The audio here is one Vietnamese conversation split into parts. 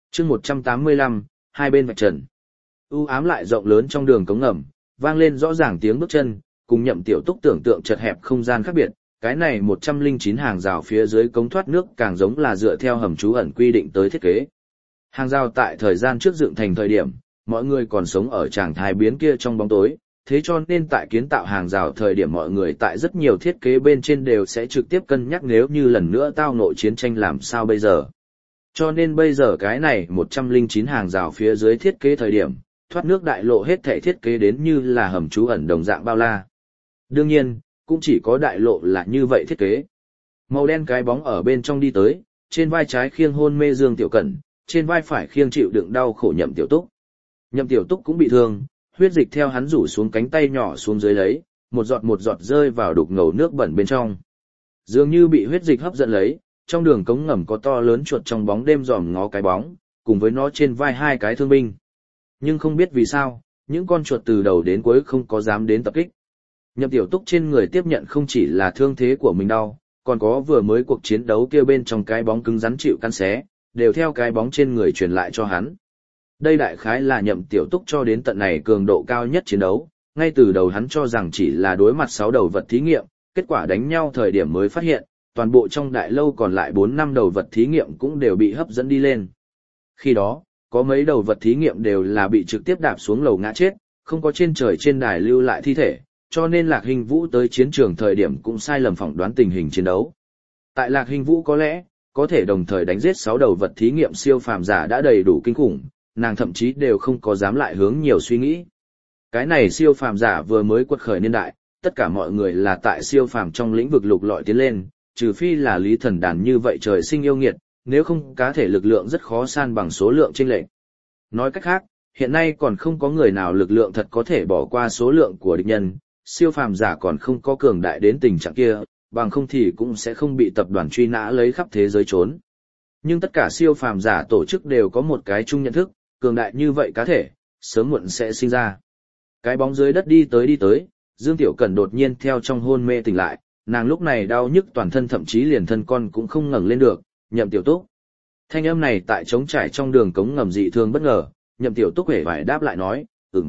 chương 185, hai bên vạch trần. U ám lại rộng lớn trong đường cống ngầm, vang lên rõ ràng tiếng bước chân, cùng Nhậm Tiểu Túc tưởng tượng chật hẹp không gian khác biệt. Cái này 109 hàng rào phía dưới cống thoát nước càng giống là dựa theo hầm trú ẩn quy định tới thiết kế. Hàng rào tại thời gian trước dựng thành thời điểm, mọi người còn sống ở trạng thái biến kia trong bóng tối, thế cho nên tại kiến tạo hàng rào thời điểm mọi người tại rất nhiều thiết kế bên trên đều sẽ trực tiếp cân nhắc nếu như lần nữa tao ngộ chiến tranh làm sao bây giờ. Cho nên bây giờ cái này 109 hàng rào phía dưới thiết kế thời điểm, thoát nước đại lộ hết thảy thiết kế đến như là hầm trú ẩn đồng dạng bao la. Đương nhiên, cũng chỉ có đại lộ là như vậy thiết kế. Màu đen cái bóng ở bên trong đi tới, trên vai trái khiêng hôn mê Dương Tiểu Cẩn, trên vai phải khiêng chịu đựng đau khổ Nhậm Tiểu Túc. Nhậm Tiểu Túc cũng bị thương, huyết dịch theo hắn rủ xuống cánh tay nhỏ xuống dưới lấy, một giọt rơi vào đục ngầu nước bẩn bên trong. Dường như bị huyết dịch hấp dẫn lấy, trong đường cống ngầm có to lớn chuột trong bóng đêm dòm ngó cái bóng, cùng với nó trên vai hai cái thương binh. Nhưng không biết vì sao, những con chuột từ đầu đến cuối không có dám đến tập kích. Nhậm Tiểu Túc trên người tiếp nhận không chỉ là thương thế của mình đau, còn có vừa mới cuộc chiến đấu kia bên trong cái bóng cứng rắn chịu cắn xé, đều theo cái bóng trên người truyền lại cho hắn. Đây đại khái là Nhậm Tiểu Túc cho đến tận này cường độ cao nhất chiến đấu, ngay từ đầu hắn cho rằng chỉ là đối mặt 6 đầu vật thí nghiệm, kết quả đánh nhau thời điểm mới phát hiện, toàn bộ trong đại lâu còn lại 4-5 đầu vật thí nghiệm cũng đều bị hấp dẫn đi lên. Khi đó, có mấy đầu vật thí nghiệm đều là bị trực tiếp đạp xuống lầu ngã chết, không có trên trời trên đài lưu lại thi thể, cho nên Lạc Hình Vũ tới chiến trường thời điểm cũng sai lầm phỏng đoán tình hình chiến đấu. Tại Lạc Hình Vũ có lẽ, có thể đồng thời đánh giết 6 đầu vật thí nghiệm siêu phàm giả đã đầy đủ kinh khủng, nàng thậm chí đều không có dám lại hướng nhiều suy nghĩ. Cái này siêu phàm giả vừa mới quật khởi niên đại, tất cả mọi người là tại siêu phàm trong lĩnh vực lục lọi tiến lên, trừ phi là Lý Thần Đàn như vậy trời sinh yêu nghiệt, nếu không cá thể lực lượng rất khó san bằng số lượng chênh lệch. Nói cách khác, hiện nay còn không có người nào lực lượng thật có thể bỏ qua số lượng của địch nhân, siêu phàm giả còn không có cường đại đến tình trạng kia, bằng không thì cũng sẽ không bị tập đoàn truy nã lấy khắp thế giới trốn. Nhưng tất cả siêu phàm giả tổ chức đều có một cái chung nhận thức, cường đại như vậy cá thể, sớm muộn sẽ sinh ra. Cái bóng dưới đất đi tới, Dương Tiểu Cẩn đột nhiên theo trong hôn mê tỉnh lại, nàng lúc này đau nhức toàn thân thậm chí liền thân con cũng không ngẩng lên được, Nhậm Tiểu Túc. Thanh âm này tại trống trải trong đường cống ngầm dị thường bất ngờ, Nhậm Tiểu Túc hề phải đáp lại nói,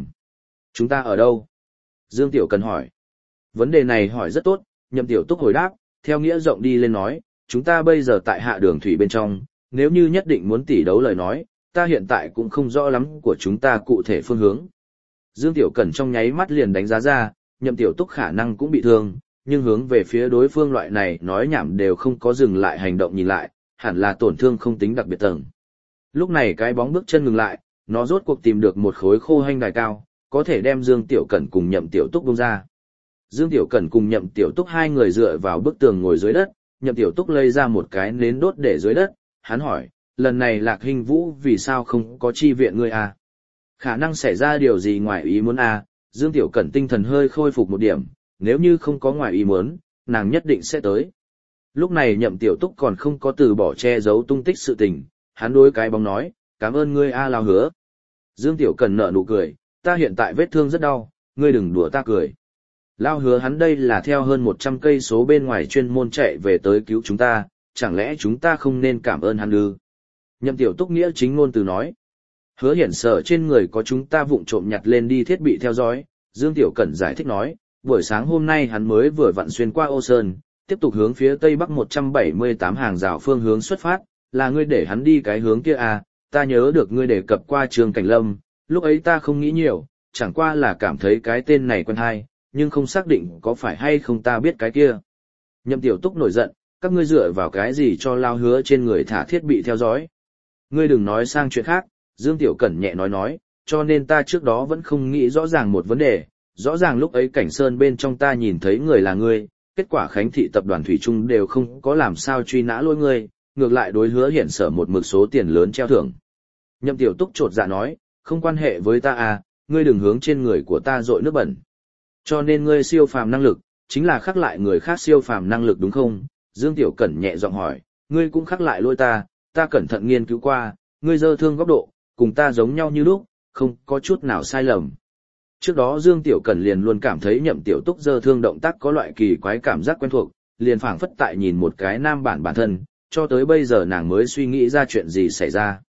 Chúng ta ở đâu? Dương Tiểu Cẩn hỏi. Vấn đề này hỏi rất tốt, Nhậm Tiểu Túc hồi đáp, theo nghĩa rộng đi lên nói, chúng ta bây giờ tại hạ đường thủy bên trong, nếu như nhất định muốn tỉ đấu lời nói, ta hiện tại cũng không rõ lắm của chúng ta cụ thể phương hướng. Dương Tiểu Cẩn trong nháy mắt liền đánh giá ra, Nhậm Tiểu Túc khả năng cũng bị thương, nhưng hướng về phía đối phương loại này nói nhảm đều không có dừng lại hành động nhìn lại, hẳn là tổn thương không tính đặc biệt tầng. Lúc này cái bóng bước chân ngừng lại, nó rốt cuộc tìm được một khối khô hanh đài cao, có thể đem Dương Tiểu Cẩn cùng Nhậm Tiểu Túc bung ra. Dương Tiểu Cẩn cùng Nhậm Tiểu Túc hai người dựa vào bức tường ngồi dưới đất, Nhậm Tiểu Túc lấy ra một cái nến đốt để dưới đất, hắn hỏi, lần này Lạc Hình Vũ vì sao không có chi viện ngươi à? Khả năng xảy ra điều gì ngoài ý muốn à? Dương Tiểu Cẩn tinh thần hơi khôi phục một điểm, nếu như không có ngoài ý muốn, nàng nhất định sẽ tới. Lúc này Nhậm Tiểu Túc còn không có từ bỏ che giấu tung tích sự tình, hắn đối cái bóng nói, cảm ơn ngươi a Lao Hứa. Dương Tiểu Cẩn nở nụ cười, ta hiện tại vết thương rất đau, ngươi đừng đùa ta cười. Lao Hứa hắn đây là theo hơn 100 cây số bên ngoài chuyên môn chạy về tới cứu chúng ta, chẳng lẽ chúng ta không nên cảm ơn hắn ư? Nhậm Tiểu Túc nghĩa chính ngôn từ nói. Hứa Hiển Sở trên người có chúng ta vụng trộm nhặt lên đi thiết bị theo dõi, Dương Tiểu Cẩn giải thích nói, buổi sáng hôm nay hắn mới vừa vặn xuyên qua Ô Sơn, tiếp tục hướng phía tây bắc 178 hàng rào phương hướng xuất phát, là ngươi để hắn đi cái hướng kia à, ta nhớ được ngươi đề cập qua Trường Cảnh Lâm, lúc ấy ta không nghĩ nhiều, chẳng qua là cảm thấy cái tên này quen hay, nhưng không xác định có phải hay không ta biết cái kia. Nhậm Tiểu Túc nổi giận, các ngươi dựa vào cái gì cho Lao Hứa trên người thả thiết bị theo dõi. Ngươi đừng nói sang chuyện khác, Dương Tiểu Cẩn nhẹ nói, cho nên ta trước đó vẫn không nghĩ rõ ràng một vấn đề, rõ ràng lúc ấy Cảnh Sơn bên trong ta nhìn thấy người là ngươi, kết quả Khánh Thị tập đoàn Thủy Trung đều không có làm sao truy nã lỗi ngươi, ngược lại đối Hứa Hiển Sở một mực số tiền lớn treo thưởng. Nhậm Tiểu Túc chột dạ nói, không quan hệ với ta à, ngươi đừng hướng trên người của ta dội nước bẩn. Cho nên ngươi siêu phàm năng lực, chính là khắc lại người khác siêu phàm năng lực đúng không? Dương Tiểu Cẩn nhẹ giọng hỏi, ngươi cũng khắc lại lôi ta cẩn thận nghiên cứu qua, ngươi dơ thương góc độ, cùng ta giống nhau như lúc, không có chút nào sai lầm. Trước đó Dương Tiểu Cẩn liền luôn cảm thấy Nhậm Tiểu Túc dơ thương động tác có loại kỳ quái cảm giác quen thuộc, liền phảng phất tại nhìn một cái nam bản thân, cho tới bây giờ nàng mới suy nghĩ ra chuyện gì xảy ra.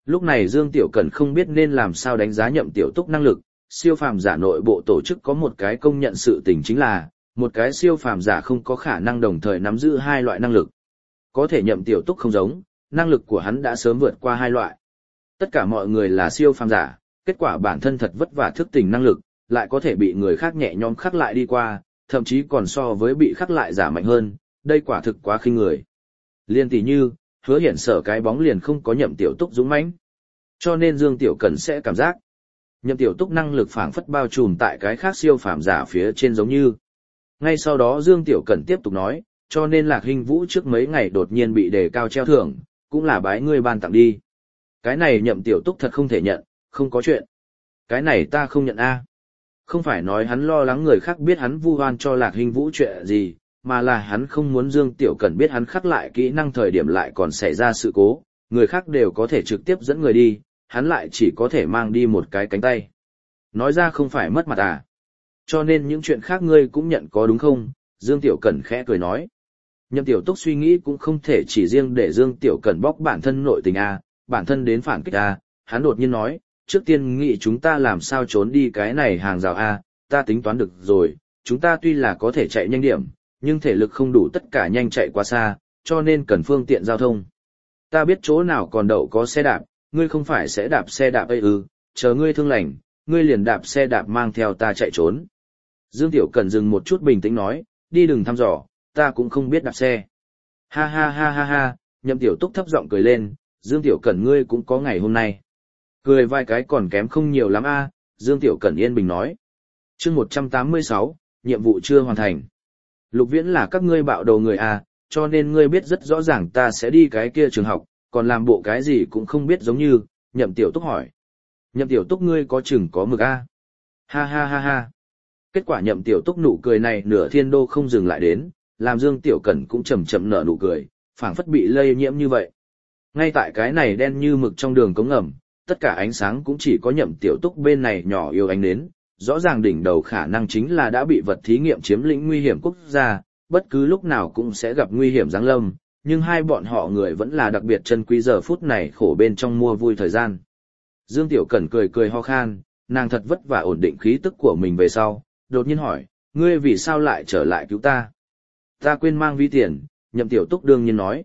Lúc này Dương Tiểu Cẩn không biết nên làm sao đánh giá Nhậm Tiểu Túc năng lực, siêu phàm giả nội bộ tổ chức có một cái công nhận sự tình chính là, một cái siêu phàm giả không có khả năng đồng thời nắm giữ hai loại năng lực. Có thể Nhậm Tiểu Túc không giống, năng lực của hắn đã sớm vượt qua hai loại. Tất cả mọi người là siêu phàm giả, kết quả bản thân thật vất vả thức tỉnh năng lực, lại có thể bị người khác nhẹ nhõm khắc lại đi qua, thậm chí còn so với bị khắc lại giả mạnh hơn, đây quả thực quá khinh người. Liên tỷ như, Hứa Hiển Sở cái bóng liền không có Nhậm Tiểu Túc dũng mãnh. Cho nên Dương Tiểu Cẩn sẽ cảm giác Nhậm Tiểu Túc năng lực phảng phất bao trùm tại cái khác siêu phàm giả phía trên giống như. Ngay sau đó Dương Tiểu Cẩn tiếp tục nói, cho nên Lạc Hinh Vũ trước mấy ngày đột nhiên bị đề cao treo thưởng, cũng là bái ngươi ban tặng đi. Cái này Nhậm Tiểu Túc thật không thể nhận, không có chuyện. Cái này ta không nhận a. Không phải nói hắn lo lắng người khác biết hắn vu oan cho Lạc Hinh Vũ chuyện gì, mà là hắn không muốn Dương Tiểu Cẩn biết hắn khắc lại kỹ năng thời điểm lại còn xảy ra sự cố, người khác đều có thể trực tiếp dẫn người đi, hắn lại chỉ có thể mang đi một cái cánh tay. Nói ra không phải mất mặt à. Cho nên những chuyện khác ngươi cũng nhận có đúng không? Dương Tiểu Cẩn khẽ cười nói. Nhậm Tiểu Túc suy nghĩ cũng không thể chỉ riêng để Dương Tiểu Cẩn bóc bản thân nội tình a, bản thân đến phản kích a, hắn đột nhiên nói, trước tiên nghĩ chúng ta làm sao trốn đi cái này hàng rào a, ta tính toán được rồi, chúng ta tuy là có thể chạy nhanh điểm, nhưng thể lực không đủ tất cả nhanh chạy quá xa, cho nên cần phương tiện giao thông. Ta biết chỗ nào còn đậu có xe đạp, ngươi không phải sẽ đạp xe đạp ấy ư, chờ ngươi thương lành, ngươi liền đạp xe đạp mang theo ta chạy trốn. Dương Tiểu Cẩn dừng một chút bình tĩnh nói, đi đừng thăm dò, ta cũng không biết đạp xe. Ha ha ha ha ha, Nhậm Tiểu Túc thấp giọng cười lên, Dương Tiểu Cẩn ngươi cũng có ngày hôm nay. Cười vài cái còn kém không nhiều lắm a, Dương Tiểu Cẩn yên bình nói. Chương 186, nhiệm vụ chưa hoàn thành. Lục Viễn là các ngươi bạo đầu người a, cho nên ngươi biết rất rõ ràng ta sẽ đi cái kia trường học, còn làm bộ cái gì cũng không biết giống như, Nhậm Tiểu Túc hỏi. Nhậm Tiểu Túc ngươi có chừng có mực a. Ha ha ha ha. Kết quả Nhậm Tiểu Túc nụ cười này nửa thiên đô không dừng lại đến, làm Dương Tiểu Cẩn cũng chậm chậm nở nụ cười, phảng phất bị lây nhiễm như vậy. Ngay tại cái này đen như mực trong đường cống ngầm, tất cả ánh sáng cũng chỉ có Nhậm Tiểu Túc bên này nhỏ yêu ánh nến, rõ ràng đỉnh đầu khả năng chính là đã bị vật thí nghiệm chiếm lĩnh nguy hiểm quốc gia, bất cứ lúc nào cũng sẽ gặp nguy hiểm giáng lâm, nhưng hai bọn họ người vẫn là đặc biệt trân quý giờ phút này khổ bên trong mua vui thời gian. Dương Tiểu Cẩn cười cười ho khan, nàng thật vất vả ổn định khí tức của mình về sau, đột nhiên hỏi, ngươi vì sao lại trở lại cứu ta? Ta quên mang ví tiền, Nhậm Tiểu Túc đương nhiên nói.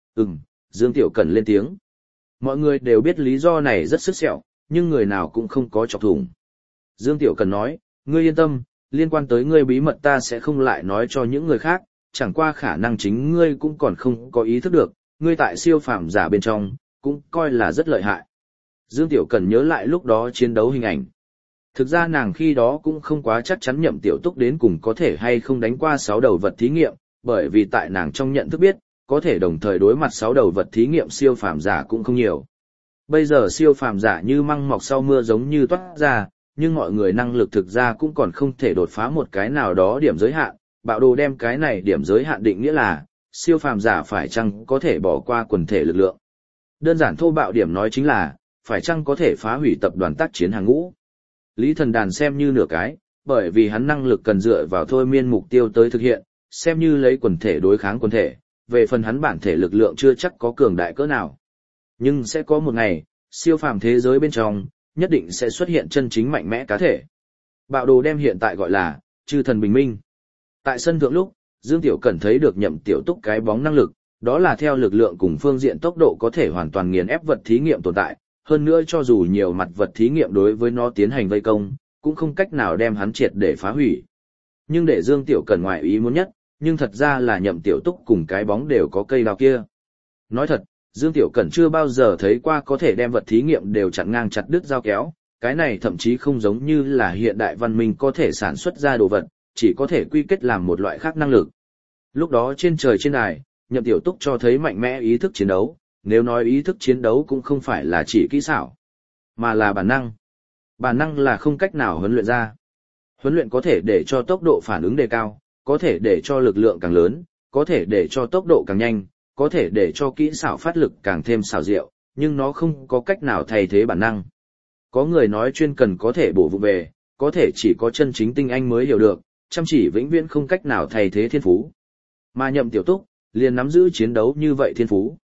Dương Tiểu Cẩn lên tiếng. Mọi người đều biết lý do này rất sức sẹo, nhưng người nào cũng không có chọc thủng. Dương Tiểu Cẩn nói, ngươi yên tâm, liên quan tới ngươi bí mật ta sẽ không lại nói cho những người khác, chẳng qua khả năng chính ngươi cũng còn không có ý thức được, ngươi tại siêu phàm giả bên trong, cũng coi là rất lợi hại. Dương Tiểu Cẩn nhớ lại lúc đó chiến đấu hình ảnh. Thực ra nàng khi đó cũng không quá chắc chắn Nhậm Tiểu Túc đến cùng có thể hay không đánh qua 6 đầu vật thí nghiệm, bởi vì tại nàng trong nhận thức biết, có thể đồng thời đối mặt 6 đầu vật thí nghiệm siêu phàm giả cũng không nhiều. Bây giờ siêu phàm giả như măng mọc sau mưa giống như toát ra, nhưng mọi người năng lực thực ra cũng còn không thể đột phá một cái nào đó điểm giới hạn, bạo đồ đem cái này điểm giới hạn định nghĩa là, siêu phàm giả phải chăng có thể bỏ qua quần thể lực lượng. Đơn giản thô bạo điểm nói chính là, phải chăng có thể phá hủy tập đoàn tác chiến hàng ngũ. Lý Thần Đàn xem như nửa cái, bởi vì hắn năng lực cần dựa vào thôi miên mục tiêu tới thực hiện, xem như lấy quần thể đối kháng quần thể, về phần hắn bản thể lực lượng chưa chắc có cường đại cỡ nào. Nhưng sẽ có một ngày, siêu phàm thế giới bên trong, nhất định sẽ xuất hiện chân chính mạnh mẽ cá thể. Bạo đồ đem hiện tại gọi là, chư thần bình minh. Tại sân thượng lúc, Dương Tiểu Cẩn thấy được Nhậm Tiểu Túc cái bóng năng lực, đó là theo lực lượng cùng phương diện tốc độ có thể hoàn toàn nghiền ép vật thí nghiệm tồn tại, hơn nữa cho dù nhiều mặt vật thí nghiệm đối với nó tiến hành vây công, cũng không cách nào đem hắn triệt để phá hủy. Nhưng để Dương Tiểu Cẩn ngoại ý muốn nhất, nhưng thật ra là Nhậm Tiểu Túc cùng cái bóng đều có cây đao kia. Nói thật, Dương Tiểu Cẩn chưa bao giờ thấy qua có thể đem vật thí nghiệm đều chặn ngang chặt đứt dao kéo, cái này thậm chí không giống như là hiện đại văn minh có thể sản xuất ra đồ vật, chỉ có thể quy kết làm một loại khác năng lực. Lúc đó trên trời trên đài, Nhậm Tiểu Túc cho thấy mạnh mẽ ý thức chiến đấu, nếu nói ý thức chiến đấu cũng không phải là chỉ kỹ xảo, mà là bản năng. Bản năng là không cách nào huấn luyện ra. Huấn luyện có thể để cho tốc độ phản ứng đề cao, có thể để cho lực lượng càng lớn, có thể để cho tốc độ càng nhanh, có thể để cho kỹ xảo phát lực càng thêm xảo diệu, nhưng nó không có cách nào thay thế bản năng. Có người nói chuyên cần có thể bổ vụ về, có thể chỉ có chân chính tinh anh mới hiểu được, chăm chỉ vĩnh viễn không cách nào thay thế thiên phú. Mà Nhậm Tiểu Túc, liền nắm giữ chiến đấu như vậy thiên phú.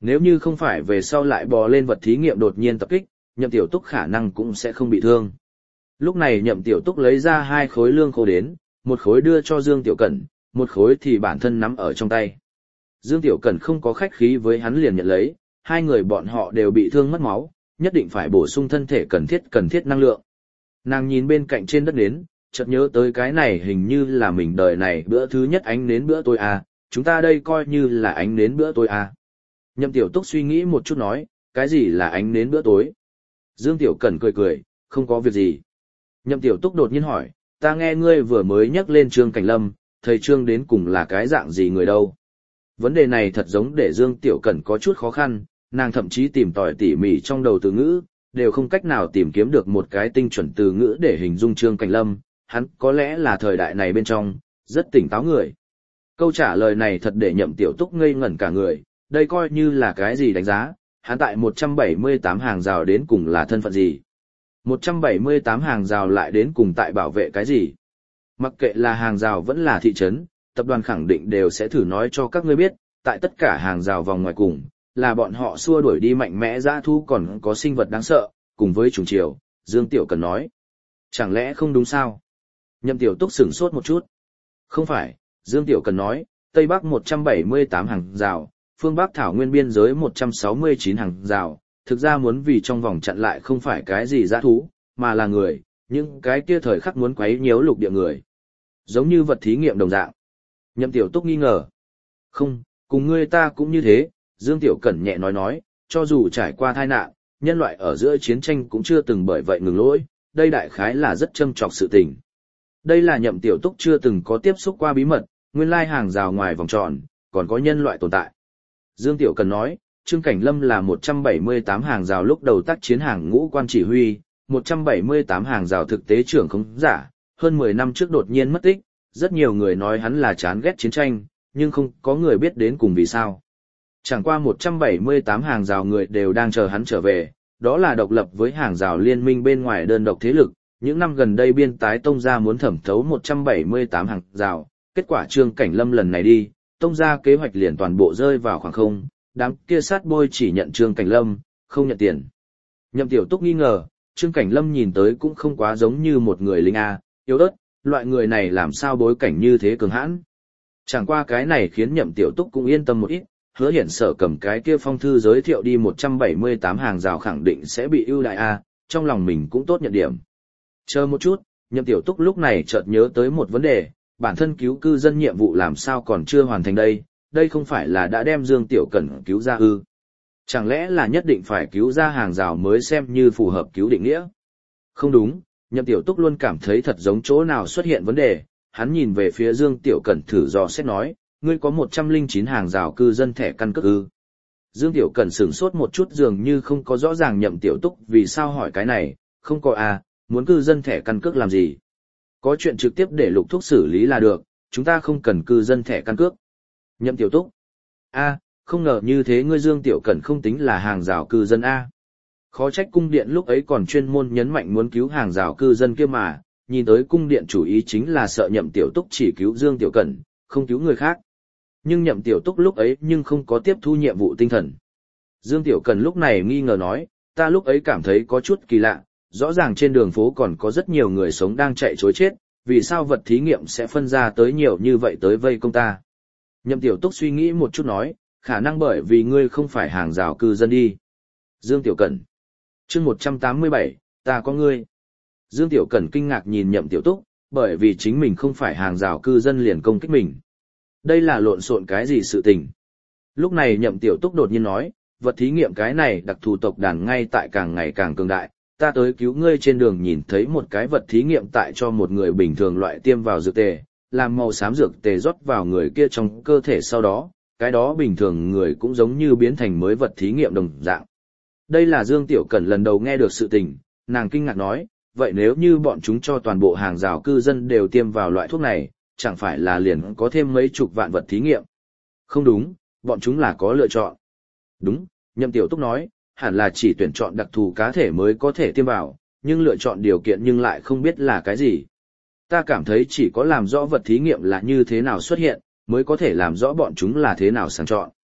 Nếu như không phải về sau lại bò lên vật thí nghiệm đột nhiên tập kích, Nhậm Tiểu Túc khả năng cũng sẽ không bị thương. Lúc này Nhậm Tiểu Túc lấy ra 2 khối lương khô đến, một khối đưa cho Dương Tiểu Cẩn, một khối thì bản thân nắm ở trong tay. Dương Tiểu Cẩn không có khách khí với hắn liền nhận lấy, hai người bọn họ đều bị thương mất máu, nhất định phải bổ sung thân thể cần thiết năng lượng. Nàng nhìn bên cạnh trên đất nến, chợt nhớ tới cái này hình như là mình đời này bữa thứ nhất ánh nến bữa tối à, chúng ta đây coi như là ánh nến bữa tối à. Nhậm Tiểu Túc suy nghĩ một chút nói, cái gì là ánh nến bữa tối? Dương Tiểu Cẩn cười, không có việc gì. Nhậm Tiểu Túc đột nhiên hỏi, ta nghe ngươi vừa mới nhắc lên Trương Cảnh Lâm, thầy Trương đến cùng là cái dạng gì người đâu? Vấn đề này thật giống để Dương Tiểu Cẩn có chút khó khăn, nàng thậm chí tìm tòi tỉ mỉ trong đầu từ ngữ, đều không cách nào tìm kiếm được một cái tinh chuẩn từ ngữ để hình dung Trương Cảnh Lâm, hắn có lẽ là thời đại này bên trong, rất tỉnh táo người. Câu trả lời này thật để Nhậm Tiểu Túc ngây ngẩn cả người, đây coi như là cái gì đánh giá, hắn tại 178 hàng rào đến cùng là thân phận gì? 178 hàng rào lại đến cùng tại bảo vệ cái gì? Mặc kệ là hàng rào vẫn là thị trấn, tập đoàn khẳng định đều sẽ thử nói cho các ngươi biết, tại tất cả hàng rào vòng ngoài cùng, là bọn họ xua đuổi đi mạnh mẽ dã thú còn có sinh vật đáng sợ, cùng với trùng chiều, Dương Tiểu Cần nói. Chẳng lẽ không đúng sao? Nhậm Tiểu Túc sửng sốt một chút. Không phải, Dương Tiểu Cần nói, Tây Bắc 178 hàng rào, phương Bắc Thảo Nguyên biên giới 169 hàng rào, thực ra muốn vì trong vòng chặn lại không phải cái gì dã thú, mà là người, những cái kia thời khắc muốn quấy nhiễu lục địa người. Giống như vật thí nghiệm đồng dạng. Nhậm Tiểu Túc nghi ngờ. Không, cùng ngươi ta cũng như thế, Dương Tiểu Cẩn nhẹ nói, cho dù trải qua tai nạn, nhân loại ở giữa chiến tranh cũng chưa từng bởi vậy ngừng lỗi, đây đại khái là rất châm chọc sự tình. Đây là Nhậm Tiểu Túc chưa từng có tiếp xúc qua bí mật, nguyên lai hàng rào ngoài vòng tròn, còn có nhân loại tồn tại. Dương Tiểu Cần nói, Trương Cảnh Lâm là 178 hàng rào lúc đầu tác chiến hàng ngũ quan chỉ huy, 178 hàng rào thực tế trưởng không giả, hơn 10 năm trước đột nhiên mất tích, rất nhiều người nói hắn là chán ghét chiến tranh, nhưng không có người biết đến cùng vì sao. Chẳng qua 178 hàng rào người đều đang chờ hắn trở về, đó là độc lập với hàng rào liên minh bên ngoài đơn độc thế lực, những năm gần đây biên tái tông gia muốn thẩm thấu 178 hàng rào, kết quả Trương Cảnh Lâm lần này đi, tông gia kế hoạch liền toàn bộ rơi vào khoảng không, đám kia sát bôi chỉ nhận Trương Cảnh Lâm, không nhận tiền. Nhậm Tiểu Túc nghi ngờ, Trương Cảnh Lâm nhìn tới cũng không quá giống như một người lính A, yếu ớt, loại người này làm sao bối cảnh như thế cường hãn. Chẳng qua cái này khiến Nhậm Tiểu Túc cũng yên tâm một ít, Hứa Hiển Sở cầm cái kia phong thư giới thiệu đi 178 hàng rào khẳng định sẽ bị ưu đại A, trong lòng mình cũng tốt nhận điểm. Chờ một chút, Nhậm Tiểu Túc lúc này chợt nhớ tới một vấn đề, bản thân cứu cư dân nhiệm vụ làm sao còn chưa hoàn thành đây không phải là đã đem Dương Tiểu Cẩn cứu ra ư. Chẳng lẽ là nhất định phải cứu ra hàng rào mới xem như phù hợp cứu định nghĩa? Không đúng, Nhậm Tiểu Túc luôn cảm thấy thật giống chỗ nào xuất hiện vấn đề, hắn nhìn về phía Dương Tiểu Cẩn thử dò xét nói, ngươi có 109 hàng rào cư dân thẻ căn cước ư. Dương Tiểu Cẩn sửng sốt một chút dường như không có rõ ràng Nhậm Tiểu Túc vì sao hỏi cái này, không có à, muốn cư dân thẻ căn cước làm gì? Có chuyện trực tiếp để Lục Thúc xử lý là được, chúng ta không cần cư dân thẻ căn cước. Nhậm Tiểu Túc. A, không ngờ như thế ngươi Dương Tiểu Cẩn không tính là hàng rào cư dân A. Khó trách cung điện lúc ấy còn chuyên môn nhấn mạnh muốn cứu hàng rào cư dân kia mà, nhìn tới cung điện chủ ý chính là sợ Nhậm Tiểu Túc chỉ cứu Dương Tiểu Cẩn, không cứu người khác. Nhưng Nhậm Tiểu Túc lúc ấy nhưng không có tiếp thu nhiệm vụ tinh thần. Dương Tiểu Cẩn lúc này nghi ngờ nói, ta lúc ấy cảm thấy có chút kỳ lạ, rõ ràng trên đường phố còn có rất nhiều người sống đang chạy trối chết, vì sao vật thí nghiệm sẽ phân ra tới nhiều như vậy tới vây công ta. Nhậm Tiểu Túc suy nghĩ một chút nói, khả năng bởi vì ngươi không phải hàng rào cư dân đi. Dương Tiểu Cẩn. Chương 187, ta có ngươi. Dương Tiểu Cẩn kinh ngạc nhìn Nhậm Tiểu Túc, bởi vì chính mình không phải hàng rào cư dân liền công kích mình. Đây là lộn xộn cái gì sự tình. Lúc này Nhậm Tiểu Túc đột nhiên nói, vật thí nghiệm cái này đặc thù tộc đàn ngay tại càng ngày càng cường đại, ta tới cứu ngươi trên đường nhìn thấy một cái vật thí nghiệm tại cho một người bình thường loại tiêm vào dược tề, làm màu xám dược tề rót vào người kia trong cơ thể sau đó, cái đó bình thường người cũng giống như biến thành mới vật thí nghiệm đồng dạng. Đây là Dương Tiểu Cẩn lần đầu nghe được sự tình, nàng kinh ngạc nói, vậy nếu như bọn chúng cho toàn bộ hàng rào cư dân đều tiêm vào loại thuốc này, chẳng phải là liền có thêm mấy chục vạn vật thí nghiệm? Không đúng, bọn chúng là có lựa chọn. Đúng, Nhậm Tiểu Túc nói, hẳn là chỉ tuyển chọn đặc thù cá thể mới có thể tiêm vào, nhưng lựa chọn điều kiện nhưng lại không biết là cái gì. Ta cảm thấy chỉ có làm rõ vật thí nghiệm là như thế nào xuất hiện, mới có thể làm rõ bọn chúng là thế nào sàng chọn.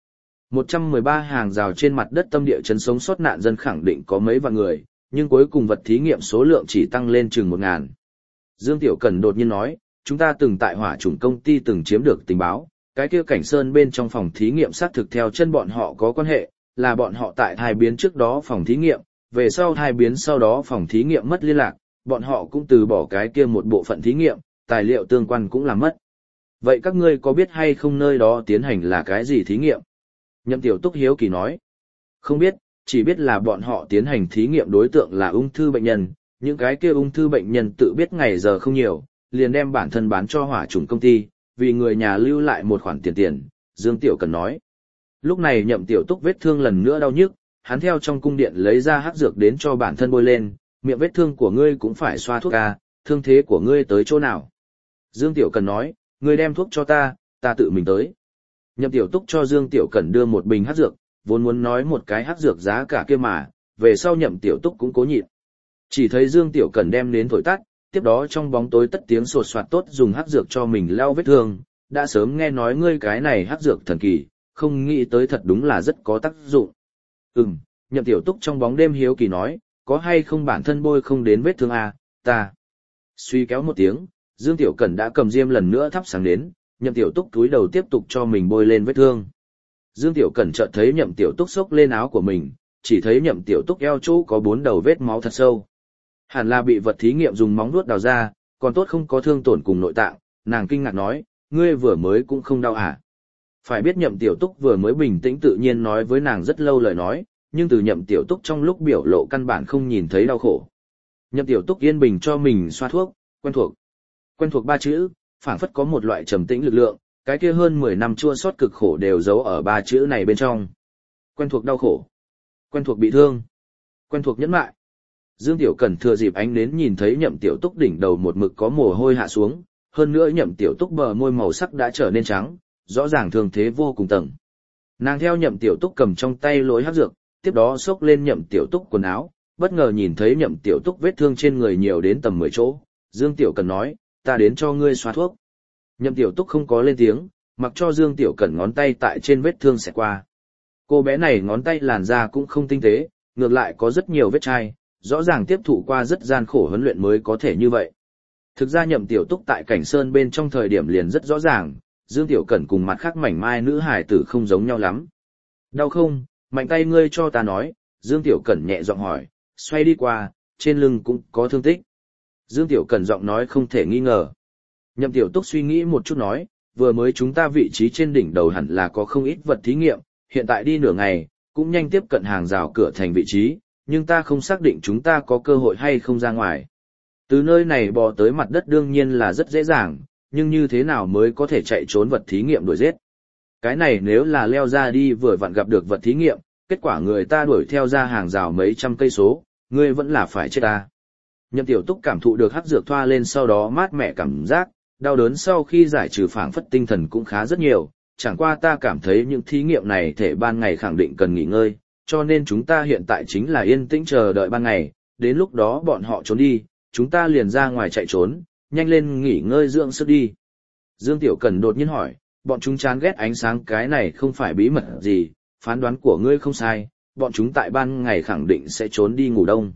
113 hàng rào trên mặt đất tâm địa chấn sống sót nạn dân khẳng định có mấy vạn người, nhưng cuối cùng vật thí nghiệm số lượng chỉ tăng lên chừng 1.000. Dương Tiểu Cẩn đột nhiên nói, chúng ta từng tại hỏa chủng công ty từng chiếm được tình báo, cái kia cảnh sơn bên trong phòng thí nghiệm xác thực theo chân bọn họ có quan hệ, là bọn họ tại thai biến trước đó phòng thí nghiệm, về sau thai biến sau đó phòng thí nghiệm mất liên lạc, bọn họ cũng từ bỏ cái kia một bộ phận thí nghiệm, tài liệu tương quan cũng làm mất. Vậy các ngươi có biết hay không nơi đó tiến hành là cái gì thí nghiệm? Nhậm Tiểu Túc hiếu kỳ nói. Không biết, chỉ biết là bọn họ tiến hành thí nghiệm đối tượng là ung thư bệnh nhân, những cái kia ung thư bệnh nhân tự biết ngày giờ không nhiều, liền đem bản thân bán cho hỏa chủng công ty, vì người nhà lưu lại một khoản tiền, Dương Tiểu Cần nói. Lúc này Nhậm Tiểu Túc vết thương lần nữa đau nhức, hắn theo trong cung điện lấy ra hắc dược đến cho bản thân bôi lên, miệng vết thương của ngươi cũng phải xoa thuốc à, thương thế của ngươi tới chỗ nào? Dương Tiểu Cần nói, ngươi đem thuốc cho ta tự mình tới. Nhậm Tiểu Túc cho Dương Tiểu Cần đưa một bình hắc dược, vốn muốn nói một cái hắc dược giá cả kia mà, về sau Nhậm Tiểu Túc cũng cố nhịn. Chỉ thấy Dương Tiểu Cần đem đến thổi tắt, tiếp đó trong bóng tối tất tiếng sột soạt tốt dùng hắc dược cho mình lau vết thương, đã sớm nghe nói ngươi cái này hắc dược thần kỳ, không nghĩ tới thật đúng là rất có tác dụng. Nhậm Tiểu Túc trong bóng đêm hiếu kỳ nói, có hay không bản thân bôi không đến vết thương à, ta. Suy kéo một tiếng, Dương Tiểu Cẩn đã cầm diêm lần nữa thắp sáng đến, Nhậm Tiểu Túc túi đầu tiếp tục cho mình bôi lên vết thương. Dương Tiểu Cẩn chợt thấy Nhậm Tiểu Túc xốc lên áo của mình, chỉ thấy Nhậm Tiểu Túc eo chỗ có 4 đầu vết máu thật sâu. Hẳn là bị vật thí nghiệm dùng móng vuốt đào ra, còn tốt không có thương tổn cùng nội tạng, nàng kinh ngạc nói, ngươi vừa mới cũng không đau à. Phải biết Nhậm Tiểu Túc vừa mới bình tĩnh tự nhiên nói với nàng rất lâu lời nói, nhưng từ Nhậm Tiểu Túc trong lúc biểu lộ căn bản không nhìn thấy đau khổ. Nhậm Tiểu Túc yên bình cho mình xoa thuốc, quen thuộc 3 chữ, phảng phất có một loại trầm tĩnh lực lượng, cái kia hơn 10 năm chua xót cực khổ đều giấu ở 3 chữ này bên trong. Quen thuộc đau khổ, quen thuộc bị thương, quen thuộc nhẫn nại. Dương Tiểu Cẩn thừa dịp ánh nến nhìn thấy Nhậm Tiểu Túc đỉnh đầu một mực có mồ hôi hạ xuống, hơn nữa Nhậm Tiểu Túc bờ môi màu sắc đã trở nên trắng, rõ ràng thương thế vô cùng tầng. Nàng theo Nhậm Tiểu Túc cầm trong tay lối hắc dược, tiếp đó xốc lên Nhậm Tiểu Túc quần áo, bất ngờ nhìn thấy Nhậm Tiểu Túc vết thương trên người nhiều đến tầm 10 chỗ, Dương Tiểu Cẩn nói, ta đến cho ngươi xoa thuốc. Nhậm Tiểu Túc không có lên tiếng, mặc cho Dương Tiểu Cẩn ngón tay tại trên vết thương xẹt qua. Cô bé này ngón tay làn da cũng không tinh tế, ngược lại có rất nhiều vết chai, rõ ràng tiếp thụ qua rất gian khổ huấn luyện mới có thể như vậy. Thực ra Nhậm Tiểu Túc tại Cảnh Sơn bên trong thời điểm liền rất rõ ràng, Dương Tiểu Cẩn cùng mặt khác mảnh mai nữ hài tử không giống nhau lắm. Đau không, mạnh tay ngươi cho ta nói, Dương Tiểu Cẩn nhẹ giọng hỏi, xoay đi qua, trên lưng cũng có thương tích. Dương Tiểu Cẩn giọng nói không thể nghi ngờ. Nhậm Tiểu Túc suy nghĩ một chút nói, vừa mới chúng ta vị trí trên đỉnh đầu hẳn là có không ít vật thí nghiệm, hiện tại đi nửa ngày, cũng nhanh tiếp cận hàng rào cửa thành vị trí, nhưng ta không xác định chúng ta có cơ hội hay không ra ngoài. Từ nơi này bò tới mặt đất đương nhiên là rất dễ dàng, nhưng như thế nào mới có thể chạy trốn vật thí nghiệm đuổi giết. Cái này nếu là leo ra đi vừa vặn gặp được vật thí nghiệm, kết quả người ta đuổi theo ra hàng rào mấy trăm cây số, ngươi vẫn là phải chết ta. Nhậm Tiểu Túc cảm thụ được hắc dược thoa lên sau đó mát mẻ cảm giác, đau đớn sau khi giải trừ phảng phất tinh thần cũng khá rất nhiều, chẳng qua ta cảm thấy những thí nghiệm này thể ban ngày khẳng định cần nghỉ ngơi, cho nên chúng ta hiện tại chính là yên tĩnh chờ đợi ban ngày, đến lúc đó bọn họ trốn đi, chúng ta liền ra ngoài chạy trốn, nhanh lên nghỉ ngơi dưỡng sức đi. Dương Tiểu Cần đột nhiên hỏi, bọn chúng chán ghét ánh sáng cái này không phải bí mật gì, phán đoán của ngươi không sai, bọn chúng tại ban ngày khẳng định sẽ trốn đi ngủ đông.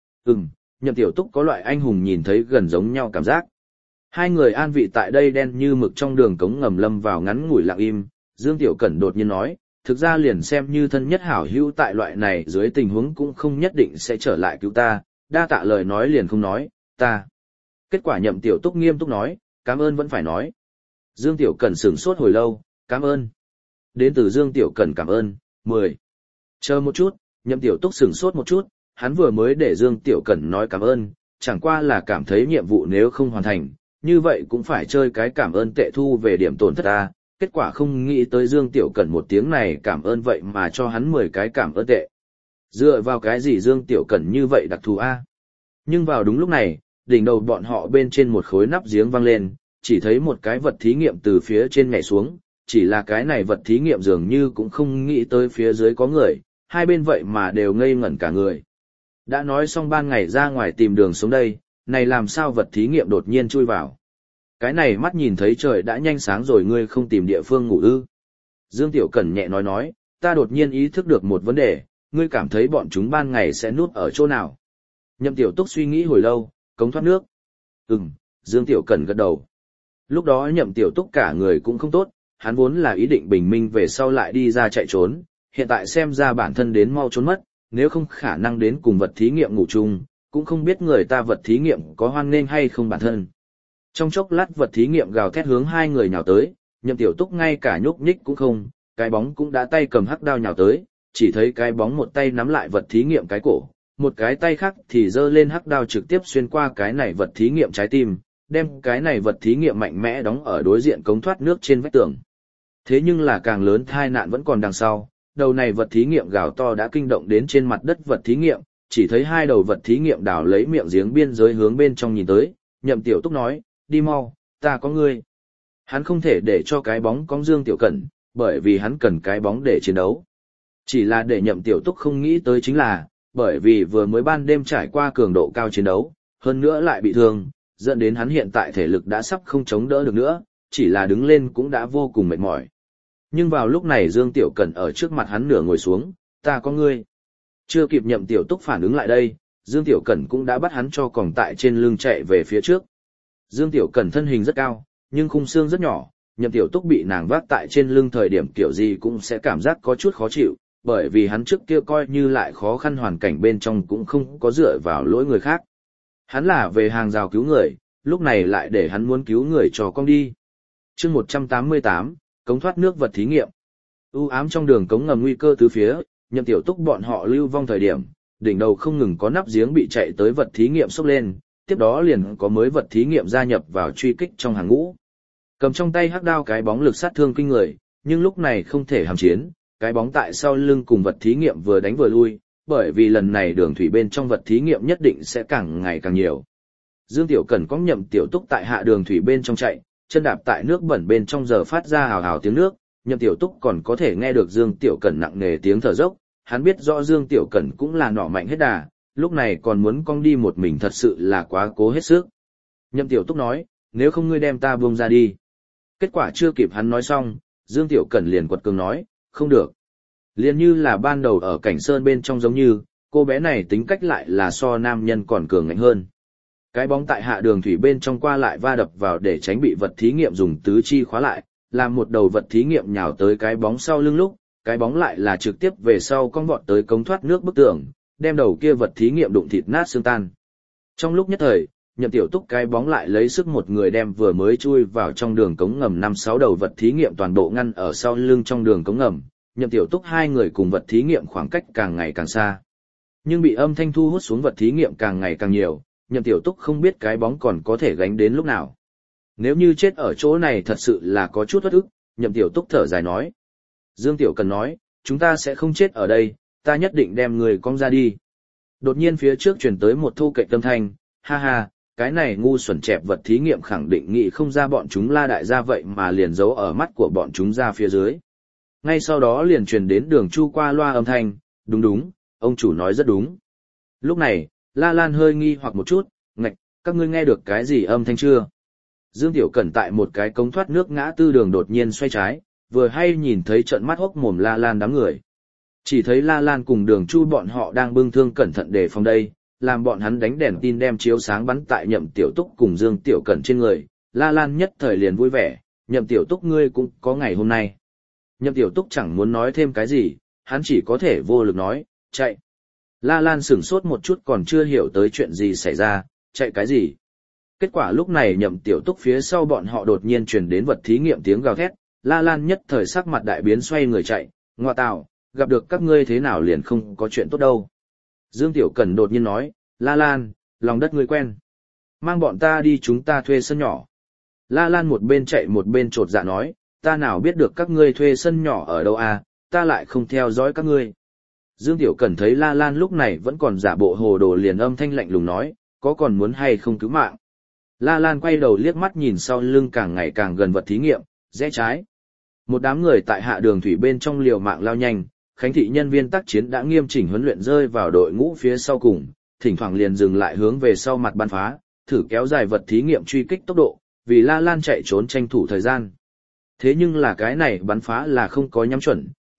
Nhậm Tiểu Túc có loại anh hùng nhìn thấy gần giống nhau cảm giác. Hai người an vị tại đây đen như mực trong đường cống ngầm lâm vào ngắn ngủi lặng im, Dương Tiểu Cẩn đột nhiên nói, thực ra liền xem như thân nhất hảo hữu tại loại này dưới tình huống cũng không nhất định sẽ trở lại cứu ta, đa tạ lời nói liền không nói, ta. Kết quả Nhậm Tiểu Túc nghiêm túc nói, cảm ơn vẫn phải nói. Dương Tiểu Cẩn sửng sốt hồi lâu, cảm ơn. Đến từ Dương Tiểu Cẩn cảm ơn, 10. Chờ một chút, Nhậm Tiểu Túc sửng sốt một chút, hắn vừa mới để Dương Tiểu Cẩn nói cảm ơn, chẳng qua là cảm thấy nhiệm vụ nếu không hoàn thành, như vậy cũng phải chơi cái cảm ơn tệ thu về điểm tổn thất ta, kết quả không nghĩ tới Dương Tiểu Cẩn một tiếng này cảm ơn vậy mà cho hắn 10 cái cảm ơn tệ. Dựa vào cái gì Dương Tiểu Cẩn như vậy đặc thù a? Nhưng vào đúng lúc này, đỉnh đầu bọn họ bên trên một khối nắp giếng vang lên, chỉ thấy một cái vật thí nghiệm từ phía trên nhảy xuống, chỉ là cái này vật thí nghiệm dường như cũng không nghĩ tới phía dưới có người, hai bên vậy mà đều ngây ngẩn cả người. Đã nói xong ban ngày ra ngoài tìm đường xuống đây, này làm sao vật thí nghiệm đột nhiên chui vào. Cái này mắt nhìn thấy trời đã nhanh sáng rồi ngươi không tìm địa phương ngủ ư. Dương Tiểu Cẩn nhẹ nói, ta đột nhiên ý thức được một vấn đề, ngươi cảm thấy bọn chúng ban ngày sẽ núp ở chỗ nào? Nhậm Tiểu Túc suy nghĩ hồi lâu, cống thoát nước. Dương Tiểu Cẩn gật đầu. Lúc đó Nhậm Tiểu Túc cả người cũng không tốt, hắn vốn là ý định bình minh về sau lại đi ra chạy trốn, hiện tại xem ra bản thân đến mau trốn mất, nếu không khả năng đến cùng vật thí nghiệm ngủ chung, cũng không biết người ta vật thí nghiệm có hoan nghênh hay không bản thân. Trong chốc lát vật thí nghiệm gào thét hướng hai người nhào tới, Nhậm Tiểu Túc ngay cả nhúc nhích cũng không, cái bóng cũng đã tay cầm hắc đao nhào tới, chỉ thấy cái bóng một tay nắm lại vật thí nghiệm cái cổ, một cái tay khác thì giơ lên hắc đao trực tiếp xuyên qua cái này vật thí nghiệm trái tim, đem cái này vật thí nghiệm mạnh mẽ đóng ở đối diện cống thoát nước trên vách tường. Thế nhưng là càng lớn tai nạn vẫn còn đằng sau, đầu này vật thí nghiệm gào to đã kinh động đến trên mặt đất vật thí nghiệm, chỉ thấy hai đầu vật thí nghiệm đào lấy miệng giếng biên giới hướng bên trong nhìn tới, Nhậm Tiểu Túc nói, đi mau, ta có ngươi. Hắn không thể để cho cái bóng cong Dương Tiểu Cẩn, bởi vì hắn cần cái bóng để chiến đấu. Chỉ là để Nhậm Tiểu Túc không nghĩ tới chính là, bởi vì vừa mới ban đêm trải qua cường độ cao chiến đấu, hơn nữa lại bị thương, dẫn đến hắn hiện tại thể lực đã sắp không chống đỡ được nữa, chỉ là đứng lên cũng đã vô cùng mệt mỏi. Nhưng vào lúc này Dương Tiểu Cẩn ở trước mặt hắn nửa ngồi xuống, ta có ngươi. Chưa kịp Nhậm Tiểu Túc phản ứng lại đây, Dương Tiểu Cẩn cũng đã bắt hắn cho còng tại trên lưng chạy về phía trước. Dương Tiểu Cẩn thân hình rất cao, nhưng khung xương rất nhỏ, Nhậm Tiểu Túc bị nàng vác tại trên lưng thời điểm kiểu gì cũng sẽ cảm giác có chút khó chịu, bởi vì hắn trước kia coi như lại khó khăn hoàn cảnh bên trong cũng không có dựa vào lỗi người khác. Hắn là về hàng rào cứu người, lúc này lại để hắn muốn cứu người cho con đi. Chương 188, cống thoát nước vật thí nghiệm. U ám trong đường cống ngầm nguy cơ tứ phía, Nhậm Tiểu Túc bọn họ lưu vong thời điểm, đỉnh đầu không ngừng có nắp giếng bị chạy tới vật thí nghiệm xốc lên, tiếp đó liền có mới vật thí nghiệm gia nhập vào truy kích trong hàng ngũ. Cầm trong tay hắc đao cái bóng lực sát thương kinh người, nhưng lúc này không thể hàm chiến, cái bóng tại sau lưng cùng vật thí nghiệm vừa đánh vừa lui, bởi vì lần này đường thủy bên trong vật thí nghiệm nhất định sẽ càng ngày càng nhiều. Dương Tiểu Cẩn có Nhậm Tiểu Túc tại hạ đường thủy bên trong chạy, chân đạp tại nước bẩn bên trong giờ phát ra hào hào tiếng nước, Nhậm Tiểu Túc còn có thể nghe được Dương Tiểu Cẩn nặng nề tiếng thở dốc, hắn biết rõ Dương Tiểu Cẩn cũng là nỏ mạnh hết đà, lúc này còn muốn cong đi một mình thật sự là quá cố hết sức. Nhậm Tiểu Túc nói, nếu không ngươi đem ta buông ra đi. Kết quả chưa kịp hắn nói xong, Dương Tiểu Cẩn liền quật cường nói, không được. Liền như là ban đầu ở cảnh sơn bên trong giống như, cô bé này tính cách lại là so nam nhân còn cường ngạnh hơn. Cái bóng tại hạ đường thủy bên trong qua lại va đập vào để tránh bị vật thí nghiệm dùng tứ chi khóa lại, làm một đầu vật thí nghiệm nhào tới cái bóng sau lưng lúc, cái bóng lại là trực tiếp về sau cong vọt tới cống thoát nước bức tường, đem đầu kia vật thí nghiệm đụng thịt nát xương tan. Trong lúc nhất thời, Nhậm Tiểu Túc cái bóng lại lấy sức một người đem vừa mới chui vào trong đường cống ngầm 5-6 đầu vật thí nghiệm toàn bộ ngăn ở sau lưng trong đường cống ngầm, Nhậm Tiểu Túc hai người cùng vật thí nghiệm khoảng cách càng ngày càng xa. Nhưng bị âm thanh thu hút xuống vật thí nghiệm càng ngày càng nhiều, Nhậm Tiểu Túc không biết cái bóng còn có thể gánh đến lúc nào. Nếu như chết ở chỗ này thật sự là có chút uất ức, Nhậm Tiểu Túc thở dài nói. Dương Tiểu Cần nói, chúng ta sẽ không chết ở đây, ta nhất định đem người cong ra đi. Đột nhiên phía trước truyền tới một thu cạnh âm thanh, ha ha, cái này ngu xuẩn chẹp vật thí nghiệm khẳng định nghĩ không ra bọn chúng La đại gia vậy mà liền giấu ở mắt của bọn chúng ra phía dưới. Ngay sau đó liền truyền đến Đường Chu qua loa âm thanh, đúng đúng, ông chủ nói rất đúng. Lúc này, La Lan hơi nghi hoặc một chút, ngạch, các ngươi nghe được cái gì âm thanh chưa? Dương Tiểu Cẩn tại một cái cống thoát nước ngã tư đường đột nhiên xoay trái, vừa hay nhìn thấy trận mắt hốc mồm La Lan đám người. Chỉ thấy La Lan cùng Đường Chu bọn họ đang bưng thương cẩn thận đề phòng đây, làm bọn hắn đánh đèn tin đem chiếu sáng bắn tại Nhậm Tiểu Túc cùng Dương Tiểu Cẩn trên người. La Lan nhất thời liền vui vẻ, Nhậm Tiểu Túc ngươi cũng có ngày hôm nay. Nhậm Tiểu Túc chẳng muốn nói thêm cái gì, hắn chỉ có thể vô lực nói, chạy. La Lan sửng sốt một chút còn chưa hiểu tới chuyện gì xảy ra, chạy cái gì. Kết quả lúc này Nhậm Tiểu Túc phía sau bọn họ đột nhiên truyền đến vật thí nghiệm tiếng gào thét, La Lan nhất thời sắc mặt đại biến xoay người chạy, ngoa tạo, gặp được các ngươi thế nào liền không có chuyện tốt đâu. Dương Tiểu Cẩn đột nhiên nói, La Lan, lòng đất ngươi quen. Mang bọn ta đi chúng ta thuê sân nhỏ. La Lan một bên chạy một bên trột dạ nói, ta nào biết được các ngươi thuê sân nhỏ ở đâu à, ta lại không theo dõi các ngươi. Dương Tiểu Cẩn thấy La Lan lúc này vẫn còn giả bộ hồ đồ liền âm thanh lạnh lùng nói, có còn muốn hay không cứu mạng. La Lan quay đầu liếc mắt nhìn sau lưng càng ngày càng gần vật thí nghiệm, rẽ trái. Một đám người tại hạ đường thủy bên trong liều mạng lao nhanh, Khánh thị nhân viên tác chiến đã nghiêm chỉnh huấn luyện rơi vào đội ngũ phía sau cùng, thỉnh thoảng liền dừng lại hướng về sau mặt bắn phá, thử kéo dài vật thí nghiệm truy kích tốc độ, vì La Lan chạy trốn tranh thủ thời gian. Thế nhưng là cái này bắn phá là không có nhắm chuẩn,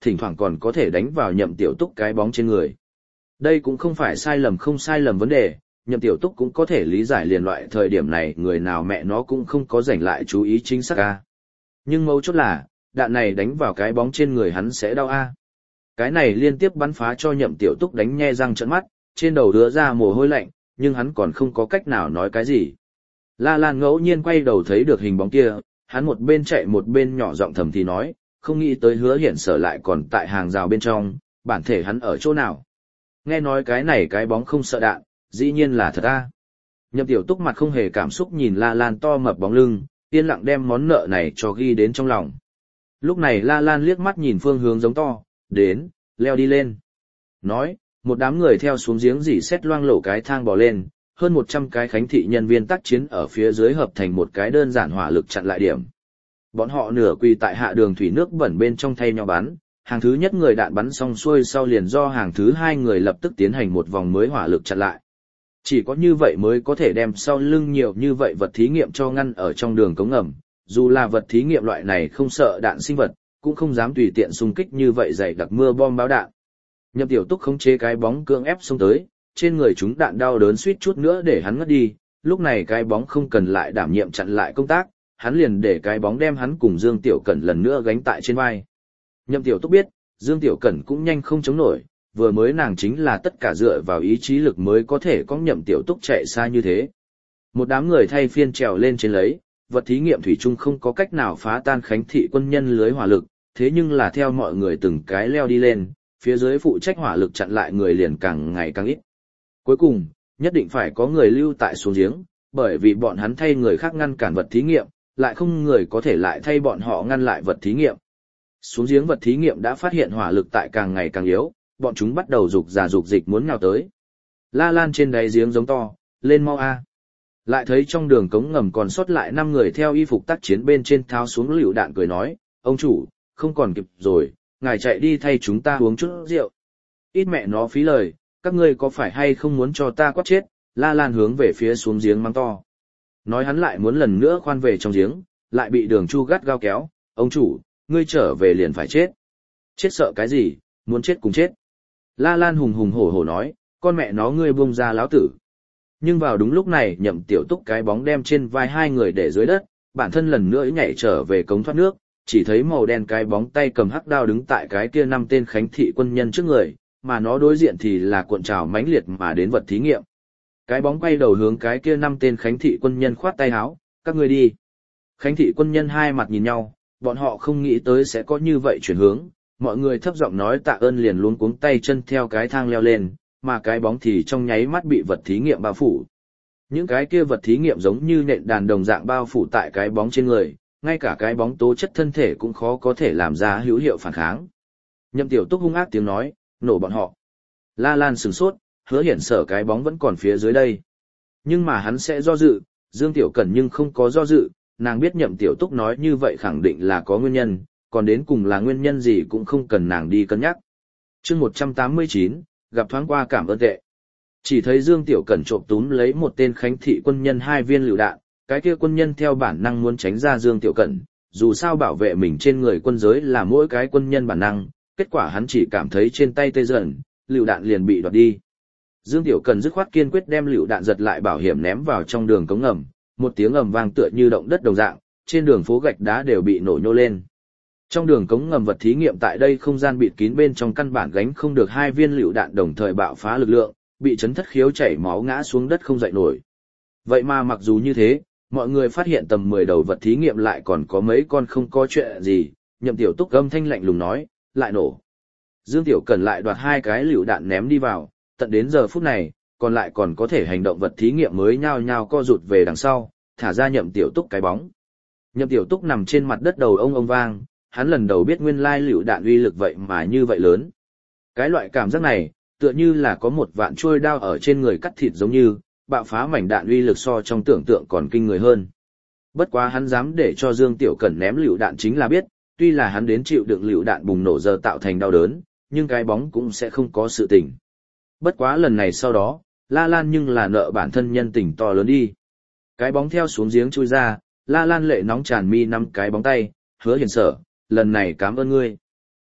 thỉnh thoảng còn có thể đánh vào Nhậm Tiểu Túc cái bóng trên người. Đây cũng không phải sai lầm không sai lầm vấn đề, Nhậm Tiểu Túc cũng có thể lý giải liền loại thời điểm này người nào mẹ nó cũng không có rảnh lại chú ý chính xác a. Nhưng mấu chốt là, đạn này đánh vào cái bóng trên người hắn sẽ đau a. Cái này liên tiếp bắn phá cho Nhậm Tiểu Túc đánh nhe răng trợn mắt, trên đầu đứa ra mồ hôi lạnh, nhưng hắn còn không có cách nào nói cái gì. La Lan ngẫu nhiên quay đầu thấy được hình bóng kia, hắn một bên chạy một bên nhỏ giọng thầm thì nói, không nghĩ tới Hứa Hiển Sở lại còn tại hàng rào bên trong, bản thể hắn ở chỗ nào. Nghe nói cái này cái bóng không sợ đạn, dĩ nhiên là thật a. Nhậm Tiểu Túc mặt không hề cảm xúc nhìn La Lan to mập bóng lưng, yên lặng đem món nợ này cho ghi đến trong lòng. Lúc này La Lan liếc mắt nhìn phương hướng giống to, đến, leo đi lên. Nói, một đám người theo xuống giếng dỉ xét loang lổ cái thang bò lên, hơn 100 cái khánh thị nhân viên tác chiến ở phía dưới hợp thành một cái đơn giản hỏa lực chặn lại điểm. Bọn họ nửa quỳ tại hạ đường thủy nước bẩn bên trong thay nhau bắn, hàng thứ nhất người đạn bắn xong xuôi sau liền do hàng thứ hai người lập tức tiến hành một vòng mới hỏa lực chặn lại. Chỉ có như vậy mới có thể đem sau lưng nhiều như vậy vật thí nghiệm cho ngăn ở trong đường cống ngầm, dù là vật thí nghiệm loại này không sợ đạn sinh vật, cũng không dám tùy tiện xung kích như vậy dày đặc mưa bom báo đạn. Nhậm Tiểu Túc khống chế cái bóng cưỡng ép xông tới, trên người chúng đạn đau đớn suýt chút nữa để hắn ngất đi, lúc này cái bóng không cần lại đảm nhiệm chặn lại công tác, hắn liền để cái bóng đem hắn cùng Dương Tiểu Cẩn lần nữa gánh tại trên vai. Nhậm Tiểu Túc biết, Dương Tiểu Cẩn cũng nhanh không chống nổi, vừa mới nàng chính là tất cả dựa vào ý chí lực mới có thể có Nhậm Tiểu Túc chạy xa như thế. Một đám người thay phiên trèo lên trên lấy, vật thí nghiệm thủy chung không có cách nào phá tan khánh thị quân nhân lưới hỏa lực, thế nhưng là theo mọi người từng cái leo đi lên, phía dưới phụ trách hỏa lực chặn lại người liền càng ngày càng ít. Cuối cùng, nhất định phải có người lưu tại xuống giếng, bởi vì bọn hắn thay người khác ngăn cản vật thí nghiệm, lại không người có thể lại thay bọn họ ngăn lại vật thí nghiệm. Xuống giếng vật thí nghiệm đã phát hiện hỏa lực tại càng ngày càng yếu, bọn chúng bắt đầu rục rà rục dịch muốn nhào tới. La Lan trên đáy giếng giống to, lên mau a. Lại thấy trong đường cống ngầm còn sót lại 5 người theo y phục tác chiến bên trên tháo xuống lựu đạn cười nói, ông chủ, không còn kịp rồi, ngài chạy đi thay chúng ta uống chút rượu. Ít mẹ nó phí lời, các ngươi có phải hay không muốn cho ta quát chết, La Lan hướng về phía xuống giếng mắng to. Nói hắn lại muốn lần nữa khoan về trong giếng, lại bị Đường Chu gắt gao kéo, ông chủ, ngươi trở về liền phải chết. Chết sợ cái gì, muốn chết cùng chết. La Lan hùng hùng hổ hổ nói, con mẹ nó ngươi buông ra láo tử. Nhưng vào đúng lúc này Nhậm Tiểu Túc cái bóng đem trên vai hai người để dưới đất, bản thân lần nữa nhảy trở về cống thoát nước, chỉ thấy màu đen cái bóng tay cầm hắc đao đứng tại cái kia 5 tên khánh thị quân nhân trước người, mà nó đối diện thì là cuộn trào mãnh liệt mà đến vật thí nghiệm. Cái bóng quay đầu hướng cái kia 5 tên khánh thị quân nhân khoát tay áo, các ngươi đi. Khánh thị quân nhân hai mặt nhìn nhau, bọn họ không nghĩ tới sẽ có như vậy chuyển hướng, mọi người thấp giọng nói tạ ơn liền luống cuống tay chân theo cái thang leo lên, mà cái bóng thì trong nháy mắt bị vật thí nghiệm bao phủ. Những cái kia vật thí nghiệm giống như nện đàn đồng dạng bao phủ tại cái bóng trên người, ngay cả cái bóng tố chất thân thể cũng khó có thể làm ra hữu hiệu phản kháng. Nhậm Tiểu Túc hung ác tiếng nói, nổ bọn họ. La Lan sửng sốt, Hứa Hiển Sở cái bóng vẫn còn phía dưới đây. Nhưng mà hắn sẽ do dự, Dương Tiểu Cẩn nhưng không có do dự, nàng biết Nhậm Tiểu Túc nói như vậy khẳng định là có nguyên nhân, còn đến cùng là nguyên nhân gì cũng không cần nàng đi cân nhắc. Chương 189, gặp thoáng qua cảm ơn tệ. Chỉ thấy Dương Tiểu Cẩn trộm túm lấy một tên khánh thị quân nhân 2 viên lựu đạn, cái kia quân nhân theo bản năng muốn tránh ra Dương Tiểu Cẩn, dù sao bảo vệ mình trên người quân giới là mỗi cái quân nhân bản năng, kết quả hắn chỉ cảm thấy trên tay tê dần, lựu đạn liền bị đoạt đi. Dương Tiểu Cẩn dứt khoát kiên quyết đem lựu đạn giật lại bảo hiểm ném vào trong đường cống ngầm, một tiếng ầm vang tựa như động đất đồng dạng, trên đường phố gạch đá đều bị nổ nhô lên. Trong đường cống ngầm vật thí nghiệm tại đây không gian bịt kín bên trong căn bản gánh không được 2 viên lựu đạn đồng thời bạo phá lực lượng, bị chấn thất khiếu chảy máu ngã xuống đất không dậy nổi. Vậy mà mặc dù như thế, mọi người phát hiện tầm 10 đầu vật thí nghiệm lại còn có mấy con không có chuyện gì, Nhậm Tiểu Túc âm thanh lạnh lùng nói, lại nổ. Dương Tiểu Cẩn lại đoạt 2 cái lựu đạn ném đi vào, tận đến giờ phút này, còn lại còn có thể hành động vật thí nghiệm mới nhao nhao co rụt về đằng sau, thả ra Nhậm Tiểu Túc cái bóng. Nhậm Tiểu Túc nằm trên mặt đất đầu ông vang, hắn lần đầu biết nguyên lai lựu đạn uy lực vậy mà như vậy lớn. Cái loại cảm giác này, tựa như là có một vạn chuôi đao ở trên người cắt thịt giống như, bạo phá mảnh đạn uy lực so trong tưởng tượng còn kinh người hơn. Bất quá hắn dám để cho Dương Tiểu Cẩn ném lựu đạn chính là biết, tuy là hắn đến chịu đựng lựu đạn bùng nổ giờ tạo thành đau đớn, nhưng cái bóng cũng sẽ không có sự tình. Bất quá lần này sau đó, La Lan nhưng là nợ bản thân nhân tình to lớn đi. Cái bóng theo xuống giếng chui ra, La Lan lệ nóng tràn mi 5 cái bóng tay, Hứa Hiển Sở, lần này cảm ơn ngươi.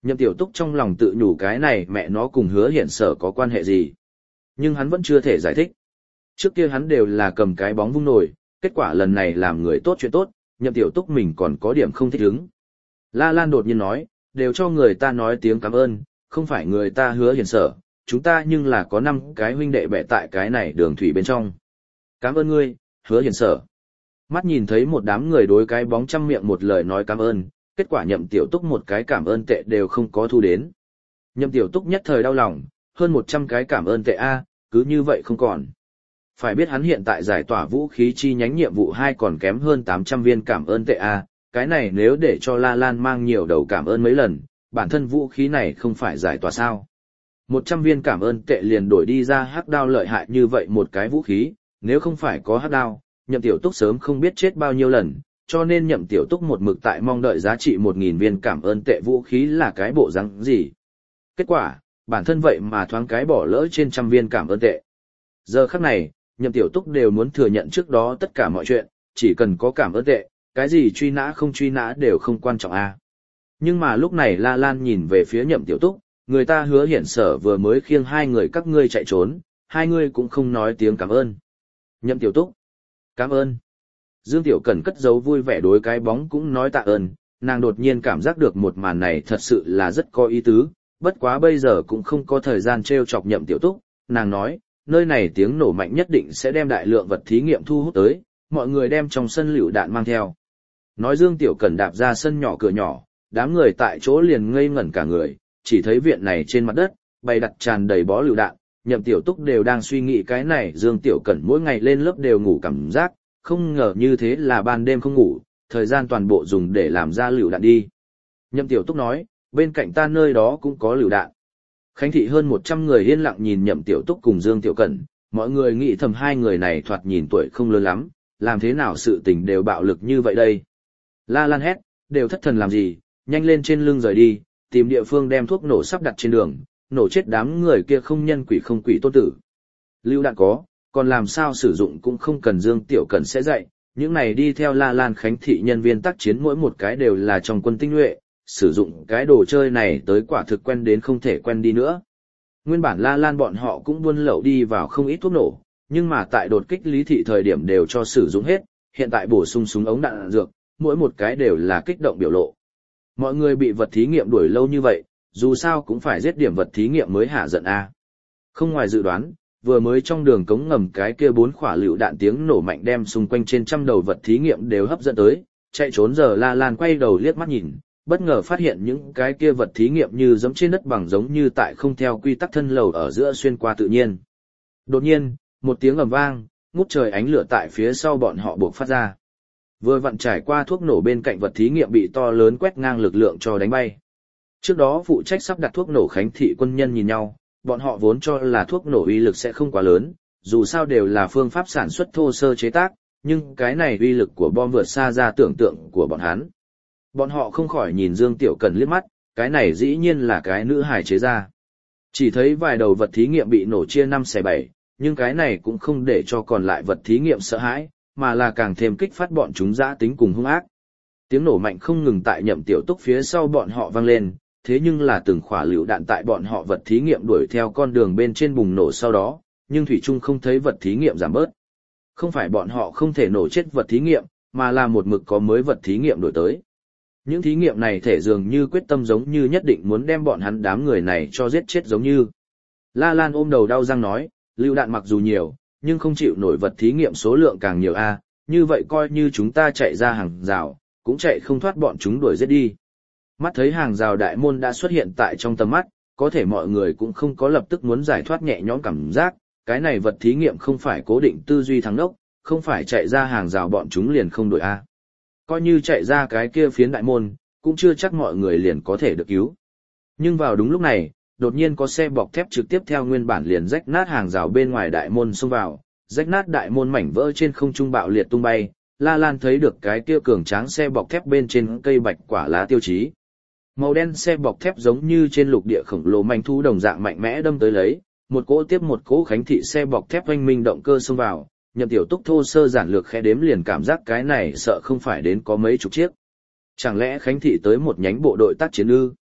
Nhậm Tiểu Túc trong lòng tự nhủ cái này mẹ nó cùng Hứa Hiển Sở có quan hệ gì. Nhưng hắn vẫn chưa thể giải thích. Trước kia hắn đều là cầm cái bóng vung nổi, kết quả lần này làm người tốt chuyện tốt, Nhậm Tiểu Túc mình còn có điểm không thích ứng. La Lan đột nhiên nói, đều cho người ta nói tiếng cảm ơn, không phải người ta Hứa Hiển Sở, chúng ta nhưng là có 5 cái huynh đệ bè tại cái này đường thủy bên trong. Cảm ơn ngươi, Hứa Hiển Sở. Mắt nhìn thấy một đám người đối cái bóng trăm miệng một lời nói cảm ơn, kết quả Nhậm Tiểu Túc một cái cảm ơn tệ đều không có thu đến. Nhậm Tiểu Túc nhất thời đau lòng, hơn 100 cái cảm ơn tệ A, cứ như vậy không còn. Phải biết hắn hiện tại giải tỏa vũ khí chi nhánh nhiệm vụ 2 còn kém hơn 800 viên cảm ơn tệ A, cái này nếu để cho La Lan mang nhiều đầu cảm ơn mấy lần, bản thân vũ khí này không phải giải tỏa sao. 100 viên cảm ơn tệ liền đổi đi ra hắc đao lợi hại như vậy một cái vũ khí, nếu không phải có hắc đao, Nhậm Tiểu Túc sớm không biết chết bao nhiêu lần, cho nên Nhậm Tiểu Túc một mực tại mong đợi giá trị 1000 viên cảm ơn tệ vũ khí là cái bộ rắn gì. Kết quả, bản thân vậy mà thoáng cái bỏ lỡ trên 100 viên cảm ơn tệ. Giờ khắc này, Nhậm Tiểu Túc đều muốn thừa nhận trước đó tất cả mọi chuyện, chỉ cần có cảm ơn tệ, cái gì truy nã không truy nã đều không quan trọng a. Nhưng mà lúc này La Lan nhìn về phía Nhậm Tiểu Túc, người ta Hứa Hiển Sở vừa mới khiêng 2 người các ngươi chạy trốn, 2 người cũng không nói tiếng cảm ơn. Nhậm Tiểu Túc, cảm ơn. Dương Tiểu Cẩn cất giấu vui vẻ đối cái bóng cũng nói tạ ơn, nàng đột nhiên cảm giác được một màn này thật sự là rất có ý tứ, bất quá bây giờ cũng không có thời gian trêu chọc Nhậm Tiểu Túc, nàng nói, nơi này tiếng nổ mạnh nhất định sẽ đem đại lượng vật thí nghiệm thu hút tới, mọi người đem trong sân lựu đạn mang theo. Nói Dương Tiểu Cẩn đạp ra sân nhỏ cửa nhỏ, đám người tại chỗ liền ngây ngẩn cả người, chỉ thấy viện này trên mặt đất, bày đặt tràn đầy bó lựu đạn, Nhậm Tiểu Túc đều đang suy nghĩ cái này Dương Tiểu Cẩn mỗi ngày lên lớp đều ngủ cảm giác, không ngờ như thế là ban đêm không ngủ, thời gian toàn bộ dùng để làm ra lựu đạn đi. Nhậm Tiểu Túc nói, bên cạnh ta nơi đó cũng có lựu đạn. Khánh thị hơn 100 người yên lặng nhìn Nhậm Tiểu Túc cùng Dương Tiểu Cẩn, mọi người nghĩ thầm 2 người này thoạt nhìn tuổi không lớn lắm, làm thế nào sự tình đều bạo lực như vậy đây. La Lan hét, đều thất thần làm gì, nhanh lên trên lưng rời đi, tìm địa phương đem thuốc nổ sắp đặt trên đường, nổ chết đám người kia không nhân quỷ không quỷ tôn tử. Lưu đạn có, còn làm sao sử dụng cũng không cần Dương Tiểu Cẩn sẽ dạy, những này đi theo La Lan Khánh thị nhân viên tác chiến mỗi một cái đều là trong quân tinh nhuệ, sử dụng cái đồ chơi này tới quả thực quen đến không thể quen đi nữa. Nguyên bản La Lan bọn họ cũng buôn lậu đi vào không ít thuốc nổ, nhưng mà tại đột kích Lý thị thời điểm đều cho sử dụng hết, hiện tại bổ sung súng ống đạn dược, mỗi một cái đều là kích động biểu lộ. Mọi người bị vật thí nghiệm đuổi lâu như vậy, dù sao cũng phải giết điểm vật thí nghiệm mới hạ giận a. Không ngoài dự đoán, vừa mới trong đường cống ngầm cái kia 4 quả lựu đạn tiếng nổ mạnh đem xung quanh trên trăm đầu vật thí nghiệm đều hấp dẫn tới, chạy trốn giờ La Lan quay đầu liếc mắt nhìn, bất ngờ phát hiện những cái kia vật thí nghiệm như giống trên đất bằng giống như tại không theo quy tắc thân lầu ở giữa xuyên qua tự nhiên. Đột nhiên, một tiếng ầm vang, ngút trời ánh lửa tại phía sau bọn họ buộc phát ra. Vừa vặn trải qua thuốc nổ bên cạnh vật thí nghiệm bị to lớn quét ngang lực lượng cho đánh bay. Trước đó phụ trách sắp đặt thuốc nổ Khánh thị quân nhân nhìn nhau, bọn họ vốn cho là thuốc nổ uy lực sẽ không quá lớn, dù sao đều là phương pháp sản xuất thô sơ chế tác, nhưng cái này uy lực của bom vượt xa ra tưởng tượng của bọn hắn. Bọn họ không khỏi nhìn Dương Tiểu Cần liếc mắt, cái này dĩ nhiên là cái nữ hài chế ra. Chỉ thấy vài đầu vật thí nghiệm bị nổ chia 5 xẻ 7, nhưng cái này cũng không để cho còn lại vật thí nghiệm sợ hãi, mà là càng thêm kích phát bọn chúng dã tính cùng hung ác. Tiếng nổ mạnh không ngừng tại Nhậm Tiểu Túc phía sau bọn họ vang lên, thế nhưng là từng quả lựu đạn tại bọn họ vật thí nghiệm đuổi theo con đường bên trên bùng nổ sau đó, nhưng thủy chung không thấy vật thí nghiệm giảm bớt. Không phải bọn họ không thể nổ chết vật thí nghiệm, mà là một mực có mới vật thí nghiệm đổi tới. Những thí nghiệm này thể dường như quyết tâm giống như nhất định muốn đem bọn hắn đám người này cho giết chết giống như. La Lan ôm đầu đau răng nói, lựu đạn mặc dù nhiều, nhưng không chịu nổi vật thí nghiệm số lượng càng nhiều a, như vậy coi như chúng ta chạy ra hàng rào, cũng chạy không thoát bọn chúng đuổi giết đi. Mắt thấy hàng rào đại môn đã xuất hiện tại trong tầm mắt, có thể mọi người cũng không có lập tức muốn giải thoát nhẹ nhõm cảm giác, cái này vật thí nghiệm không phải cố định tư duy thắng đốc, không phải chạy ra hàng rào bọn chúng liền không đuổi a. Coi như chạy ra cái kia phiến đại môn, cũng chưa chắc mọi người liền có thể được cứu. Nhưng vào đúng lúc này, đột nhiên có xe bọc thép trực tiếp theo nguyên bản liền rách nát hàng rào bên ngoài đại môn xông vào, rách nát đại môn mảnh vỡ trên không trung bạo liệt tung bay, La Lan thấy được cái kia cường tráng xe bọc thép bên trên cây bạch quả lá tiêu chí. Màu đen xe bọc thép giống như trên lục địa khổng lồ manh thú đồng dạng mạnh mẽ đâm tới lấy, một cỗ tiếp một cỗ Khánh thị xe bọc thép oanh minh động cơ xông vào, Nhậm Tiểu Túc thô sơ giản lược khẽ đếm liền cảm giác cái này sợ không phải đến có mấy chục chiếc. Chẳng lẽ Khánh thị tới một nhánh bộ đội tác chiến ư?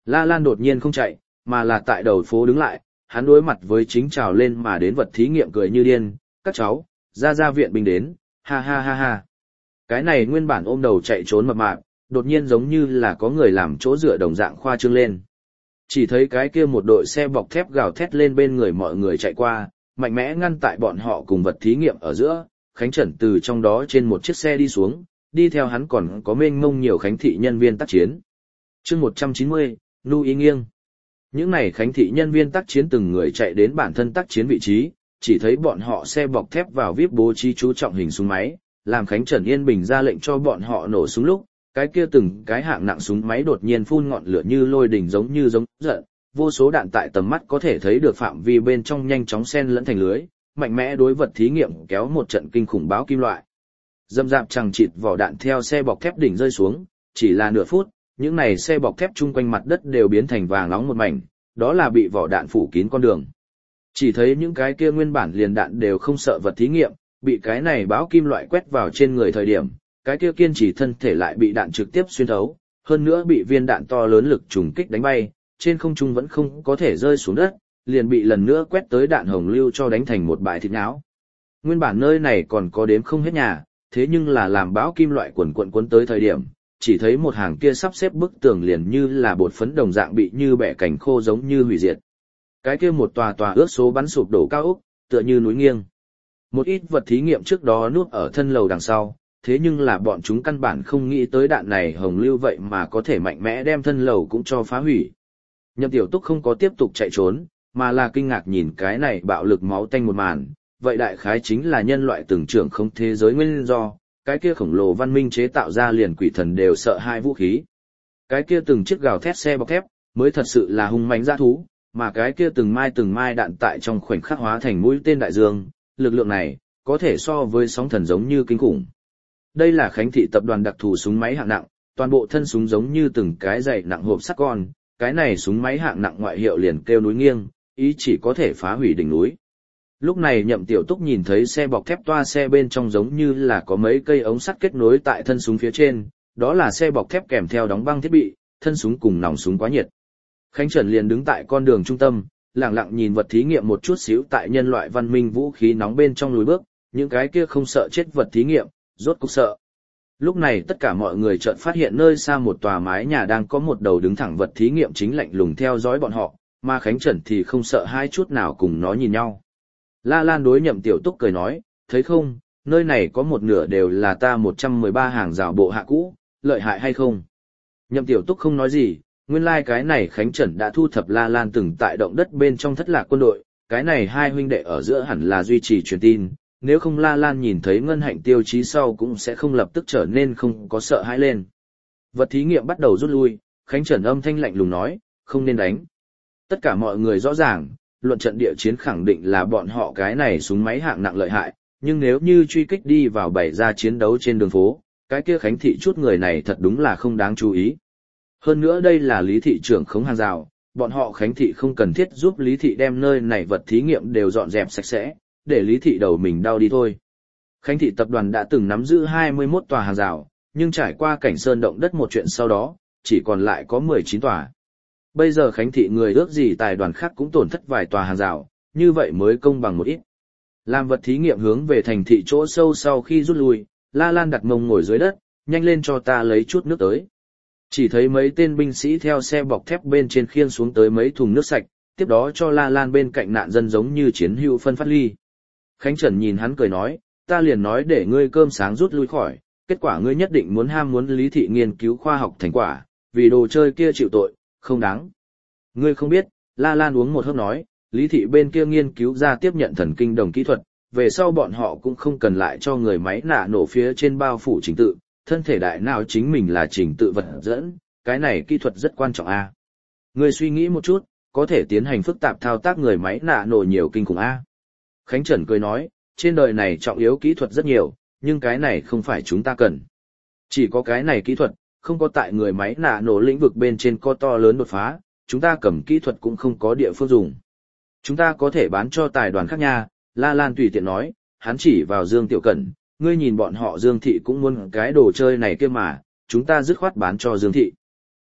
La Lan đột nhiên không chạy, mà là tại đầu phố đứng lại, hắn đối mặt với chính trào lên mà đến vật thí nghiệm cười như điên, các cháu, ra viện binh đến, ha ha ha ha. Cái này nguyên bản ôm đầu chạy trốn mập mạp, đột nhiên giống như là có người làm chỗ dựa đồng dạng khoa trương lên. Chỉ thấy cái kia một đội xe bọc thép gào thét lên bên người mọi người chạy qua, mạnh mẽ ngăn tại bọn họ cùng vật thí nghiệm ở giữa, Khánh Trần từ trong đó trên một chiếc xe đi xuống, đi theo hắn còn có mênh mông nhiều khánh thị nhân viên tác chiến. chương 190, Nu Y nghiêng. Những này khánh thị nhân viên tác chiến từng người chạy đến bản thân tác chiến vị trí, chỉ thấy bọn họ xe bọc thép vào vip bố trí chú trọng hình súng máy, làm Khánh Trần yên bình ra lệnh cho bọn họ nổ súng lúc, cái kia từng cái hạng nặng súng máy đột nhiên phun ngọn lửa như lôi đình giống giận, vô số đạn tại tầm mắt có thể thấy được phạm vi bên trong nhanh chóng xen lẫn thành lưới, mạnh mẽ đối vật thí nghiệm kéo một trận kinh khủng báo kim loại. Dâm dạp chằng chịt vỏ đạn theo xe bọc thép đỉnh rơi xuống, chỉ là nửa phút, những này xe bọc thép chung quanh mặt đất đều biến thành vàng nóng một mảnh, đó là bị vỏ đạn phủ kín con đường. Chỉ thấy những cái kia nguyên bản liền đạn đều không sợ vật thí nghiệm, bị cái này báo kim loại quét vào trên người thời điểm, cái kia kiên trì thân thể lại bị đạn trực tiếp xuyên thấu, hơn nữa bị viên đạn to lớn lực trùng kích đánh bay, trên không trung vẫn không có thể rơi xuống đất, liền bị lần nữa quét tới đạn hồng lưu cho đánh thành một bãi thịt nhão. Nguyên bản nơi này còn có đếm không hết nhà, thế nhưng là làm bão kim loại quần cuốn tới thời điểm, chỉ thấy một hàng kia sắp xếp bức tường liền như là bột phấn đồng dạng bị như bẻ cành khô giống như hủy diệt. Cái kia một tòa ước số bắn sụp đổ cao ốc, tựa như núi nghiêng. Một ít vật thí nghiệm trước đó núp ở thân lầu đằng sau, thế nhưng là bọn chúng căn bản không nghĩ tới đạn này hồng lưu vậy mà có thể mạnh mẽ đem thân lầu cũng cho phá hủy. Nhậm Tiểu Túc không có tiếp tục chạy trốn, mà là kinh ngạc nhìn cái này bạo lực máu tanh một màn, vậy đại khái chính là nhân loại từng trưởng không thế giới nguyên do, cái kia khổng lồ văn minh chế tạo ra liền quỷ thần đều sợ hai vũ khí. Cái kia từng chiếc gào thét xe bọc thép, mới thật sự là hung mãnh dã thú, mà cái kia từng mai đạn tại trong khoảnh khắc hóa thành mũi tên đại dương, lực lượng này, có thể so với sóng thần giống như kinh khủng. Đây là Khánh Thị tập đoàn đặc thù súng máy hạng nặng, toàn bộ thân súng giống như từng cái dày nặng hộp sắt con, cái này súng máy hạng nặng ngoại hiệu liền kêu núi nghiêng, ý chỉ có thể phá hủy đỉnh núi. Lúc này Nhậm Tiểu Túc nhìn thấy xe bọc thép toa xe bên trong giống như là có mấy cây ống sắt kết nối tại thân súng phía trên, đó là xe bọc thép kèm theo đóng băng thiết bị, thân súng cùng nòng súng quá nhiệt. Khánh Trần liền đứng tại con đường trung tâm, lặng lặng nhìn vật thí nghiệm một chút xíu tại nhân loại văn minh vũ khí nóng bên trong lùi bước, những cái kia không sợ chết vật thí nghiệm, rốt cục sợ. Lúc này tất cả mọi người chợt phát hiện nơi xa một tòa mái nhà đang có một đầu đứng thẳng vật thí nghiệm chính lạnh lùng theo dõi bọn họ, mà Khánh Trần thì không sợ hai chút nào cùng nó nhìn nhau. La Lan đối Nhậm Tiểu Túc cười nói, thấy không, nơi này có một nửa đều là ta 113 hàng rào bộ hạ cũ, lợi hại hay không? Nhậm Tiểu Túc không nói gì, nguyên lai cái này Khánh Trần đã thu thập La Lan từng tại động đất bên trong thất lạc quân đội, cái này hai huynh đệ ở giữa hẳn là duy trì truyền tin, nếu không La Lan nhìn thấy ngân hạnh tiêu chí sau cũng sẽ không lập tức trở nên không có sợ hãi lên. Vật thí nghiệm bắt đầu rút lui, Khánh Trần âm thanh lạnh lùng nói, không nên đánh. Tất cả mọi người rõ ràng, luận trận địa chiến khẳng định là bọn họ cái này súng máy hạng nặng lợi hại, nhưng nếu như truy kích đi vào bày ra chiến đấu trên đường phố, cái kia Khánh Thị chút người này thật đúng là không đáng chú ý. Hơn nữa đây là Lý Thị trưởng khống hàng rào, bọn họ Khánh Thị không cần thiết giúp Lý Thị đem nơi này vật thí nghiệm đều dọn dẹp sạch sẽ, để Lý Thị đầu mình đau đi thôi. Khánh Thị tập đoàn đã từng nắm giữ 21 tòa hàng rào, nhưng trải qua cảnh sơn động đất một chuyện sau đó, chỉ còn lại có 19 tòa. Bây giờ Khánh Thị người ước gì tài đoàn khác cũng tổn thất vài tòa hàng rào, như vậy mới công bằng một ít. Làm vật thí nghiệm hướng về thành thị chỗ sâu sau khi rút lui, La Lan đặt mông ngồi dưới đất, nhanh lên cho ta lấy chút nước tới. Chỉ thấy mấy tên binh sĩ theo xe bọc thép bên trên khiêng xuống tới mấy thùng nước sạch, tiếp đó cho La Lan bên cạnh nạn dân giống như chiến hữu phân phát ly. Khánh Trần nhìn hắn cười nói, ta liền nói để ngươi cơm sáng rút lui khỏi, kết quả ngươi nhất định muốn Lý Thị nghiên cứu khoa học thành quả, vì đồ chơi kia chịu tội, không đáng. Ngươi không biết, La Lan uống một hớp nói, Lý Thị bên kia nghiên cứu ra tiếp nhận thần kinh đồng kỹ thuật, về sau bọn họ cũng không cần lại cho người máy nạ nổ phía trên bao phủ trình tự, thân thể đại não chính mình là trình tự vật dẫn, cái này kỹ thuật rất quan trọng a. Ngươi suy nghĩ một chút, có thể tiến hành phức tạp thao tác người máy nạ nổ nhiều kinh khủng a. Khánh Trần cười nói, trên đời này trọng yếu kỹ thuật rất nhiều, nhưng cái này không phải chúng ta cần. Chỉ có cái này kỹ thuật, không có tại người máy nạ nổ lĩnh vực bên trên có to lớn đột phá, chúng ta cầm kỹ thuật cũng không có địa phương dùng. Chúng ta có thể bán cho tài đoàn khác nha, La Lan tùy tiện nói, hắn chỉ vào Dương Tiểu Cẩn, ngươi nhìn bọn họ Dương Thị cũng muốn cái đồ chơi này kia mà, chúng ta dứt khoát bán cho Dương Thị.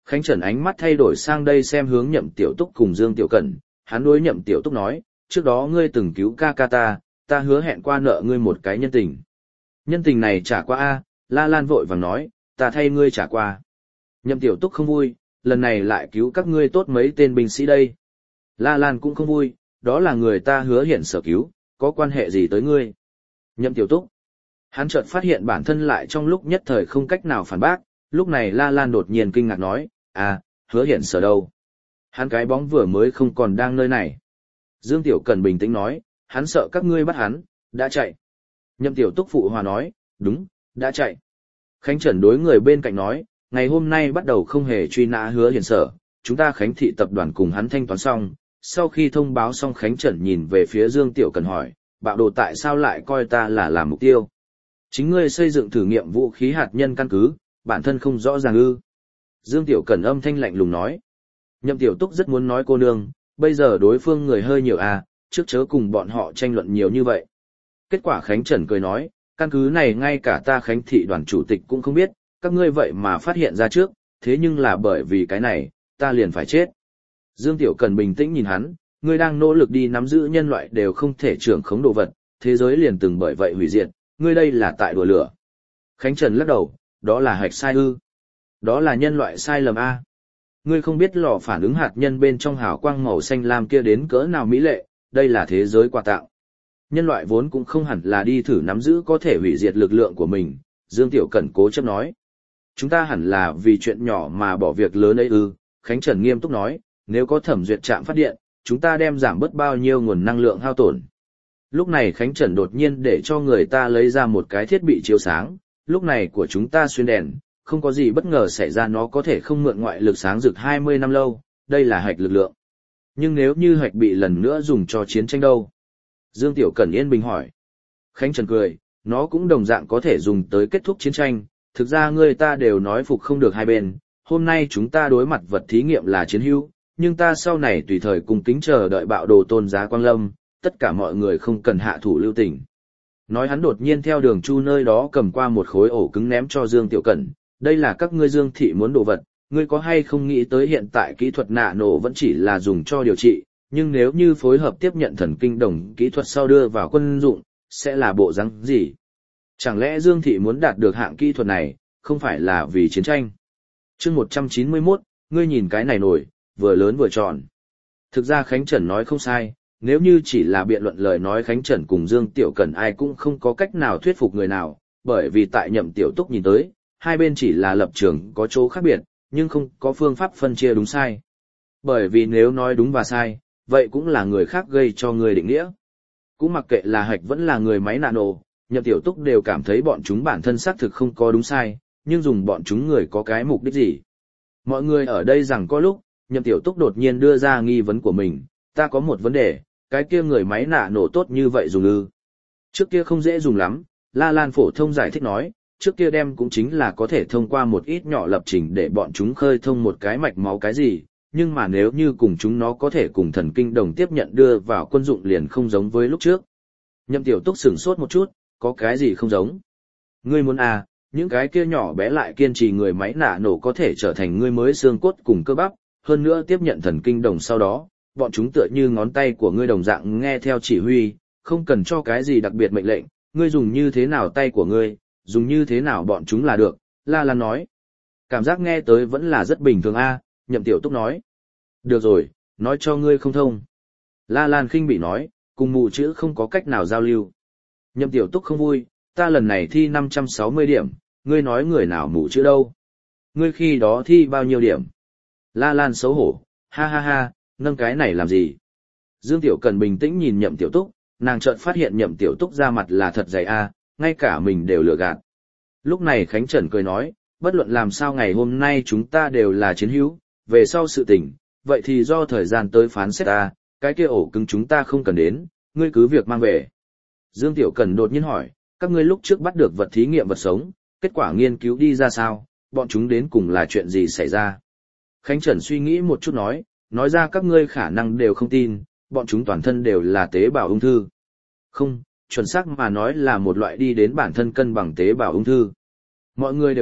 Khánh Trần ánh mắt thay đổi sang đây xem hướng Nhậm Tiểu Túc cùng Dương Tiểu Cẩn, hắn đối Nhậm Tiểu Túc nói, trước đó ngươi từng cứu ca ca ta hứa hẹn qua nợ ngươi một cái nhân tình. Nhân tình này trả qua a, La Lan vội vàng nói, ta thay ngươi trả qua. Nhậm Tiểu Túc không vui, lần này lại cứu các ngươi tốt mấy tên binh sĩ đây. La Lan cũng không vui, đó là người ta hứa hẹn sở cứu, có quan hệ gì tới ngươi. Nhậm Tiểu Túc. Hắn chợt phát hiện bản thân lại trong lúc nhất thời không cách nào phản bác, lúc này La Lan đột nhiên kinh ngạc nói, hứa hẹn sở đâu? Hắn cái bóng vừa mới không còn đang nơi này. Dương Tiểu Cẩn bình tĩnh nói, hắn sợ các ngươi bắt hắn, đã chạy. Nhậm Tiểu Túc phụ hòa nói, đúng, đã chạy. Khánh Trần đối người bên cạnh nói, ngày hôm nay bắt đầu không hề truy nã hứa hiển sở, chúng ta Khánh thị tập đoàn cùng hắn thanh toán xong. Sau khi thông báo xong Khánh Trần nhìn về phía Dương Tiểu Cẩn hỏi, bạo đồ tại sao lại coi ta là làm mục tiêu? Chính ngươi xây dựng thử nghiệm vũ khí hạt nhân căn cứ, bản thân không rõ ràng ư? Dương Tiểu Cẩn âm thanh lạnh lùng nói. Nhậm Tiểu Túc rất muốn nói cô nương, bây giờ đối phương người hơi nhiều trước chớ cùng bọn họ tranh luận nhiều như vậy. Kết quả Khánh Trần cười nói, căn cứ này ngay cả ta Khánh thị đoàn chủ tịch cũng không biết, các ngươi vậy mà phát hiện ra trước, thế nhưng là bởi vì cái này, ta liền phải chết. Dương Tiểu Cần bình tĩnh nhìn hắn, ngươi đang nỗ lực đi nắm giữ nhân loại đều không thể trưởng khống đồ vật, thế giới liền từng bởi vậy hủy diệt, ngươi đây là tại đùa lửa. Khánh Trần lắc đầu, đó là hạch sai ư? Đó là nhân loại sai lầm a. Ngươi không biết lò phản ứng hạt nhân bên trong hào quang màu xanh lam kia đến cỡ nào mỹ lệ, đây là thế giới quà tặng. Nhân loại vốn cũng không hẳn là đi thử nắm giữ có thể hủy diệt lực lượng của mình, Dương Tiểu Cẩn cố chấp nói. Chúng ta hẳn là vì chuyện nhỏ mà bỏ việc lớn ấy ư, Khánh Trần nghiêm túc nói, nếu có thẩm duyệt trạm phát điện, chúng ta đem giảm bớt bao nhiêu nguồn năng lượng hao tổn. Lúc này Khánh Trần đột nhiên để cho người ta lấy ra một cái thiết bị chiếu sáng, lúc này của chúng ta xuyên đèn, không có gì bất ngờ xảy ra, nó có thể không mượn ngoại lực sáng rực 20 năm lâu, đây là hạch lực lượng. Nhưng nếu như hạch bị lần nữa dùng cho chiến tranh đâu? Dương Tiểu Cẩn yên bình hỏi. Khánh Trần cười, nó cũng đồng dạng có thể dùng tới kết thúc chiến tranh, thực ra người ta đều nói phục không được hai bên, hôm nay chúng ta đối mặt vật thí nghiệm là chiến hữu, nhưng ta sau này tùy thời cùng kính chờ đợi bạo đồ tôn giá quang lâm, tất cả mọi người không cần hạ thủ lưu tình. Nói hắn đột nhiên theo đường chu nơi đó cầm qua một khối ổ cứng ném cho Dương Tiểu Cẩn, đây là các ngươi Dương thị muốn đồ vật, ngươi có hay không nghĩ tới hiện tại kỹ thuật nạ nổ vẫn chỉ là dùng cho điều trị, nhưng nếu như phối hợp tiếp nhận thần kinh đồng kỹ thuật sau đưa vào quân dụng, sẽ là bộ rắn gì? Chẳng lẽ Dương thị muốn đạt được hạng kỹ thuật này, không phải là vì chiến tranh? Chương 191, ngươi nhìn cái này nổi, vừa lớn vừa tròn. Thực ra Khánh Trần nói không sai, nếu như chỉ là biện luận lời nói Khánh Trần cùng Dương Tiểu Cẩn ai cũng không có cách nào thuyết phục người nào, bởi vì tại Nhậm Tiểu Túc nhìn tới, hai bên chỉ là lập trường có chỗ khác biệt, nhưng không có phương pháp phân chia đúng sai. Bởi vì nếu nói đúng và sai, vậy cũng là người khác gây cho người định nghĩa. Cũng mặc kệ là hạch vẫn là người máy nano, Nhậm Tiểu Túc đều cảm thấy bọn chúng bản thân xác thực không có đúng sai, nhưng dùng bọn chúng người có cái mục đích gì. Mọi người ở đây rằng có lúc, Nhậm Tiểu Túc đột nhiên đưa ra nghi vấn của mình, ta có một vấn đề, cái kia người máy nano tốt như vậy dùng ư? Trước kia không dễ dùng lắm, La Lan phổ thông giải thích nói, trước kia đem cũng chính là có thể thông qua một ít nhỏ lập trình để bọn chúng khơi thông một cái mạch máu cái gì, nhưng mà nếu như cùng chúng nó có thể cùng thần kinh đồng tiếp nhận đưa vào quân dụng liền không giống với lúc trước. Nhậm Tiểu Túc sửng sốt một chút, có cái gì không giống? Ngươi muốn những cái kia nhỏ bé lại kiên trì người máy nạ nổ có thể trở thành ngươi mới xương cốt cùng cơ bắp, hơn nữa tiếp nhận thần kinh đồng sau đó, bọn chúng tựa như ngón tay của ngươi đồng dạng nghe theo chỉ huy, không cần cho cái gì đặc biệt mệnh lệnh, ngươi dùng như thế nào tay của ngươi, dùng như thế nào bọn chúng là được, La Lan nói. Cảm giác nghe tới vẫn là rất bình thường Nhậm Tiểu Túc nói. Được rồi, nói cho ngươi không thông. La Lan khinh bị nói, cùng mù chữ không có cách nào giao lưu. Nhậm Tiểu Túc không vui, ta lần này thi 560 điểm, ngươi nói người nào mù chữ đâu. Ngươi khi đó thi bao nhiêu điểm? La Lan xấu hổ, ha ha ha, nâng cái này làm gì? Dương Tiểu Cần bình tĩnh nhìn Nhậm Tiểu Túc, nàng chợt phát hiện Nhậm Tiểu Túc ra mặt là thật dày ngay cả mình đều lừa gạt. Lúc này Khánh Trần cười nói, bất luận làm sao ngày hôm nay chúng ta đều là chiến hữu, về sau sự tình, vậy thì do thời gian tới phán xét cái kia ổ cứng chúng ta không cần đến, ngươi cứ việc mang về. Dương Tiểu Cần đột nhiên hỏi, các ngươi lúc trước bắt được vật thí nghiệm vật sống, kết quả nghiên cứu đi ra sao, bọn chúng đến cùng là chuyện gì xảy ra? Khánh Trần suy nghĩ một chút nói ra các ngươi khả năng đều không tin, bọn chúng toàn thân đều là tế bào ung thư. Không, chuẩn xác mà nói là một loại đi đến bản thân cân bằng tế bào ung thư. Mọi người đều biết,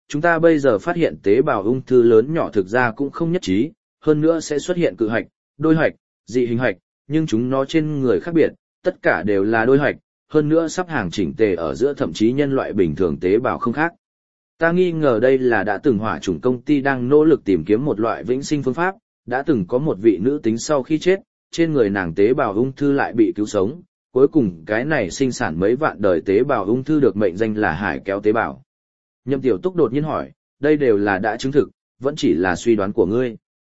chúng ta bây giờ phát hiện tế bào ung thư lớn nhỏ thực ra cũng không nhất trí, hơn nữa sẽ xuất hiện cự hạch, đôi hạch, dị hình hạch, nhưng chúng nó trên người khác biệt, tất cả đều là đôi hạch, hơn nữa sắp hàng chỉnh tề ở giữa thậm chí nhân loại bình thường tế bào không khác. Ta nghi ngờ đây là đã từng hỏa chủng công ty đang nỗ lực tìm kiếm một loại vĩnh sinh phương pháp, đã từng có một vị nữ tính sau khi chết, trên người nàng tế bào ung thư lại bị cứu sống, cuối cùng cái này sinh sản mấy vạn đời tế bào ung thư được mệnh danh là hải kéo tế bào. Nhậm Tiểu Túc đột nhiên hỏi, đây đều là đã chứng thực, vẫn chỉ là suy đoán của ngươi.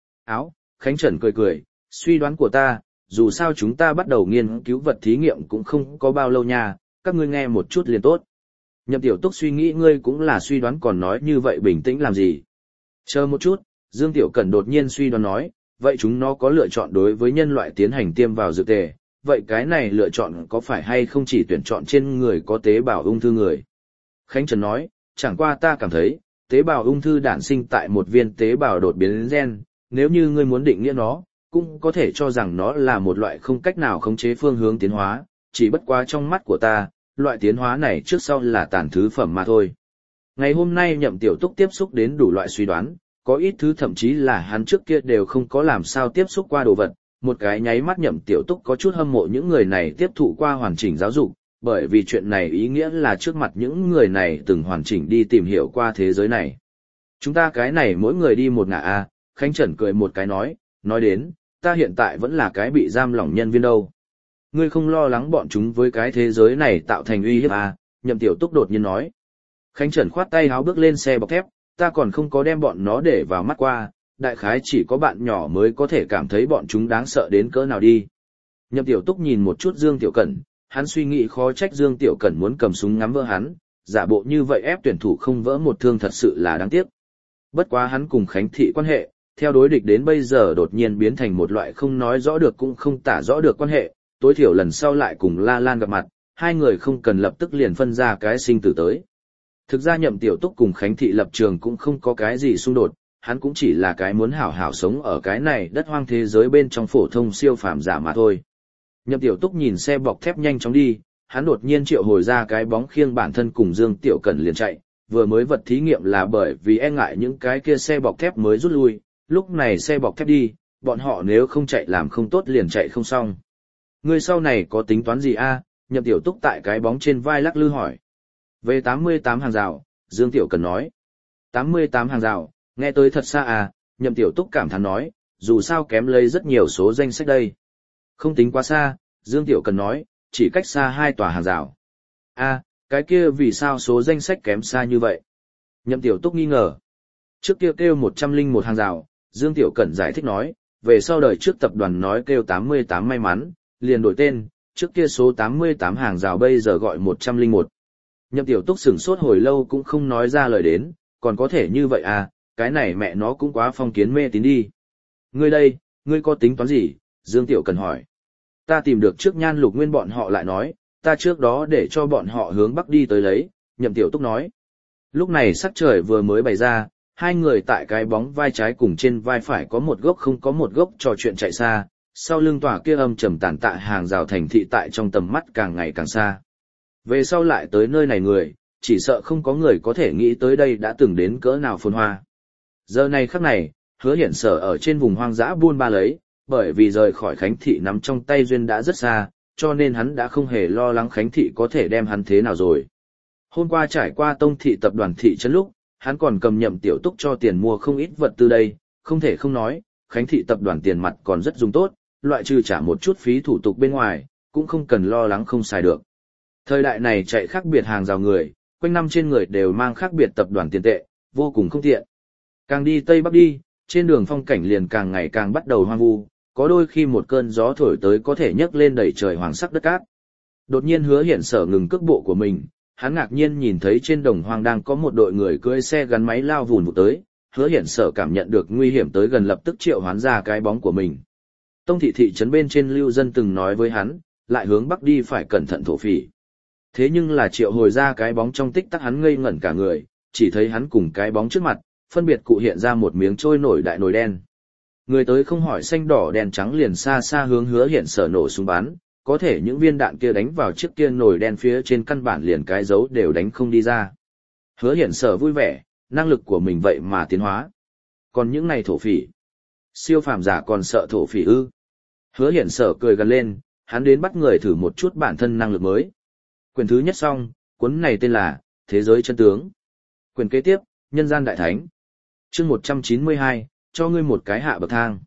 Khánh Trần cười cười, suy đoán của ta, dù sao chúng ta bắt đầu nghiên cứu vật thí nghiệm cũng không có bao lâu nha, các ngươi nghe một chút liền tốt. Nhậm Tiểu Túc suy nghĩ ngươi cũng là suy đoán còn nói như vậy bình tĩnh làm gì. Chờ một chút, Dương Tiểu Cẩn đột nhiên suy đoán nói, vậy chúng nó có lựa chọn đối với nhân loại tiến hành tiêm vào dược tề, vậy cái này lựa chọn có phải hay không chỉ tuyển chọn trên người có tế bào ung thư người? Khánh Trần nói, chẳng qua ta cảm thấy, tế bào ung thư đản sinh tại một viên tế bào đột biến gen, nếu như ngươi muốn định nghĩa nó, cũng có thể cho rằng nó là một loại không cách nào khống chế phương hướng tiến hóa, chỉ bất quá trong mắt của ta, loại tiến hóa này trước sau là tàn thứ phẩm mà thôi. Ngày hôm nay Nhậm Tiểu Túc tiếp xúc đến đủ loại suy đoán, có ít thứ thậm chí là hắn trước kia đều không có làm sao tiếp xúc qua đồ vật, một cái nháy mắt Nhậm Tiểu Túc có chút hâm mộ những người này tiếp thụ qua hoàn chỉnh giáo dục, bởi vì chuyện này ý nghĩa là trước mặt những người này từng hoàn chỉnh đi tìm hiểu qua thế giới này. Chúng ta cái này mỗi người đi một ngả a. Khánh Trần cười một cái nói đến, ta hiện tại vẫn là cái bị giam lỏng nhân viên đâu. Ngươi không lo lắng bọn chúng với cái thế giới này tạo thành uy hiếp à, Nhậm Tiểu Túc đột nhiên nói. Khánh Trần khoát tay háo bước lên xe bọc thép, ta còn không có đem bọn nó để vào mắt qua, đại khái chỉ có bạn nhỏ mới có thể cảm thấy bọn chúng đáng sợ đến cỡ nào đi. Nhậm Tiểu Túc nhìn một chút Dương Tiểu Cẩn, hắn suy nghĩ khó trách Dương Tiểu Cẩn muốn cầm súng ngắm vỡ hắn, giả bộ như vậy ép tuyển thủ không vỡ một thương thật sự là đáng tiếc. Bất quá hắn cùng Khánh Thị quan hệ, theo đối địch đến bây giờ đột nhiên biến thành một loại không nói rõ được cũng không tả rõ được quan hệ, tối thiểu lần sau lại cùng La Lan gặp mặt, hai người không cần lập tức liền phân ra cái sinh tử tới. Thực ra Nhậm Tiểu Túc cùng Khánh Thị lập trường cũng không có cái gì xung đột, hắn cũng chỉ là cái muốn hảo hảo sống ở cái này đất hoang thế giới bên trong phổ thông siêu phàm giả mà thôi. Nhậm Tiểu Túc nhìn xe bọc thép nhanh chóng đi, hắn đột nhiên triệu hồi ra cái bóng khiêng bản thân cùng Dương Tiểu Cẩn liền chạy, vừa mới vật thí nghiệm là bởi vì e ngại những cái kia xe bọc thép mới rút lui, lúc này xe bọc thép đi, bọn họ nếu không chạy làm không tốt liền chạy không xong. Người sau này có tính toán gì a? Nhậm Tiểu Túc tại cái bóng trên vai lắc lư hỏi. Về 88 hàng rào, Dương Tiểu Cẩn nói. 88 hàng rào, nghe tới thật xa à, Nhậm Tiểu Túc cảm thán nói, dù sao kém lấy rất nhiều số danh sách đây. Không tính quá xa, Dương Tiểu Cẩn nói, chỉ cách xa 2 tòa hàng rào. Cái kia vì sao số danh sách kém xa như vậy? Nhậm Tiểu Túc nghi ngờ. Trước kia kêu 101 hàng rào, Dương Tiểu Cẩn giải thích nói, về sau đời trước tập đoàn nói kêu 88 may mắn, liền đổi tên, trước kia số 88 hàng rào bây giờ gọi 101. Nhậm Tiểu Túc sửng sốt hồi lâu cũng không nói ra lời đến, còn có thể như vậy à, cái này mẹ nó cũng quá phong kiến mê tín đi. Ngươi đây, ngươi có tính toán gì? Dương Tiểu Cẩn hỏi. Ta tìm được trước Nhan Lục Nguyên bọn họ lại nói, ta trước đó để cho bọn họ hướng bắc đi tới lấy, Nhậm Tiểu Túc nói. Lúc này sắc trời vừa mới bày ra, hai người tại cái bóng vai trái cùng trên vai phải có một gốc không có một gốc trò chuyện chạy xa, sau lưng tòa kia âm trầm tàn tạ hàng rào thành thị tại trong tầm mắt càng ngày càng xa. Về sau lại tới nơi này người, chỉ sợ không có người có thể nghĩ tới đây đã từng đến cỡ nào phồn hoa. Giờ này khắc này, Hứa Hiển Sở ở trên vùng hoang dã buôn ba lấy, bởi vì rời khỏi Khánh Thị nắm trong tay duyên đã rất xa, cho nên hắn đã không hề lo lắng Khánh Thị có thể đem hắn thế nào rồi. Hôm qua trải qua Tông Thị tập đoàn thị trấn lúc, hắn còn cầm Nhậm Tiểu Túc cho tiền mua không ít vật từ đây, không thể không nói, Khánh Thị tập đoàn tiền mặt còn rất dùng tốt, loại trừ trả một chút phí thủ tục bên ngoài, cũng không cần lo lắng không xài được. Thời đại này chạy khác biệt hàng rào người, quanh năm trên người đều mang khác biệt tập đoàn tiền tệ, vô cùng không tiện. Càng đi Tây Bắc đi, trên đường phong cảnh liền càng ngày càng bắt đầu hoang vu, có đôi khi một cơn gió thổi tới có thể nhấc lên đầy trời hoàng sắc đất cát. Đột nhiên Hứa Hiển Sở ngừng cước bộ của mình, hắn ngạc nhiên nhìn thấy trên đồng hoang đang có một đội người cưỡi xe gắn máy lao vùn vụt tới, Hứa Hiển Sở cảm nhận được nguy hiểm tới gần lập tức triệu hoán ra cái bóng của mình. Tông thị thị trấn bên trên lưu dân từng nói với hắn, lại hướng bắc đi phải cẩn thận thổ phỉ. Thế nhưng là triệu hồi ra cái bóng trong tích tắc hắn ngây ngẩn cả người, chỉ thấy hắn cùng cái bóng trước mặt, phân biệt cụ hiện ra một miếng trôi nổi đại nồi đen. Người tới không hỏi xanh đỏ đen trắng liền xa xa hướng Hứa Hiển Sở nổ súng bắn, có thể những viên đạn kia đánh vào chiếc kia nồi đen phía trên căn bản liền cái dấu đều đánh không đi ra. Hứa Hiển Sở vui vẻ, năng lực của mình vậy mà tiến hóa. Còn những này thổ phỉ, siêu phàm giả còn sợ thổ phỉ ư? Hứa Hiển Sở cười gần lên, hắn đến bắt người thử một chút bản thân năng lực mới. Quyển thứ nhất xong, cuốn này tên là Thế giới chân tướng. Quyển kế tiếp, Nhân gian đại thánh. Chương 192, cho ngươi một cái hạ bậc thang.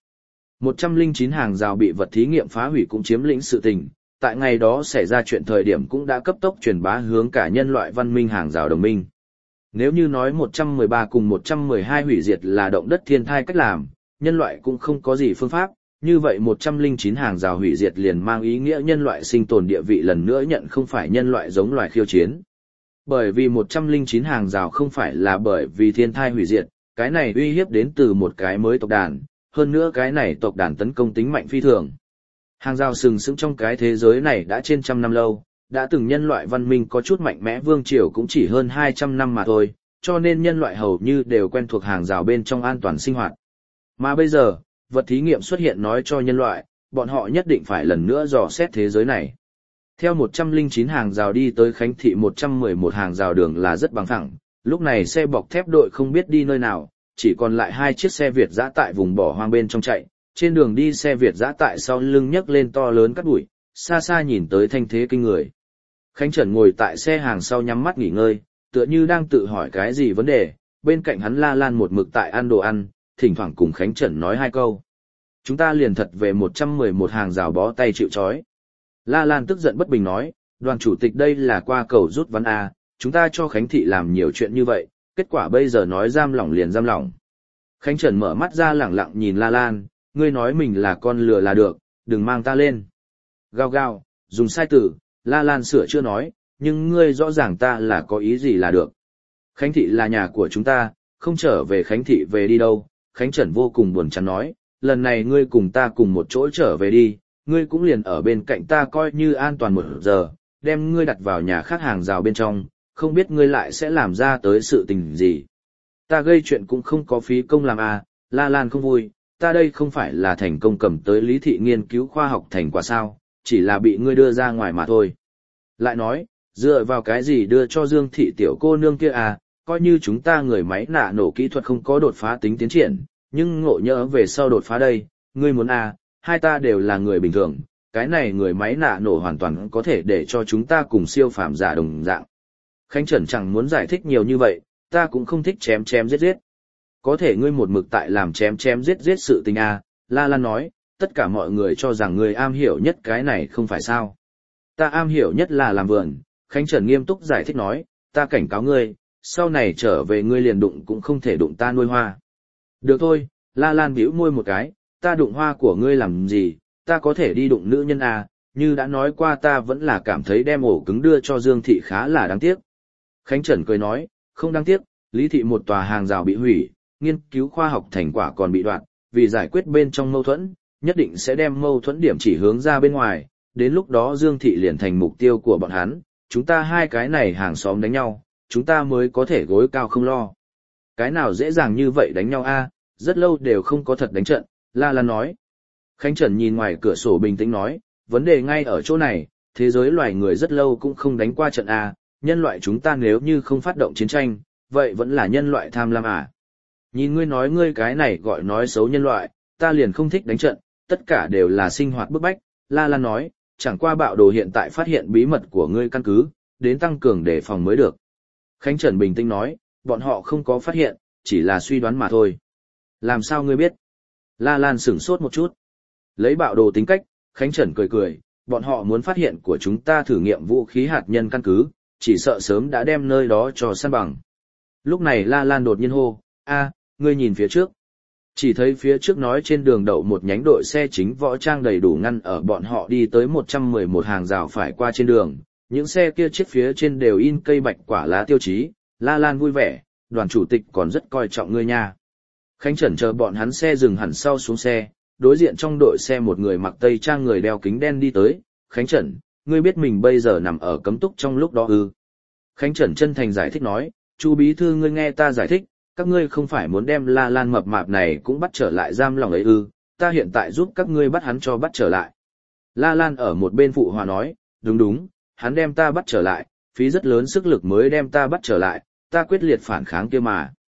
109 hàng rào bị vật thí nghiệm phá hủy cũng chiếm lĩnh sự tình, tại ngày đó xảy ra chuyện thời điểm cũng đã cấp tốc truyền bá hướng cả nhân loại văn minh hàng rào đồng minh. Nếu như nói 113 cùng 112 hủy diệt là động đất thiên thai cách làm, nhân loại cũng không có gì phương pháp, như vậy 109 hàng rào hủy diệt liền mang ý nghĩa nhân loại sinh tồn địa vị lần nữa nhận không phải nhân loại giống loài khiêu chiến. Bởi vì 109 hàng rào không phải là bởi vì thiên thai hủy diệt, cái này uy hiếp đến từ một cái mới tộc đàn, hơn nữa cái này tộc đàn tấn công tính mạnh phi thường. Hàng rào sừng sững trong cái thế giới này đã trên trăm năm lâu, đã từng nhân loại văn minh có chút mạnh mẽ vương triều cũng chỉ hơn 200 năm mà thôi, cho nên nhân loại hầu như đều quen thuộc hàng rào bên trong an toàn sinh hoạt. Mà bây giờ, vật thí nghiệm xuất hiện nói cho nhân loại, bọn họ nhất định phải lần nữa dò xét thế giới này. Theo 109 hàng rào đi tới Khánh Thị 111 hàng rào đường là rất bằng phẳng, lúc này xe bọc thép đội không biết đi nơi nào, chỉ còn lại 2 chiếc xe Việt dã tại vùng bỏ hoang bên trong chạy, trên đường đi xe Việt dã tại sau lưng nhấc lên to lớn cát bụi, xa xa nhìn tới thanh thế kinh người. Khánh Trần ngồi tại xe hàng sau nhắm mắt nghỉ ngơi, tựa như đang tự hỏi cái gì vấn đề, bên cạnh hắn La Lan một mực tại ăn đồ ăn, thỉnh thoảng cùng Khánh Trần nói 2 câu. Chúng ta liền thật về 111 hàng rào bó tay chịu trói. La Lan tức giận bất bình nói, đoàn chủ tịch đây là qua cầu rút ván A, chúng ta cho Khánh Thị làm nhiều chuyện như vậy, kết quả bây giờ nói giam lỏng liền giam lỏng. Khánh Trần mở mắt ra lẳng lặng nhìn La Lan, ngươi nói mình là con lừa là được, đừng mang ta lên. Gao gao, dùng sai từ, La Lan sửa chưa nói, nhưng ngươi rõ ràng ta là có ý gì là được. Khánh Thị là nhà của chúng ta, không trở về Khánh Thị về đi đâu. Khánh Trần vô cùng buồn chán nói, lần này ngươi cùng ta cùng một chỗ trở về đi, ngươi cũng liền ở bên cạnh ta coi như an toàn 1 giờ, đem ngươi đặt vào nhà khác hàng rào bên trong, không biết ngươi lại sẽ làm ra tới sự tình gì. Ta gây chuyện cũng không có phí công làm à, La Lan không vui, ta đây không phải là thành công cầm tới lý thị nghiên cứu khoa học thành quả sao, chỉ là bị ngươi đưa ra ngoài mà thôi. Lại nói, dựa vào cái gì đưa cho Dương thị tiểu cô nương kia à, coi như chúng ta người máy nạ nổ kỹ thuật không có đột phá tính tiến triển, nhưng ngộ nhỡ về sau đột phá đây, ngươi muốn à, hai ta đều là người bình thường, cái này người máy nạ nổ hoàn toàn có thể để cho chúng ta cùng siêu phàm giả đồng dạng. Khánh Trần chẳng muốn giải thích nhiều như vậy, ta cũng không thích chém chém giết giết. Có thể ngươi một mực tại làm chém chém giết giết sự tình à, La Lan nói, tất cả mọi người cho rằng ngươi am hiểu nhất cái này không phải sao. Ta am hiểu nhất là làm vườn, Khánh Trần nghiêm túc giải thích nói, ta cảnh cáo ngươi, sau này trở về ngươi liền đụng cũng không thể đụng ta nuôi hoa. Được thôi, La Lan bĩu môi một cái, ta đụng hoa của ngươi làm gì, ta có thể đi đụng nữ nhân à, như đã nói qua ta vẫn là cảm thấy đem ổ cứng đưa cho Dương Thị khá là đáng tiếc. Khánh Trần cười nói, không đáng tiếc, Lý Thị một tòa hàng rào bị hủy, nghiên cứu khoa học thành quả còn bị đoạn, vì giải quyết bên trong mâu thuẫn, nhất định sẽ đem mâu thuẫn điểm chỉ hướng ra bên ngoài, đến lúc đó Dương Thị liền thành mục tiêu của bọn hắn, chúng ta hai cái này hàng xóm đánh nhau, chúng ta mới có thể gối cao không lo. Cái nào dễ dàng như vậy đánh nhau a, rất lâu đều không có thật đánh trận, La Lan nói. Khánh Trần nhìn ngoài cửa sổ bình tĩnh nói, vấn đề ngay ở chỗ này, thế giới loài người rất lâu cũng không đánh qua trận a, nhân loại chúng ta nếu như không phát động chiến tranh, vậy vẫn là nhân loại tham lam à. Nhìn ngươi nói ngươi cái này gọi nói xấu nhân loại, ta liền không thích đánh trận, tất cả đều là sinh hoạt bức bách, La Lan nói, chẳng qua bạo đồ hiện tại phát hiện bí mật của ngươi căn cứ, đến tăng cường đề phòng mới được. Khánh Trần bình tĩnh nói, bọn họ không có phát hiện, chỉ là suy đoán mà thôi. Làm sao ngươi biết? La Lan sửng sốt một chút. Lấy bạo đồ tính cách, Khánh Trần cười cười, bọn họ muốn phát hiện của chúng ta thử nghiệm vũ khí hạt nhân căn cứ, chỉ sợ sớm đã đem nơi đó cho săn bằng. Lúc này La Lan đột nhiên hô, a, ngươi nhìn phía trước. Chỉ thấy phía trước nói trên đường đậu một nhánh đội xe chính võ trang đầy đủ ngăn ở bọn họ đi tới 111 hàng rào phải qua trên đường, những xe kia chiếc phía trên đều in cây bạch quả lá tiêu chí, La Lan vui vẻ, đoàn chủ tịch còn rất coi trọng ngươi nha. Khánh Trần chờ bọn hắn xe dừng hẳn sau xuống xe, đối diện trong đội xe một người mặc tây trang người đeo kính đen đi tới, Khánh Trần, ngươi biết mình bây giờ nằm ở cấm túc trong lúc đó ư. Khánh Trần chân thành giải thích nói, Chu bí thư ngươi nghe ta giải thích, các ngươi không phải muốn đem La Lan mập mạp này cũng bắt trở lại giam lòng ấy ư, ta hiện tại giúp các ngươi bắt hắn cho bắt trở lại. La Lan ở một bên phụ hòa nói, đúng, hắn đem ta bắt trở lại, phí rất lớn sức lực mới đem ta bắt trở lại, ta quyết liệt phản kháng kia mà.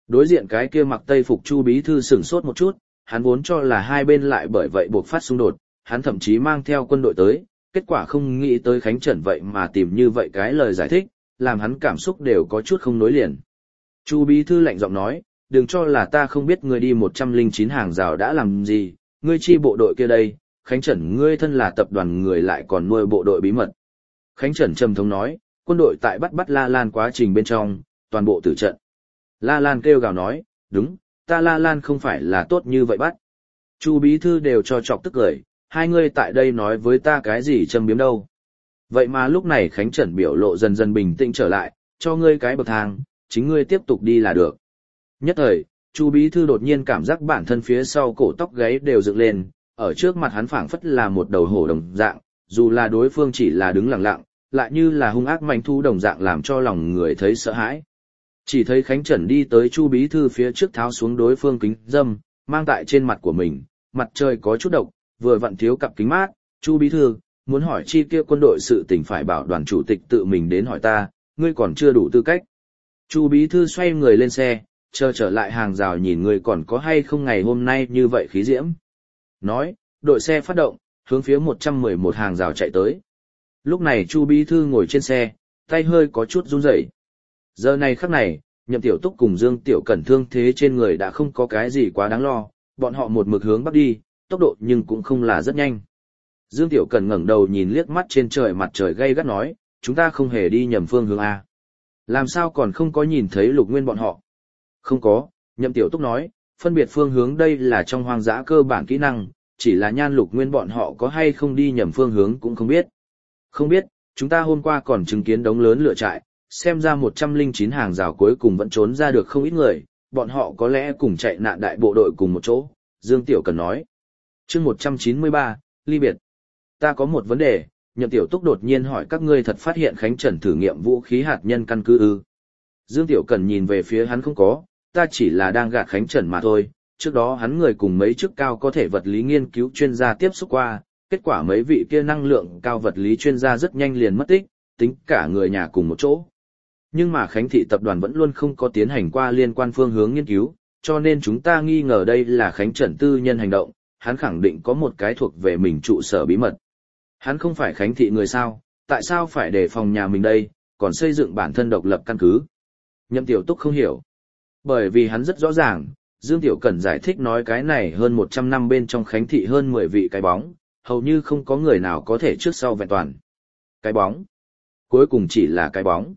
Đối diện cái kia mặc tây phục Chu bí thư sửng sốt một chút, hắn vốn cho là hai bên lại bởi vậy buộc phát xung đột, hắn thậm chí mang theo quân đội tới, kết quả không nghĩ tới Khánh Trần vậy mà tìm như vậy cái lời giải thích, làm hắn cảm xúc đều có chút không nối liền. Chu bí thư lạnh giọng nói, đừng cho là ta không biết ngươi đi 109 hàng rào đã làm gì, ngươi chi bộ đội kia đây, Khánh Trần ngươi thân là tập đoàn người lại còn nuôi bộ đội bí mật. Khánh Trần trầm thống nói, quân đội tại bắt La Lan quá trình bên trong, toàn bộ tử trận. La Lan kêu gào nói, đúng, ta La Lan không phải là tốt như vậy bắt. Chu bí thư đều cho chọc tức cười, hai ngươi tại đây nói với ta cái gì châm biếm đâu. Vậy mà lúc này Khánh Trần biểu lộ dần dần bình tĩnh trở lại, cho ngươi cái bậc thang, chính ngươi tiếp tục đi là được. Nhất thời, Chu bí thư đột nhiên cảm giác bản thân phía sau cổ tóc gáy đều dựng lên, ở trước mặt hắn phảng phất là một đầu hổ đồng dạng, dù là đối phương chỉ là đứng lặng lặng, lại như là hung ác manh thu đồng dạng làm cho lòng người thấy sợ hãi. Chỉ thấy Khánh Trần đi tới Chu bí thư phía trước tháo xuống đối phương kính dâm, mang tại trên mặt của mình, mặt trời có chút độc, vừa vặn thiếu cặp kính mát, Chu bí thư, muốn hỏi chi kia quân đội sự tình phải bảo đoàn chủ tịch tự mình đến hỏi ta, ngươi còn chưa đủ tư cách. Chu bí thư xoay người lên xe, chờ trở lại hàng rào nhìn ngươi còn có hay không ngày hôm nay như vậy khí diễm. Nói, đội xe phát động, hướng phía 111 hàng rào chạy tới. Lúc này Chu bí thư ngồi trên xe, tay hơi có chút run rẩy. Giờ này khắc này, Nhậm Tiểu Túc cùng Dương Tiểu Cẩn thương thế trên người đã không có cái gì quá đáng lo, bọn họ một mực hướng bắc đi, tốc độ nhưng cũng không là rất nhanh. Dương Tiểu Cẩn ngẩng đầu nhìn liếc mắt trên trời mặt trời gay gắt nói, chúng ta không hề đi nhầm phương hướng A. Làm sao còn không có nhìn thấy Lục Nguyên bọn họ? Không có, Nhậm Tiểu Túc nói, phân biệt phương hướng đây là trong hoang dã cơ bản kỹ năng, chỉ là Nhan Lục Nguyên bọn họ có hay không đi nhầm phương hướng cũng không biết. Không biết, chúng ta hôm qua còn chứng kiến đống lớn lửa trại, xem ra 109 hàng rào cuối cùng vẫn trốn ra được không ít người, bọn họ có lẽ cùng chạy nạn đại bộ đội cùng một chỗ, Dương Tiểu Cần nói. Chương 193, ly biệt. Ta có một vấn đề, Nhậm Tiểu Túc đột nhiên hỏi các ngươi thật phát hiện Khánh Trần thử nghiệm vũ khí hạt nhân căn cứ ư? Dương Tiểu Cần nhìn về phía hắn không có, ta chỉ là đang gạt Khánh Trần mà thôi, trước đó hắn người cùng mấy chức cao có thể vật lý nghiên cứu chuyên gia tiếp xúc qua, kết quả mấy vị kia năng lượng cao vật lý chuyên gia rất nhanh liền mất tích, tính cả người nhà cùng một chỗ. Nhưng mà Khánh Thị tập đoàn vẫn luôn không có tiến hành qua liên quan phương hướng nghiên cứu, cho nên chúng ta nghi ngờ đây là Khánh Trần tư nhân hành động, hắn khẳng định có một cái thuộc về mình trụ sở bí mật. Hắn không phải Khánh Thị người sao, tại sao phải đề phòng nhà mình đây, còn xây dựng bản thân độc lập căn cứ? Nhậm Tiểu Túc không hiểu. Bởi vì hắn rất rõ ràng, Dương Tiểu Cẩn giải thích nói cái này hơn 100 năm bên trong Khánh Thị hơn 10 vị cái bóng, hầu như không có người nào có thể trước sau vẹn toàn. Cái bóng. Cuối cùng chỉ là cái bóng.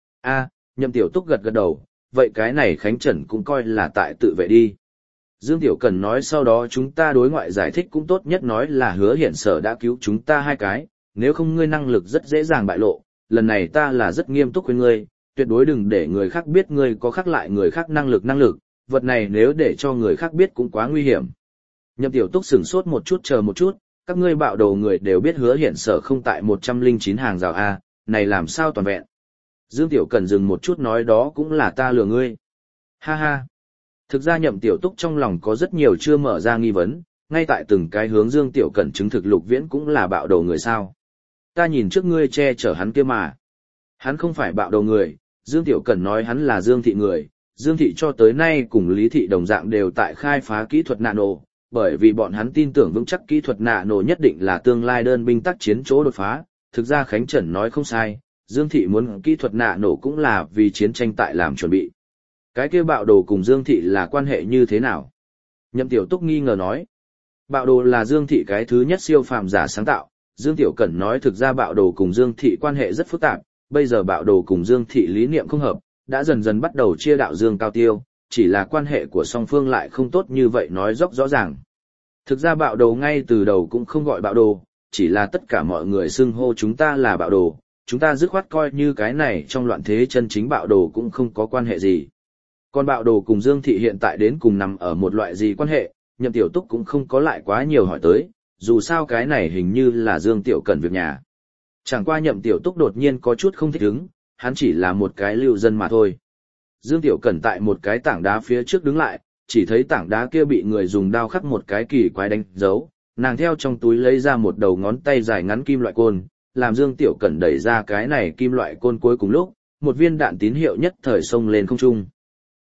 Nhậm Tiểu Túc gật gật đầu, vậy cái này Khánh Trần cũng coi là tại tự vệ đi. Dương Tiểu Cần nói sau đó chúng ta đối ngoại giải thích cũng tốt nhất nói là Hứa Hiển Sở đã cứu chúng ta hai cái, nếu không ngươi năng lực rất dễ dàng bại lộ, lần này ta là rất nghiêm túc với ngươi, tuyệt đối đừng để người khác biết ngươi có khác lại người khác năng lực, vật này nếu để cho người khác biết cũng quá nguy hiểm. Nhậm Tiểu Túc sửng sốt một chút chờ một chút, các ngươi bạo đầu người đều biết Hứa Hiển Sở không tại 109 hàng rào A, này làm sao toàn vẹn. Dương Tiểu Cần dừng một chút nói đó cũng là ta lừa ngươi. Ha ha. Thực ra Nhậm Tiểu Túc trong lòng có rất nhiều chưa mở ra nghi vấn, ngay tại từng cái hướng Dương Tiểu Cần chứng thực Lục Viễn cũng là bạo đầu người sao. Ta nhìn trước ngươi che chở hắn kia mà. Hắn không phải bạo đầu người, Dương Tiểu Cần nói hắn là Dương Thị người. Dương Thị cho tới nay cùng Lý Thị đồng dạng đều tại khai phá kỹ thuật nano, bởi vì bọn hắn tin tưởng vững chắc kỹ thuật nano nhất định là tương lai đơn binh tác chiến chỗ đột phá. Thực ra Khánh Trần nói không sai, Dương Thị muốn kỹ thuật nano cũng là vì chiến tranh tại làm chuẩn bị. Cái kia bạo đồ cùng Dương Thị là quan hệ như thế nào? Nhậm Tiểu Túc nghi ngờ nói. Bạo đồ là Dương Thị cái thứ nhất siêu phàm giả sáng tạo. Dương Tiểu Cẩn nói thực ra bạo đồ cùng Dương Thị quan hệ rất phức tạp. Bây giờ bạo đồ cùng Dương Thị lý niệm không hợp, đã dần dần bắt đầu chia đạo Dương cao tiêu. Chỉ là quan hệ của song phương lại không tốt như vậy nói rõ ràng. Thực ra bạo đồ ngay từ đầu cũng không gọi bạo đồ, chỉ là tất cả mọi người xưng hô chúng ta là bạo đồ. Chúng ta dứt khoát coi như cái này trong loạn thế chân chính bạo đồ cũng không có quan hệ gì. Còn bạo đồ cùng Dương Thị hiện tại đến cùng nằm ở một loại gì quan hệ, Nhậm Tiểu Túc cũng không có lại quá nhiều hỏi tới, dù sao cái này hình như là Dương Tiểu Cẩn việc nhà. Chẳng qua Nhậm Tiểu Túc đột nhiên có chút không thích ứng, hắn chỉ là một cái lưu dân mà thôi. Dương Tiểu Cẩn tại một cái tảng đá phía trước đứng lại, chỉ thấy tảng đá kia bị người dùng đao khắc một cái kỳ quái đánh dấu, nàng theo trong túi lấy ra một đầu ngón tay dài ngắn kim loại côn, làm Dương Tiểu Cẩn đẩy ra cái này kim loại côn cuối cùng lúc, một viên đạn tín hiệu nhất thời xông lên không trung.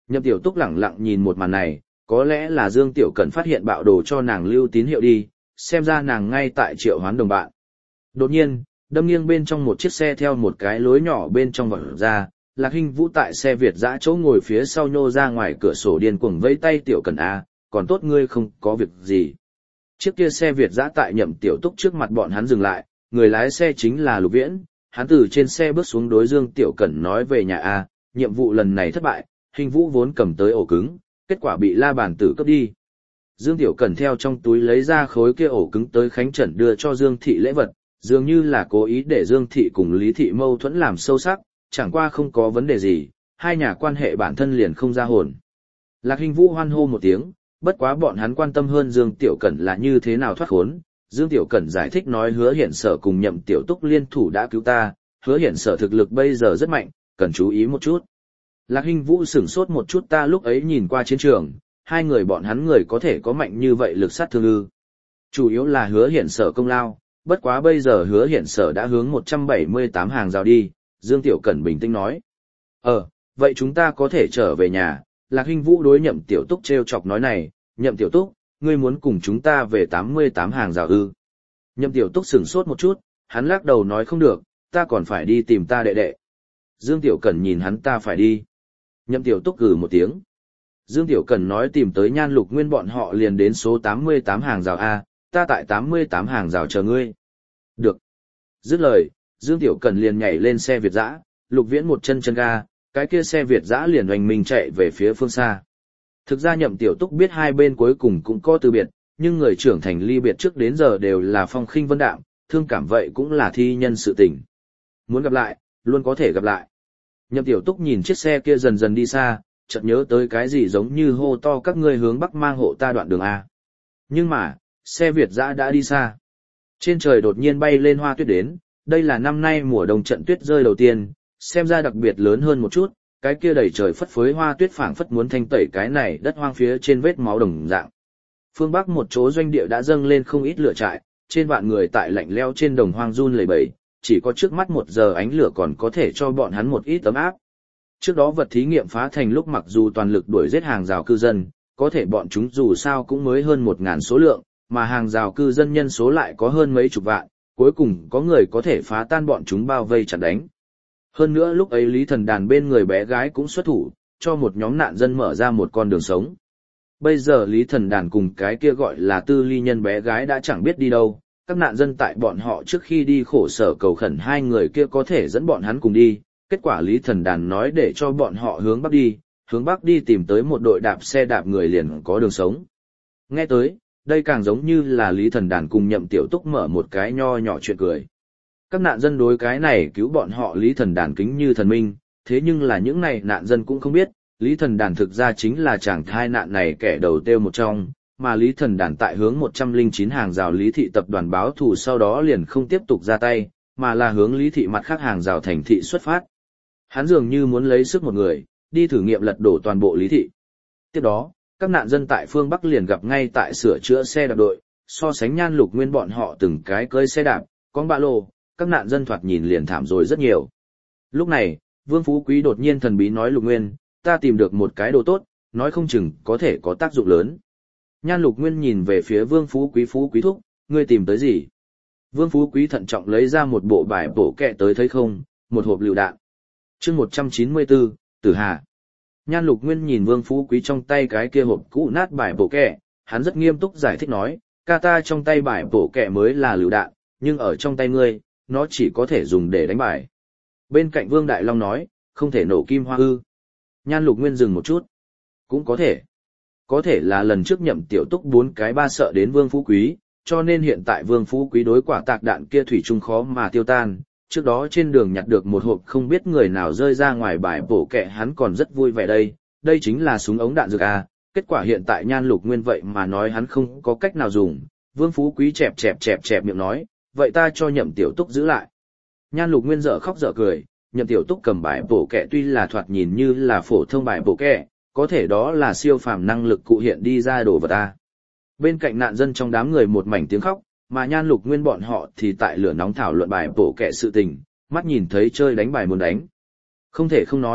Nhậm Tiểu Túc lẳng lặng nhìn một màn này, có lẽ là Dương Tiểu Cẩn phát hiện bạo đồ cho nàng lưu tín hiệu đi, xem ra nàng ngay tại triệu hoán đồng bạn. Đột nhiên, đâm nghiêng bên trong một chiếc xe theo một cái lối nhỏ bên trong vọt ra, Lạc Hinh Vũ tại xe Việt dã chỗ ngồi phía sau nhô ra ngoài cửa sổ điên cuồng vẫy tay Tiểu Cẩn a, còn tốt ngươi không có việc gì. Chiếc kia xe Việt dã tại Nhậm Tiểu Túc trước mặt bọn hắn dừng lại, người lái xe chính là Lục Viễn, hắn từ trên xe bước xuống đối Dương Tiểu Cẩn nói về nhà a, nhiệm vụ lần này thất bại, Hinh Vũ vốn cầm tới ổ cứng, kết quả bị La Bàn Tử cướp đi. Dương Tiểu Cẩn theo trong túi lấy ra khối kia ổ cứng tới Khánh Trần đưa cho Dương Thị lễ vật, dường như là cố ý để Dương Thị cùng Lý Thị mâu thuẫn làm sâu sắc, chẳng qua không có vấn đề gì, hai nhà quan hệ bản thân liền không ra hồn. Lạc Hinh Vũ hoan hô một tiếng, bất quá bọn hắn quan tâm hơn Dương Tiểu Cẩn là như thế nào thoát khốn. Dương Tiểu Cẩn giải thích nói Hứa Hiển Sở cùng Nhậm Tiểu Túc liên thủ đã cứu ta, Hứa Hiển Sở thực lực bây giờ rất mạnh, cần chú ý một chút. Lạc Hinh Vũ sửng sốt một chút, ta lúc ấy nhìn qua chiến trường, hai người bọn hắn người có thể có mạnh như vậy lực sát thương ư? Chủ yếu là Hứa Hiển Sở công lao, bất quá bây giờ Hứa Hiển Sở đã hướng 178 hàng rào đi, Dương Tiểu Cẩn bình tĩnh nói. Vậy chúng ta có thể trở về nhà. Lạc Hinh Vũ đối Nhậm Tiểu Túc trêu chọc nói này, Nhậm Tiểu Túc, ngươi muốn cùng chúng ta về 88 hàng rào ư? Nhậm Tiểu Túc sửng sốt một chút, hắn lắc đầu nói không được, ta còn phải đi tìm ta đệ đệ. Dương Tiểu Cẩn nhìn hắn, ta phải đi. Nhậm Tiểu Túc gừ một tiếng. Dương Tiểu Cẩn nói tìm tới Nhan Lục Nguyên bọn họ liền đến số 88 hàng rào A, ta tại 88 hàng rào chờ ngươi. Được. Dứt lời, Dương Tiểu Cẩn liền nhảy lên xe Việt dã, Lục Viễn một chân ga, cái kia xe Việt dã liền oanh mình chạy về phía phương xa. Thực ra Nhậm Tiểu Túc biết hai bên cuối cùng cũng có từ biệt, nhưng người trưởng thành ly biệt trước đến giờ đều là phong khinh vân đạm, thương cảm vậy cũng là thi nhân sự tình. Muốn gặp lại, luôn có thể gặp lại. Nhậm Tiểu Túc nhìn chiếc xe kia dần dần đi xa, chợt nhớ tới cái gì giống như hô to các ngươi hướng bắc mang hộ ta đoạn đường A. Nhưng mà, xe Việt dã đã đi xa. Trên trời đột nhiên bay lên hoa tuyết đến, đây là năm nay mùa đông trận tuyết rơi đầu tiên, xem ra đặc biệt lớn hơn một chút, cái kia đầy trời phất phới hoa tuyết phảng phất muốn thanh tẩy cái này đất hoang phía trên vết máu đồng dạng. Phương Bắc một chỗ doanh địa đã dâng lên không ít lửa trại, trên vạn người tại lạnh lẽo trên đồng hoang run lẩy bẩy, chỉ có trước mắt 1 giờ ánh lửa còn có thể cho bọn hắn một ít ấm áp. Trước đó vật thí nghiệm phá thành lúc mặc dù toàn lực đuổi giết hàng rào cư dân, có thể bọn chúng dù sao cũng mới hơn 1000 số lượng, mà hàng rào cư dân nhân số lại có hơn mấy chục vạn, cuối cùng có người có thể phá tan bọn chúng bao vây chặn đánh. Hơn nữa lúc ấy Lý Thần Đàn bên người bé gái cũng xuất thủ, cho một nhóm nạn dân mở ra một con đường sống. Bây giờ Lý Thần Đàn cùng cái kia gọi là Tư Ly Nhân bé gái đã chẳng biết đi đâu, các nạn dân tại bọn họ trước khi đi khổ sở cầu khẩn hai người kia có thể dẫn bọn hắn cùng đi, kết quả Lý Thần Đàn nói để cho bọn họ hướng bắc đi tìm tới một đội đạp xe đạp người liền có đường sống. Nghe tới, đây càng giống như là Lý Thần Đàn cùng Nhậm Tiểu Túc mở một cái nho nhỏ chuyện cười. Các nạn dân đối cái này cứu bọn họ Lý Thần Đàn kính như thần minh, thế nhưng là những này nạn dân cũng không biết, Lý Thần Đàn thực ra chính là chàng thai nạn này kẻ đầu tiêu một trong, mà Lý Thần Đàn tại hướng 109 hàng rào Lý Thị tập đoàn báo thù sau đó liền không tiếp tục ra tay, mà là hướng Lý Thị mặt khác hàng rào thành thị xuất phát. Hắn dường như muốn lấy sức một người, đi thử nghiệm lật đổ toàn bộ Lý Thị. Tiếp đó, các nạn dân tại phương Bắc liền gặp ngay tại sửa chữa xe đạp đội, so sánh Nhan Lục Nguyên bọn họ từng cái cơi xe đạp, con ba lô, các nạn dân thoạt nhìn liền thảm rồi rất nhiều. Lúc này, Vương Phú Quý đột nhiên thần bí nói Lục Nguyên, ta tìm được một cái đồ tốt, nói không chừng có thể có tác dụng lớn. Nhan Lục Nguyên nhìn về phía Vương Phú Quý thúc, ngươi tìm tới gì? Vương Phú Quý thận trọng lấy ra một bộ bài bổ kẹ tới thấy không, một hộp lựu đạn. Chương 194, Tử Hà. Nhan Lục Nguyên nhìn Vương Phú Quý trong tay cái kia hộp cũ nát bài bổ kẹ, hắn rất nghiêm túc giải thích nói, ca ta trong tay bài bổ kẹ mới là lựu đạn, nhưng ở trong tay ngươi, nó chỉ có thể dùng để đánh bài. Bên cạnh Vương Đại Long nói, không thể nổ kim hoa ư. Nhan Lục Nguyên dừng một chút. Cũng có thể. Có thể là lần trước Nhậm Tiểu Túc 4 cái 3 sợ đến Vương Phú Quý, cho nên hiện tại Vương Phú Quý đối quả tạc đạn kia thủy chung khó mà tiêu tan. Trước đó trên đường nhặt được một hộp không biết người nào rơi ra ngoài bài bổ kẹ hắn còn rất vui vẻ đây. Đây chính là súng ống đạn dược à. Kết quả hiện tại Nhan Lục Nguyên vậy mà nói hắn không có cách nào dùng. Vương Phú Quý chẹp miệng nói, vậy ta cho Nhậm Tiểu Túc giữ lại. Nhan Lục Nguyên dở khóc dở cười, Nhậm Tiểu Túc cầm bài bổ kẹ tuy là thoạt nhìn như là phổ thông bài bổ kẹ, có thể đó là siêu phàm năng lực cụ hiện đi ra đồ vật a. Bên cạnh nạn dân trong đám người một mảnh tiếng khóc, mà Nhan Lục Nguyên bọn họ thì tại lửa nóng thảo luận bài bổ kẹ sự tình, mắt nhìn thấy chơi đánh bài muốn đánh. Không thể không nói,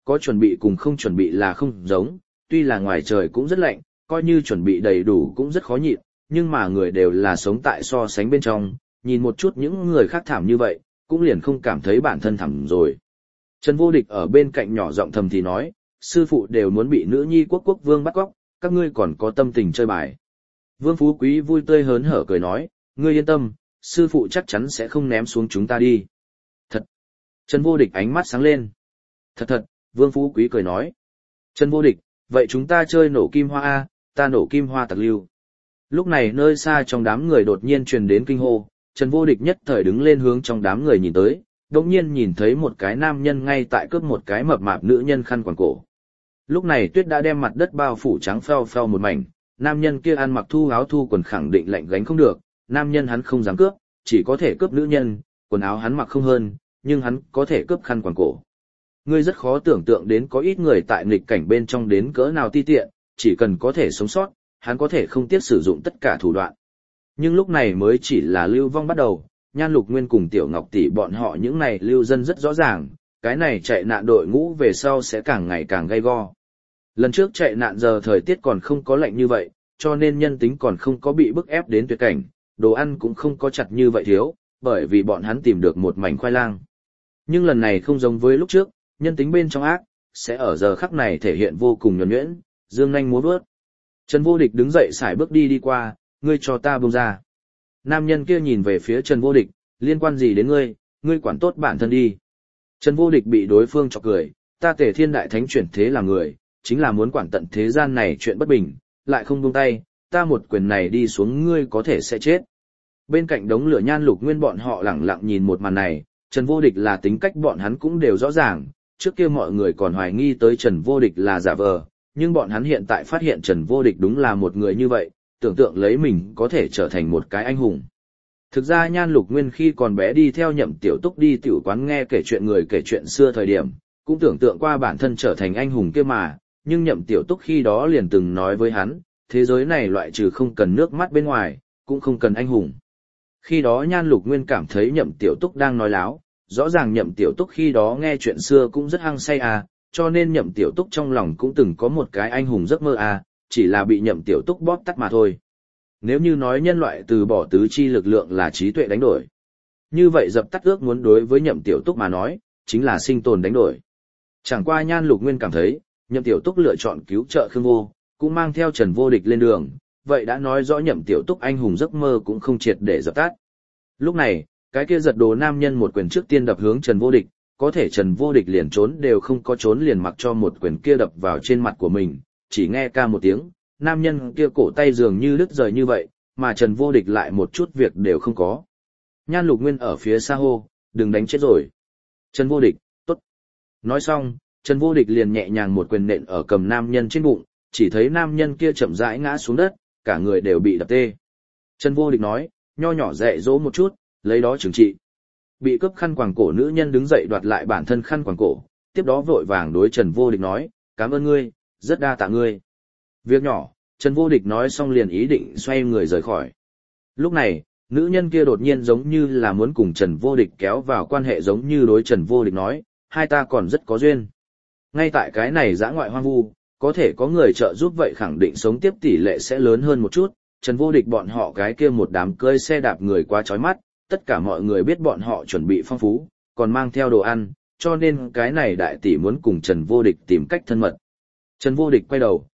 Có chuẩn bị cùng không chuẩn bị là không giống, tuy là ngoài trời cũng rất lạnh, coi như chuẩn bị đầy đủ cũng rất khó nhịn, nhưng mà người đều là sống tại so sánh bên trong, nhìn một chút những người khác thảm như vậy, cũng liền không cảm thấy bản thân thảm rồi. Trần Vô Địch ở bên cạnh nhỏ giọng thầm thì nói, sư phụ đều muốn bị nữ nhi quốc vương bắt cóc, các ngươi còn có tâm tình chơi bài. Vương Phú Quý vui tươi hớn hở cười nói, ngươi yên tâm, sư phụ chắc chắn sẽ không ném xuống chúng ta đi. Thật. Trần Vô Địch ánh mắt sáng lên. Thật, Vương Phú Quý cười nói. Trần Vô Địch, vậy chúng ta chơi nổ kim hoa A, ta nổ kim hoa tặc lưu. Lúc này nơi xa trong đám người đột nhiên truyền đến kinh hô, Trần Vô Địch nhất thời đứng lên hướng trong đám người nhìn tới, đột nhiên nhìn thấy một cái nam nhân ngay tại cướp một cái mập mạp nữ nhân khăn quàng cổ. Lúc này tuyết đã đem mặt đất bao phủ trắng phèo phèo một mảnh, nam nhân kia ăn mặc thu áo thu quần khẳng định lạnh gánh không được, nam nhân hắn không dám cướp, chỉ có thể cướp nữ nhân, quần áo hắn mặc không hơn, nhưng hắn có thể cướp khăn quàng cổ. Ngươi rất khó tưởng tượng đến có ít người tại nghịch cảnh bên trong đến cỡ nào ti tiện, chỉ cần có thể sống sót, hắn có thể không tiếc sử dụng tất cả thủ đoạn. Nhưng lúc này mới chỉ là lưu vong bắt đầu, Nhan Lục Nguyên cùng Tiểu Ngọc tỷ bọn họ những này lưu dân rất rõ ràng, cái này chạy nạn đội ngũ về sau sẽ càng ngày càng gay go. Lần trước chạy nạn giờ thời tiết còn không có lạnh như vậy, cho nên nhân tính còn không có bị bức ép đến tuyệt cảnh, đồ ăn cũng không có chặt như vậy thiếu, bởi vì bọn hắn tìm được một mảnh khoai lang. Nhưng lần này không giống với lúc trước, nhân tính bên trong ác, sẽ ở giờ khắc này thể hiện vô cùng nhuần nhuyễn, dương nhanh múa vớt. Trần Vô Địch đứng dậy sải bước đi qua, ngươi cho ta buông ra. Nam nhân kia nhìn về phía Trần Vô Địch, liên quan gì đến ngươi, ngươi quản tốt bản thân đi. Trần Vô Địch bị đối phương chọc cười, ta Tề Thiên Đại Thánh chuyển thế làm người, chính là muốn quản tận thế gian này chuyện bất bình, lại không buông tay, ta một quyền này đi xuống ngươi có thể sẽ chết. Bên cạnh đống lửa Nhan Lục Nguyên bọn họ lẳng lặng nhìn một màn này, Trần Vô Địch là tính cách bọn hắn cũng đều rõ ràng, trước kia mọi người còn hoài nghi tới Trần Vô Địch là giả vờ, nhưng bọn hắn hiện tại phát hiện Trần Vô Địch đúng là một người như vậy, tưởng tượng lấy mình có thể trở thành một cái anh hùng. Thực ra Nhan Lục Nguyên khi còn bé đi theo Nhậm Tiểu Túc đi tiểu quán nghe kể chuyện người kể chuyện xưa thời điểm, cũng tưởng tượng qua bản thân trở thành anh hùng kia mà, nhưng Nhậm Tiểu Túc khi đó liền từng nói với hắn, thế giới này loại trừ không cần nước mắt bên ngoài, cũng không cần anh hùng. Khi đó Nhan Lục Nguyên cảm thấy Nhậm Tiểu Túc đang nói láo, rõ ràng Nhậm Tiểu Túc khi đó nghe chuyện xưa cũng rất hăng say à, cho nên Nhậm Tiểu Túc trong lòng cũng từng có một cái anh hùng giấc mơ à, chỉ là bị Nhậm Tiểu Túc bóp tắt mà thôi. Nếu như nói nhân loại từ bỏ tứ chi lực lượng là trí tuệ đánh đổi, như vậy dập tắt ước muốn đối với Nhậm Tiểu Túc mà nói, chính là sinh tồn đánh đổi. Chẳng qua Nhan Lục Nguyên cảm thấy, Nhậm Tiểu Túc lựa chọn cứu trợ Khương Vô, cũng mang theo Trần Vô Địch lên đường, vậy đã nói rõ Nhậm Tiểu Túc anh hùng giấc mơ cũng không triệt để dập tắt. Lúc này, cái kia giật đồ nam nhân một quyền trước tiên đập hướng Trần Vô Địch, có thể Trần Vô Địch liền trốn đều không có trốn liền mặc cho một quyền kia đập vào trên mặt của mình, chỉ nghe ca một tiếng, nam nhân kia cổ tay dường như đứt rời như vậy, mà Trần Vô Địch lại một chút việc đều không có. Nhan Lục Nguyên ở phía xa hô, đừng đánh chết rồi. Trần Vô Địch, tốt. Nói xong, Trần Vô Địch liền nhẹ nhàng một quyền nện ở cầm nam nhân trên bụng, chỉ thấy nam nhân kia chậm rãi ngã xuống đất, cả người đều bị đập tê. Trần Vô Địch nói, nho nhỏ dạy dỗ một chút, lấy đó trừng trị. Bị cướp khăn quàng cổ nữ nhân đứng dậy đoạt lại bản thân khăn quàng cổ, tiếp đó vội vàng đối Trần Vô Địch nói, cảm ơn ngươi, rất đa tạ ngươi. Việc nhỏ, Trần Vô Địch nói xong liền ý định xoay người rời khỏi. Lúc này, nữ nhân kia đột nhiên giống như là muốn cùng Trần Vô Địch kéo vào quan hệ giống như đối Trần Vô Địch nói, hai ta còn rất có duyên. Ngay tại cái này dã ngoại hoang vu, có thể có người trợ giúp vậy khẳng định sống tiếp tỷ lệ sẽ lớn hơn một chút. Trần Vô Địch bọn họ cái kia một đám cơi xe đạp người quá chói mắt, tất cả mọi người biết bọn họ chuẩn bị phong phú, còn mang theo đồ ăn, cho nên cái này đại tỷ muốn cùng Trần Vô Địch tìm cách thân mật. Trần Vô Địch quay đầu,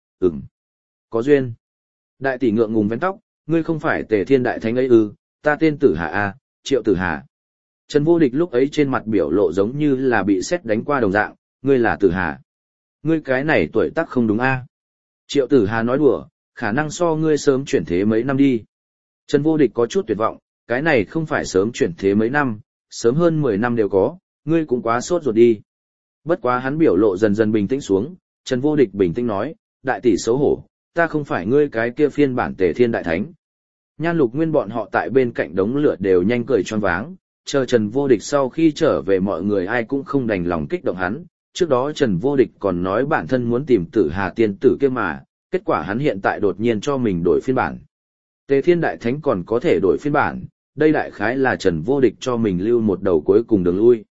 có duyên. Đại tỷ ngượng ngùng vén tóc, ngươi không phải Tề Thiên Đại Thánh ấy ư, ta tên Tử Hà a, Triệu Tử Hà. Trần Vô Địch lúc ấy trên mặt biểu lộ giống như là bị sét đánh qua đồng dạng, ngươi là Tử Hà. Ngươi cái này tuổi tác không đúng a. Triệu Tử Hà nói đùa, khả năng so ngươi sớm chuyển thế mấy năm đi. Trần Vô Địch có chút tuyệt vọng, cái này không phải sớm chuyển thế mấy năm, sớm hơn 10 năm đều có, ngươi cũng quá sốt ruột đi. Bất quá hắn biểu lộ dần dần bình tĩnh xuống, Trần Vô Địch bình tĩnh nói, đại tỷ xấu hổ, ta không phải ngươi cái kia phiên bản Tề Thiên Đại Thánh. Nhan Lục Nguyên bọn họ tại bên cạnh đống lửa đều nhanh cười choáng váng, chờ Trần Vô Địch sau khi trở về mọi người ai cũng không đành lòng kích động hắn, trước đó Trần Vô Địch còn nói bản thân muốn tìm Tử Hà tiên tử kia mà, kết quả hắn hiện tại đột nhiên cho mình đổi phiên bản. Tề Thiên Đại Thánh còn có thể đổi phiên bản, đây đại khái là Trần Vô Địch cho mình lưu một đầu cuối cùng đường lui.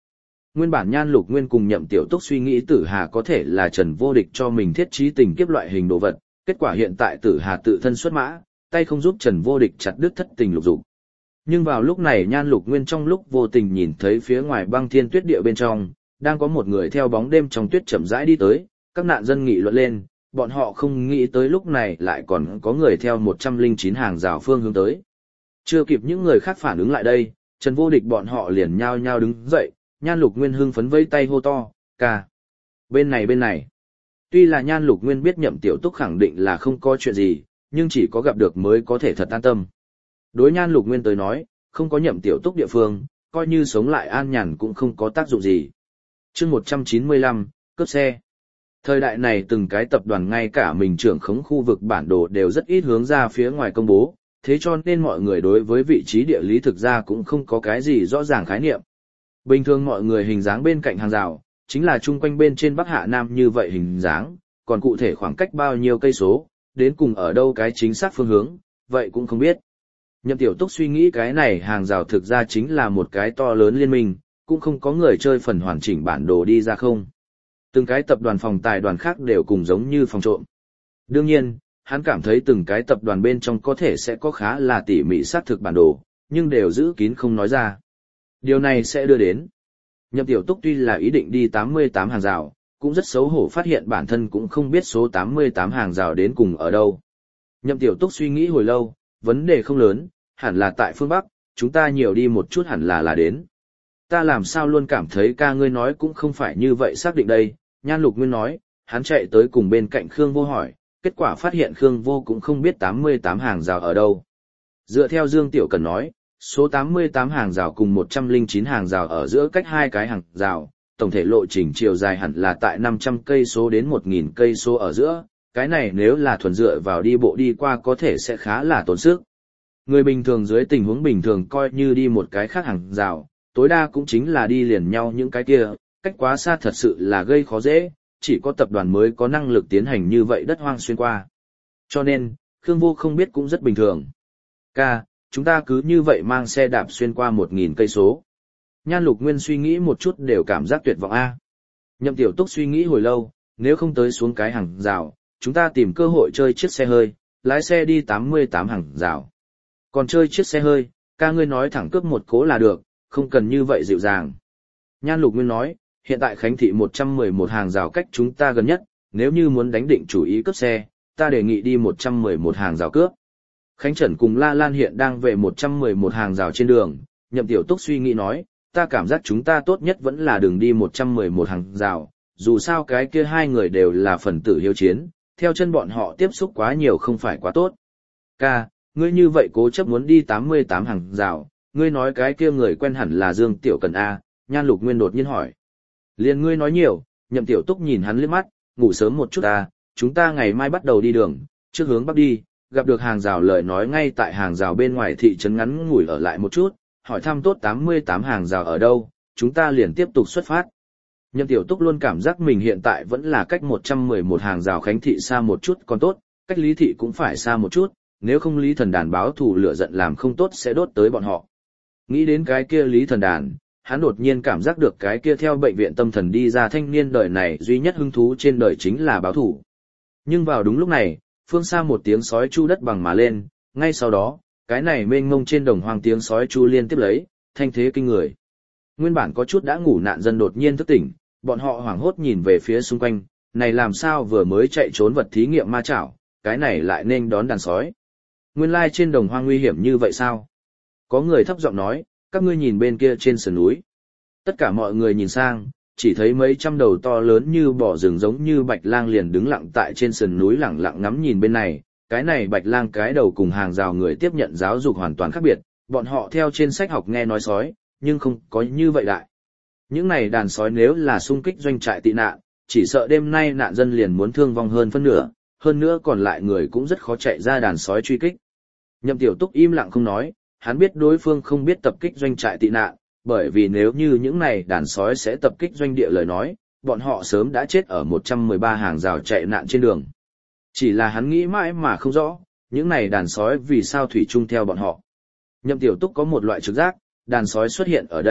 Nguyên bản Nhan Lục Nguyên cùng Nhậm Tiểu Túc suy nghĩ Tử Hà có thể là Trần Vô Địch cho mình thiết trí tình kiếp loại hình đồ vật, kết quả hiện tại Tử Hà tự thân xuất mã, tay không giúp Trần Vô Địch chặt đứt thất tình lục dục. Nhưng vào lúc này Nhan Lục Nguyên trong lúc vô tình nhìn thấy phía ngoài băng thiên tuyết địa bên trong, đang có một người theo bóng đêm trong tuyết chậm rãi đi tới, các nạn dân nghị luận lên, bọn họ không nghĩ tới lúc này lại còn có người theo 109 hàng rào phương hướng tới. Chưa kịp những người khác phản ứng lại đây, Trần Vô Địch bọn họ liền nhao nhao đứng dậy, Nhan Lục Nguyên hưng phấn vẫy tay hô to, ca. Bên này bên này. Tuy là Nhan Lục Nguyên biết Nhậm Tiểu Túc khẳng định là không có chuyện gì, nhưng chỉ có gặp được mới có thể thật an tâm. Đối Nhan Lục Nguyên tới nói, không có Nhậm Tiểu Túc địa phương, coi như sống lại an nhàn cũng không có tác dụng gì. Chương 195, cướp xe. Thời đại này từng cái tập đoàn ngay cả mình trưởng khống khu vực bản đồ đều rất ít hướng ra phía ngoài công bố, thế cho nên mọi người đối với vị trí địa lý thực ra cũng không có cái gì rõ ràng khái niệm. Bình thường mọi người hình dáng bên cạnh hàng rào, chính là chung quanh bên trên Bắc Hạ Nam như vậy hình dáng, còn cụ thể khoảng cách bao nhiêu cây số, đến cùng ở đâu cái chính xác phương hướng, vậy cũng không biết. Nhậm Tiểu Túc suy nghĩ cái này hàng rào thực ra chính là một cái to lớn liên minh, cũng không có người chơi phần hoàn chỉnh bản đồ đi ra không. Từng cái tập đoàn phòng tài đoàn khác đều cùng giống như phòng trộm. Đương nhiên, hắn cảm thấy từng cái tập đoàn bên trong có thể sẽ có khá là tỉ mỉ xác thực bản đồ, nhưng đều giữ kín không nói ra. Điều này sẽ đưa đến. Nhậm Tiểu Túc tuy là ý định đi 88 hàng rào, cũng rất xấu hổ phát hiện bản thân cũng không biết số 88 hàng rào đến cùng ở đâu. Nhậm Tiểu Túc suy nghĩ hồi lâu, vấn đề không lớn, hẳn là tại phương Bắc, chúng ta nhiều đi một chút hẳn là đến. Ta làm sao luôn cảm thấy ca ngươi nói cũng không phải như vậy xác định đây, Nhan Lục Nguyên nói, hắn chạy tới cùng bên cạnh Khương Vô hỏi, kết quả phát hiện Khương Vô cũng không biết 88 hàng rào ở đâu. Dựa theo Dương Tiểu Cần nói, số 88 hàng rào cùng 109 hàng rào ở giữa cách hai cái hàng rào, tổng thể lộ trình chiều dài hẳn là tại 500 cây số đến 1000 cây số ở giữa, cái này nếu là thuần dựa vào đi bộ đi qua có thể sẽ khá là tốn sức. Người bình thường dưới tình huống bình thường coi như đi một cái khác hàng rào, tối đa cũng chính là đi liền nhau những cái kia, cách quá xa thật sự là gây khó dễ, chỉ có tập đoàn mới có năng lực tiến hành như vậy đất hoang xuyên qua. Cho nên, Khương Vô không biết cũng rất bình thường. Ca, chúng ta cứ như vậy mang xe đạp xuyên qua 1000 cây số. Nhan Lục Nguyên suy nghĩ một chút đều cảm giác tuyệt vọng a. Nhậm Tiểu Túc suy nghĩ hồi lâu, nếu không tới xuống cái hàng rào, chúng ta tìm cơ hội chơi chiếc xe hơi, lái xe đi 88 hàng rào. Còn chơi chiếc xe hơi, ca ngươi nói thẳng cướp một cố là được, không cần như vậy dịu dàng. Nhan Lục Nguyên nói, hiện tại Khánh Thị 111 hàng rào cách chúng ta gần nhất, nếu như muốn đánh định chủ ý cướp xe, ta đề nghị đi 111 hàng rào cướp. Khánh Trần cùng La Lan hiện đang về 111 hàng rào trên đường, Nhậm Tiểu Túc suy nghĩ nói, ta cảm giác chúng ta tốt nhất vẫn là đường đi 111 hàng rào, dù sao cái kia hai người đều là phần tử hiếu chiến, theo chân bọn họ tiếp xúc quá nhiều không phải quá tốt. Ca, ngươi như vậy cố chấp muốn đi 88 hàng rào, ngươi nói cái kia người quen hẳn là Dương Tiểu Cần A, Nhan Lục Nguyên đột nhiên hỏi. Liền ngươi nói nhiều, Nhậm Tiểu Túc nhìn hắn liếc mắt, ngủ sớm một chút ta, chúng ta ngày mai bắt đầu đi đường, trước hướng bắc đi, gặp được hàng rào lời nói ngay tại hàng rào bên ngoài thị trấn ngắn ngủi ở lại một chút, hỏi thăm tốt 88 hàng rào ở đâu, chúng ta liền tiếp tục xuất phát. Nhậm Tiểu Túc luôn cảm giác mình hiện tại vẫn là cách 111 hàng rào Khánh Thị xa một chút còn tốt, cách Lý Thị cũng phải xa một chút, nếu không Lý Thần Đàn báo thù lửa giận làm không tốt sẽ đốt tới bọn họ. Nghĩ đến cái kia Lý Thần Đàn, hắn đột nhiên cảm giác được cái kia theo bệnh viện tâm thần đi ra thanh niên đời này duy nhất hứng thú trên đời chính là báo thù. Nhưng vào đúng lúc này, phương xa một tiếng sói chu đất bằng mà lên, ngay sau đó, cái này mênh mông trên đồng hoang tiếng sói chu liên tiếp lấy, thanh thế kinh người. Nguyên bản có chút đã ngủ nạn dân đột nhiên thức tỉnh, bọn họ hoảng hốt nhìn về phía xung quanh, này làm sao vừa mới chạy trốn vật thí nghiệm ma chảo, cái này lại nên đón đàn sói. Nguyên lai trên đồng hoang nguy hiểm như vậy sao? Có người thấp giọng nói, các ngươi nhìn bên kia trên sườn núi. Tất cả mọi người nhìn sang, chỉ thấy mấy trăm đầu to lớn như bò rừng giống như bạch lang liền đứng lặng tại trên sườn núi lặng lặng ngắm nhìn bên này. Cái này bạch lang cái đầu cùng hàng rào người tiếp nhận giáo dục hoàn toàn khác biệt, bọn họ theo trên sách học nghe nói sói, nhưng không có như vậy đại. Những này đàn sói nếu là xung kích doanh trại tị nạn, chỉ sợ đêm nay nạn dân liền muốn thương vong hơn phân nửa, hơn nữa còn lại người cũng rất khó chạy ra đàn sói truy kích. Nhậm Tiểu Túc im lặng không nói, hắn biết đối phương không biết tập kích doanh trại tị nạn, bởi vì nếu như những này đàn sói sẽ tập kích doanh địa lời nói, bọn họ sớm đã chết ở 113 hàng rào chạy nạn trên đường. Chỉ là hắn nghĩ mãi mà không rõ, những này đàn sói vì sao thủy chung theo bọn họ. Nhậm Tiểu Túc có một loại trực giác, đàn sói xuất hiện ở đây,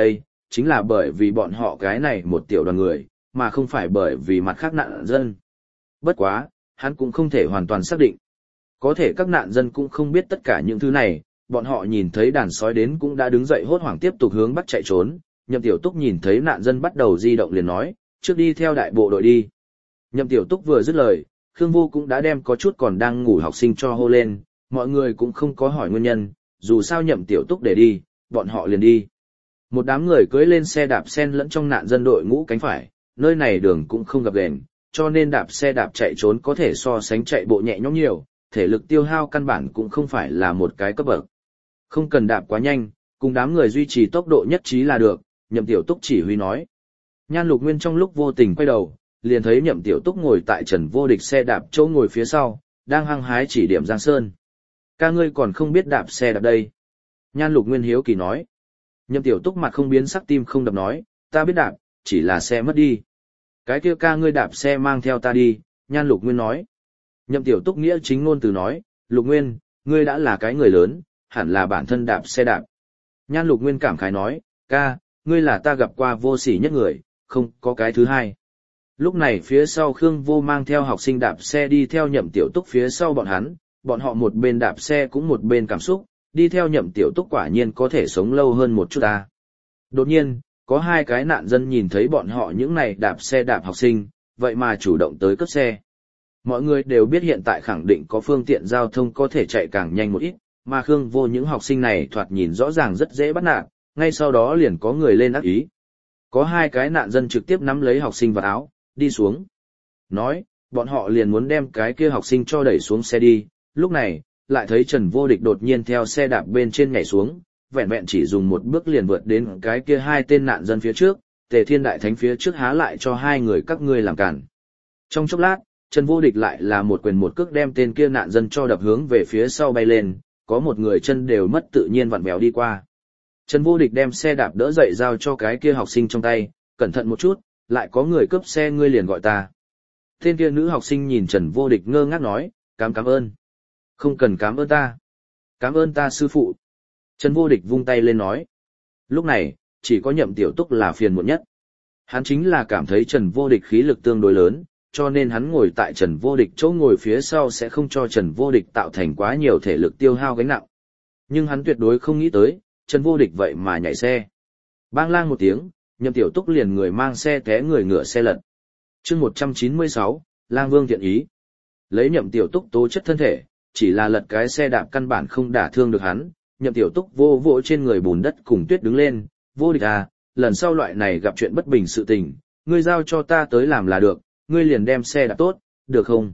chính là bởi vì bọn họ cái này một tiểu đoàn người, mà không phải bởi vì mặt khác nạn dân. Bất quá, hắn cũng không thể hoàn toàn xác định. Có thể các nạn dân cũng không biết tất cả những thứ này, bọn họ nhìn thấy đàn sói đến cũng đã đứng dậy hốt hoảng tiếp tục hướng bắc chạy trốn. Nhậm Tiểu Túc nhìn thấy nạn dân bắt đầu di động liền nói, trước đi theo đại bộ đội đi. Nhậm Tiểu Túc vừa dứt lời, Khương Vô cũng đã đem có chút còn đang ngủ học sinh cho hô lên, mọi người cũng không có hỏi nguyên nhân, dù sao Nhậm Tiểu Túc để đi, bọn họ liền đi. Một đám người cưỡi lên xe đạp sen lẫn trong nạn dân đội ngũ cánh phải, nơi này đường cũng không gập ghềnh, cho nên đạp xe đạp chạy trốn có thể so sánh chạy bộ nhẹ nhõm nhiều, thể lực tiêu hao căn bản cũng không phải là một cái cấp bậc. Không cần đạp quá nhanh, cùng đám người duy trì tốc độ nhất trí là được, Nhậm Tiểu Túc chỉ huy nói. Nhan Lục Nguyên trong lúc vô tình quay đầu, liền thấy Nhậm Tiểu Túc ngồi tại Trần Vô Địch xe đạp chỗ ngồi phía sau, đang hăng hái chỉ điểm Giang Sơn. Ca ngươi còn không biết đạp xe đạp đây. Nhan Lục Nguyên hiếu kỳ nói. Nhậm Tiểu Túc mặt không biến sắc tim không đập nói, ta biết đạp, chỉ là xe mất đi. Cái kia ca ngươi đạp xe mang theo ta đi, Nhan Lục Nguyên nói. Nhậm Tiểu Túc nghĩa chính ngôn từ nói, Lục Nguyên, ngươi đã là cái người lớn, hẳn là bản thân đạp xe đạp. Nhan Lục Nguyên cảm khái nói, ca, ngươi là ta gặp qua vô sỉ nhất người, không có cái thứ hai. Lúc này phía sau Khương Vô mang theo học sinh đạp xe đi theo Nhậm Tiểu Túc phía sau bọn họ một bên đạp xe cũng một bên cảm xúc, đi theo Nhậm Tiểu Túc quả nhiên có thể sống lâu hơn một chút ta. Đột nhiên, có hai cái nạn dân nhìn thấy bọn họ những này đạp xe đạp học sinh, vậy mà chủ động tới cướp xe. Mọi người đều biết hiện tại khẳng định có phương tiện giao thông có thể chạy càng nhanh một ít, mà Khương Vô những học sinh này thoạt nhìn rõ ràng rất dễ bắt nạt, ngay sau đó liền có người lên ác ý. Có hai cái nạn dân trực tiếp nắm lấy học sinh vào áo, đi xuống. Nói, bọn họ liền muốn đem cái kia học sinh cho đẩy xuống xe đi, lúc này, lại thấy Trần Vô Địch đột nhiên theo xe đạp bên trên nhảy xuống, vẹn vẹn chỉ dùng một bước liền vượt đến cái kia hai tên nạn dân phía trước, Tề Thiên Đại Thánh phía trước há lại cho hai người các ngươi làm cản. Trong chốc lát, Trần Vô Địch lại là một quyền một cước đem tên kia nạn dân cho đập hướng về phía sau bay lên, có một người chân đều mất tự nhiên vặn vẹo đi qua. Trần Vô Địch đem xe đạp đỡ dậy giao cho cái kia học sinh trong tay, cẩn thận một chút, lại có người cướp xe ngươi liền gọi ta. Tên kia nữ học sinh nhìn Trần Vô Địch ngơ ngác nói, cảm ơn. Không cần cảm ơn ta. Cảm ơn ta sư phụ. Trần Vô Địch vung tay lên nói. Lúc này, chỉ có Nhậm Tiểu Túc là phiền muộn nhất. Hắn chính là cảm thấy Trần Vô Địch khí lực tương đối lớn, cho nên hắn ngồi tại Trần Vô Địch chỗ ngồi phía sau sẽ không cho Trần Vô Địch tạo thành quá nhiều thể lực tiêu hao gánh nặng. Nhưng hắn tuyệt đối không nghĩ tới, Trần Vô Địch vậy mà nhảy xe. Bang lang một tiếng, Nhậm Tiểu Túc liền người mang xe té người ngựa xe lật. Chương 196, Lang Vương thiện ý. Lấy Nhậm Tiểu Túc tố chất thân thể, chỉ là lật cái xe đạp căn bản không đả thương được hắn. Nhậm Tiểu Túc vô vỗ trên người bùn đất cùng tuyết đứng lên, Vô Địch à, lần sau loại này gặp chuyện bất bình sự tình, ngươi giao cho ta tới làm là được, ngươi liền đem xe đạp tốt, được không?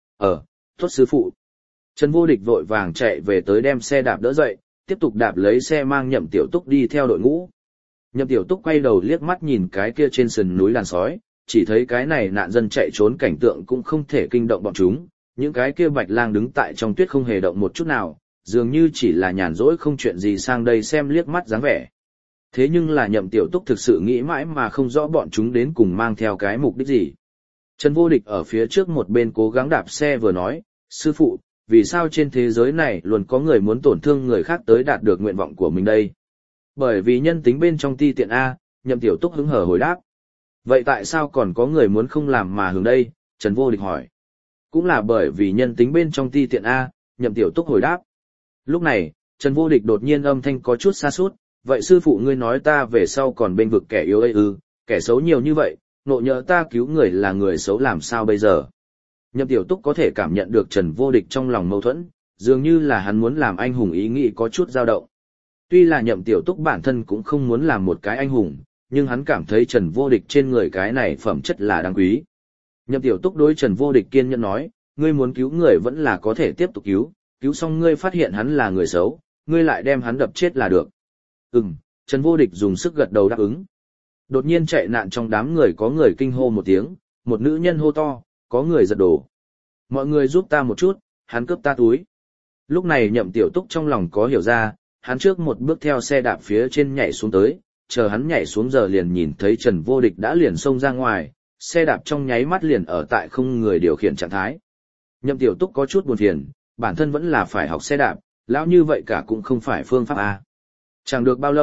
Tốt sư phụ. Trần Vô Địch vội vàng chạy về tới đem xe đạp đỡ dậy, tiếp tục đạp lấy xe mang Nhậm Tiểu Túc đi theo đội ngũ. Nhậm Tiểu Túc quay đầu liếc mắt nhìn cái kia trên sườn núi đàn sói, chỉ thấy cái này nạn dân chạy trốn cảnh tượng cũng không thể kinh động bọn chúng, những cái kia bạch lang đứng tại trong tuyết không hề động một chút nào, dường như chỉ là nhàn rỗi không chuyện gì sang đây xem liếc mắt dáng vẻ. Thế nhưng là Nhậm Tiểu Túc thực sự nghĩ mãi mà không rõ bọn chúng đến cùng mang theo cái mục đích gì. Trần Vô Địch ở phía trước một bên cố gắng đạp xe vừa nói, sư phụ, vì sao trên thế giới này luôn có người muốn tổn thương người khác tới đạt được nguyện vọng của mình đây? Bởi vì nhân tính bên trong ti tiện A, Nhậm Tiểu Túc hứng hở hồi đáp. Vậy tại sao còn có người muốn không làm mà hướng đây? Trần Vô Địch hỏi. Cũng là bởi vì nhân tính bên trong ti tiện A, Nhậm Tiểu Túc hồi đáp. Lúc này, Trần Vô Địch đột nhiên âm thanh có chút xa sút vậy sư phụ ngươi nói ta về sau còn bên vực kẻ yếu ấy ư, kẻ xấu nhiều như vậy, nộ nhỡ ta cứu người là người xấu làm sao bây giờ? Nhậm Tiểu Túc có thể cảm nhận được Trần Vô Địch trong lòng mâu thuẫn, dường như là hắn muốn làm anh hùng ý nghĩ có chút dao động. Tuy là Nhậm Tiểu Túc bản thân cũng không muốn làm một cái anh hùng, nhưng hắn cảm thấy Trần Vô Địch trên người cái này phẩm chất là đáng quý. Nhậm Tiểu Túc đối Trần Vô Địch kiên nhẫn nói, ngươi muốn cứu người vẫn là có thể tiếp tục cứu xong ngươi phát hiện hắn là người xấu, ngươi lại đem hắn đập chết là được. Trần Vô Địch dùng sức gật đầu đáp ứng. Đột nhiên chạy nạn trong đám người có người kinh hô một tiếng, một nữ nhân hô to, có người giật đổ. Mọi người giúp ta một chút, hắn cướp ta túi. Lúc này Nhậm Tiểu Túc trong lòng có hiểu ra, hắn trước một bước theo xe đạp phía trên nhảy xuống tới, chờ hắn nhảy xuống giờ liền nhìn thấy Trần Vô Địch đã liền xông ra ngoài, xe đạp trong nháy mắt liền ở tại không người điều khiển trạng thái. Nhậm Tiểu Túc có chút buồn phiền, bản thân vẫn là phải học xe đạp, lão như vậy cả cũng không phải phương pháp A. Chẳng được bao lâu,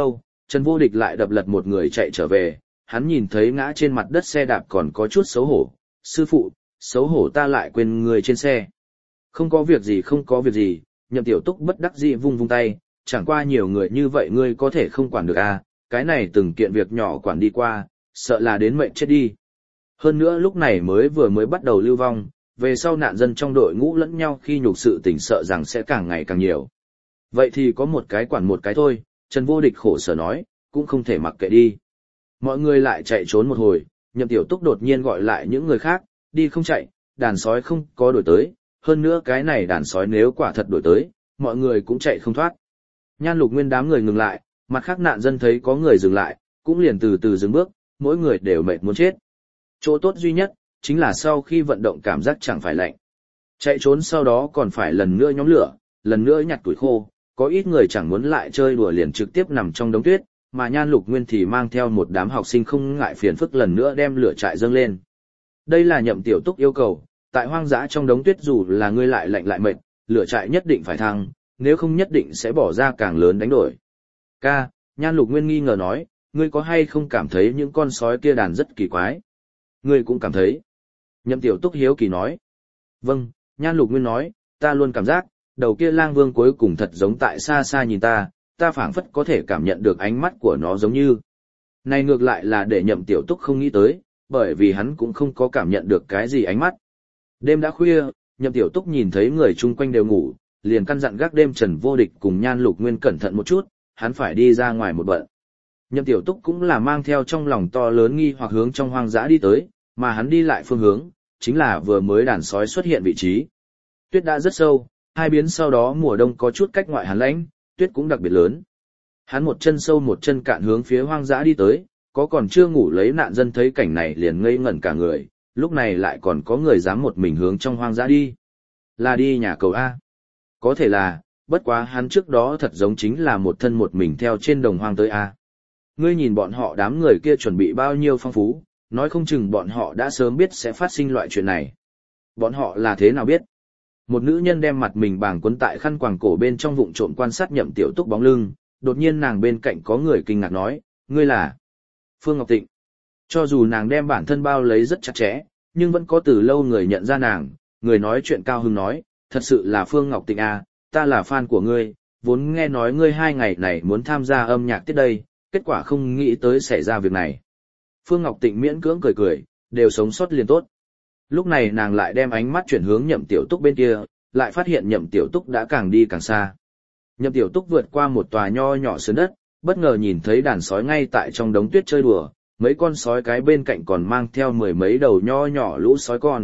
Trần Vô Địch lại đập lật một người chạy trở về, hắn nhìn thấy ngã trên mặt đất xe đạp còn có chút xấu hổ. Sư phụ, xấu hổ ta lại quên người trên xe. Không có việc gì không có việc gì, Nhậm Tiểu Túc bất đắc dĩ vung vung tay, chẳng qua nhiều người như vậy ngươi có thể không quản được à, cái này từng kiện việc nhỏ quản đi qua, sợ là đến mệnh chết đi. Hơn nữa lúc này vừa mới bắt đầu lưu vong, về sau nạn dân trong đội ngũ lẫn nhau khi nhục sự tình sợ rằng sẽ càng ngày càng nhiều. Vậy thì có một cái quản một cái thôi, Trần Vô Địch khổ sở nói, cũng không thể mặc kệ đi. Mọi người lại chạy trốn một hồi, Nhậm Tiểu Túc đột nhiên gọi lại những người khác, đi không chạy, đàn sói không có đuổi tới, hơn nữa cái này đàn sói nếu quả thật đuổi tới, mọi người cũng chạy không thoát. Nhan Lục Nguyên đám người ngừng lại, mặt khác nạn dân thấy có người dừng lại, cũng liền từ từ dừng bước, mỗi người đều mệt muốn chết. Chỗ tốt duy nhất, chính là sau khi vận động cảm giác chẳng phải lạnh. Chạy trốn sau đó còn phải lần nữa nhóm lửa, lần nữa nhặt củi khô, có ít người chẳng muốn lại chơi đùa liền trực tiếp nằm trong đống tuyết, mà Nhan Lục Nguyên thì mang theo một đám học sinh không ngại phiền phức lần nữa đem lửa trại dâng lên. Đây là Nhậm Tiểu Túc yêu cầu, tại hoang dã trong đống tuyết dù là ngươi lại lạnh lại mệt, lửa trại nhất định phải thăng, nếu không nhất định sẽ bỏ ra càng lớn đánh đổi. Ca, Nhan Lục Nguyên nghi ngờ nói, ngươi có hay không cảm thấy những con sói kia đàn rất kỳ quái? Ngươi cũng cảm thấy. Nhậm Tiểu Túc hiếu kỳ nói. Vâng, Nhan Lục Nguyên nói, ta luôn cảm giác, đầu kia lang vương cuối cùng thật giống tại xa xa nhìn ta phảng phất có thể cảm nhận được ánh mắt của nó giống như. Này ngược lại là để Nhậm Tiểu Túc không nghĩ tới, bởi vì hắn cũng không có cảm nhận được cái gì ánh mắt. Đêm đã khuya, Nhậm Tiểu Túc nhìn thấy người chung quanh đều ngủ, liền căn dặn gác đêm Trần Vô Địch cùng Nhan Lục Nguyên cẩn thận một chút, hắn phải đi ra ngoài một bận. Nhậm Tiểu Túc cũng là mang theo trong lòng to lớn nghi hoặc hướng trong hoang dã đi tới, mà hắn đi lại phương hướng, chính là vừa mới đàn sói xuất hiện vị trí. Tuyết đã rất sâu, hai biến sau đó mùa đông có chút cách ngoại hàn lãnh, tuyết cũng đặc biệt lớn. Hắn một chân sâu một chân cạn hướng phía hoang dã đi tới, có còn chưa ngủ lấy nạn dân thấy cảnh này liền ngây ngẩn cả người, lúc này lại còn có người dám một mình hướng trong hoang dã đi. Là đi nhà cầu A. Có thể là, bất quá hắn trước đó thật giống chính là một thân một mình theo trên đồng hoang tới A. Ngươi nhìn bọn họ đám người kia chuẩn bị bao nhiêu phong phú, nói không chừng bọn họ đã sớm biết sẽ phát sinh loại chuyện này. Bọn họ là thế nào biết? Một nữ nhân đem mặt mình bàng quấn tại khăn quàng cổ bên trong vụng trộm quan sát Nhậm Tiểu Túc bóng lưng, đột nhiên nàng bên cạnh có người kinh ngạc nói, ngươi là Phương Ngọc Tịnh. Cho dù nàng đem bản thân bao lấy rất chặt chẽ, nhưng vẫn có từ lâu người nhận ra nàng, người nói chuyện cao hứng nói, thật sự là Phương Ngọc Tịnh à, ta là fan của ngươi, vốn nghe nói ngươi 2 ngày này muốn tham gia âm nhạc tiết đây, kết quả không nghĩ tới xảy ra việc này. Phương Ngọc Tịnh miễn cưỡng cười cười, đều sống sót liền tốt. Lúc này nàng lại đem ánh mắt chuyển hướng Nhậm Tiểu Túc bên kia, lại phát hiện Nhậm Tiểu Túc đã càng đi càng xa. Nhậm Tiểu Túc vượt qua một tòa nho nhỏ sườn đất, bất ngờ nhìn thấy đàn sói ngay tại trong đống tuyết chơi đùa, mấy con sói cái bên cạnh còn mang theo 10 mấy đầu nho nhỏ lũ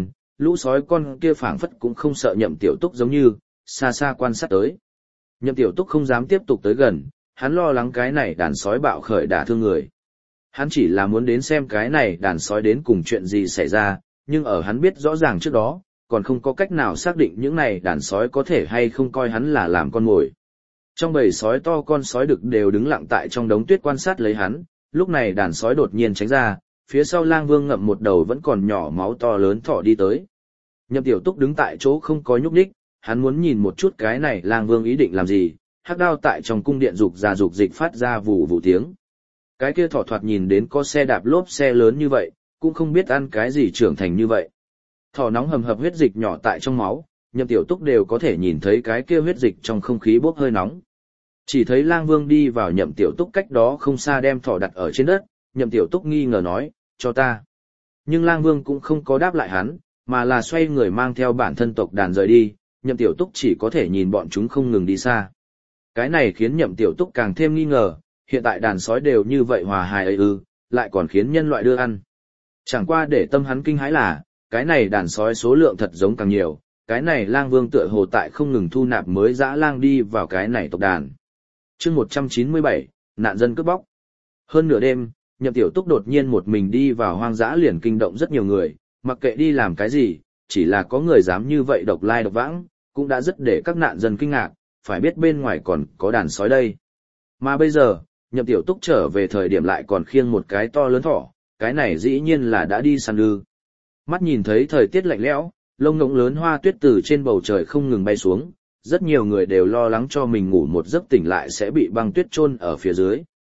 sói con kia phảng phất cũng không sợ Nhậm Tiểu Túc giống như, xa xa quan sát tới. Nhậm Tiểu Túc không dám tiếp tục tới gần, hắn lo lắng cái này đàn sói bạo khởi đả thương người. Hắn chỉ là muốn đến xem cái này đàn sói đến cùng chuyện gì xảy ra, nhưng ở hắn biết rõ ràng trước đó, còn không có cách nào xác định những này đàn sói có thể hay không coi hắn là làm con mồi. Trong bầy sói to con sói đực đều đứng lặng tại trong đống tuyết quan sát lấy hắn, lúc này đàn sói đột nhiên tránh ra, phía sau lang vương ngậm một đầu vẫn còn nhỏ máu to lớn thỏ đi tới. Nhậm Tiểu Túc đứng tại chỗ không có nhúc nhích, hắn muốn nhìn một chút cái này lang vương ý định làm gì, hắc đao tại trong cung điện rục ra rục dịch phát ra vù vù tiếng. Cái kia thỏ thoạt nhìn đến có xe đạp lốp xe lớn như vậy, cũng không biết ăn cái gì trưởng thành như vậy. Thỏ nóng hầm hập huyết dịch nhỏ tại trong máu, Nhậm Tiểu Túc đều có thể nhìn thấy cái kia huyết dịch trong không khí bốc hơi nóng. Chỉ thấy lang vương đi vào Nhậm Tiểu Túc cách đó không xa đem thỏ đặt ở trên đất, Nhậm Tiểu Túc nghi ngờ nói, cho ta. Nhưng lang vương cũng không có đáp lại hắn, mà là xoay người mang theo bản thân tộc đàn rời đi, Nhậm Tiểu Túc chỉ có thể nhìn bọn chúng không ngừng đi xa. Cái này khiến Nhậm Tiểu Túc càng thêm nghi ngờ, hiện tại đàn sói đều như vậy hòa hài ấy ư, lại còn khiến nhân loại đưa ăn. Chẳng qua để tâm hắn kinh hãi là, cái này đàn sói số lượng thật giống càng nhiều, cái này lang vương tựa hồ tại không ngừng thu nạp mới dã lang đi vào cái này tộc đàn. Chương 197, nạn dân cướp bóc. Hơn nửa đêm, Nhậm Tiểu Túc đột nhiên một mình đi vào hoang dã liền kinh động rất nhiều người, mặc kệ đi làm cái gì, chỉ là có người dám như vậy độc lai độc vãng, cũng đã rất để các nạn dân kinh ngạc, phải biết bên ngoài còn có đàn sói đây. Mà bây giờ, Nhậm Tiểu Túc trở về thời điểm lại còn khiêng một cái to lớn thỏ, cái này dĩ nhiên là đã đi săn lư. Mắt nhìn thấy thời tiết lạnh lẽo, lông ngỗng lớn hoa tuyết từ trên bầu trời không ngừng bay xuống, rất nhiều người đều lo lắng cho mình ngủ một giấc tỉnh lại sẽ bị băng tuyết chôn ở phía dưới.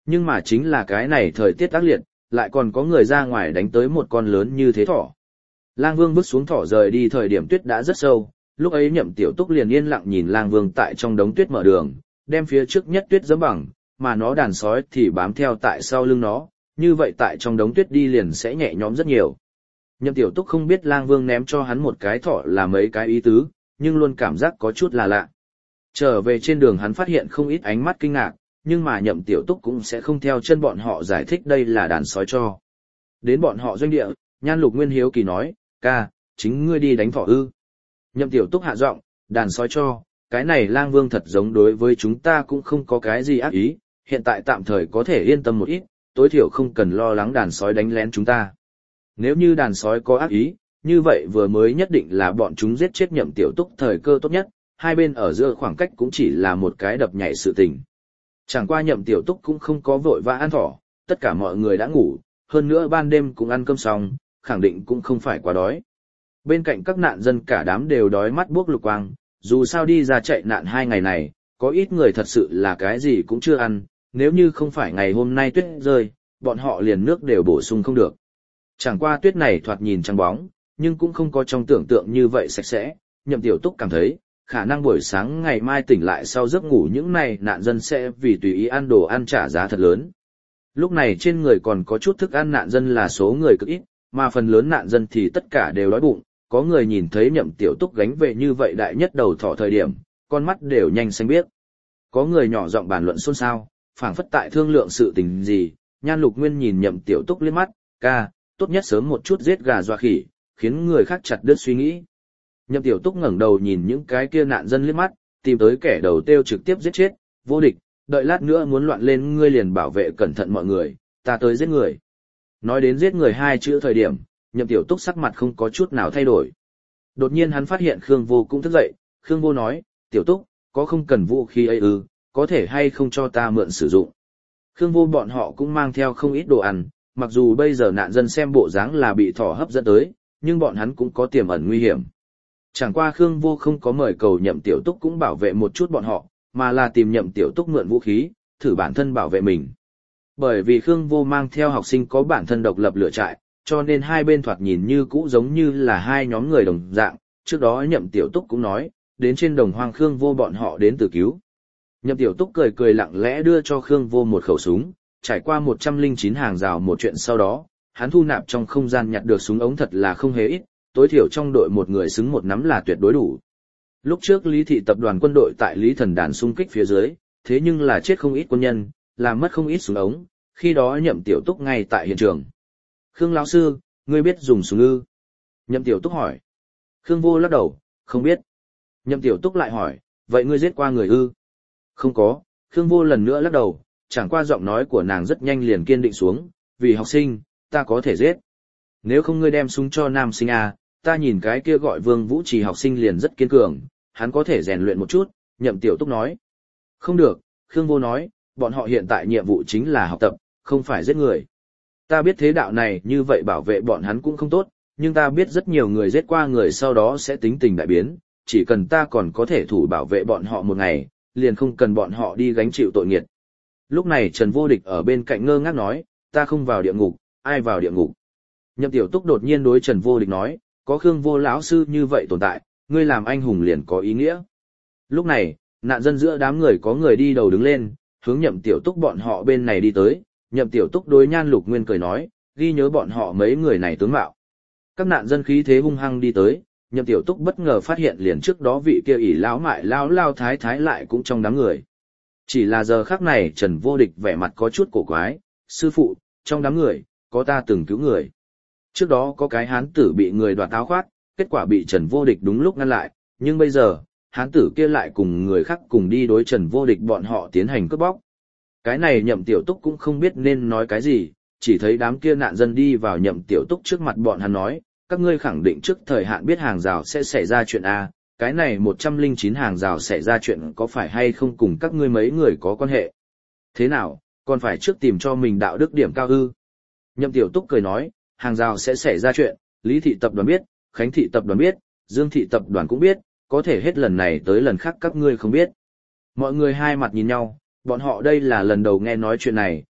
Nhưng mà chính là cái này thời tiết ác liệt, lại còn có người ra ngoài đánh tới một con lớn như thế thỏ. Lang Vương bước xuống thỏ rời đi thời điểm tuyết đã rất sâu, lúc ấy Nhậm Tiểu Túc liền yên lặng nhìn Lang Vương tại trong đống tuyết mở đường, đem phía trước nhất tuyết giẫm bằng, mà nó đàn sói thì bám theo tại sau lưng nó, như vậy tại trong đống tuyết đi liền sẽ nhẹ nhõm rất nhiều. Nhậm Tiểu Túc không biết Lang Vương ném cho hắn một cái thỏ là mấy cái ý tứ, nhưng luôn cảm giác có chút là lạ. Trở về trên đường hắn phát hiện không ít ánh mắt kinh ngạc, nhưng mà Nhậm Tiểu Túc cũng sẽ không theo chân bọn họ giải thích đây là đàn sói cho. Đến bọn họ doanh địa, Nhan Lục Nguyên hiếu kỳ nói, ca, chính ngươi đi đánh thỏ ư. Nhậm Tiểu Túc hạ giọng, đàn sói cho, cái này Lang Vương thật giống đối với chúng ta cũng không có cái gì ác ý, hiện tại tạm thời có thể yên tâm một ít, tối thiểu không cần lo lắng đàn sói đánh lén chúng ta. Nếu như đàn sói có ác ý, như vậy vừa mới nhất định là bọn chúng giết chết Nhậm Tiểu Túc thời cơ tốt nhất, hai bên ở giữa khoảng cách cũng chỉ là một cái đập nhảy sự tình. Chẳng qua Nhậm Tiểu Túc cũng không có vội vã ăn thỏ, tất cả mọi người đã ngủ, hơn nữa ban đêm cũng ăn cơm xong, khẳng định cũng không phải quá đói. Bên cạnh các nạn dân cả đám đều đói mắt buốc lục quang, dù sao đi ra chạy nạn 2 ngày này, có ít người thật sự là cái gì cũng chưa ăn, nếu như không phải ngày hôm nay tuyết rơi, bọn họ liền nước đều bổ sung không được. Chẳng qua tuyết này thoạt nhìn trắng bóng, nhưng cũng không có trong tưởng tượng như vậy sạch sẽ, Nhậm Tiểu Túc cảm thấy, khả năng buổi sáng ngày mai tỉnh lại sau giấc ngủ những này nạn dân sẽ vì tùy ý ăn đồ ăn trả giá thật lớn. Lúc này trên người còn có chút thức ăn nạn dân là số người cực ít, mà phần lớn nạn dân thì tất cả đều đói bụng, có người nhìn thấy Nhậm Tiểu Túc gánh về như vậy đại nhất đầu thỏ thời điểm, con mắt đều nhanh xanh biếc. Có người nhỏ giọng bàn luận xôn xao, phảng phất tại thương lượng sự tình gì, Nhan Lục Nguyên nhìn Nhậm Tiểu Túc liếc mắt, ca, tốt nhất sớm một chút giết gà dọa khỉ, khiến người khác chặt đứt suy nghĩ. Nhậm Tiểu Túc ngẩng đầu nhìn những cái kia nạn dân liếc mắt, tìm tới kẻ đầu tiêu trực tiếp giết chết, vô địch, đợi lát nữa muốn loạn lên ngươi liền bảo vệ cẩn thận mọi người, ta tới giết người. Nói đến giết người 2 chữ thời điểm, Nhậm Tiểu Túc sắc mặt không có chút nào thay đổi. Đột nhiên hắn phát hiện Khương Vô cũng thức dậy, Khương Vô nói, Tiểu Túc, có không cần vũ khí ấy ư, có thể hay không cho ta mượn sử dụng. Khương Vô bọn họ cũng mang theo không ít đồ ăn, mặc dù bây giờ nạn dân xem bộ dáng là bị thỏ hấp dẫn tới, nhưng bọn hắn cũng có tiềm ẩn nguy hiểm. Chẳng qua Khương Vô không có mời cầu Nhậm Tiểu Túc cũng bảo vệ một chút bọn họ, mà là tìm Nhậm Tiểu Túc mượn vũ khí, thử bản thân bảo vệ mình. Bởi vì Khương Vô mang theo học sinh có bản thân độc lập lựa trại, cho nên hai bên thoạt nhìn như cũ giống như là hai nhóm người đồng dạng, trước đó Nhậm Tiểu Túc cũng nói, đến trên đồng hoang Khương Vô bọn họ đến từ cứu. Nhậm Tiểu Túc cười cười lặng lẽ đưa cho Khương Vô một khẩu súng, trải qua 109 hàng rào một chuyện sau đó, hắn thu nạp trong không gian nhặt được súng ống thật là không hề ít, tối thiểu trong đội một người xứng một nắm là tuyệt đối đủ. Lúc trước Lý Thị tập đoàn quân đội tại Lý Thần Đàn xung kích phía dưới, thế nhưng là chết không ít quân nhân, làm mất không ít súng ống, khi đó Nhậm Tiểu Túc ngay tại hiện trường. Khương lão sư, ngươi biết dùng súng ư? Nhậm Tiểu Túc hỏi. Khương Vô lắc đầu, không biết. Nhậm Tiểu Túc lại hỏi, vậy ngươi giết qua người ư? Không có, Khương Vô lần nữa lắc đầu, chẳng qua giọng nói của nàng rất nhanh liền kiên định xuống, vì học sinh, ta có thể giết. Nếu không ngươi đem súng cho nam sinh à, ta nhìn cái kia gọi Vương Vũ Trì học sinh liền rất kiên cường, hắn có thể rèn luyện một chút, Nhậm Tiểu Túc nói. Không được, Khương Vô nói, bọn họ hiện tại nhiệm vụ chính là học tập, không phải giết người. Ta biết thế đạo này như vậy bảo vệ bọn hắn cũng không tốt, nhưng ta biết rất nhiều người giết qua người sau đó sẽ tính tình đại biến, chỉ cần ta còn có thể thủ bảo vệ bọn họ một ngày, liền không cần bọn họ đi gánh chịu tội nghiệt. Lúc này Trần Vô Địch ở bên cạnh ngơ ngác nói, ta không vào địa ngục, ai vào địa ngục. Nhậm Tiểu Túc đột nhiên đối Trần Vô Địch nói, có Khương Vô lão sư như vậy tồn tại, ngươi làm anh hùng liền có ý nghĩa. Lúc này, nạn dân giữa đám người có người đi đầu đứng lên, hướng Nhậm Tiểu Túc bọn họ bên này đi tới, Nhậm Tiểu Túc đối Nhan Lục Nguyên cười nói, ghi nhớ bọn họ mấy người này tướng mạo. Các nạn dân khí thế hung hăng đi tới, Nhậm Tiểu Túc bất ngờ phát hiện liền trước đó vị kia ỷ lão mại lao lao thái thái lại cũng trong đám người. Chỉ là giờ khắc này Trần Vô Địch vẻ mặt có chút cổ quái, sư phụ, trong đám người, có ta từng cứu người. Trước đó có cái hán tử bị người đoạt áo khoác, kết quả bị Trần Vô Địch đúng lúc ngăn lại, nhưng bây giờ, hán tử kia lại cùng người khác cùng đi đối Trần Vô Địch bọn họ tiến hành cướp bóc. Cái này Nhậm Tiểu Túc cũng không biết nên nói cái gì, chỉ thấy đám kia nạn dân đi vào Nhậm Tiểu Túc trước mặt bọn hắn nói, các ngươi khẳng định trước thời hạn biết hàng rào sẽ xảy ra chuyện A, cái này 109 hàng rào xảy ra chuyện có phải hay không cùng các ngươi mấy người có quan hệ. Thế nào, còn phải trước tìm cho mình đạo đức điểm cao ư? Nhậm Tiểu Túc cười nói, hàng rào sẽ xảy ra chuyện, Lý Thị tập đoàn biết, Khánh Thị tập đoàn biết, Dương Thị tập đoàn cũng biết, có thể hết lần này tới lần khác các ngươi không biết. Mọi người hai mặt nhìn nhau, bọn họ đây là lần đầu nghe nói chuyện này,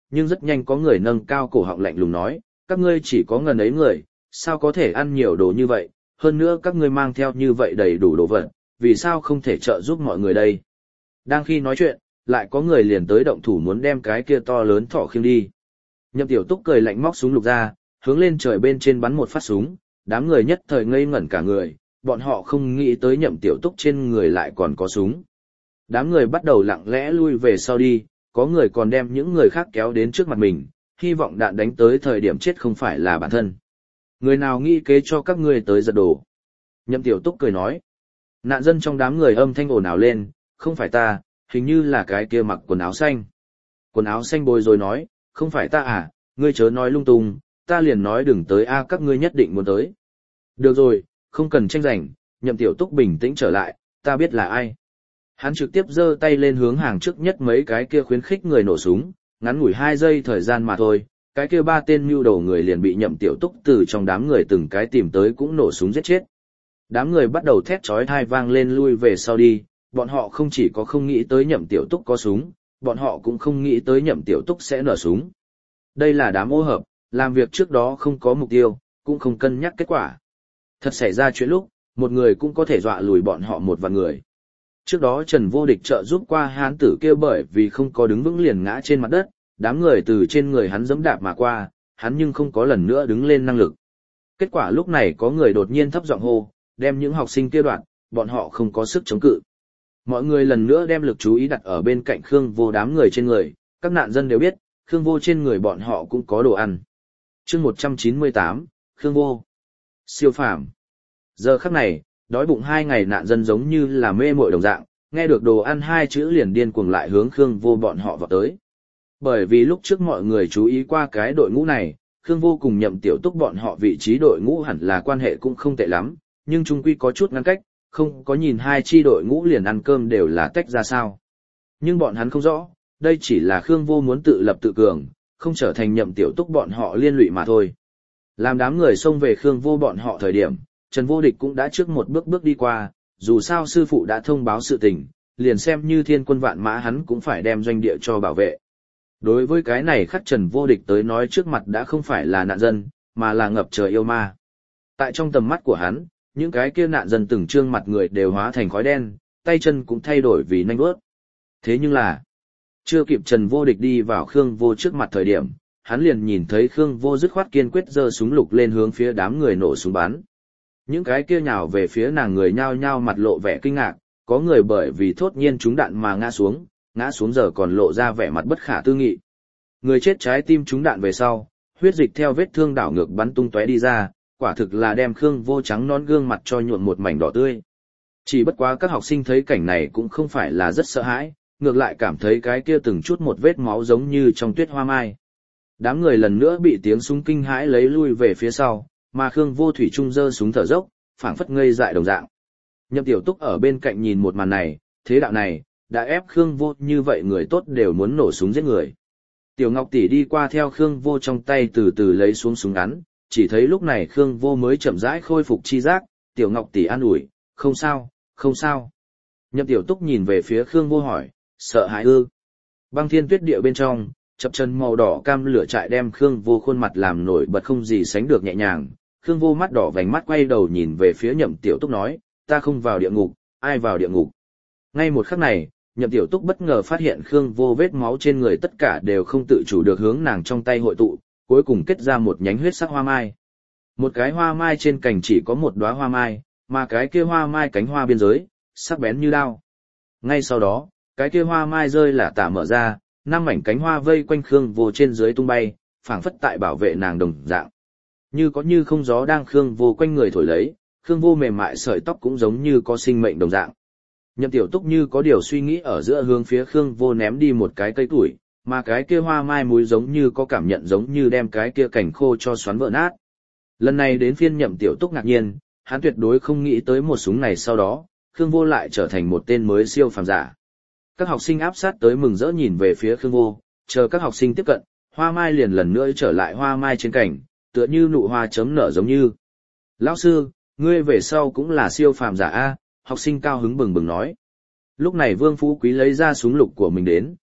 nhưng rất nhanh có người nâng cao cổ họng lạnh lùng nói, các ngươi chỉ có ngần ấy người, sao có thể ăn nhiều đồ như vậy, hơn nữa các ngươi mang theo như vậy đầy đủ đồ vật, vì sao không thể trợ giúp mọi người đây. Đang khi nói chuyện, lại có người liền tới động thủ muốn đem cái kia to lớn thỏ khiêng đi. Nhậm Tiểu Túc cười lạnh móc súng lục ra, hướng lên trời bên trên bắn một phát súng, đám người nhất thời ngây ngẩn cả người, bọn họ không nghĩ tới Nhậm Tiểu Túc trên người lại còn có súng. Đám người bắt đầu lặng lẽ lui về sau đi, có người còn đem những người khác kéo đến trước mặt mình, hy vọng đạn đánh tới thời điểm chết không phải là bản thân. Người nào nghĩ kế cho các ngươi tới giật đồ? Nhậm Tiểu Túc cười nói. Nạn dân trong đám người âm thanh ồn ào lên, không phải ta, hình như là cái kia mặc quần áo xanh. Quần áo xanh bối rối nói, không phải ta à, ngươi chớ nói lung tung, ta liền nói đừng tới a, các ngươi nhất định muốn tới. Được rồi, không cần tranh giành, Nhậm Tiểu Túc bình tĩnh trở lại, ta biết là ai. Hắn trực tiếp giơ tay lên hướng hàng trước nhất mấy cái kia khuyến khích người nổ súng, ngắn ngủi 2 giây thời gian mà thôi, cái kia 3 tên mưu đầu người liền bị Nhậm Tiểu Túc từ trong đám người từng cái tìm tới cũng nổ súng giết chết. Đám người bắt đầu thét chói tai vang lên lui về sau đi, bọn họ không chỉ có không nghĩ tới Nhậm Tiểu Túc có súng, bọn họ cũng không nghĩ tới Nhậm Tiểu Túc sẽ nổ súng. Đây là đám ô hợp, làm việc trước đó không có mục tiêu, cũng không cân nhắc kết quả. Thật xảy ra chuyện lúc, một người cũng có thể dọa lùi bọn họ một vạn người. Trước đó Trần Vô Địch trợ giúp qua hán tử kia bởi vì không có đứng vững liền ngã trên mặt đất, đám người từ trên người hắn giẫm đạp mà qua, hắn nhưng không có lần nữa đứng lên năng lực. Kết quả lúc này có người đột nhiên thấp giọng hô, đem những học sinh kia đoạn, bọn họ không có sức chống cự. Mọi người lần nữa đem lực chú ý đặt ở bên cạnh Khương Vô đám người trên người, các nạn dân đều biết, Khương Vô trên người bọn họ cũng có đồ ăn. Chương 198, Khương Vô. Siêu phàm. Giờ khắc này, đói bụng 2 ngày nạn dân giống như là mê muội đồng dạng, nghe được đồ ăn 2 chữ liền điên cuồng lại hướng Khương Vô bọn họ vào tới. Bởi vì lúc trước mọi người chú ý qua cái đội ngũ này, Khương Vô cùng Nhậm Tiểu Túc bọn họ vị trí đội ngũ hẳn là quan hệ cũng không tệ lắm, nhưng chung quy có chút ngăn cách, không có nhìn 2 chi đội ngũ liền ăn cơm đều là tách ra sao. Nhưng bọn hắn không rõ, đây chỉ là Khương Vô muốn tự lập tự cường, không trở thành Nhậm Tiểu Túc bọn họ liên lụy mà thôi. Làm đám người xông về Khương Vô bọn họ thời điểm, Trần Vô Địch cũng đã trước một bước đi qua, dù sao sư phụ đã thông báo sự tình, liền xem như thiên quân vạn mã hắn cũng phải đem doanh địa cho bảo vệ. Đối với cái này khắc Trần Vô Địch tới nói trước mặt đã không phải là nạn dân, mà là ngập trời yêu ma. Tại trong tầm mắt của hắn, những cái kia nạn dân từng trương mặt người đều hóa thành khói đen, tay chân cũng thay đổi vì nanh bước. Thế nhưng là, chưa kịp Trần Vô Địch đi vào Khương Vô trước mặt thời điểm, hắn liền nhìn thấy Khương Vô dứt khoát kiên quyết giơ súng lục lên hướng phía đám người nổ súng bắn. Những cái kia nhào về phía nàng người nhao nhao mặt lộ vẻ kinh ngạc, có người bởi vì thốt nhiên trúng đạn mà ngã xuống giờ còn lộ ra vẻ mặt bất khả tư nghị. Người chết trái tim trúng đạn về sau, huyết dịch theo vết thương đảo ngược bắn tung tóe đi ra, quả thực là đem Khương Vô trắng nón gương mặt cho nhuộm một mảnh đỏ tươi. Chỉ bất quá các học sinh thấy cảnh này cũng không phải là rất sợ hãi, ngược lại cảm thấy cái kia từng chút một vết máu giống như trong tuyết hoa mai. Đám người lần nữa bị tiếng súng kinh hãi lấy lui về phía sau, mà Khương Vô thủy trung giơ súng thở dốc, phảng phất ngây dại đồng dạng. Nhậm Tiểu Túc ở bên cạnh nhìn một màn này, thế đạo này đã ép Khương Vô như vậy người tốt đều muốn nổ súng giết người. Tiểu Ngọc tỷ đi qua theo Khương Vô trong tay từ từ lấy xuống súng ngắn, chỉ thấy lúc này Khương Vô mới chậm rãi khôi phục chi giác, Tiểu Ngọc tỷ an ủi, không sao, không sao. Nhậm Tiểu Túc nhìn về phía Khương Vô hỏi, sợ hãi ư? Băng thiên tuyết địa bên trong, chập chân màu đỏ cam lửa trại đem Khương Vô khuôn mặt làm nổi bật không gì sánh được nhẹ nhàng. Khương Vô mắt đỏ vành mắt quay đầu nhìn về phía Nhậm Tiểu Túc nói, ta không vào địa ngục, ai vào địa ngục? Ngay một khắc này, Nhậm Tiểu Túc bất ngờ phát hiện Khương Vô vết máu trên người tất cả đều không tự chủ được hướng nàng trong tay hội tụ, cuối cùng kết ra một nhánh huyết sắc hoa mai. Một cái hoa mai trên cành chỉ có một đóa hoa mai, mà cái kia hoa mai cánh hoa biên giới, sắc bén như đao. Ngay sau đó, cái kia hoa mai rơi là tả mở ra, 5 mảnh cánh hoa vây quanh Khương Vô trên dưới tung bay, phảng phất tại bảo vệ nàng đồng dạng. Như có như không gió đang Khương Vô quanh người thổi lấy, Khương Vô mềm mại sợi tóc cũng giống như có sinh mệnh đồng dạng. Nhậm Tiểu Túc như có điều suy nghĩ ở giữa hướng phía Khương Vô ném đi một cái cây tuổi, mà cái kia hoa mai múi giống như có cảm nhận giống như đem cái kia cảnh khô cho xoắn vỡ nát. Lần này đến phiên Nhậm Tiểu Túc ngạc nhiên, hắn tuyệt đối không nghĩ tới một súng này sau đó, Khương Vô lại trở thành một tên mới siêu phàm giả. Các học sinh áp sát tới mừng rỡ nhìn về phía Khương Vô, chờ các học sinh tiếp cận, hoa mai liền lần nữa trở lại hoa mai trên cảnh, tựa như nụ hoa chấm nở giống như. Lão sư, ngươi về sau cũng là siêu phàm giả a, học sinh cao hứng bừng bừng nói. Lúc này Vương Phú Quý lấy ra súng lục của mình đến,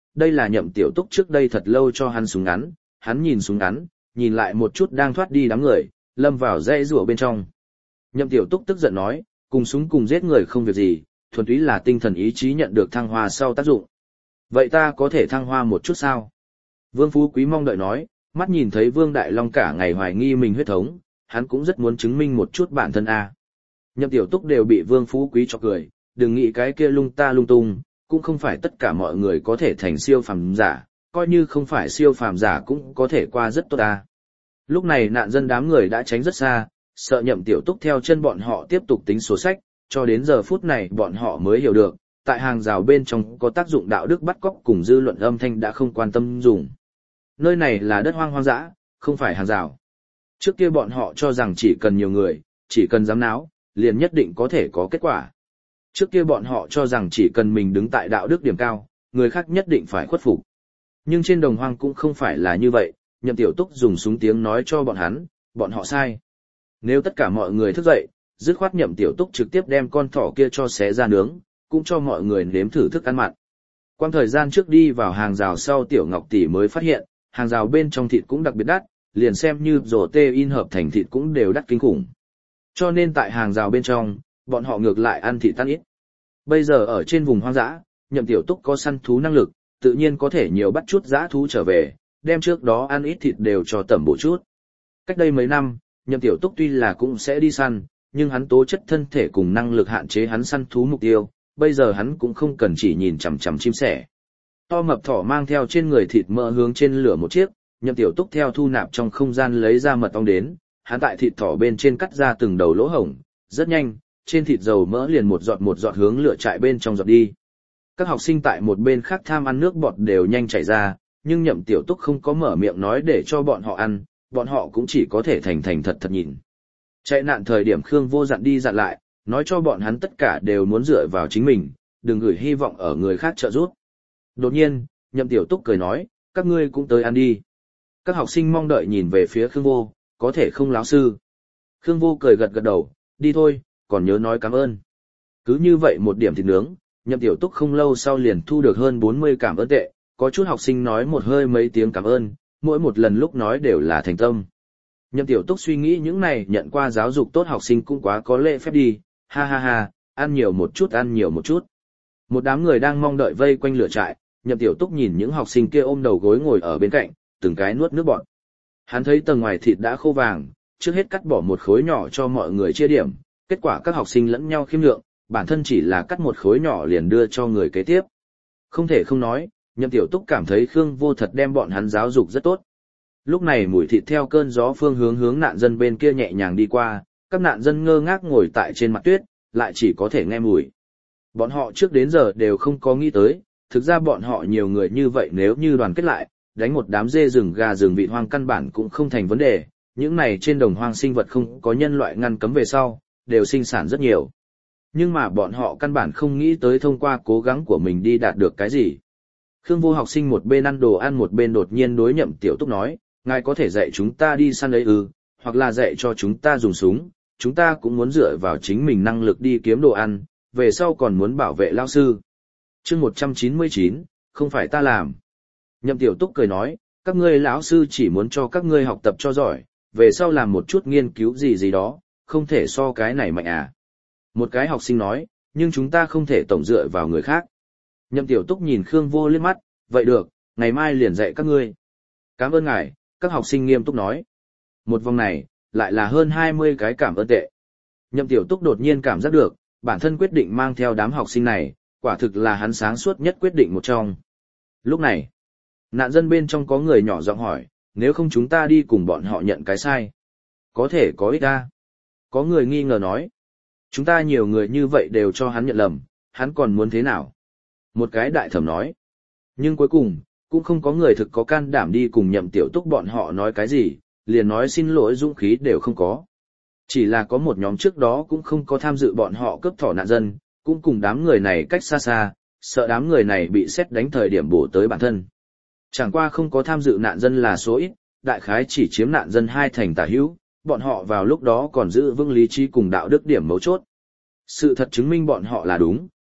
đây là Nhậm Tiểu Túc trước đây thật lâu cho hắn súng ngắn, hắn nhìn súng ngắn, nhìn lại một chút đang thoát đi đám người, lâm vào dãy rủa bên trong. Nhậm Tiểu Túc tức giận nói, cùng súng cùng giết người không việc gì, thuần túy là tinh thần ý chí nhận được thăng hoa sau tác dụng. Vậy ta có thể thăng hoa một chút sao? Vương Phú Quý mong đợi nói, mắt nhìn thấy Vương Đại Long cả ngày hoài nghi mình huyết thống, hắn cũng rất muốn chứng minh một chút bản thân a. Nhậm Tiểu Túc đều bị Vương Phú Quý chọc cười, đừng nghĩ cái kia lung ta lung tung, cũng không phải tất cả mọi người có thể thành siêu phàm giả, coi như không phải siêu phàm giả cũng có thể qua rất tốt ta. Lúc này nạn dân đám người đã tránh rất xa, sợ Nhậm Tiểu Túc theo chân bọn họ tiếp tục tính số sách, cho đến giờ phút này bọn họ mới hiểu được, tại hàng rào bên trong có tác dụng đạo đức bắt cóc cùng dư luận âm thanh đã không quan tâm dùng. Nơi này là đất hoang dã, không phải hàng rào. Trước kia bọn họ cho rằng chỉ cần nhiều người, chỉ cần dám náo, liền nhất định có thể có kết quả. Trước kia bọn họ cho rằng chỉ cần mình đứng tại đạo đức điểm cao, người khác nhất định phải khuất phục. Nhưng trên đồng hoang cũng không phải là như vậy, Nhậm Tiểu Túc dùng súng tiếng nói cho bọn họ sai. Nếu tất cả mọi người thức dậy, dứt khoát Nhậm Tiểu Túc trực tiếp đem con thỏ kia cho xé ra nướng, cũng cho mọi người nếm thử thức ăn mặn. Quang thời gian trước đi vào hàng rào sau Tiểu Ngọc Tỷ mới phát hiện, hàng rào bên trong thịt cũng đặc biệt đắt, liền xem như rổ tê in hợp thành thịt cũng đều đắt kinh khủng. Cho nên tại hàng rào bên trong, bọn họ ngược lại ăn thịt tan ít. Bây giờ ở trên vùng hoang dã, Nhậm Tiểu Túc có săn thú năng lực, tự nhiên có thể nhiều bắt chút dã thú trở về, đem trước đó ăn ít thịt đều cho tẩm bổ chút. Cách đây mấy năm, Nhậm Tiểu Túc tuy là cũng sẽ đi săn, nhưng hắn tố chất thân thể cùng năng lực hạn chế hắn săn thú mục tiêu, bây giờ hắn cũng không cần chỉ nhìn chằm chằm chim sẻ. To mập thỏ mang theo trên người thịt mỡ hướng trên lửa một chiếc, Nhậm Tiểu Túc theo thu nạp trong không gian lấy ra mật ong đến, hắn tại thịt thỏ bên trên cắt ra từng đầu lỗ hổng, rất nhanh, trên thịt dầu mỡ liền một giọt hướng lửa trại bên trong giọt đi. Các học sinh tại một bên khác tham ăn nước bọt đều nhanh chảy ra, nhưng Nhậm Tiểu Túc không có mở miệng nói để cho bọn họ ăn, bọn họ cũng chỉ có thể thành thật nhìn. Chạy nạn thời điểm Khương Vô dặn đi dặn lại, nói cho bọn hắn tất cả đều muốn dựa vào chính mình, đừng gửi hy vọng ở người khác trợ giúp. Đột nhiên, Nhậm Tiểu Túc cười nói, các ngươi cũng tới ăn đi. Các học sinh mong đợi nhìn về phía Khương Vô, có thể không lão sư. Khương Vô cười gật đầu, đi thôi, còn nhớ nói cảm ơn. Cứ như vậy một điểm thịt nướng, Nhậm Tiểu Túc không lâu sau liền thu được hơn 40 cảm ơn tệ, có chút học sinh nói một hơi mấy tiếng cảm ơn, mỗi một lần lúc nói đều là thành tâm. Nhậm Tiểu Túc suy nghĩ những này nhận qua giáo dục tốt học sinh cũng quá có lễ phép đi, ha ha ha, ăn nhiều một chút. Một đám người đang mong đợi vây quanh lửa trại, Nhậm Tiểu Túc nhìn những học sinh kia ôm đầu gối ngồi ở bên cạnh, từng cái nuốt nước bọt. Hắn thấy tầng ngoài thịt đã khô vàng, trước hết cắt bỏ một khối nhỏ cho mọi người chia điểm, kết quả các học sinh lẫn nhau khiêm lượng, bản thân chỉ là cắt một khối nhỏ liền đưa cho người kế tiếp. Không thể không nói, Nhậm Tiểu Túc cảm thấy Khương Vô thật đem bọn hắn giáo dục rất tốt. Lúc này mùi thịt theo cơn gió phương hướng nạn dân bên kia nhẹ nhàng đi qua, các nạn dân ngơ ngác ngồi tại trên mặt tuyết, lại chỉ có thể nghe mùi. Bọn họ trước đến giờ đều không có nghĩ tới, thực ra bọn họ nhiều người như vậy nếu như đoàn kết lại, đánh một đám dê rừng gà rừng vịt hoang căn bản cũng không thành vấn đề, những này trên đồng hoang sinh vật không có nhân loại ngăn cấm về sau, đều sinh sản rất nhiều. Nhưng mà bọn họ căn bản không nghĩ tới thông qua cố gắng của mình đi đạt được cái gì. Khương Vô học sinh một bên ăn đồ ăn một bên đột nhiên đối Nhậm Tiểu Túc nói, ngài có thể dạy chúng ta đi săn ấy ư, hoặc là dạy cho chúng ta dùng súng, chúng ta cũng muốn dựa vào chính mình năng lực đi kiếm đồ ăn, về sau còn muốn bảo vệ lao sư. Chương 199, không phải ta làm. Nhậm Tiểu Túc cười nói, các ngươi lão sư chỉ muốn cho các ngươi học tập cho giỏi, về sau làm một chút nghiên cứu gì đó, không thể so cái này mạnh à. Một cái học sinh nói, nhưng chúng ta không thể tổng dựa vào người khác. Nhậm Tiểu Túc nhìn Khương Vô liếc mắt, vậy được, ngày mai liền dạy các ngươi. Cảm ơn ngài, các học sinh nghiêm túc nói. Một vòng này, lại là hơn 20 cái cảm ơn tệ. Nhậm Tiểu Túc đột nhiên cảm giác được, bản thân quyết định mang theo đám học sinh này, quả thực là hắn sáng suốt nhất quyết định một trong. Lúc này, nạn dân bên trong có người nhỏ giọng hỏi, nếu không chúng ta đi cùng bọn họ nhận cái sai. Có thể có ích ra. Có người nghi ngờ nói, chúng ta nhiều người như vậy đều cho hắn nhận lầm, hắn còn muốn thế nào? Một cái đại thẩm nói. Nhưng cuối cùng, cũng không có người thực có can đảm đi cùng Nhậm Tiểu Túc bọn họ nói cái gì, liền nói xin lỗi dũng khí đều không có. Chỉ là có một nhóm trước đó cũng không có tham dự bọn họ cướp thỏ nạn dân, cũng cùng đám người này cách xa xa, sợ đám người này bị sét đánh thời điểm bổ tới bản thân. Chẳng qua không có tham dự nạn dân là số ít, đại khái chỉ chiếm nạn dân 2% tả hữu, bọn họ vào lúc đó còn giữ vững lý trí cùng đạo đức điểm mấu chốt. Sự thật chứng minh bọn họ là đúng,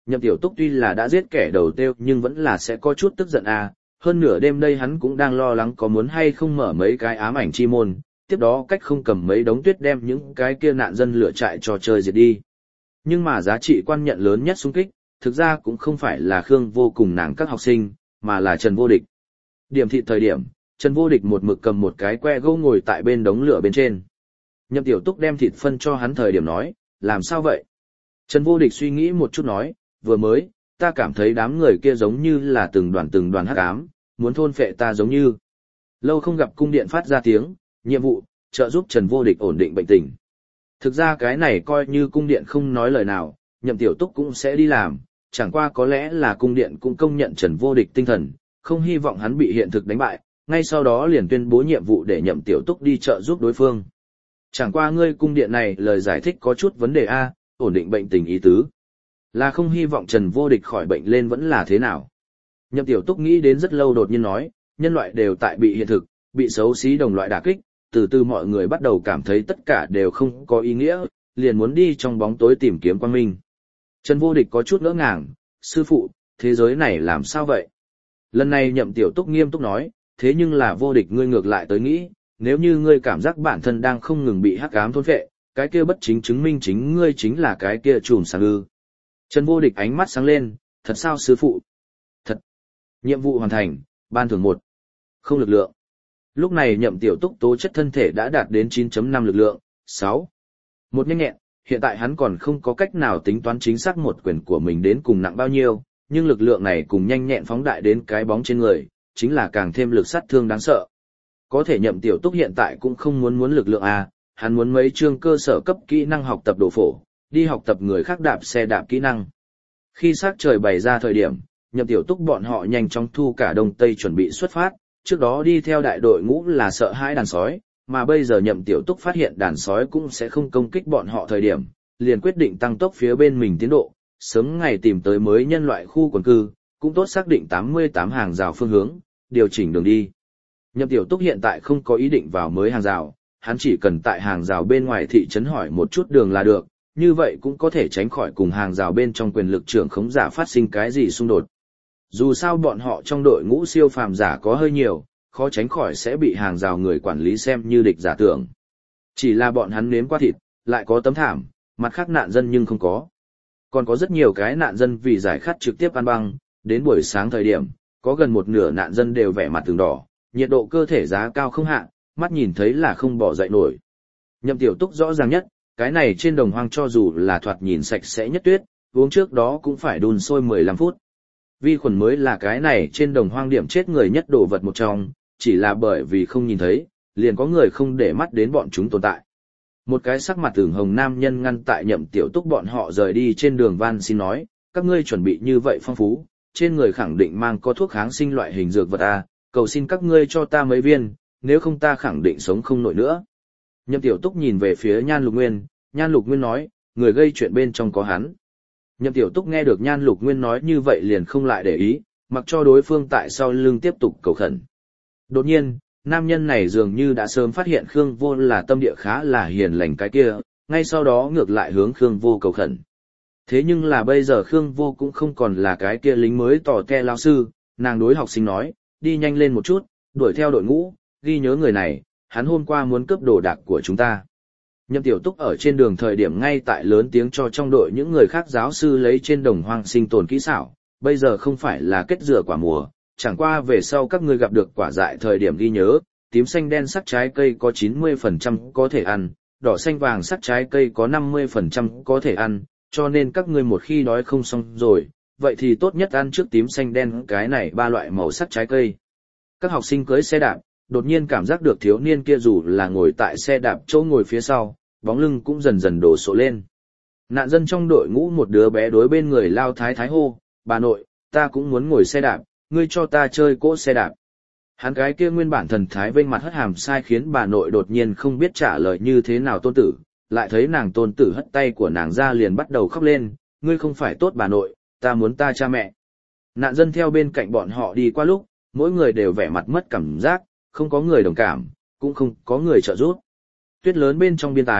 Nhậm Tiểu Túc tuy là đã giết kẻ đầu tiêu nhưng vẫn là sẽ có chút tức giận à, hơn nửa đêm đây hắn cũng đang lo lắng có muốn hay không mở mấy cái ám ảnh chi môn, tiếp đó cách không cầm mấy đống tuyết đem những cái kia nạn dân lửa trại trò chơi diệt đi. Nhưng mà giá trị quan nhận lớn nhất xung kích, thực ra cũng không phải là Khương Vô cùng nàng các học sinh, mà là Trần Vô Địch. Điểm thị thời điểm, Trần Vô Địch một mực cầm một cái que gỗ ngồi tại bên đống lửa bên trên. Nhậm Tiểu Túc đem thịt phân cho hắn thời điểm nói, làm sao vậy? Trần Vô Địch suy nghĩ một chút nói, vừa mới, ta cảm thấy đám người kia giống như là từng đoàn hắc ám, muốn thôn phệ ta giống như. Lâu không gặp cung điện phát ra tiếng, nhiệm vụ, trợ giúp Trần Vô Địch ổn định bệnh tình. Thực ra cái này coi như cung điện không nói lời nào, Nhậm Tiểu Túc cũng sẽ đi làm, chẳng qua có lẽ là cung điện cũng công nhận Trần Vô Địch tinh thần, không hy vọng hắn bị hiện thực đánh bại, ngay sau đó liền tuyên bố nhiệm vụ để Nhậm Tiểu Túc đi trợ giúp đối phương. Chẳng qua ngươi cung điện này lời giải thích có chút vấn đề a, ổn định bệnh tình ý tứ. Là không hy vọng Trần Vô Địch khỏi bệnh lên vẫn là thế nào. Nhậm Tiểu Túc nghĩ đến rất lâu đột nhiên nói, nhân loại đều tại bị hiện thực, bị xấu xí đồng loại đả kích, từ từ mọi người bắt đầu cảm thấy tất cả đều không có ý nghĩa, liền muốn đi trong bóng tối tìm kiếm quang minh. Trần Vô Địch có chút ngỡ ngàng, sư phụ, thế giới này làm sao vậy? Lần này Nhậm Tiểu Túc nghiêm túc nói, thế nhưng là Vô Địch ngươi ngược lại tới nghĩ, nếu như ngươi cảm giác bản thân đang không ngừng bị hắc ám thôn phệ, cái kia bất chính chứng minh chính ngươi chính là cái kia chùm sáng ư. Trần Vô Địch ánh mắt sáng lên, thật sao sư phụ? Thật. Nhiệm vụ hoàn thành, ban thưởng 1. Không lực lượng. Lúc này Nhậm Tiểu Túc tố chất thân thể đã đạt đến 9.5 lực lượng, 6. Một nhanh nhẹn, hiện tại hắn còn không có cách nào tính toán chính xác một quyền của mình đến cùng nặng bao nhiêu, nhưng lực lượng này cùng nhanh nhẹn phóng đại đến cái bóng trên người, chính là càng thêm lực sát thương đáng sợ. Có thể Nhậm Tiểu Túc hiện tại cũng không muốn lực lượng à, hắn muốn mấy chương cơ sở cấp kỹ năng học tập đồ phổ, đi học tập người khác đạp xe đạp kỹ năng. Khi sắc trời bày ra thời điểm, Nhậm Tiểu Túc bọn họ nhanh chóng thu cả đông tây chuẩn bị xuất phát, trước đó đi theo đại đội ngũ là sợ hãi đàn sói, mà bây giờ Nhậm Tiểu Túc phát hiện đàn sói cũng sẽ không công kích bọn họ thời điểm, liền quyết định tăng tốc phía bên mình tiến độ, sớm ngày tìm tới mới nhân loại khu quần cư, cũng tốt xác định 88 hàng rào phương hướng, điều chỉnh đường đi. Nhậm Tiểu Túc hiện tại không có ý định vào mới hàng rào, hắn chỉ cần tại hàng rào bên ngoài thị trấn hỏi một chút đường là được, như vậy cũng có thể tránh khỏi cùng hàng rào bên trong quyền lực trưởng khống giả phát sinh cái gì xung đột. Dù sao bọn họ trong đội ngũ siêu phàm giả có hơi nhiều, khó tránh khỏi sẽ bị hàng rào người quản lý xem như địch giả tưởng. Chỉ là bọn hắn nếm qua thịt, lại có tấm thảm, mặt khác nạn dân nhưng không có. Còn có rất nhiều cái nạn dân vì giải khát trực tiếp ăn băng, đến buổi sáng thời điểm, có gần một nửa nạn dân đều vẻ mặt từng đỏ, nhiệt độ cơ thể giá cao không hạ, mắt nhìn thấy là không bỏ dậy nổi. Nhậm Tiểu Túc rõ ràng nhất, cái này trên đồng hoang cho dù là thoạt nhìn sạch sẽ nhất tuyết, uống trước đó cũng phải đun sôi 15 phút. Vi khuẩn mới là cái này trên đồng hoang điểm chết người nhất đồ vật một trong, chỉ là bởi vì không nhìn thấy, liền có người không để mắt đến bọn chúng tồn tại. Một cái sắc mặt tưởng hồng nam nhân ngăn tại Nhậm Tiểu Túc bọn họ rời đi trên đường van xin nói, các ngươi chuẩn bị như vậy phong phú, trên người khẳng định mang có thuốc kháng sinh loại hình dược vật à, cầu xin các ngươi cho ta mấy viên, nếu không ta khẳng định sống không nổi nữa. Nhậm Tiểu Túc nhìn về phía Nhan Lục Nguyên nói, người gây chuyện bên trong có hắn. Nhậm Tiểu Túc nghe được Nhan Lục Nguyên nói như vậy liền không lại để ý, mặc cho đối phương tại sau lưng tiếp tục cầu khẩn. Đột nhiên, nam nhân này dường như đã sớm phát hiện Khương Vô là tâm địa khá là hiền lành cái kia, ngay sau đó ngược lại hướng Khương Vô cầu khẩn. Thế nhưng là bây giờ Khương Vô cũng không còn là cái kia lính mới tỏ te lao sư, nàng đối học sinh nói, đi nhanh lên một chút, đuổi theo đội ngũ, ghi nhớ người này, hắn hôm qua muốn cướp đồ đạc của chúng ta. Nhậm Tiểu Túc ở trên đường thời điểm ngay tại lớn tiếng cho trong đội những người khác giáo sư lấy trên đồng hoang sinh tồn kỹ xảo, bây giờ không phải là kết dừa quả mùa, chẳng qua về sau các ngươi gặp được quả dại thời điểm ghi nhớ, tím xanh đen sắc trái cây có 90% có thể ăn, đỏ xanh vàng sắc trái cây có 50% có thể ăn, cho nên các ngươi một khi đói không xong rồi, vậy thì tốt nhất ăn trước tím xanh đen cái này ba loại màu sắc trái cây. Các học sinh cưới xe đạp, đột nhiên cảm giác được thiếu niên kia dù là ngồi tại xe đạp chỗ ngồi phía sau, bóng lưng cũng dần dần đổ sộ lên. Nạn dân trong đội ngũ một đứa bé đối bên người lao thái thái hô, bà nội, ta cũng muốn ngồi xe đạp, ngươi cho ta chơi cỗ xe đạp. Hắn cái kia nguyên bản thần thái vênh mặt hất hàm sai khiến bà nội đột nhiên không biết trả lời như thế nào tôn tử, lại thấy nàng tôn tử hất tay của nàng ra liền bắt đầu khóc lên, ngươi không phải tốt bà nội, ta muốn ta cha mẹ. Nạn dân theo bên cạnh bọn họ đi qua lúc, mỗi người đều vẻ mặt mất cảm giác, không có người đồng cảm, cũng không có người trợ giúp. Tuyết lớn bên trong biên tái,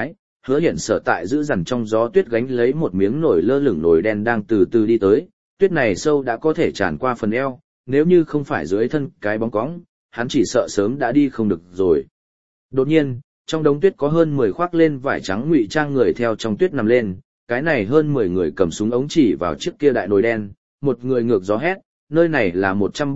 Hứa Hiển Sở tại giữ dằn trong gió tuyết gánh lấy một miếng nổi lơ lửng nổi đen đang từ từ đi tới, tuyết này sâu đã có thể tràn qua phần eo, nếu như không phải dưới thân cái bóng cõng, hắn chỉ sợ sớm đã đi không được rồi. Đột nhiên, trong đống tuyết có hơn 10 khoác lên vải trắng ngụy trang người theo trong tuyết nằm lên, cái này hơn 10 người cầm súng ống chỉ vào chiếc kia đại nồi đen, một người ngược gió hét, nơi này là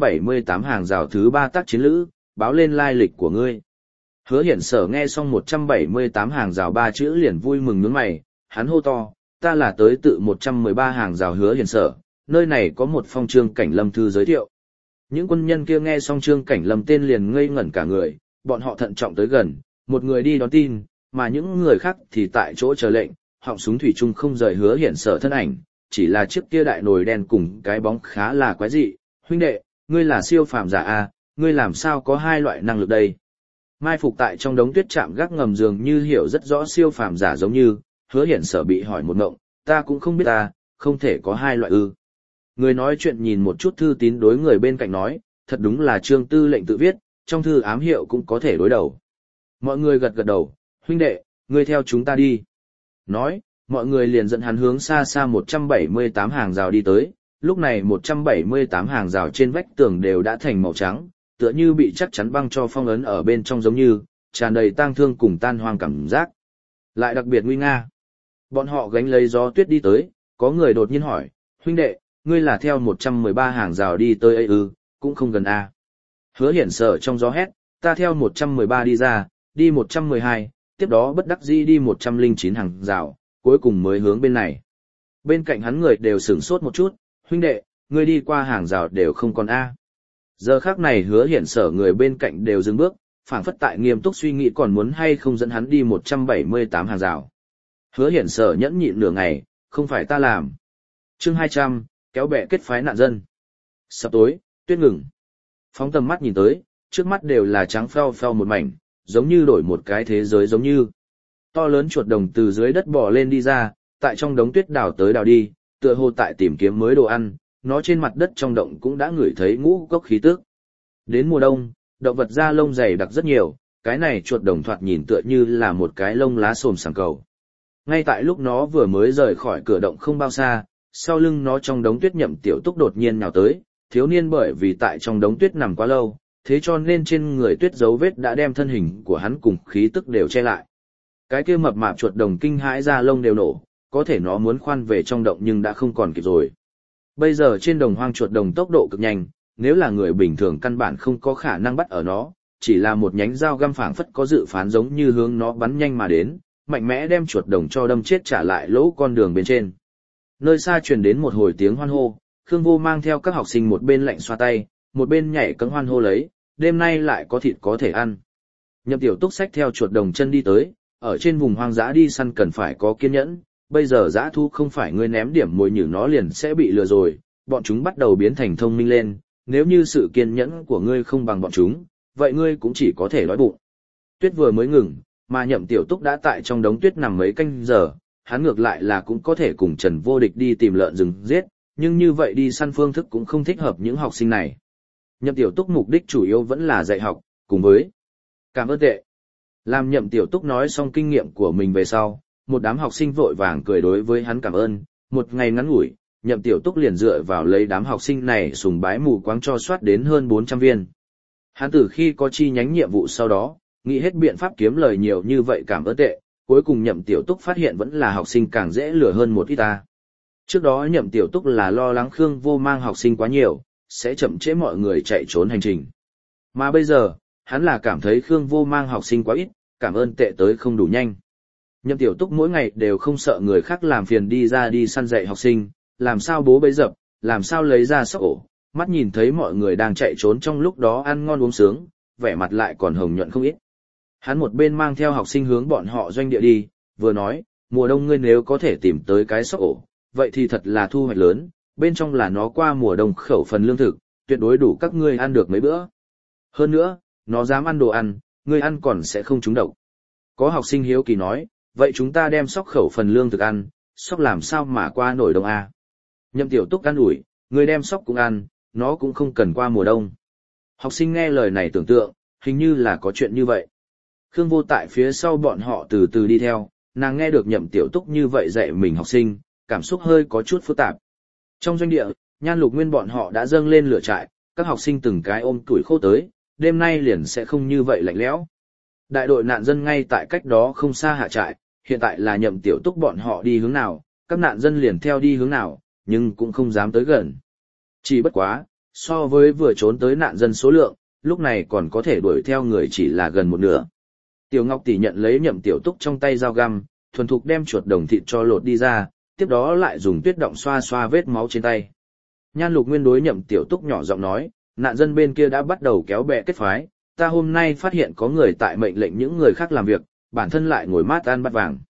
178 hàng rào thứ 3 tác chiến lữ, báo lên lai lịch của ngươi. Hứa Hiển Sở nghe xong 178 hàng rào 3 chữ liền vui mừng nhướng mày, hắn hô to, ta là tới tự 113 hàng rào Hứa Hiển Sở, nơi này có một phong Trương Cảnh Lâm thư giới thiệu. Những quân nhân kia nghe xong Trương Cảnh Lâm tên liền ngây ngẩn cả người, bọn họ thận trọng tới gần, một người đi đón tin, mà những người khác thì tại chỗ chờ lệnh, họng súng thủy chung không rời Hứa Hiển Sở thân ảnh, chỉ là chiếc kia đại nồi đen cùng cái bóng khá là quái dị. Huynh đệ, ngươi là siêu phàm giả à, ngươi làm sao có hai loại năng lực đây? Mai phục tại trong đống tuyết chạm gác ngầm dường như hiểu rất rõ siêu phàm giả giống như, Hứa Hiển Sở bị hỏi một ngộng, ta cũng không biết ta, không thể có hai loại ư. Người nói chuyện nhìn một chút thư tín đối người bên cạnh nói, thật đúng là Trương Tư lệnh tự viết, trong thư ám hiệu cũng có thể đối đầu. Mọi người gật gật đầu, huynh đệ, ngươi theo chúng ta đi. Nói, mọi người liền dẫn hắn hướng xa xa 178 hàng rào đi tới, lúc này 178 hàng rào trên vách tường đều đã thành màu trắng, tựa như bị chắc chắn băng cho phong ấn ở bên trong giống như, tràn đầy tang thương cùng tan hoang cảm giác. Lại đặc biệt nguy nga. Bọn họ gánh lấy gió tuyết đi tới, có người đột nhiên hỏi, huynh đệ, ngươi là theo 113 hàng rào đi tới ấy ư, cũng không gần a. Hứa Hiển Sở trong gió hét, ta theo 113 đi ra, đi 112, tiếp đó bất đắc dĩ đi 109 hàng rào, cuối cùng mới hướng bên này. Bên cạnh hắn người đều sửng sốt một chút, huynh đệ, ngươi đi qua hàng rào đều không còn a. Giờ khắc này Hứa Hiển Sở người bên cạnh đều dừng bước, phảng phất tại nghiêm túc suy nghĩ còn muốn hay không dẫn hắn đi 178 hàng rào. Hứa Hiển Sở nhẫn nhịn nửa ngày, không phải ta làm. Chương 200, kéo bè kết phái nạn dân. Sắp tối, tuyết ngừng. Phóng tầm mắt nhìn tới, trước mắt đều là trắng phao phao một mảnh, giống như đổi một cái thế giới giống như. To lớn chuột đồng từ dưới đất bò lên đi ra, tại trong đống tuyết đào tới đào đi, tựa hồ tại tìm kiếm mới đồ ăn, nó trên mặt đất trong động cũng đã ngửi thấy ngũ cốc khí tức. Đến mùa đông, động vật da lông dày đặc rất nhiều, cái này chuột đồng thoạt nhìn tựa như là một cái lông lá xồm sàng cầu. Ngay tại lúc nó vừa mới rời khỏi cửa động không bao xa, sau lưng nó trong đống tuyết Nhậm Tiểu Túc đột nhiên nhào tới, thiếu niên bởi vì tại trong đống tuyết nằm quá lâu, thế cho nên trên người tuyết dấu vết đã đem thân hình của hắn cùng khí tức đều che lại. Cái kia mập mạp chuột đồng kinh hãi da lông đều nổ, có thể nó muốn khoan về trong động nhưng đã không còn kịp rồi. Bây giờ trên đồng hoang chuột đồng tốc độ cực nhanh, nếu là người bình thường căn bản không có khả năng bắt ở nó, chỉ là một nhánh dao găm phảng phất có dự phán giống như hướng nó bắn nhanh mà đến, mạnh mẽ đem chuột đồng cho đâm chết trả lại lỗ con đường bên trên. Nơi xa truyền đến một hồi tiếng hoan hô, Khương Vô mang theo các học sinh một bên lạnh xoa tay, một bên nhảy cẫng hoan hô lấy, đêm nay lại có thịt có thể ăn. Nhậm Tiểu Túc xách theo chuột đồng chân đi tới, ở trên vùng hoang dã đi săn cần phải có kiên nhẫn, bây giờ dã thú không phải ngươi ném điểm mồi nhử nó liền sẽ bị lừa rồi, bọn chúng bắt đầu biến thành thông minh lên, nếu như sự kiên nhẫn của ngươi không bằng bọn chúng, vậy ngươi cũng chỉ có thể đói bụng. Tuyết vừa mới ngừng, mà Nhậm Tiểu Túc đã tại trong đống tuyết nằm mấy canh giờ, hắn ngược lại là cũng có thể cùng Trần Vô Địch đi tìm lợn rừng giết, nhưng như vậy đi săn phương thức cũng không thích hợp những học sinh này. Nhậm Tiểu Túc mục đích chủ yếu vẫn là dạy học, cùng với cảm ơn tệ. Làm Nhậm Tiểu Túc nói xong kinh nghiệm của mình về sau, một đám học sinh vội vàng cười đối với hắn cảm ơn, một ngày ngắn ngủi, Nhậm Tiểu Túc liền dựa vào lấy đám học sinh này sùng bái mù quáng cho soát đến hơn 400 viên. Hắn từ khi có chi nhánh nhiệm vụ sau đó, nghĩ hết biện pháp kiếm lời nhiều như vậy cảm ơn tệ, cuối cùng Nhậm Tiểu Túc phát hiện vẫn là học sinh càng dễ lừa hơn một ít ta. Trước đó Nhậm Tiểu Túc là lo lắng Khương Vô mang học sinh quá nhiều, sẽ chậm trễ mọi người chạy trốn hành trình. Mà bây giờ, hắn là cảm thấy Khương Vô mang học sinh quá ít, cảm ơn tệ tới không đủ nhanh. Nhậm Tiểu Túc mỗi ngày đều không sợ người khác làm phiền đi ra đi săn dạy học sinh, làm sao bố bấy dập, làm sao lấy ra sóc ổ, mắt nhìn thấy mọi người đang chạy trốn trong lúc đó ăn ngon uống sướng, vẻ mặt lại còn hồng nhuận không ít. Hắn một bên mang theo học sinh hướng bọn họ doanh địa đi, vừa nói, mùa đông ngươi nếu có thể tìm tới cái sóc ổ, vậy thì thật là thu hoạch lớn, bên trong là nó qua mùa đông khẩu phần lương thực, tuyệt đối đủ các ngươi ăn được mấy bữa. Hơn nữa, nó dám ăn đồ ăn, ngươi ăn còn sẽ không trúng độc. Có học sinh hiếu kỳ nói, vậy chúng ta đem sóc khẩu phần lương thực ăn, sóc làm sao mà qua nổi đông a? Nhậm Tiểu Túc ăn ủi, ngươi đem sóc cũng ăn, nó cũng không cần qua mùa đông. Học sinh nghe lời này tưởng tượng, hình như là có chuyện như vậy. Khương Vô tại phía sau bọn họ từ từ đi theo, nàng nghe được Nhậm Tiểu Túc như vậy dạy mình học sinh, cảm xúc hơi có chút phức tạp. Trong doanh địa, Nhan Lục Nguyên bọn họ đã dâng lên lửa trại, các học sinh từng cái ôm tuổi khô tới, đêm nay liền sẽ không như vậy lạnh lẽo. Đại đội nạn dân ngay tại cách đó không xa hạ trại, hiện tại là Nhậm Tiểu Túc bọn họ đi hướng nào, các nạn dân liền theo đi hướng nào, nhưng cũng không dám tới gần. Chỉ bất quá, so với vừa trốn tới nạn dân số lượng, lúc này còn có thể đuổi theo người chỉ là gần một nửa. Tiểu Ngọc Tỷ nhận lấy Nhậm Tiểu Túc trong tay dao găm, thuần thục đem chuột đồng thịt cho lột đi ra, tiếp đó lại dùng tuyết động xoa xoa vết máu trên tay. Nhan Lục Nguyên đối Nhậm Tiểu Túc nhỏ giọng nói, nạn dân bên kia đã bắt đầu kéo bè kết phái, ta hôm nay phát hiện có người tại mệnh lệnh những người khác làm việc, bản thân lại ngồi mát ăn bát vàng.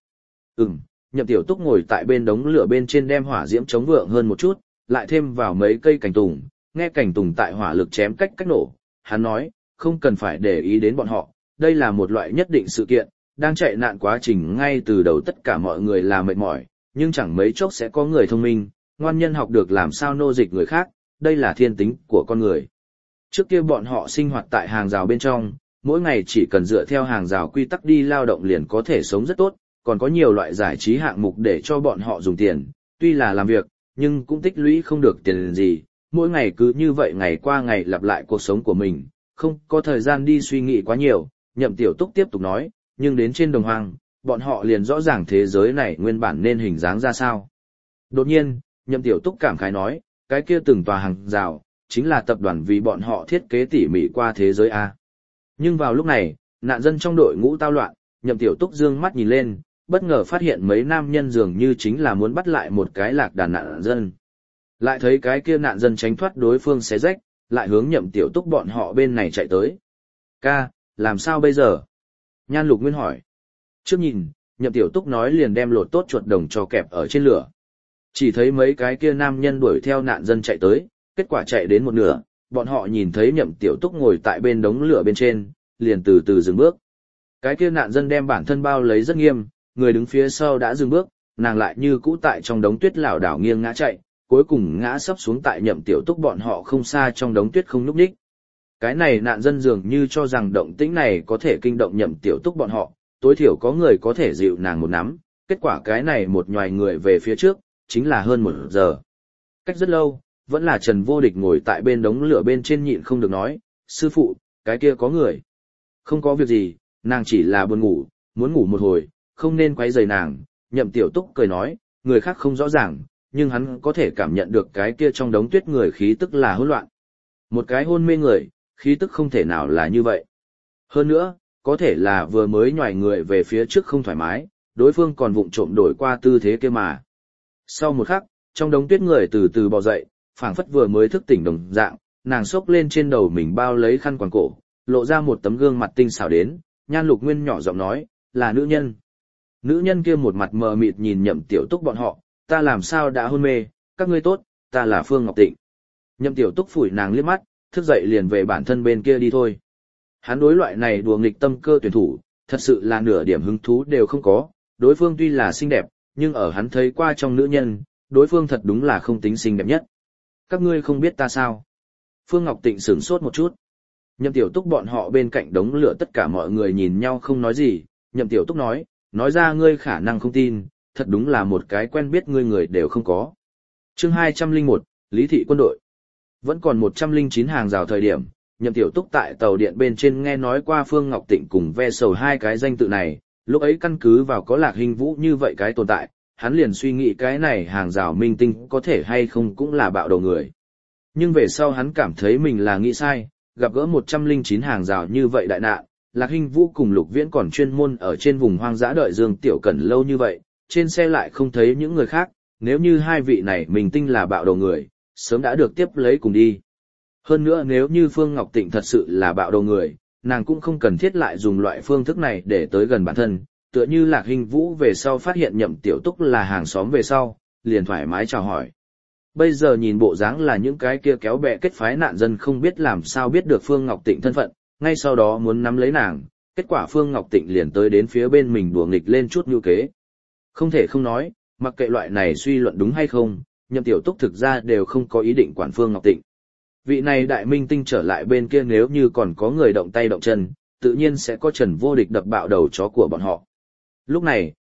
Nhậm Tiểu Túc ngồi tại bên đống lửa bên trên đem hỏa diễm chống vượng hơn một chút, lại thêm vào mấy cây cành tùng, nghe cành tùng tại hỏa lực chém cách nổ, hắn nói, không cần phải để ý đến bọn họ, đây là một loại nhất định sự kiện, đang chạy nạn quá trình ngay từ đầu tất cả mọi người là mệt mỏi, nhưng chẳng mấy chốc sẽ có người thông minh, ngoan nhân học được làm sao nô dịch người khác, đây là thiên tính của con người. Trước kia bọn họ sinh hoạt tại hàng rào bên trong, mỗi ngày chỉ cần dựa theo hàng rào quy tắc đi lao động liền có thể sống rất tốt, còn có nhiều loại giải trí hạng mục để cho bọn họ dùng tiền, tuy là làm việc, nhưng cũng tích lũy không được tiền gì, mỗi ngày cứ như vậy ngày qua ngày lặp lại cuộc sống của mình, không có thời gian đi suy nghĩ quá nhiều. Nhậm Tiểu Túc tiếp tục nói, nhưng đến trên đồng hoang, bọn họ liền rõ ràng thế giới này nguyên bản nên hình dáng ra sao. Đột nhiên, Nhậm Tiểu Túc cảm khái nói, cái kia từng tòa hàng rào, chính là tập đoàn vì bọn họ thiết kế tỉ mỉ qua thế giới A. Nhưng vào lúc này, nạn dân trong đội ngũ tao loạn, Nhậm Tiểu Túc dương mắt nhìn lên, bất ngờ phát hiện mấy nam nhân dường như chính là muốn bắt lại một cái lạc đàn nạn dân. Lại thấy cái kia nạn dân tránh thoát đối phương xé rách, lại hướng Nhậm Tiểu Túc bọn họ bên này chạy tới. Ca, làm sao bây giờ? Nhan Lục Nguyên hỏi. Trước nhìn, Nhậm Tiểu Túc nói liền đem lột tốt chuột đồng cho kẹp ở trên lửa. Chỉ thấy mấy cái kia nam nhân đuổi theo nạn dân chạy tới, kết quả chạy đến một nửa, bọn họ nhìn thấy Nhậm Tiểu Túc ngồi tại bên đống lửa bên trên, liền từ từ dừng bước. Cái kia nạn dân đem bản thân bao lấy rất nghiêm, người đứng phía sau đã dừng bước, nàng lại như cũ tại trong đống tuyết lảo đảo nghiêng ngã chạy, cuối cùng ngã sấp xuống tại Nhậm Tiểu Túc bọn họ không xa trong đống tuyết không nhúc nhích. Cái này nạn dân dường như cho rằng động tĩnh này có thể kinh động Nhậm Tiểu Túc bọn họ, tối thiểu có người có thể dịu nàng một nắm, kết quả cái này một nhoài người về phía trước, chính là hơn 1 giờ. Cách rất lâu, vẫn là Trần Vô Địch ngồi tại bên đống lửa bên trên nhịn không được nói, sư phụ, cái kia có người. Không có việc gì, nàng chỉ là buồn ngủ, muốn ngủ một hồi, không nên quấy rầy nàng. Nhậm Tiểu Túc cười nói, người khác không rõ ràng, nhưng hắn có thể cảm nhận được cái kia trong đống tuyết người khí tức là hỗn loạn. Một cái hôn mê người, khí tức không thể nào là như vậy. Hơn nữa, có thể là vừa mới nhòi người về phía trước không thoải mái, đối phương còn vụng trộm đổi qua tư thế kia mà. Sau một khắc, trong đống tuyết người từ từ bò dậy, phảng phất vừa mới thức tỉnh đồng dạng, nàng xốc lên trên đầu mình bao lấy khăn quàng cổ, lộ ra một tấm gương mặt tinh xảo đến, Nhan Lục Nguyên nhỏ giọng nói, là nữ nhân. Nữ nhân kia một mặt mờ mịt nhìn Nhậm Tiểu Túc bọn họ, ta làm sao đã hôn mê, các ngươi tốt, ta là Phương Ngọc Tịnh. Nhậm Tiểu Túc phủi nàng liếc mắt, thức dậy liền về bản thân bên kia đi thôi. Hắn đối loại này đùa nghịch tâm cơ tuyển thủ, thật sự là nửa điểm hứng thú đều không có, đối phương tuy là xinh đẹp, nhưng ở hắn thấy qua trong nữ nhân, đối phương thật đúng là không tính xinh đẹp nhất. Các ngươi không biết ta sao? Phương Ngọc Tịnh sửng sốt một chút. Nhậm Tiểu Túc bọn họ bên cạnh đống lửa tất cả mọi người nhìn nhau không nói gì, Nhậm Tiểu Túc nói ra ngươi khả năng không tin, thật đúng là một cái quen biết ngươi người đều không có. Chương 201, Lý thị quân đội. Vẫn còn 109 hàng rào thời điểm, Nhậm Tiểu Túc tại tàu điện bên trên nghe nói qua Phương Ngọc Tịnh cùng Ve Sầu hai cái danh tự này, lúc ấy căn cứ vào có Lạc Hình Vũ như vậy cái tồn tại, hắn liền suy nghĩ cái này hàng rào minh tinh có thể hay không cũng là bạo đầu người. Nhưng về sau hắn cảm thấy mình là nghĩ sai, gặp gỡ 109 hàng rào như vậy đại nạn, Lạc Hình Vũ cùng Lục Viễn còn chuyên môn ở trên vùng hoang dã đợi Dương Tiểu Cẩn lâu như vậy, trên xe lại không thấy những người khác, nếu như hai vị này minh tinh là bạo đầu người, sớm đã được tiếp lấy cùng đi. Hơn nữa nếu như Phương Ngọc Tịnh thật sự là bạo đầu người, nàng cũng không cần thiết lại dùng loại phương thức này để tới gần bản thân, tựa như Lạc Hình Vũ về sau phát hiện Nhậm Tiểu Túc là hàng xóm về sau, liền thoải mái chào hỏi. Bây giờ nhìn bộ dáng là những cái kia kéo bè kết phái nạn dân không biết làm sao biết được Phương Ngọc Tịnh thân phận, ngay sau đó muốn nắm lấy nàng, kết quả Phương Ngọc Tịnh liền tới đến phía bên mình đùa nghịch lên chút nhu kế. Không thể không nói, mặc kệ loại này suy luận đúng hay không, Nhậm Tiểu Túc thực ra đều không có ý định quản Phương Ngọc Tịnh. Vị này đại minh tinh trở lại bên kia nếu như còn có người động tay động chân, tự nhiên sẽ có Trần Vô Địch đập bạo đầu chó của bọn họ. Lúc này,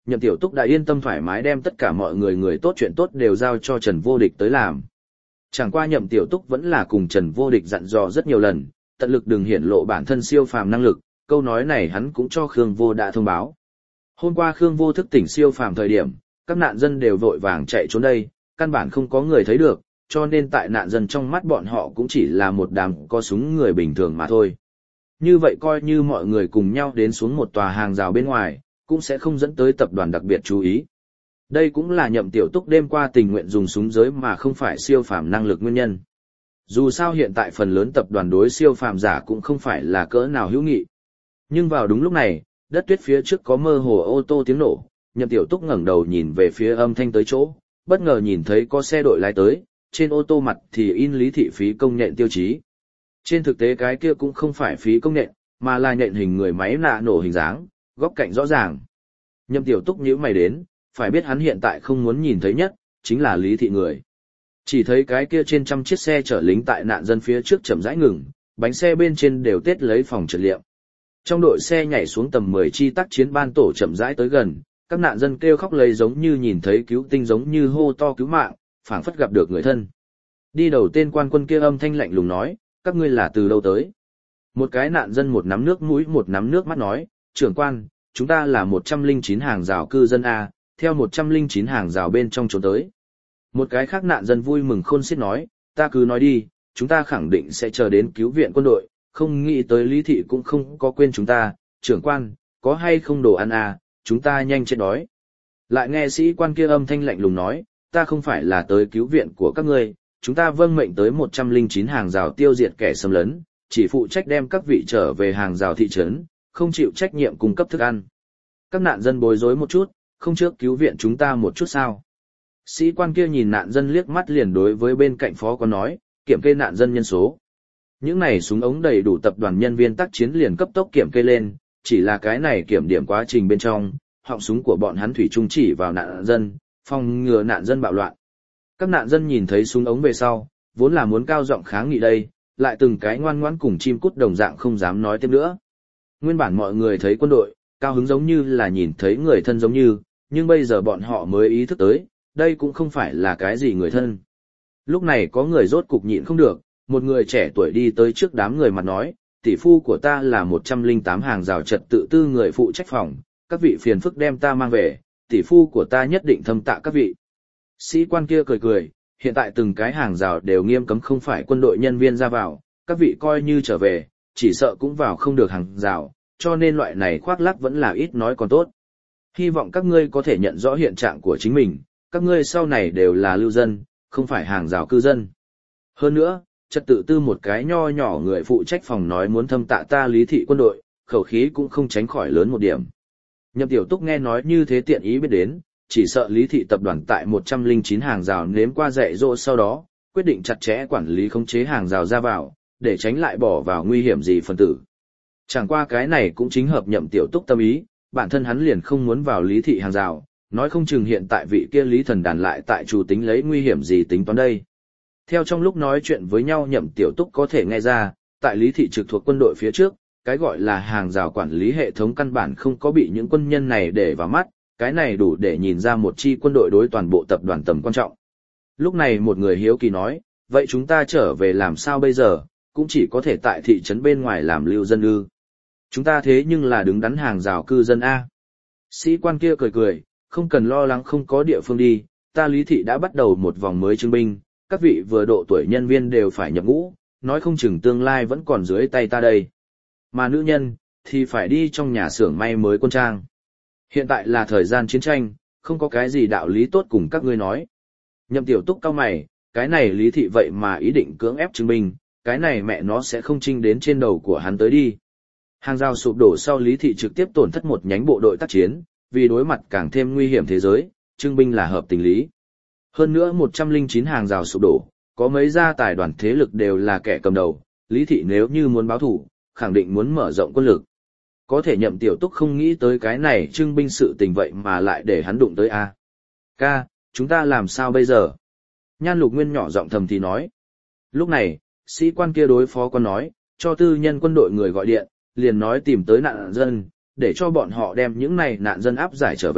Nhậm Tiểu Túc đã yên tâm thoải mái đem tất cả mọi người tốt chuyện tốt đều giao cho Trần Vô Địch tới làm. Chẳng qua Nhậm Tiểu Túc vẫn là cùng Trần Vô Địch dặn dò rất nhiều lần, tận lực đừng hiển lộ bản thân siêu phàm năng lực, câu nói này hắn cũng cho Khương Vô đã thông báo. Hôm qua Khương Vô thức tỉnh siêu phàm thời điểm, các nạn dân đều vội vàng chạy trốn đây, căn bản không có người thấy được, cho nên tại nạn dân trong mắt bọn họ cũng chỉ là một đám có súng người bình thường mà thôi. Như vậy coi như mọi người cùng nhau đến xuống một tòa hàng rào bên ngoài, cũng sẽ không dẫn tới tập đoàn đặc biệt chú ý. Đây cũng là Nhậm Tiểu Túc đêm qua tình nguyện dùng súng giới mà không phải siêu phàm năng lực nguyên nhân. Dù sao hiện tại phần lớn tập đoàn đối siêu phàm giả cũng không phải là cỡ nào hữu nghị. Nhưng vào đúng lúc này, đất tuyết phía trước có mơ hồ ô tô tiếng nổ, Nhậm Tiểu Túc ngẩng đầu nhìn về phía âm thanh tới chỗ, bất ngờ nhìn thấy có xe đội lái tới, trên ô tô mặt thì in Lý Thị phí công nhện tiêu chí. Trên thực tế cái kia cũng không phải phí công nhện, mà là nhện hình người máy nạ nổ hình dáng, góc cạnh rõ ràng. Nhậm Tiểu Túc nhíu mày đến, phải biết hắn hiện tại không muốn nhìn thấy nhất, chính là Lý Thị người. Chỉ thấy cái kia trên trăm chiếc xe chở lính tại nạn dân phía trước chậm rãi ngừng, bánh xe bên trên đều tết lấy phòng trượt liệm. Trong đội xe nhảy xuống tầm 10 chi tác chiến ban tổ chậm rãi tới gần, các nạn dân kêu khóc lấy giống như nhìn thấy cứu tinh giống như hô to cứu mạng, phảng phất gặp được người thân. Đi đầu tên quan quân kia âm thanh lạnh lùng nói, các ngươi là từ đâu tới? Một cái nạn dân một nắm nước mũi một nắm nước mắt nói, trưởng quan, chúng ta là 109 hàng rào cư dân A, theo 109 hàng rào bên trong trốn tới. Một cái khác nạn dân vui mừng khôn xiết nói, ta cứ nói đi, chúng ta khẳng định sẽ chờ đến cứu viện quân đội, không nghĩ tới Lý Thị cũng không có quên chúng ta, trưởng quan, có hay không đồ ăn à, chúng ta nhanh chết đói. Lại nghe sĩ quan kia âm thanh lạnh lùng nói, ta không phải là tới cứu viện của các ngươi, chúng ta vâng mệnh tới 109 hàng rào tiêu diệt kẻ xâm lấn, chỉ phụ trách đem các vị trở về hàng rào thị trấn, không chịu trách nhiệm cung cấp thức ăn. Các nạn dân bối rối một chút, không trước cứu viện chúng ta một chút sao? Sĩ quan kia nhìn nạn dân liếc mắt liền đối với bên cạnh phó quan nói, kiểm kê nạn dân nhân số. Những này súng ống đầy đủ tập đoàn nhân viên tác chiến liền cấp tốc kiểm kê lên, chỉ là cái này kiểm điểm quá trình bên trong, họng súng của bọn hắn thủy chung chỉ vào nạn dân, phòng ngừa nạn dân bạo loạn. Các nạn dân nhìn thấy súng ống về sau, vốn là muốn cao giọng kháng nghị đây, lại từng cái ngoan ngoãn cùng chim cút đồng dạng không dám nói tiếp nữa. Nguyên bản mọi người thấy quân đội, cao hứng giống như là nhìn thấy người thân giống như, nhưng bây giờ bọn họ mới ý thức tới, đây cũng không phải là cái gì người thân. Lúc này có người rốt cục nhịn không được, một người trẻ tuổi đi tới trước đám người mặt nói, tỷ phu của ta là 108 hàng rào trật tự tư người phụ trách phòng, các vị phiền phức đem ta mang về, tỷ phu của ta nhất định thâm tạ các vị. Sĩ quan kia cười cười, hiện tại từng cái hàng rào đều nghiêm cấm không phải quân đội nhân viên ra vào, các vị coi như trở về, chỉ sợ cũng vào không được hàng rào, cho nên loại này khoác lác vẫn là ít nói còn tốt. Hy vọng các ngươi có thể nhận rõ hiện trạng của chính mình, các ngươi sau này đều là lưu dân, không phải hàng rào cư dân. Hơn nữa, trật tự tư một cái nho nhỏ người phụ trách phòng nói muốn thâm tạ ta Lý Thị quân đội, khẩu khí cũng không tránh khỏi lớn một điểm. Nhậm Tiểu Túc nghe nói như thế tiện ý biết đến, chỉ sợ Lý Thị tập đoàn tại 109 hàng rào nếm qua dạy dỗ sau đó, quyết định chặt chẽ quản lý khống chế hàng rào ra vào, để tránh lại bỏ vào nguy hiểm gì phân tử. Chẳng qua cái này cũng chính hợp Nhậm Tiểu Túc tâm ý, bản thân hắn liền không muốn vào Lý Thị hàng rào, nói không chừng hiện tại vị kia Lý Thần Đàn lại tại chủ tính lấy nguy hiểm gì tính toán đây. Theo trong lúc nói chuyện với nhau Nhậm Tiểu Túc có thể nghe ra, tại Lý Thị trực thuộc quân đội phía trước, cái gọi là hàng rào quản lý hệ thống căn bản không có bị những quân nhân này để vào mắt, cái này đủ để nhìn ra một chi quân đội đối toàn bộ tập đoàn tầm quan trọng. Lúc này một người hiếu kỳ nói, vậy chúng ta trở về làm sao bây giờ, cũng chỉ có thể tại thị trấn bên ngoài làm lưu dân ư. Chúng ta thế nhưng là đứng đắn hàng rào cư dân A. Sĩ quan kia cười cười, không cần lo lắng không có địa phương đi, ta Lý Thị đã bắt đầu một vòng mới trưng binh, các vị vừa độ tuổi nhân viên đều phải nhập ngũ, nói không chừng tương lai vẫn còn dưới tay ta đây. Mà nữ nhân, thì phải đi trong nhà xưởng may mới quân trang. Hiện tại là thời gian chiến tranh, không có cái gì đạo lý tốt cùng các ngươi nói. Nhậm Tiểu Túc cau mày, cái này Lý Thị vậy mà ý định cưỡng ép chứng minh, cái này mẹ nó sẽ không trinh đến trên đầu của hắn tới đi. Hàng rào sụp đổ sau Lý Thị trực tiếp tổn thất một nhánh bộ đội tác chiến, vì đối mặt càng thêm nguy hiểm thế giới, trưng binh là hợp tình lý. Hơn nữa 109 hàng rào sụp đổ, có mấy gia tài đoàn thế lực đều là kẻ cầm đầu, Lý Thị nếu như muốn báo thủ, khẳng định muốn mở rộng quân lực. Có thể Nhậm Tiểu Túc không nghĩ tới cái này trưng binh sự tình vậy mà lại để hắn đụng tới a. Ca, chúng ta làm sao bây giờ? Nhan Lục Nguyên nhỏ giọng thầm thì nói. Lúc này, sĩ quan kia đối phó quan nói, cho tư nhân quân đội người gọi điện, liền nói tìm tới nạn dân, để cho bọn họ đem những này nạn dân áp giải trở về,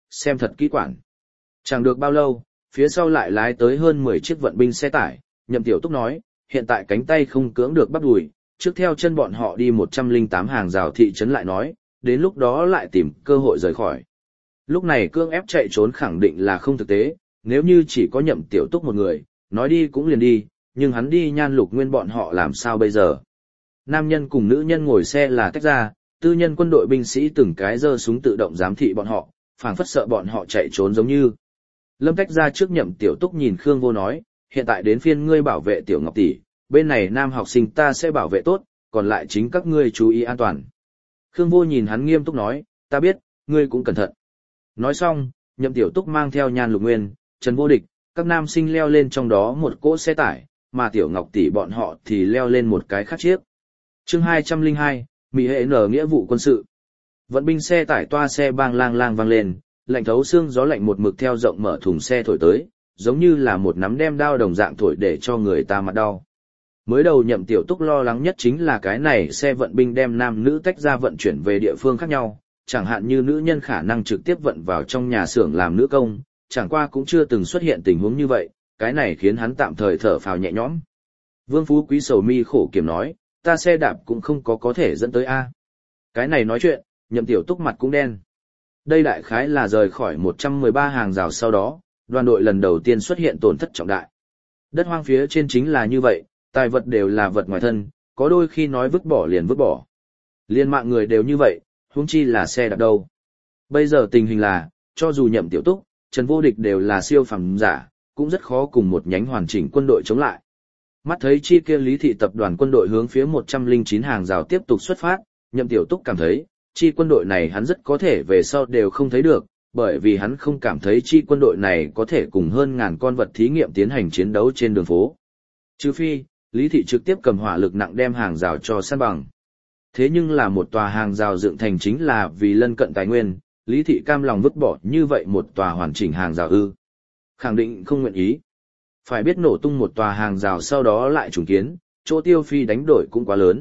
xem thật kỹ quản. Chẳng được bao lâu, phía sau lại lái tới hơn 10 chiếc vận binh xe tải, Nhậm Tiểu Túc nói, hiện tại cánh tay không cưỡng được bắp đùi, trước theo chân bọn họ đi 108 hàng rào thị trấn lại nói, đến lúc đó lại tìm cơ hội rời khỏi. Lúc này cưỡng ép chạy trốn khẳng định là không thực tế, nếu như chỉ có Nhậm Tiểu Túc một người, nói đi cũng liền đi, nhưng hắn đi Nhan Lục Nguyên bọn họ làm sao bây giờ? Nam nhân cùng nữ nhân ngồi xe là tách ra, tư nhân quân đội binh sĩ từng cái giơ súng tự động giám thị bọn họ, phảng phất sợ bọn họ chạy trốn giống như. Lâm tách ra trước Nhậm Tiểu Túc nhìn Khương Vô nói, hiện tại đến phiên ngươi bảo vệ Tiểu Ngọc tỷ, bên này nam học sinh ta sẽ bảo vệ tốt, còn lại chính các ngươi chú ý an toàn. Khương Vô nhìn hắn nghiêm túc nói, ta biết, ngươi cũng cẩn thận. Nói xong, Nhậm Tiểu Túc mang theo Nhan Lục Nguyên, Trần Vô Địch, các nam sinh leo lên trong đó một cỗ xe tải, mà Tiểu Ngọc tỷ bọn họ thì leo lên một cái khác chiếc. Chương 202, Mỹ hệ nở nghĩa vụ quân sự. Vận binh xe tải toa xe bang lang lang vang lên, lạnh thấu xương gió lạnh một mực theo rộng mở thùng xe thổi tới, giống như là một nắm đem đao đồng dạng thổi để cho người ta mặt đau. Mới đầu Nhậm Tiểu Túc lo lắng nhất chính là cái này xe vận binh đem nam nữ tách ra vận chuyển về địa phương khác nhau, chẳng hạn như nữ nhân khả năng trực tiếp vận vào trong nhà xưởng làm nữ công, chẳng qua cũng chưa từng xuất hiện tình huống như vậy, cái này khiến hắn tạm thời thở phào nhẹ nhõm. Vương Phú Quý sầu mi khổ kiểm nói, ta xe đạp cũng không có thể dẫn tới A. Cái này nói chuyện, Nhậm Tiểu Túc mặt cũng đen. Đây đại khái là rời khỏi 113 hàng rào sau đó, đoàn đội lần đầu tiên xuất hiện tổn thất trọng đại. Đất hoang phía trên chính là như vậy, tài vật đều là vật ngoài thân, có đôi khi nói vứt bỏ liền vứt bỏ. Liên mạng người đều như vậy, huống chi là xe đạp đâu. Bây giờ tình hình là, cho dù Nhậm Tiểu Túc, Trần Vô Địch đều là siêu phẩm giả, cũng rất khó cùng một nhánh hoàn chỉnh quân đội chống lại. Mắt thấy chi kia Lý thị tập đoàn quân đội hướng phía 109 hàng rào tiếp tục xuất phát, Nhậm Tiểu Túc cảm thấy, chi quân đội này hắn rất có thể về sau đều không thấy được, bởi vì hắn không cảm thấy chi quân đội này có thể cùng hơn ngàn con vật thí nghiệm tiến hành chiến đấu trên đường phố. Trừ phi, Lý thị trực tiếp cầm hỏa lực nặng đem hàng rào cho san bằng. Thế nhưng là một tòa hàng rào dựng thành chính là vì lân cận tài nguyên, Lý thị cam lòng vứt bỏ như vậy một tòa hoàn chỉnh hàng rào ư? Khẳng định không nguyện ý. Phải biết nổ tung một tòa hàng rào sau đó lại trùng kiến, chỗ tiêu phi đánh đổi cũng quá lớn.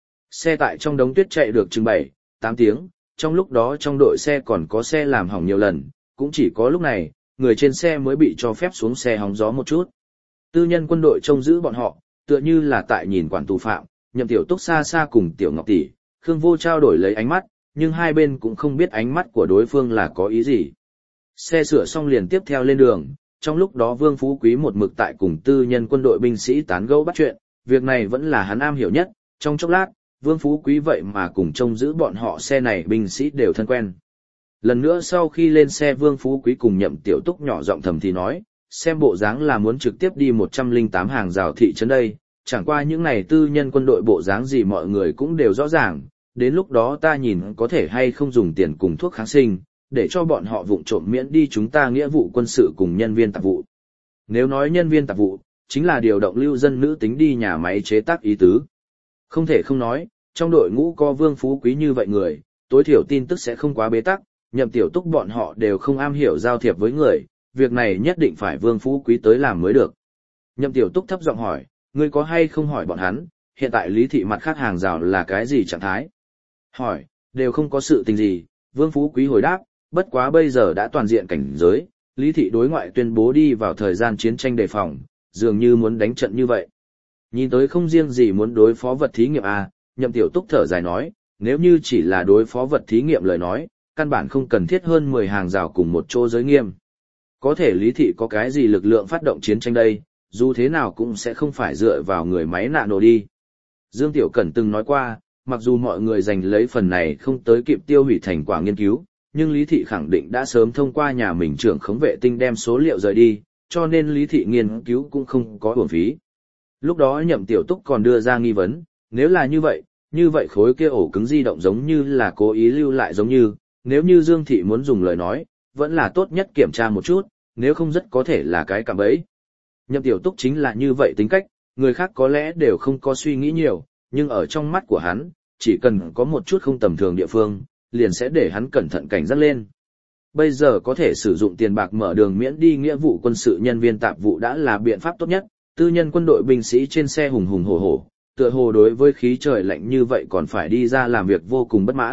Xe tại trong đống tuyết chạy được chừng 7-8 tiếng, trong lúc đó trong đội xe còn có xe làm hỏng nhiều lần, cũng chỉ có lúc này, người trên xe mới bị cho phép xuống xe hóng gió một chút. Tư nhân quân đội trông giữ bọn họ, tựa như là tại nhìn quản tù phạm, Nhậm Tiểu Túc xa xa cùng Tiểu Ngọc tỷ, Khương Vô trao đổi lấy ánh mắt, nhưng hai bên cũng không biết ánh mắt của đối phương là có ý gì. Xe sửa xong liền tiếp theo lên đường, trong lúc đó Vương Phú Quý một mực tại cùng tư nhân quân đội binh sĩ tán gẫu bắt chuyện, việc này vẫn là hắn am hiểu nhất, trong chốc lát, Vương Phú Quý vậy mà cùng trông giữ bọn họ xe này binh sĩ đều thân quen. Lần nữa sau khi lên xe Vương Phú Quý cùng Nhậm Tiểu Túc nhỏ giọng thầm thì nói, xem bộ dáng là muốn trực tiếp đi 108 hàng rào thị trấn đây, chẳng qua những này tư nhân quân đội bộ dáng gì mọi người cũng đều rõ ràng, đến lúc đó ta nhìn có thể hay không dùng tiền cùng thuốc kháng sinh, để cho bọn họ vụng trộm miễn đi chúng ta nghĩa vụ quân sự cùng nhân viên tạp vụ. Nếu nói nhân viên tạp vụ, chính là điều động lưu dân nữ tính đi nhà máy chế tác ý tứ. Không thể không nói, trong đội ngũ có Vương Phú Quý như vậy người, tối thiểu tin tức sẽ không quá bế tắc, Nhậm Tiểu Túc bọn họ đều không am hiểu giao thiệp với người, việc này nhất định phải Vương Phú Quý tới làm mới được. Nhậm Tiểu Túc thấp giọng hỏi, ngươi có hay không hỏi bọn hắn, hiện tại Lý thị mặt khác hàng rào là cái gì trạng thái? Hỏi, đều không có sự tình gì, Vương Phú Quý hồi đáp, bất quá bây giờ đã toàn diện cảnh giới, Lý thị đối ngoại tuyên bố đi vào thời gian chiến tranh đề phòng, dường như muốn đánh trận như vậy. Nhìn tới không riêng gì muốn đối phó vật thí nghiệm à, Nhậm Tiểu Túc thở dài nói, nếu như chỉ là đối phó vật thí nghiệm lời nói, căn bản không cần thiết hơn 10 hàng rào cùng một chỗ giới nghiêm. Có thể Lý thị có cái gì lực lượng phát động chiến tranh đây, dù thế nào cũng sẽ không phải dựa vào người máy nạ nổ đi. Dương Tiểu Cẩn từng nói qua, mặc dù mọi người giành lấy phần này không tới kịp tiêu hủy thành quả nghiên cứu, nhưng Lý thị khẳng định đã sớm thông qua nhà mình trưởng khống vệ tinh đem số liệu rời đi, cho nên Lý thị nghiên cứu cũng không có uổng phí. Lúc đó Nhậm Tiểu Túc còn đưa ra nghi vấn, nếu là như vậy khối kia ổ cứng di động giống như là cố ý lưu lại giống như, nếu như Dương thị muốn dùng lời nói, vẫn là tốt nhất kiểm tra một chút, nếu không rất có thể là cái cạm bẫy. Nhậm Tiểu Túc chính là như vậy tính cách, người khác có lẽ đều không có suy nghĩ nhiều, nhưng ở trong mắt của hắn, chỉ cần có một chút không tầm thường địa phương, liền sẽ để hắn cẩn thận cảnh giác lên. Bây giờ có thể sử dụng tiền bạc mở đường miễn đi nghĩa vụ quân sự nhân viên tạp vụ đã là biện pháp tốt nhất, tư nhân quân đội binh sĩ trên xe hùng hùng hổ hổ, tựa hồ đối với khí trời lạnh như vậy còn phải đi ra làm việc vô cùng bất mãn,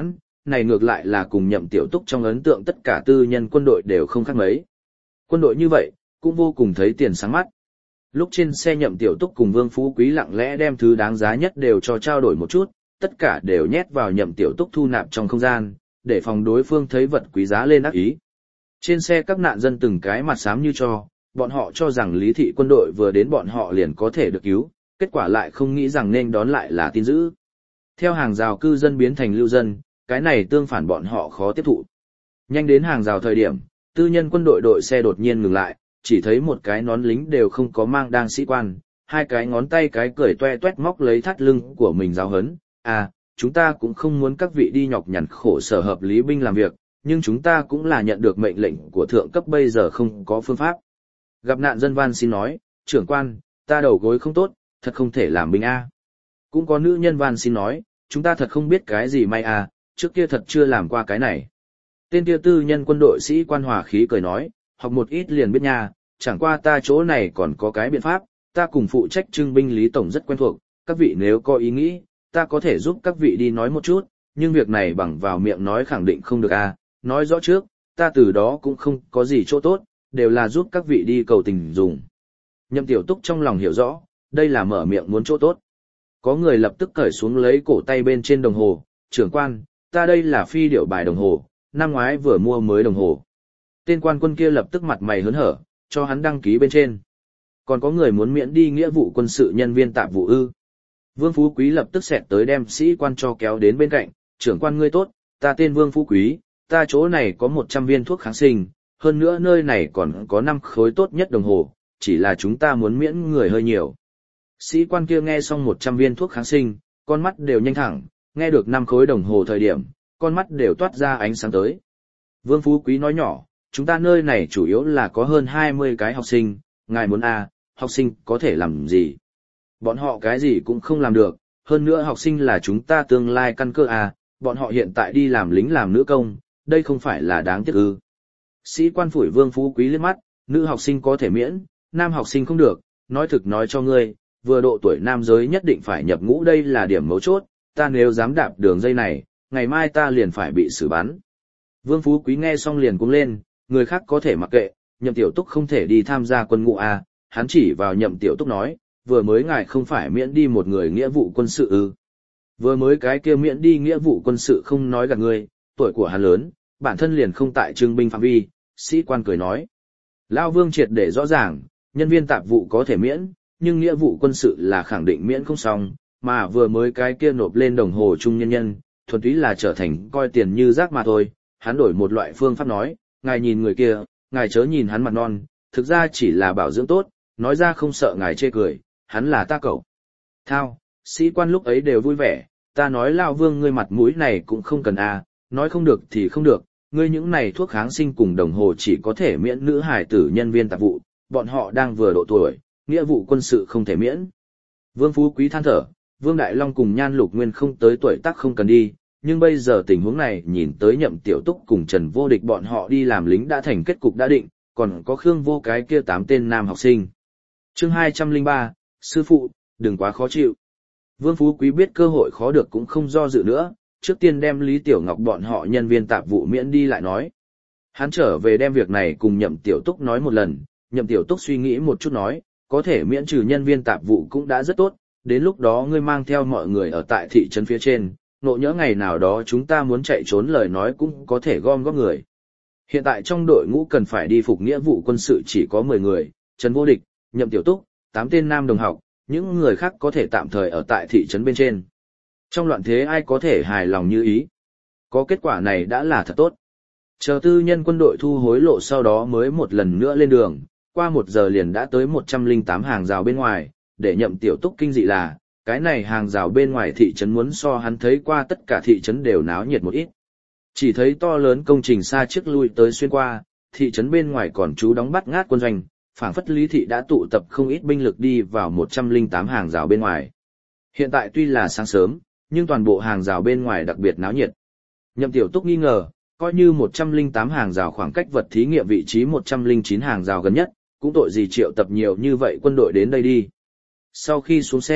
này ngược lại là cùng Nhậm Tiểu Túc trong ấn tượng tất cả tư nhân quân đội đều không khác mấy. Quân đội như vậy, cũng vô cùng thấy tiền sáng mắt. Lúc trên xe Nhậm Tiểu Túc cùng Vương Phú Quý lặng lẽ đem thứ đáng giá nhất đều cho trao đổi một chút, tất cả đều nhét vào Nhậm Tiểu Túc thu nạp trong không gian, để phòng đối phương thấy vật quý giá lên ác ý. Trên xe các nạn dân từng cái mặt xám như cho, bọn họ cho rằng Lý thị quân đội vừa đến bọn họ liền có thể được cứu, kết quả lại không nghĩ rằng nên đón lại là tin dữ. Theo hàng rào cư dân biến thành lưu dân, cái này tương phản bọn họ khó tiếp thụ. Nhanh đến hàng rào thời điểm, tư nhân quân đội đội xe đột nhiên ngừng lại, chỉ thấy một cái nón lính đều không có mang đang sĩ quan, hai cái ngón tay cái cười toe toét móc lấy thắt lưng của mình giáo hấn. À, chúng ta cũng không muốn các vị đi nhọc nhằn khổ sở hợp lý binh làm việc, nhưng chúng ta cũng là nhận được mệnh lệnh của thượng cấp bây giờ không có phương pháp. Gặp nạn dân van xin nói, trưởng quan, ta đầu gối không tốt, thật không thể làm binh a. Cũng có nữ nhân van xin nói, chúng ta thật không biết cái gì may a, trước kia thật chưa làm qua cái này. Tên kia tư nhân quân đội sĩ quan hòa khí cười nói, học một ít liền biết nha, chẳng qua ta chỗ này còn có cái biện pháp, ta cùng phụ trách trưng binh Lý Tổng rất quen thuộc, các vị nếu có ý nghĩ, ta có thể giúp các vị đi nói một chút, nhưng việc này bằng vào miệng nói khẳng định không được a. Nói rõ trước, ta từ đó cũng không có gì chỗ tốt, đều là giúp các vị đi cầu tình dùng. Nhậm Tiểu Túc trong lòng hiểu rõ, đây là mở miệng muốn chỗ tốt. Có người lập tức cởi xuống lấy cổ tay bên trên đồng hồ, trưởng quan, ta đây là phi điệu bài đồng hồ, năm ngoái vừa mua mới đồng hồ. Tên quan quân kia lập tức mặt mày hớn hở, cho hắn đăng ký bên trên. Còn có người muốn miễn đi nghĩa vụ quân sự nhân viên tạp vụ ư. Vương Phú Quý lập tức xẹt tới đem sĩ quan cho kéo đến bên cạnh, trưởng quan ngươi tốt, ta tên Vương Phú Quý, ta chỗ này có 100 viên thuốc kháng sinh, hơn nữa nơi này còn có 5 khối tốt nhất đồng hồ, chỉ là chúng ta muốn miễn người hơi nhiều. Sĩ quan kia nghe xong 100 viên thuốc kháng sinh, con mắt đều nhanh thẳng, nghe được 5 khối đồng hồ thời điểm, con mắt đều toát ra ánh sáng tới. Vương Phú Quý nói nhỏ, chúng ta nơi này chủ yếu là có hơn 20 cái học sinh, ngài muốn học sinh có thể làm gì? Bọn họ cái gì cũng không làm được, hơn nữa học sinh là chúng ta tương lai căn cơ bọn họ hiện tại đi làm lính làm nữ công, đây không phải là đáng tiếc ư. Sĩ quan phủi Vương Phú Quý liếc mắt, nữ học sinh có thể miễn, nam học sinh không được, nói thực nói cho ngươi, vừa độ tuổi nam giới nhất định phải nhập ngũ đây là điểm mấu chốt, ta nếu dám đạp đường dây này, ngày mai ta liền phải bị xử bắn. Vương Phú Quý nghe xong liền cuống lên, người khác có thể mặc kệ, Nhậm Tiểu Túc không thể đi tham gia quân ngũ hắn chỉ vào Nhậm Tiểu Túc nói, vừa mới ngài không phải miễn đi một người nghĩa vụ quân sự ư. Vừa mới cái kia miễn đi nghĩa vụ quân sự không nói gạt ngươi, tuổi của hắn lớn, bản thân liền không tại trưng binh phạm vi, sĩ quan cười nói. Lao Vương triệt để rõ ràng, nhân viên tạp vụ có thể miễn, nhưng nghĩa vụ quân sự là khẳng định miễn không xong, mà vừa mới cái kia nộp lên đồng hồ trung nhân nhân, thuần túy là trở thành coi tiền như rác mà thôi, hắn đổi một loại phương pháp nói, ngài nhìn người kia, ngài chớ nhìn hắn mặt non, thực ra chỉ là bảo dưỡng tốt, nói ra không sợ ngài chê cười, hắn là ta cậu. Thao, sĩ quan lúc ấy đều vui vẻ, ta nói Lao Vương ngươi mặt mũi này cũng không cần nói không được thì không được, ngươi những này thuốc kháng sinh cùng đồng hồ chỉ có thể miễn nữ hải tử nhân viên tạp vụ, bọn họ đang vừa độ tuổi, nghĩa vụ quân sự không thể miễn. Vương Phú Quý than thở, Vương Đại Long cùng Nhan Lục Nguyên không tới tuổi tác không cần đi, nhưng bây giờ tình huống này nhìn tới Nhậm Tiểu Túc cùng Trần Vô Địch bọn họ đi làm lính đã thành kết cục đã định, còn có Khương Vô cái kia 8 tên nam học sinh. Chương 203, sư phụ, đừng quá khó chịu. Vương Phú Quý biết cơ hội khó được cũng không do dự nữa, trước tiên đem Lý Tiểu Ngọc bọn họ nhân viên tạp vụ miễn đi lại nói. Hắn trở về đem việc này cùng Nhậm Tiểu Túc nói một lần, Nhậm Tiểu Túc suy nghĩ một chút nói, có thể miễn trừ nhân viên tạp vụ cũng đã rất tốt, đến lúc đó ngươi mang theo mọi người ở tại thị trấn phía trên, nộ nhỡ ngày nào đó chúng ta muốn chạy trốn lời nói cũng có thể gom góp người. Hiện tại trong đội ngũ cần phải đi phục nghĩa vụ quân sự chỉ có 10 người, Trần Vô Địch, Nhậm Tiểu Túc, 8 tên nam đồng học, những người khác có thể tạm thời ở tại thị trấn bên trên. Trong loạn thế ai có thể hài lòng như ý. Có kết quả này đã là thật tốt. Chờ tư nhân quân đội thu hối lộ sau đó mới một lần nữa lên đường, qua 1 giờ liền đã tới 108 hàng rào bên ngoài, để Nhậm Tiểu Túc kinh dị là, cái này hàng rào bên ngoài thị trấn muốn so hắn thấy qua tất cả thị trấn đều náo nhiệt một ít. Chỉ thấy to lớn công trình xa chiếc lui tới xuyên qua, thị trấn bên ngoài còn trú đóng bắt ngát quân doanh, phảng phất Lý thị đã tụ tập không ít binh lực đi vào 108 hàng rào bên ngoài. Hiện tại tuy là sáng sớm, nhưng toàn bộ hàng rào bên ngoài đặc biệt náo nhiệt. Nhậm Tiểu Túc nghi ngờ, coi như 108 hàng rào khoảng cách vật thí nghiệm vị trí 109 hàng rào gần nhất, cũng tội gì triệu tập nhiều như vậy quân đội đến đây đi. Sau khi xuống xe,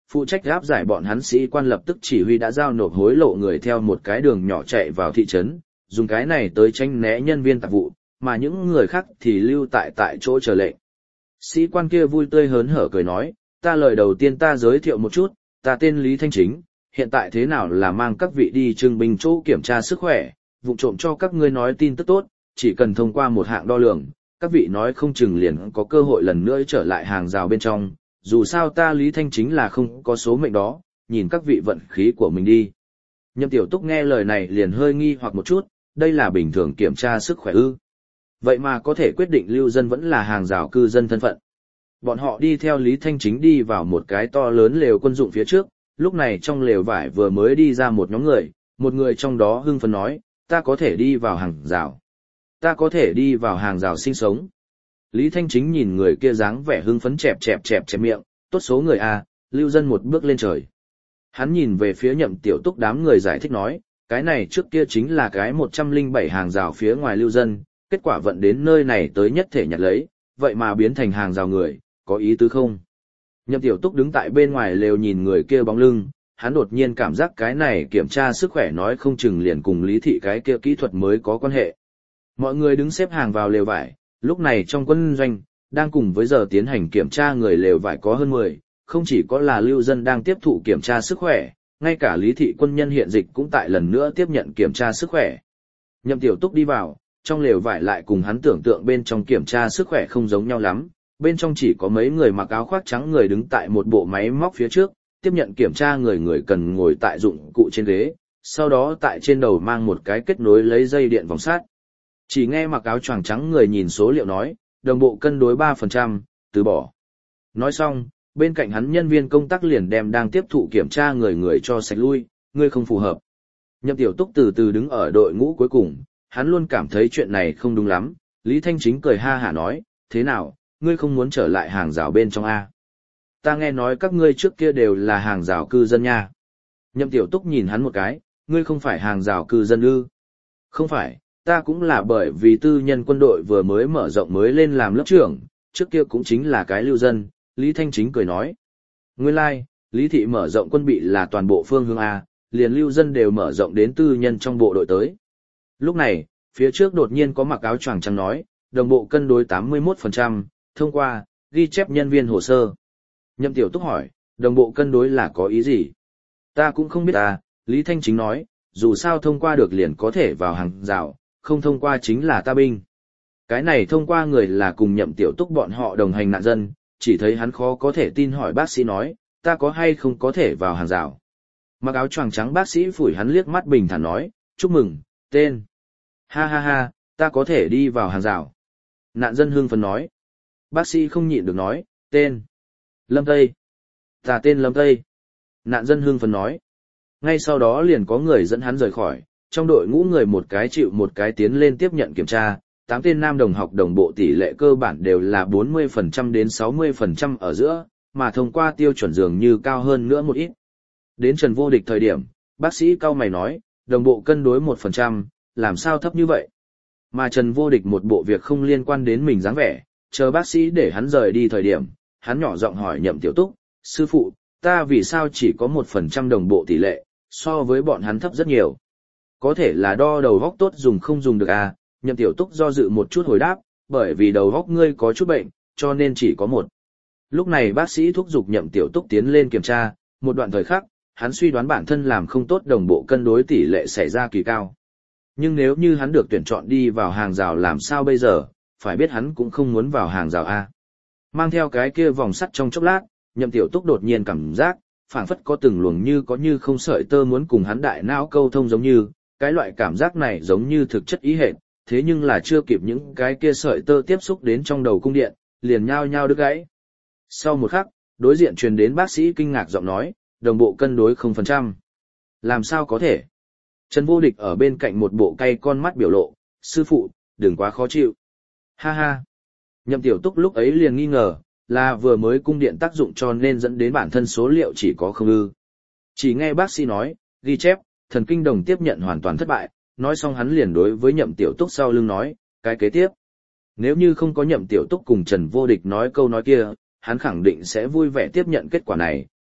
phụ trách áp giải bọn hắn sĩ quan lập tức chỉ huy đã giao nộp hối lộ người theo một cái đường nhỏ chạy vào thị trấn, dùng cái này tới tránh né nhân viên tạp vụ, mà những người khác thì lưu tại chỗ chờ lệnh. Sĩ quan kia vui tươi hớn hở cười nói, ta lời đầu tiên ta giới thiệu một chút, ta tên Lý Thanh Chính, hiện tại thế nào là mang các vị đi trưng binh chỗ kiểm tra sức khỏe, vụng trộm cho các ngươi nói tin tức tốt, chỉ cần thông qua một hạng đo lường, các vị nói không chừng liền có cơ hội lần nữa trở lại hàng rào bên trong, dù sao ta Lý Thanh Chính là không có số mệnh đó, nhìn các vị vận khí của mình đi. Nhậm Tiểu Túc nghe lời này liền hơi nghi hoặc một chút, đây là bình thường kiểm tra sức khỏe ư. Vậy mà có thể quyết định lưu dân vẫn là hàng rào cư dân thân phận. Bọn họ đi theo Lý Thanh Chính đi vào một cái to lớn lều quân dụng phía trước, lúc này trong lều vải vừa mới đi ra một nhóm người, một người trong đó hưng phấn nói, ta có thể đi vào hàng rào. Ta có thể đi vào hàng rào sinh sống. Lý Thanh Chính nhìn người kia dáng vẻ hưng phấn chẹp miệng, tốt số người a, lưu dân một bước lên trời. Hắn nhìn về phía Nhậm Tiểu Túc đám người giải thích nói, cái này trước kia chính là cái 107 hàng rào phía ngoài lưu dân, kết quả vận đến nơi này tới nhất thể nhặt lấy, vậy mà biến thành hàng rào người, có ý tứ không? Nhậm Tiểu Túc đứng tại bên ngoài lều nhìn người kia bóng lưng, hắn đột nhiên cảm giác cái này kiểm tra sức khỏe nói không chừng liền cùng Lý Thị cái kia kỹ thuật mới có quan hệ. Mọi người đứng xếp hàng vào lều vải, lúc này trong quân doanh, đang cùng với giờ tiến hành kiểm tra người lều vải có hơn 10, không chỉ có là lưu dân đang tiếp thụ kiểm tra sức khỏe, ngay cả Lý Thị quân nhân hiện dịch cũng tại lần nữa tiếp nhận kiểm tra sức khỏe. Nhậm Tiểu Túc đi vào, trong lều vải lại cùng hắn tưởng tượng bên trong kiểm tra sức khỏe không giống nhau lắm, bên trong chỉ có mấy người mặc áo khoác trắng người đứng tại một bộ máy móc phía trước, tiếp nhận kiểm tra người cần ngồi tại dụng cụ trên ghế, sau đó tại trên đầu mang một cái kết nối lấy dây điện vòng sắt. Chỉ nghe mặc áo choàng trắng người nhìn số liệu nói, đồng bộ cân đối 3%, từ bỏ. Nói xong, bên cạnh hắn nhân viên công tác liền đem đang tiếp thụ kiểm tra người cho sạch lui, ngươi không phù hợp. Nhậm Tiểu Túc từ từ đứng ở đội ngũ cuối cùng, hắn luôn cảm thấy chuyện này không đúng lắm, Lý Thanh Chính cười ha hả nói, thế nào, ngươi không muốn trở lại hàng rào bên trong A. Ta nghe nói các ngươi trước kia đều là hàng rào cư dân nha. Nhậm Tiểu Túc nhìn hắn một cái, ngươi không phải hàng rào cư dân ư? Không phải, ta cũng là bởi vì tư nhân quân đội vừa mới mở rộng mới lên làm lớp trưởng, trước kia cũng chính là cái lưu dân, Lý Thanh Chính cười nói. Nguyên lai, Lý Thị mở rộng quân bị là toàn bộ phương hướng A, liền lưu dân đều mở rộng đến tư nhân trong bộ đội tới. Lúc này, phía trước đột nhiên có mặc áo choàng trắng nói, đồng bộ cân đối 81%, thông qua, ghi chép nhân viên hồ sơ. Nhậm Tiểu Túc hỏi, đồng bộ cân đối là có ý gì? Ta cũng không biết à, Lý Thanh Chính nói, dù sao thông qua được liền có thể vào hàng rào, không thông qua chính là ta binh. Cái này thông qua người là cùng Nhậm Tiểu Túc bọn họ đồng hành nạn dân, chỉ thấy hắn khó có thể tin hỏi bác sĩ nói, ta có hay không có thể vào hàng rào. Mặc áo choàng trắng bác sĩ phủi hắn liếc mắt bình thản nói, chúc mừng, tên. Ha ha ha, ta có thể đi vào hàng rào. Nạn dân hưng phấn nói. Bác sĩ không nhịn được nói, tên. Lâm Tây. Ta tên Lâm Tây. Nạn dân hưng phấn nói. Ngay sau đó liền có người dẫn hắn rời khỏi, trong đội ngũ người một cái chịu một cái tiến lên tiếp nhận kiểm tra, 8 tên nam đồng học đồng bộ tỷ lệ cơ bản đều là 40% đến 60% ở giữa, mà thông qua tiêu chuẩn dường như cao hơn nữa một ít. Đến Trần Vô Địch thời điểm, bác sĩ cau mày nói, đồng bộ cân đối 1%, làm sao thấp như vậy? Mà Trần Vô Địch một bộ việc không liên quan đến mình dáng vẻ, chờ bác sĩ để hắn rời đi thời điểm, hắn nhỏ giọng hỏi Nhậm Tiểu Túc, sư phụ, ta vì sao chỉ có 1% đồng bộ tỷ lệ, so với bọn hắn thấp rất nhiều. Có thể là đo đầu góc tốt dùng không dùng được à, Nhậm Tiểu Túc do dự một chút hồi đáp, bởi vì đầu góc ngươi có chút bệnh, cho nên chỉ có một. Lúc này bác sĩ thúc giục Nhậm Tiểu Túc tiến lên kiểm tra, một đoạn thời khắc, hắn suy đoán bản thân làm không tốt đồng bộ cân đối tỷ lệ xảy ra kỳ cao. Nhưng nếu như hắn được tuyển chọn đi vào hàng rào làm sao bây giờ, phải biết hắn cũng không muốn vào hàng rào A. Mang theo cái kia vòng sắt trong chốc lát, Nhậm Tiểu Túc đột nhiên cảm giác, phảng phất có từng luồng như có như không sợi tơ muốn cùng hắn đại não câu thông giống như, cái loại cảm giác này giống như thực chất ý hệt, thế nhưng là chưa kịp những cái kia sợi tơ tiếp xúc đến trong đầu cung điện, liền nhao nhao đứt gãy. Sau một khắc, đối diện truyền đến bác sĩ kinh ngạc giọng nói, đồng bộ cân đối 0%. Làm sao có thể? Trần Vô Địch ở bên cạnh một bộ cay con mắt biểu lộ, sư phụ, đừng quá khó chịu. Ha ha. Nhậm Tiểu Túc lúc ấy liền nghi ngờ, là vừa mới cung điện tác dụng cho nên dẫn đến bản thân số liệu chỉ có không ư. Chỉ nghe bác sĩ nói, ghi chép, thần kinh đồng tiếp nhận hoàn toàn thất bại, nói xong hắn liền đối với Nhậm Tiểu Túc sau lưng nói, cái kế tiếp. Nếu như không có Nhậm Tiểu Túc cùng Trần Vô Địch nói câu nói kia, hắn khẳng định sẽ vui vẻ tiếp nhận kết quả này,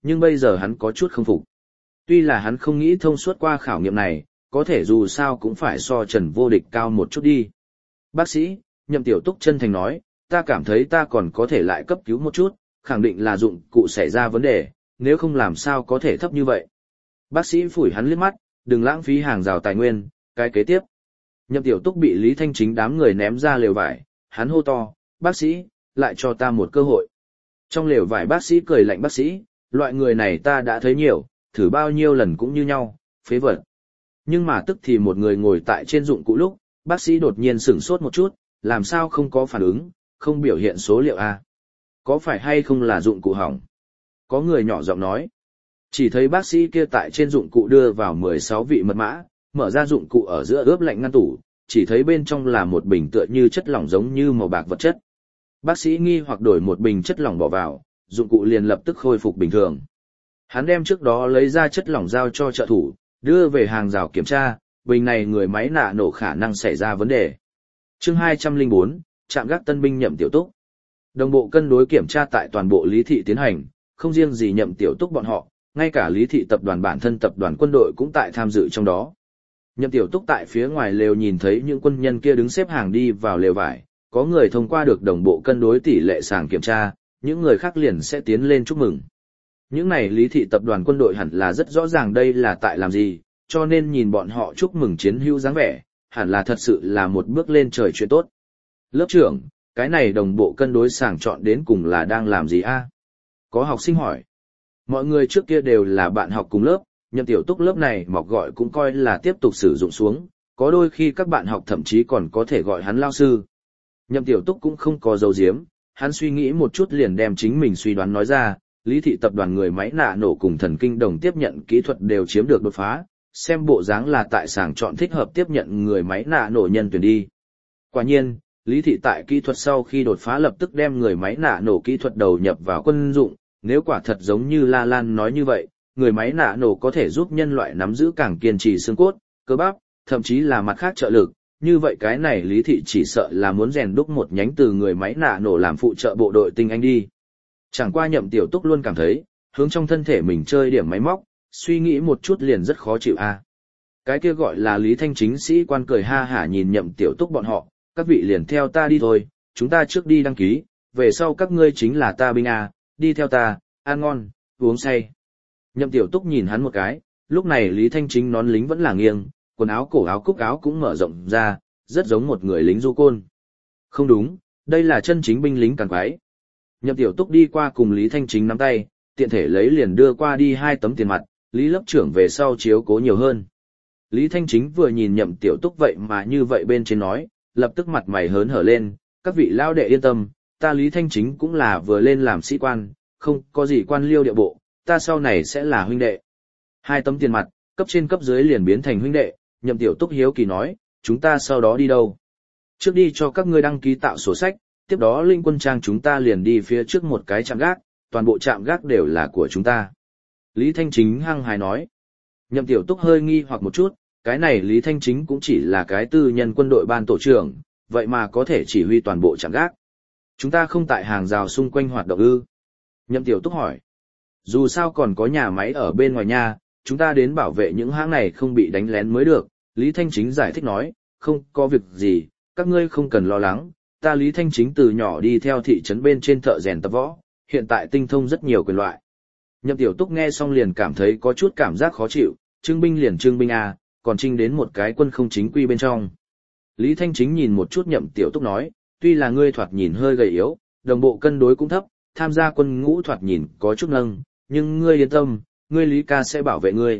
nhưng bây giờ hắn có chút không phục. Tuy là hắn không nghĩ thông suốt qua khảo nghiệm này, có thể dù sao cũng phải so Trần Vô Địch cao một chút đi. Bác sĩ, Nhậm Tiểu Túc chân thành nói, ta cảm thấy ta còn có thể lại cấp cứu một chút, khẳng định là dụng cụ xảy ra vấn đề, nếu không làm sao có thể thấp như vậy. Bác sĩ phủi hắn liếc mắt, đừng lãng phí hàng rào tài nguyên, cái kế tiếp. Nhậm Tiểu Túc bị Lý Thanh Chính đám người ném ra lều vải, hắn hô to, bác sĩ, lại cho ta một cơ hội. Trong lều vải bác sĩ cười lạnh, bác sĩ, loại người này ta đã thấy nhiều, thử bao nhiêu lần cũng như nhau, phế vật. Nhưng mà tức thì một người ngồi tại trên dụng cụ lúc, bác sĩ đột nhiên sửng sốt một chút, làm sao không có phản ứng, không biểu hiện số liệu a? Có phải hay không là dụng cụ hỏng? Có người nhỏ giọng nói. Chỉ thấy bác sĩ kia tại trên dụng cụ đưa vào 16 vị mật mã, mở ra dụng cụ ở giữa ướp lạnh ngăn tủ, chỉ thấy bên trong là một bình tựa như chất lỏng giống như màu bạc vật chất. Bác sĩ nghi hoặc đổi một bình chất lỏng bỏ vào, dụng cụ liền lập tức khôi phục bình thường. Hắn đem trước đó lấy ra chất lỏng giao cho trợ thủ, đưa về hàng rào kiểm tra, bình này người máy nạ nổ khả năng xảy ra vấn đề. Chương 204, trạm gác tân binh Nhậm Tiểu Túc. Đồng bộ cân đối kiểm tra tại toàn bộ Lý thị tiến hành, không riêng gì Nhậm Tiểu Túc bọn họ, ngay cả Lý thị tập đoàn bản thân tập đoàn quân đội cũng tại tham dự trong đó. Nhậm Tiểu Túc tại phía ngoài lều nhìn thấy những quân nhân kia đứng xếp hàng đi vào lều vải, có người thông qua được đồng bộ cân đối tỷ lệ sàng kiểm tra, những người khác liền sẽ tiến lên chúc mừng. Những này Lý thị tập đoàn quân đội hẳn là rất rõ ràng đây là tại làm gì, cho nên nhìn bọn họ chúc mừng chiến hữu dáng vẻ, hẳn là thật sự là một bước lên trời chuyện tốt. Lớp trưởng, cái này đồng bộ cân đối sàng chọn đến cùng là đang làm gì a? Có học sinh hỏi. Mọi người trước kia đều là bạn học cùng lớp, Nhậm Tiểu Túc lớp này mọc gọi cũng coi là tiếp tục sử dụng xuống, có đôi khi các bạn học thậm chí còn có thể gọi hắn lao sư. Nhậm Tiểu Túc cũng không có dấu diếm, hắn suy nghĩ một chút liền đem chính mình suy đoán nói ra, Lý thị tập đoàn người máy nạ nổ cùng thần kinh đồng tiếp nhận kỹ thuật đều chiếm được đột phá, xem bộ dáng là tại sàng chọn thích hợp tiếp nhận người máy nạ nổ nhân tuyển đi. Quả nhiên, Lý thị tại kỹ thuật sau khi đột phá lập tức đem người máy nạ nổ kỹ thuật đầu nhập vào quân dụng, nếu quả thật giống như La Lan nói như vậy, người máy nạ nổ có thể giúp nhân loại nắm giữ càng kiên trì xương cốt, cơ bắp, thậm chí là mặt khác trợ lực, như vậy cái này Lý thị chỉ sợ là muốn rèn đúc một nhánh từ người máy nạ nổ làm phụ trợ bộ đội tinh anh đi. Chẳng qua Nhậm Tiểu Túc luôn cảm thấy, hướng trong thân thể mình chơi điểm máy móc, suy nghĩ một chút liền rất khó chịu a. Cái kia gọi là Lý Thanh Chính sĩ quan cười ha hả nhìn Nhậm Tiểu Túc bọn họ, các vị liền theo ta đi thôi, chúng ta trước đi đăng ký, về sau các ngươi chính là ta binh a, đi theo ta, ăn ngon, uống say. Nhậm Tiểu Túc nhìn hắn một cái, lúc này Lý Thanh Chính nón lính vẫn là nghiêng, quần áo cổ áo cúc áo cũng mở rộng ra, rất giống một người lính du côn. Không đúng, đây là chân chính binh lính càng quái. Nhậm Tiểu Túc đi qua cùng Lý Thanh Chính nắm tay, tiện thể lấy liền đưa qua đi 2 tấm tiền mặt, Lý lớp trưởng về sau chiếu cố nhiều hơn. Lý Thanh Chính vừa nhìn Nhậm Tiểu Túc vậy mà như vậy bên trên nói, lập tức mặt mày hớn hở lên, các vị lao đệ yên tâm, ta Lý Thanh Chính cũng là vừa lên làm sĩ quan, không có gì quan liêu địa bộ, ta sau này sẽ là huynh đệ. 2 tấm tiền mặt, cấp trên cấp dưới liền biến thành huynh đệ, Nhậm Tiểu Túc hiếu kỳ nói, chúng ta sau đó đi đâu? Trước đi cho các ngươi đăng ký tạo sổ sách, tiếp đó linh quân trang chúng ta liền đi phía trước một cái trạm gác, toàn bộ trạm gác đều là của chúng ta. Lý Thanh Chính hăng hài nói. Nhậm Tiểu Túc hơi nghi hoặc một chút, cái này Lý Thanh Chính cũng chỉ là cái tư nhân quân đội ban tổ trưởng, vậy mà có thể chỉ huy toàn bộ trạm gác. Chúng ta không tại hàng rào xung quanh hoạt động ư? Nhậm Tiểu Túc hỏi. Dù sao còn có nhà máy ở bên ngoài nhà, chúng ta đến bảo vệ những hãng này không bị đánh lén mới được. Lý Thanh Chính giải thích nói, không có việc gì, các ngươi không cần lo lắng, ta Lý Thanh Chính từ nhỏ đi theo thị trấn bên trên thợ rèn tập võ, hiện tại tinh thông rất nhiều quyền loại. Nhậm Tiểu Túc nghe xong liền cảm thấy có chút cảm giác khó chịu, trưng binh liền trưng binh à, còn trinh đến một cái quân không chính quy bên trong. Lý Thanh Chính nhìn một chút Nhậm Tiểu Túc nói, tuy là ngươi thoạt nhìn hơi gầy yếu, đồng bộ cân đối cũng thấp, tham gia quân ngũ thoạt nhìn có chút nâng, nhưng ngươi yên tâm, ngươi Lý ca sẽ bảo vệ ngươi.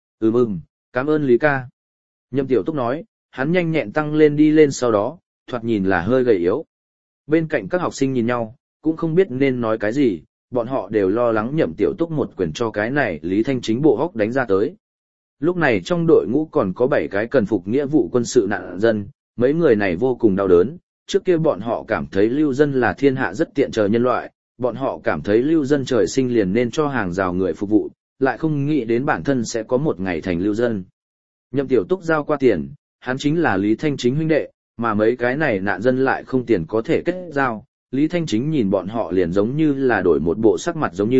Cảm ơn Lý ca. Nhậm Tiểu Túc nói, hắn nhanh nhẹn tăng lên đi lên sau đó, thoạt nhìn là hơi gầy yếu. Bên cạnh các học sinh nhìn nhau, cũng không biết nên nói cái gì, bọn họ đều lo lắng Nhậm Tiểu Túc một quyền cho cái này Lý Thanh Chính bộ hốc đánh ra tới. Lúc này trong đội ngũ còn có 7 cái cần phục nghĩa vụ quân sự nạn dân, mấy người này vô cùng đau đớn, trước kia bọn họ cảm thấy lưu dân là thiên hạ rất tiện chờ nhân loại, bọn họ cảm thấy lưu dân trời sinh liền nên cho hàng rào người phục vụ, lại không nghĩ đến bản thân sẽ có một ngày thành lưu dân. Nhậm Tiểu Túc giao qua tiền, hắn chính là Lý Thanh Chính huynh đệ, mà mấy cái này nạn dân lại không tiền có thể kết giao. Lý Thanh Chính nhìn bọn họ liền giống như là đổi một bộ sắc mặt giống như,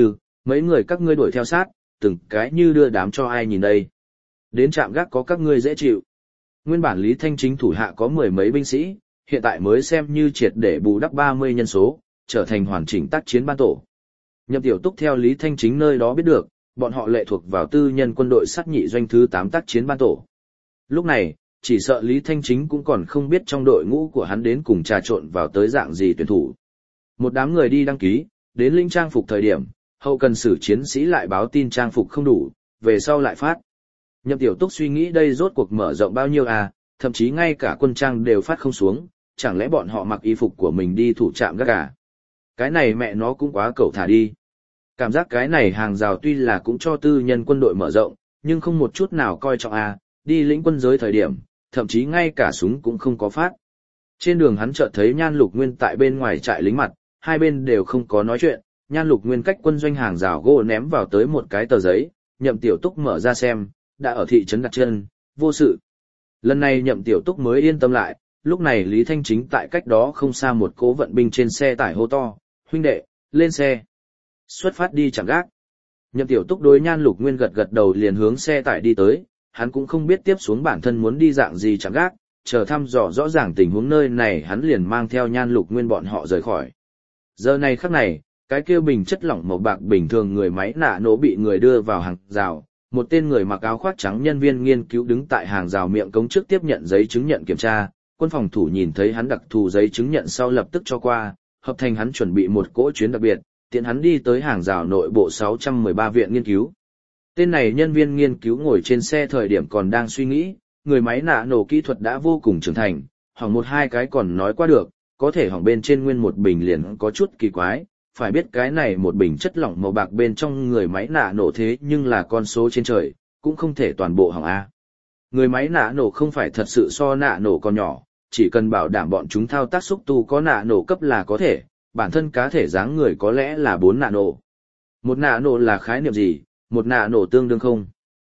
Mấy người các ngươi đuổi theo sát, từng cái như đưa đám cho ai nhìn đây. Đến trạm gác có các ngươi dễ chịu. Nguyên bản Lý Thanh Chính thủ hạ có mười mấy binh sĩ, hiện tại mới xem như triệt để bù đắp 30 nhân số, trở thành hoàn chỉnh tác chiến ban tổ. Nhậm Tiểu Túc theo Lý Thanh Chính nơi đó biết được, bọn họ lệ thuộc vào tư nhân quân đội sát nhị doanh thứ 8 tác chiến ban tổ. Lúc này, chỉ sợ Lý Thanh Chính cũng còn không biết trong đội ngũ của hắn đến cùng trà trộn vào tới dạng gì tuyển thủ. Một đám người đi đăng ký, đến lĩnh trang phục thời điểm, hậu cần sử chiến sĩ lại báo tin trang phục không đủ, về sau lại phát. Nhậm Tiểu Túc suy nghĩ đây rốt cuộc mở rộng bao nhiêu à, thậm chí ngay cả quân trang đều phát không xuống, chẳng lẽ bọn họ mặc y phục của mình đi thủ trạm gác à? Cái này mẹ nó cũng quá cẩu thả đi. Cảm giác cái này hàng rào tuy là cũng cho tư nhân quân đội mở rộng, nhưng không một chút nào coi trọng à, đi lĩnh quân giới thời điểm, thậm chí ngay cả súng cũng không có phát. Trên đường hắn chợt thấy Nhan Lục Nguyên tại bên ngoài trại lính mặt, hai bên đều không có nói chuyện, Nhan Lục Nguyên cách quân doanh hàng rào gỗ ném vào tới một cái tờ giấy, Nhậm Tiểu Túc mở ra xem, đã ở thị trấn đặt chân, vô sự. Lần này Nhậm Tiểu Túc mới yên tâm lại, lúc này Lý Thanh Chính tại cách đó không xa một cố vận binh trên xe tải hô to, huynh đệ, lên xe. Xuất phát đi chẳng gác. Nhậm Tiểu Túc đối Nhan Lục Nguyên gật gật đầu liền hướng xe tải đi tới, hắn cũng không biết tiếp xuống bản thân muốn đi dạng gì chẳng gác, chờ thăm dò rõ ràng tình huống nơi này hắn liền mang theo Nhan Lục Nguyên bọn họ rời khỏi. Giờ này khắc này, cái kia bình chất lỏng màu bạc bình thường người máy nạ nổ bị người đưa vào hàng rào, một tên người mặc áo khoác trắng nhân viên nghiên cứu đứng tại hàng rào miệng cống trước tiếp nhận giấy chứng nhận kiểm tra, quân phòng thủ nhìn thấy hắn đặc thù giấy chứng nhận sau lập tức cho qua, hợp thành hắn chuẩn bị một cỗ chuyến đặc biệt, tiện hắn đi tới hàng rào nội bộ 613 viện nghiên cứu. Tên này nhân viên nghiên cứu ngồi trên xe thời điểm còn đang suy nghĩ, người máy nạ nổ kỹ thuật đã vô cùng trưởng thành, hỏng một hai cái còn nói qua được, có thể hỏng bên trên nguyên một bình liền có chút kỳ quái, phải biết cái này một bình chất lỏng màu bạc bên trong người máy nạ nổ thế nhưng là con số trên trời, cũng không thể toàn bộ hỏng A. Người máy nạ nổ không phải thật sự so nạ nổ còn nhỏ, chỉ cần bảo đảm bọn chúng thao tác xúc tu có nạ nổ cấp là có thể, bản thân cá thể dáng người có lẽ là 4 nạ nổ. Một nạ nổ là khái niệm gì? Một nạ nổ tương đương không?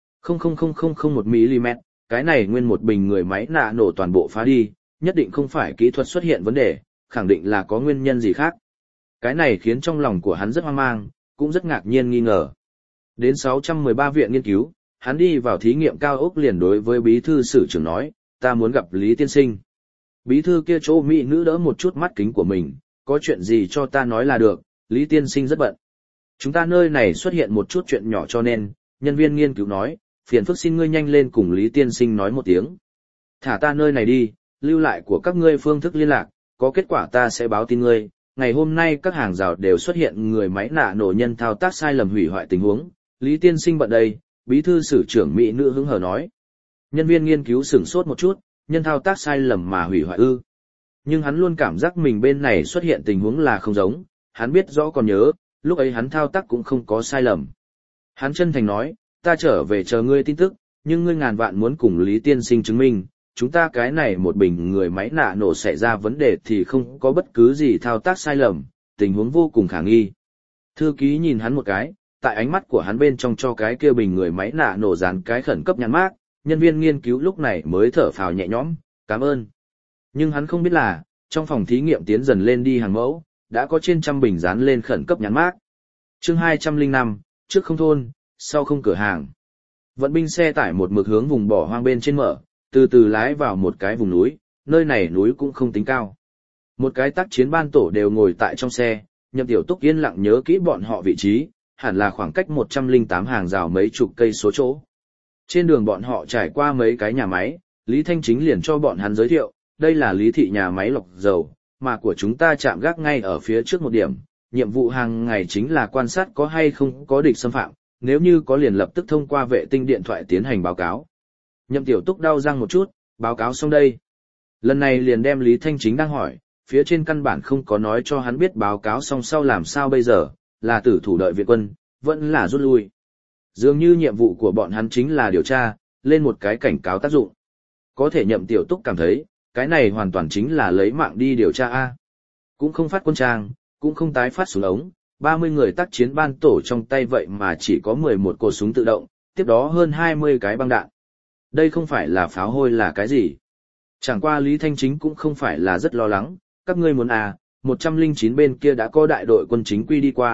0,0001 mm, cái này nguyên một bình người máy nạ nổ toàn bộ phá đi, nhất định không phải kỹ thuật xuất hiện vấn đề, khẳng định là có nguyên nhân gì khác. Cái này khiến trong lòng của hắn rất hoang mang, cũng rất ngạc nhiên nghi ngờ. Đến 613 viện nghiên cứu, hắn đi vào thí nghiệm cao ốc liền đối với bí thư sử trưởng nói, ta muốn gặp Lý tiên sinh. Bí thư kia chỗ mỹ nữ đỡ một chút mắt kính của mình, có chuyện gì cho ta nói là được, Lý tiên sinh rất bận. Chúng ta nơi này xuất hiện một chút chuyện nhỏ cho nên, nhân viên nghiên cứu nói, phiền phức xin ngươi nhanh lên cùng Lý tiên sinh nói một tiếng. Thả ta nơi này đi, lưu lại của các ngươi phương thức liên lạc, có kết quả ta sẽ báo tin ngươi. Ngày hôm nay các hàng rào đều xuất hiện người máy nạ nổ nhân thao tác sai lầm hủy hoại tình huống, Lý tiên sinh bận đây, bí thư sử trưởng mỹ nữ hứng hờ nói. Nhân viên nghiên cứu sửng sốt một chút, nhân thao tác sai lầm mà hủy hoại ư. Nhưng hắn luôn cảm giác mình bên này xuất hiện tình huống là không giống, hắn biết rõ còn nhớ, lúc ấy hắn thao tác cũng không có sai lầm. Hắn chân thành nói, ta trở về chờ ngươi tin tức, nhưng ngươi ngàn vạn muốn cùng Lý tiên sinh chứng minh, chúng ta cái này một bình người máy nạ nổ xảy ra vấn đề thì không có bất cứ gì thao tác sai lầm, tình huống vô cùng khả nghi. Thư ký nhìn hắn một cái, tại ánh mắt của hắn bên trong cho cái kia bình người máy nạ nổ dán cái khẩn cấp nhãn mác, nhân viên nghiên cứu lúc này mới thở phào nhẹ nhõm, cảm ơn. Nhưng hắn không biết là, trong phòng thí nghiệm tiến dần lên đi hàng mẫu, đã có trên trăm bình dán lên khẩn cấp nhãn mác. Chương 205, trước không thôn, sau không cửa hàng. Vận binh xe tải một mực hướng vùng bỏ hoang bên trên mở, từ từ lái vào một cái vùng núi, nơi này núi cũng không tính cao. Một cái tác chiến ban tổ đều ngồi tại trong xe, Nhậm Tiểu Túc yên lặng nhớ kỹ bọn họ vị trí, hẳn là khoảng cách 108 hàng rào mấy chục cây số chỗ. Trên đường bọn họ trải qua mấy cái nhà máy, Lý Thanh Chính liền cho bọn hắn giới thiệu, đây là Lý thị nhà máy lọc dầu, mà của chúng ta chạm gác ngay ở phía trước một điểm, nhiệm vụ hàng ngày chính là quan sát có hay không có địch xâm phạm, nếu như có liền lập tức thông qua vệ tinh điện thoại tiến hành báo cáo. Nhậm Tiểu Túc đau răng một chút, báo cáo xong đây. Lần này liền đem Lý Thanh Chính đang hỏi, phía trên căn bản không có nói cho hắn biết báo cáo xong sau làm sao bây giờ, là tử thủ đợi viện quân, vẫn là rút lui. Dường như nhiệm vụ của bọn hắn chính là điều tra, lên một cái cảnh cáo tác dụng. Có thể Nhậm Tiểu Túc cảm thấy, cái này hoàn toàn chính là lấy mạng đi điều tra A. Cũng không phát quân trang, cũng không tái phát súng ống, 30 người tác chiến ban tổ trong tay vậy mà chỉ có 11 cò súng tự động, tiếp đó hơn 20 cái băng đạn. Đây không phải là pháo hôi là cái gì? Chẳng qua Lý Thanh Chính cũng không phải là rất lo lắng, các ngươi muốn à, 109 bên kia đã có đại đội quân chính quy đi qua,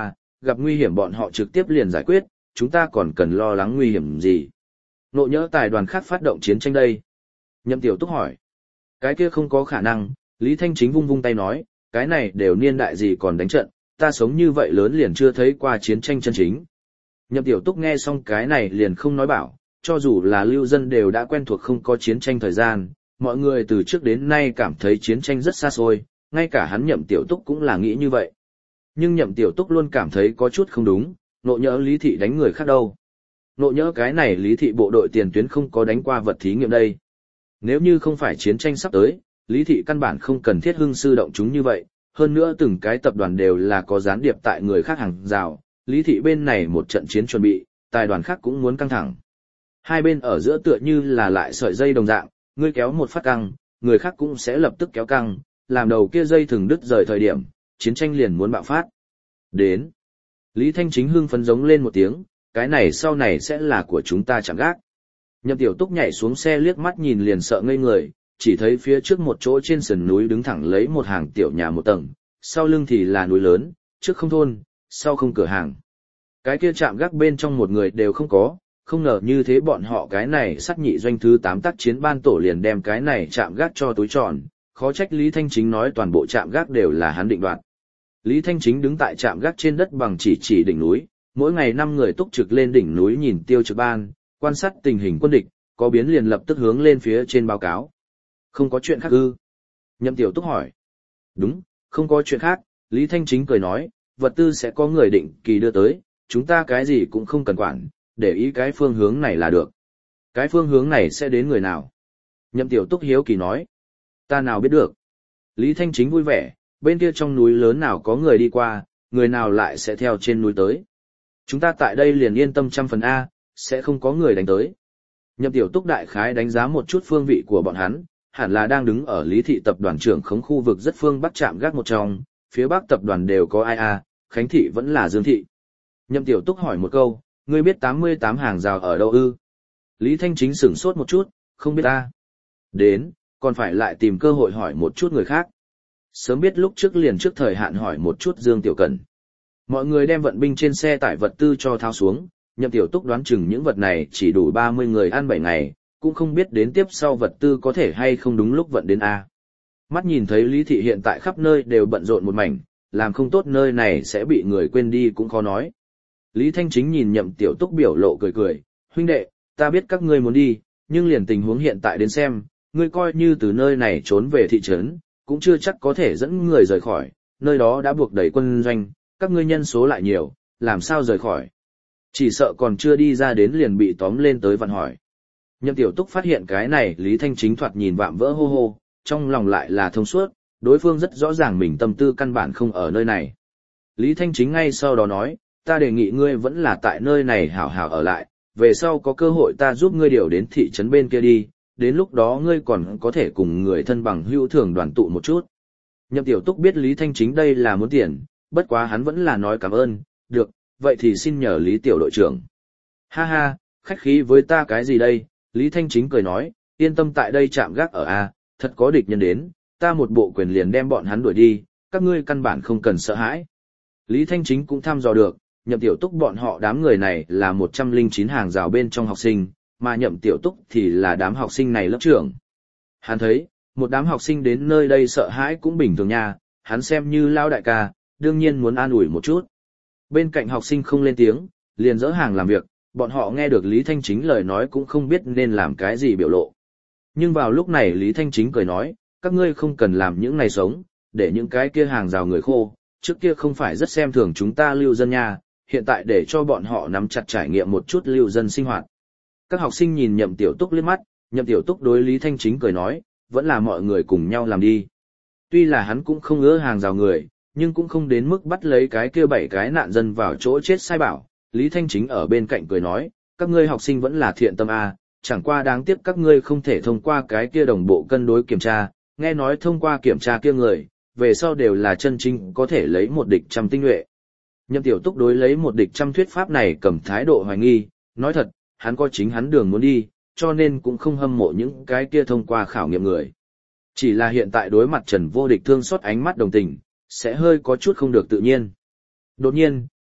gặp nguy hiểm bọn họ trực tiếp liền giải quyết, chúng ta còn cần lo lắng nguy hiểm gì. Nộ nhỡ tài đoàn khác phát động chiến tranh đây. Nhậm Tiểu Túc hỏi. Cái kia không có khả năng, Lý Thanh Chính vung vung tay nói, cái này đều niên đại gì còn đánh trận, ta sống như vậy lớn liền chưa thấy qua chiến tranh chân chính. Nhậm Tiểu Túc nghe xong cái này liền không nói bảo, cho dù là lưu dân đều đã quen thuộc không có chiến tranh thời gian, mọi người từ trước đến nay cảm thấy chiến tranh rất xa xôi, ngay cả hắn Nhậm Tiểu Túc cũng là nghĩ như vậy. Nhưng Nhậm Tiểu Túc luôn cảm thấy có chút không đúng, nộ nhỡ Lý Thị đánh người khác đâu. Nộ nhỡ cái này Lý Thị bộ đội tiền tuyến không có đánh qua vật thí nghiệm đây. Nếu như không phải chiến tranh sắp tới, Lý Thị căn bản không cần thiết hưng sư động chúng như vậy, hơn nữa từng cái tập đoàn đều là có gián điệp tại người khác hàng rào, Lý Thị bên này một trận chiến chuẩn bị, tài đoàn khác cũng muốn căng thẳng. Hai bên ở giữa tựa như là lại sợi dây đồng dạng, ngươi kéo một phát căng, người khác cũng sẽ lập tức kéo căng, làm đầu kia dây thừng đứt rời thời điểm, chiến tranh liền muốn bạo phát. Đến. Lý Thanh Chính hưng phấn giống lên một tiếng, cái này sau này sẽ là của chúng ta chẳng gác. Nhậm Tiểu Túc nhảy xuống xe liếc mắt nhìn liền sợ ngây người, chỉ thấy phía trước một chỗ trên sườn núi đứng thẳng lấy một hàng tiểu nhà một tầng, sau lưng thì là núi lớn, trước không thôn, sau không cửa hàng. Cái kia trạm gác bên trong một người đều không có, không ngờ như thế bọn họ cái này sát nhị doanh thứ 8 tác chiến ban tổ liền đem cái này trạm gác cho túi tròn, khó trách Lý Thanh Chính nói toàn bộ trạm gác đều là hắn định đoạt. Lý Thanh Chính đứng tại trạm gác trên đất bằng chỉ đỉnh núi, mỗi ngày 5 người túc trực lên đỉnh núi nhìn tiêu trực ban, quan sát tình hình quân địch, có biến liền lập tức hướng lên phía trên báo cáo. Không có chuyện khác ư? Nhậm Tiểu Túc hỏi. Đúng, không có chuyện khác, Lý Thanh Chính cười nói, vật tư sẽ có người định kỳ đưa tới, chúng ta cái gì cũng không cần quản, để ý cái phương hướng này là được. Cái phương hướng này sẽ đến người nào? Nhậm Tiểu Túc hiếu kỳ nói. Ta nào biết được. Lý Thanh Chính vui vẻ, bên kia trong núi lớn nào có người đi qua, người nào lại sẽ theo trên núi tới. Chúng ta tại đây liền yên tâm 100% A, sẽ không có người đánh tới. Nhậm Tiểu Túc đại khái đánh giá một chút phương vị của bọn hắn, hẳn là đang đứng ở Lý Thị tập đoàn trưởng khống khu vực rất phương bắc trạm gác một trong, phía bắc tập đoàn đều có ai a, Khánh Thị vẫn là Dương Thị. Nhậm Tiểu Túc hỏi một câu, ngươi biết 88 hàng rào ở đâu ư? Lý Thanh Chính sửng sốt một chút, không biết a. Đến, còn phải lại tìm cơ hội hỏi một chút người khác. Sớm biết lúc trước liền trước thời hạn hỏi một chút Dương Tiểu Cẩn. Mọi người đem vận binh trên xe tải vật tư cho tháo xuống, Nhậm Tiểu Túc đoán chừng những vật này chỉ đủ 30 người ăn 7 ngày, cũng không biết đến tiếp sau vật tư có thể hay không đúng lúc vận đến A. Mắt nhìn thấy Lý Thị hiện tại khắp nơi đều bận rộn một mảnh, làm không tốt nơi này sẽ bị người quên đi cũng khó nói. Lý Thanh Chính nhìn Nhậm Tiểu Túc biểu lộ cười cười, huynh đệ, ta biết các ngươi muốn đi, nhưng liền tình huống hiện tại đến xem, ngươi coi như từ nơi này trốn về thị trấn, cũng chưa chắc có thể dẫn người rời khỏi, nơi đó đã buộc đầy quân doanh, các ngươi nhân số lại nhiều, làm sao rời khỏi. Chỉ sợ còn chưa đi ra đến liền bị tóm lên tới vặn hỏi. Nhậm Tiểu Túc phát hiện cái này Lý Thanh Chính thoạt nhìn vạm vỡ hô hô, trong lòng lại là thông suốt, đối phương rất rõ ràng mình tâm tư căn bản không ở nơi này. Lý Thanh Chính ngay sau đó nói, ta đề nghị ngươi vẫn là tại nơi này hảo hảo ở lại, về sau có cơ hội ta giúp ngươi điều đến thị trấn bên kia đi, đến lúc đó ngươi còn có thể cùng người thân bằng hữu thường đoàn tụ một chút. Nhậm Tiểu Túc biết Lý Thanh Chính đây là muốn tiền, bất quá hắn vẫn là nói cảm ơn, được, vậy thì xin nhờ Lý Tiểu đội trưởng. Ha ha, khách khí với ta cái gì đây, Lý Thanh Chính cười nói, yên tâm tại đây chạm gác ở A, thật có địch nhân đến, ta một bộ quyền liền đem bọn hắn đuổi đi, các ngươi căn bản không cần sợ hãi. Lý Thanh Chính cũng thăm dò được, Nhậm Tiểu Túc bọn họ đám người này là 109 hàng rào bên trong học sinh, mà Nhậm Tiểu Túc thì là đám học sinh này lớp trưởng. Hắn thấy, một đám học sinh đến nơi đây sợ hãi cũng bình thường nha, hắn xem như lao đại ca, đương nhiên muốn an ủi một chút. Bên cạnh học sinh không lên tiếng, liền dỡ hàng làm việc, bọn họ nghe được Lý Thanh Chính lời nói cũng không biết nên làm cái gì biểu lộ. Nhưng vào lúc này Lý Thanh Chính cười nói, các ngươi không cần làm những này sống, để những cái kia hàng rào người khô, trước kia không phải rất xem thường chúng ta lưu dân nha, hiện tại để cho bọn họ nắm chặt trải nghiệm một chút lưu dân sinh hoạt. Các học sinh nhìn Nhậm Tiểu Túc liếc mắt, Nhậm Tiểu Túc đối Lý Thanh Chính cười nói, vẫn là mọi người cùng nhau làm đi. Tuy là hắn cũng không ưa hàng rào người, nhưng cũng không đến mức bắt lấy cái kia 7 cái nạn dân vào chỗ chết sai bảo. Lý Thanh Chính ở bên cạnh cười nói, các ngươi học sinh vẫn là thiện tâm A, chẳng qua đáng tiếc các ngươi không thể thông qua cái kia đồng bộ cân đối kiểm tra, nghe nói thông qua kiểm tra kia người, về sau đều là chân chính có thể lấy một địch trăm tinh nhuệ. Nhậm Tiểu Túc đối lấy một địch trăm thuyết pháp này cầm thái độ hoài nghi, nói thật, hắn có chính hắn đường muốn đi, cho nên cũng không hâm mộ những cái kia thông qua khảo nghiệm người. Chỉ là hiện tại đối mặt Trần Vô Địch thương xót ánh mắt đồng tình, sẽ hơi có chút không được tự nhiên. Đột nhiên,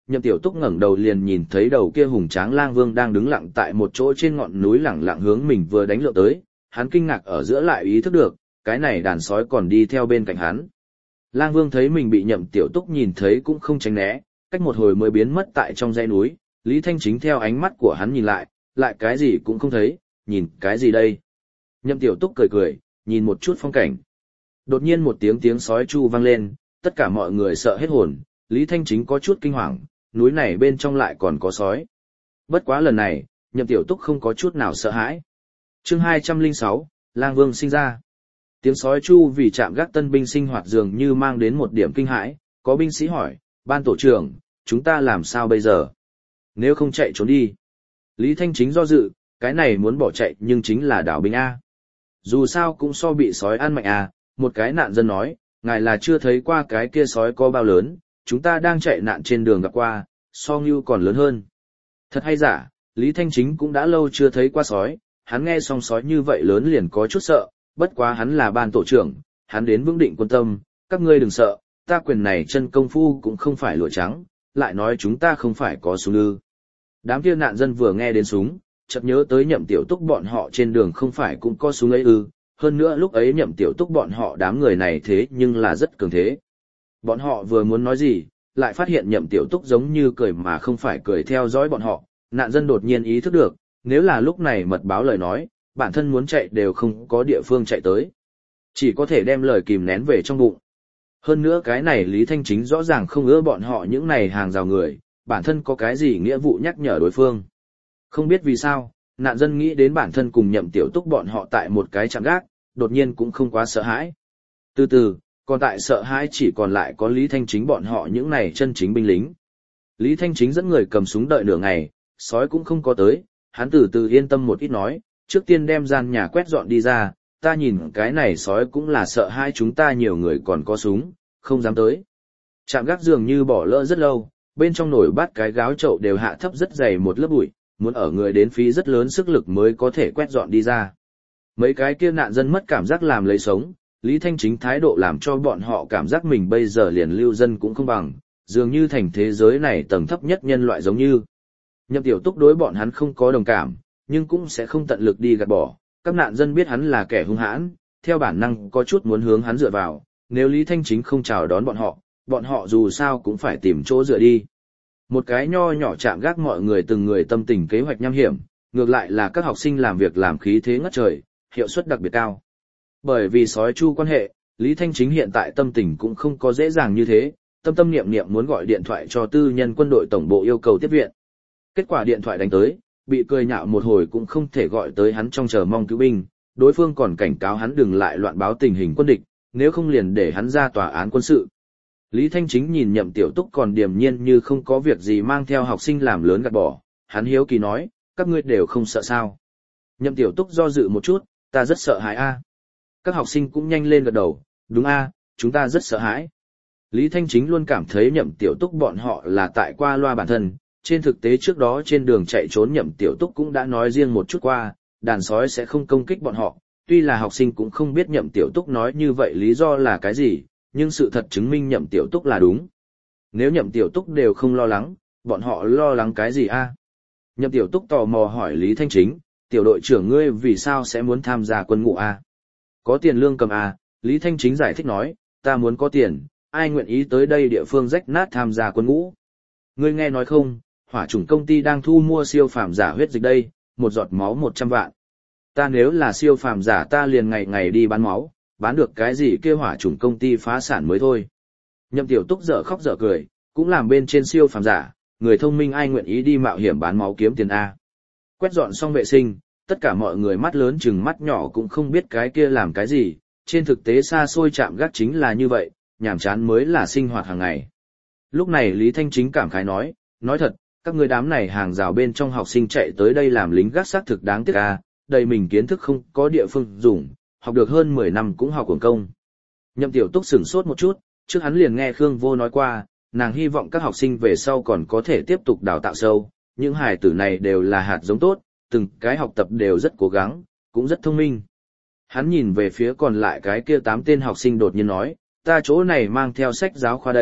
Nhậm Tiểu Túc ngẩng đầu liền nhìn thấy đầu kia hùng tráng lang vương đang đứng lặng tại một chỗ trên ngọn núi lẳng lặng hướng mình vừa đánh lượn tới, hắn kinh ngạc ở giữa lại ý thức được, cái này đàn sói còn đi theo bên cạnh hắn. Lang vương thấy mình bị Nhậm Tiểu Túc nhìn thấy cũng không tránh né, cách một hồi mới biến mất tại trong dãy núi, Lý Thanh Chính theo ánh mắt của hắn nhìn lại cái gì cũng không thấy, nhìn cái gì đây? Nhậm Tiểu Túc cười cười, nhìn một chút phong cảnh. Đột nhiên một tiếng sói chu vang lên, tất cả mọi người sợ hết hồn, Lý Thanh Chính có chút kinh hoàng, núi này bên trong lại còn có sói. Bất quá lần này, Nhậm Tiểu Túc không có chút nào sợ hãi. Chương 206, Lang Vương sinh ra. Tiếng sói chu vì trạm gác tân binh sinh hoạt dường như mang đến một điểm kinh hãi, có binh sĩ hỏi, ban tổ trưởng, chúng ta làm sao bây giờ? Nếu không chạy trốn đi. Lý Thanh Chính do dự, cái này muốn bỏ chạy nhưng chính là đảo binh A. Dù sao cũng so bị sói ăn mạnh A, một cái nạn dân nói, ngài là chưa thấy qua cái kia sói có bao lớn, chúng ta đang chạy nạn trên đường gặp qua, so ngưu còn lớn hơn. Thật hay giả, Lý Thanh Chính cũng đã lâu chưa thấy qua sói, hắn nghe xong sói như vậy lớn liền có chút sợ, bất quá hắn là ban tổ trưởng, hắn đến vững định quân tâm, các ngươi đừng sợ, ta quyền này chân công phu cũng không phải lụa trắng, lại nói chúng ta không phải có súng ư. Đám kia nạn dân vừa nghe đến súng, chợt nhớ tới Nhậm Tiểu Túc bọn họ trên đường không phải cũng có súng ấy ư, hơn nữa lúc ấy Nhậm Tiểu Túc bọn họ đám người này thế nhưng là rất cường thế. Bọn họ vừa muốn nói gì, lại phát hiện Nhậm Tiểu Túc giống như cười mà không phải cười theo dõi bọn họ, nạn dân đột nhiên ý thức được, nếu là lúc này mật báo lời nói, bản thân muốn chạy đều không có địa phương chạy tới. Chỉ có thể đem lời kìm nén về trong bụng. Hơn nữa cái này Lý Thanh Chính rõ ràng không ưa bọn họ những này hàng rào người, bản thân có cái gì nghĩa vụ nhắc nhở đối phương. Không biết vì sao, nạn dân nghĩ đến bản thân cùng Nhậm Tiểu Túc bọn họ tại một cái trạm gác, đột nhiên cũng không quá sợ hãi. Từ từ, còn tại sợ hãi chỉ còn lại có Lý Thanh Chính bọn họ những này chân chính binh lính. Lý Thanh Chính dẫn người cầm súng đợi nửa ngày, sói cũng không có tới, hắn từ từ yên tâm một ít nói, trước tiên đem gian nhà quét dọn đi ra, ta nhìn cái này sói cũng là sợ hai chúng ta nhiều người còn có súng, không dám tới. Trạm gác dường như bỏ lỡ rất lâu, bên trong nồi bát cái gáo chậu đều hạ thấp rất dày một lớp bụi, muốn ở người đến phí rất lớn sức lực mới có thể quét dọn đi ra. Mấy cái kia nạn dân mất cảm giác làm lấy sống, Lý Thanh Chính thái độ làm cho bọn họ cảm giác mình bây giờ liền lưu dân cũng không bằng, dường như thành thế giới này tầng thấp nhất nhân loại giống như. Nhậm Tiểu Túc đối bọn hắn không có đồng cảm, nhưng cũng sẽ không tận lực đi gạt bỏ, các nạn dân biết hắn là kẻ hung hãn, theo bản năng có chút muốn hướng hắn dựa vào, nếu Lý Thanh Chính không chào đón bọn họ dù sao cũng phải tìm chỗ dựa đi. Một cái nho nhỏ chạm gác mọi người từng người tâm tình kế hoạch nham hiểm, ngược lại là các học sinh làm việc làm khí thế ngất trời, hiệu suất đặc biệt cao. Bởi vì sói chu quan hệ, Lý Thanh Chính hiện tại tâm tình cũng không có dễ dàng như thế, tâm niệm niệm muốn gọi điện thoại cho tư nhân quân đội tổng bộ yêu cầu tiếp viện. Kết quả điện thoại đánh tới, bị cười nhạo một hồi cũng không thể gọi tới hắn trong chờ mong cứu binh, đối phương còn cảnh cáo hắn đừng lại loạn báo tình hình quân địch, nếu không liền để hắn ra tòa án quân sự. Lý Thanh Chính nhìn Nhậm Tiểu Túc còn điềm nhiên như không có việc gì mang theo học sinh làm lớn gạt bỏ, hắn hiếu kỳ nói, các ngươi đều không sợ sao. Nhậm Tiểu Túc do dự một chút, ta rất sợ hãi a. Các học sinh cũng nhanh lên gật đầu, đúng a, chúng ta rất sợ hãi. Lý Thanh Chính luôn cảm thấy Nhậm Tiểu Túc bọn họ là tại qua loa bản thân, trên thực tế trước đó trên đường chạy trốn Nhậm Tiểu Túc cũng đã nói riêng một chút qua, đàn sói sẽ không công kích bọn họ, tuy là học sinh cũng không biết Nhậm Tiểu Túc nói như vậy lý do là cái gì, nhưng sự thật chứng minh Nhậm Tiểu Túc là đúng. Nếu Nhậm Tiểu Túc đều không lo lắng, bọn họ lo lắng cái gì a? Nhậm Tiểu Túc tò mò hỏi Lý Thanh Chính, tiểu đội trưởng ngươi vì sao sẽ muốn tham gia quân ngũ a? Có tiền lương cầm a? Lý Thanh Chính giải thích nói, ta muốn có tiền, ai nguyện ý tới đây địa phương rách nát tham gia quân ngũ? Ngươi nghe nói không, hỏa chủng công ty đang thu mua siêu phàm giả huyết dịch đây, một giọt máu 100 vạn. Ta nếu là siêu phàm giả ta liền ngày ngày đi bán máu, bán được cái gì kêu hỏa chủng công ty phá sản mới thôi. Nhậm Tiểu Túc dở khóc dở cười, cũng làm bên trên siêu phàm giả, người thông minh ai nguyện ý đi mạo hiểm bán máu kiếm tiền A. Quét dọn xong vệ sinh, tất cả mọi người mắt lớn chừng mắt nhỏ cũng không biết cái kia làm cái gì, trên thực tế xa xôi chạm gác chính là như vậy, nhàm chán mới là sinh hoạt hàng ngày. Lúc này Lý Thanh Chính cảm khái nói thật, các người đám này hàng rào bên trong học sinh chạy tới đây làm lính gác xác thực đáng tiếc a, đầy mình kiến thức không có địa phương dùng, học được hơn 10 năm cũng học uổng công. Nhậm Tiểu Túc sửng sốt một chút, trước hắn liền nghe Khương Vô nói qua, nàng hy vọng các học sinh về sau còn có thể tiếp tục đào tạo sâu, những hài tử này đều là hạt giống tốt, từng cái học tập đều rất cố gắng, cũng rất thông minh. Hắn nhìn về phía còn lại cái kia 8 tên học sinh đột nhiên nói, ta chỗ này mang theo sách giáo khoa đây,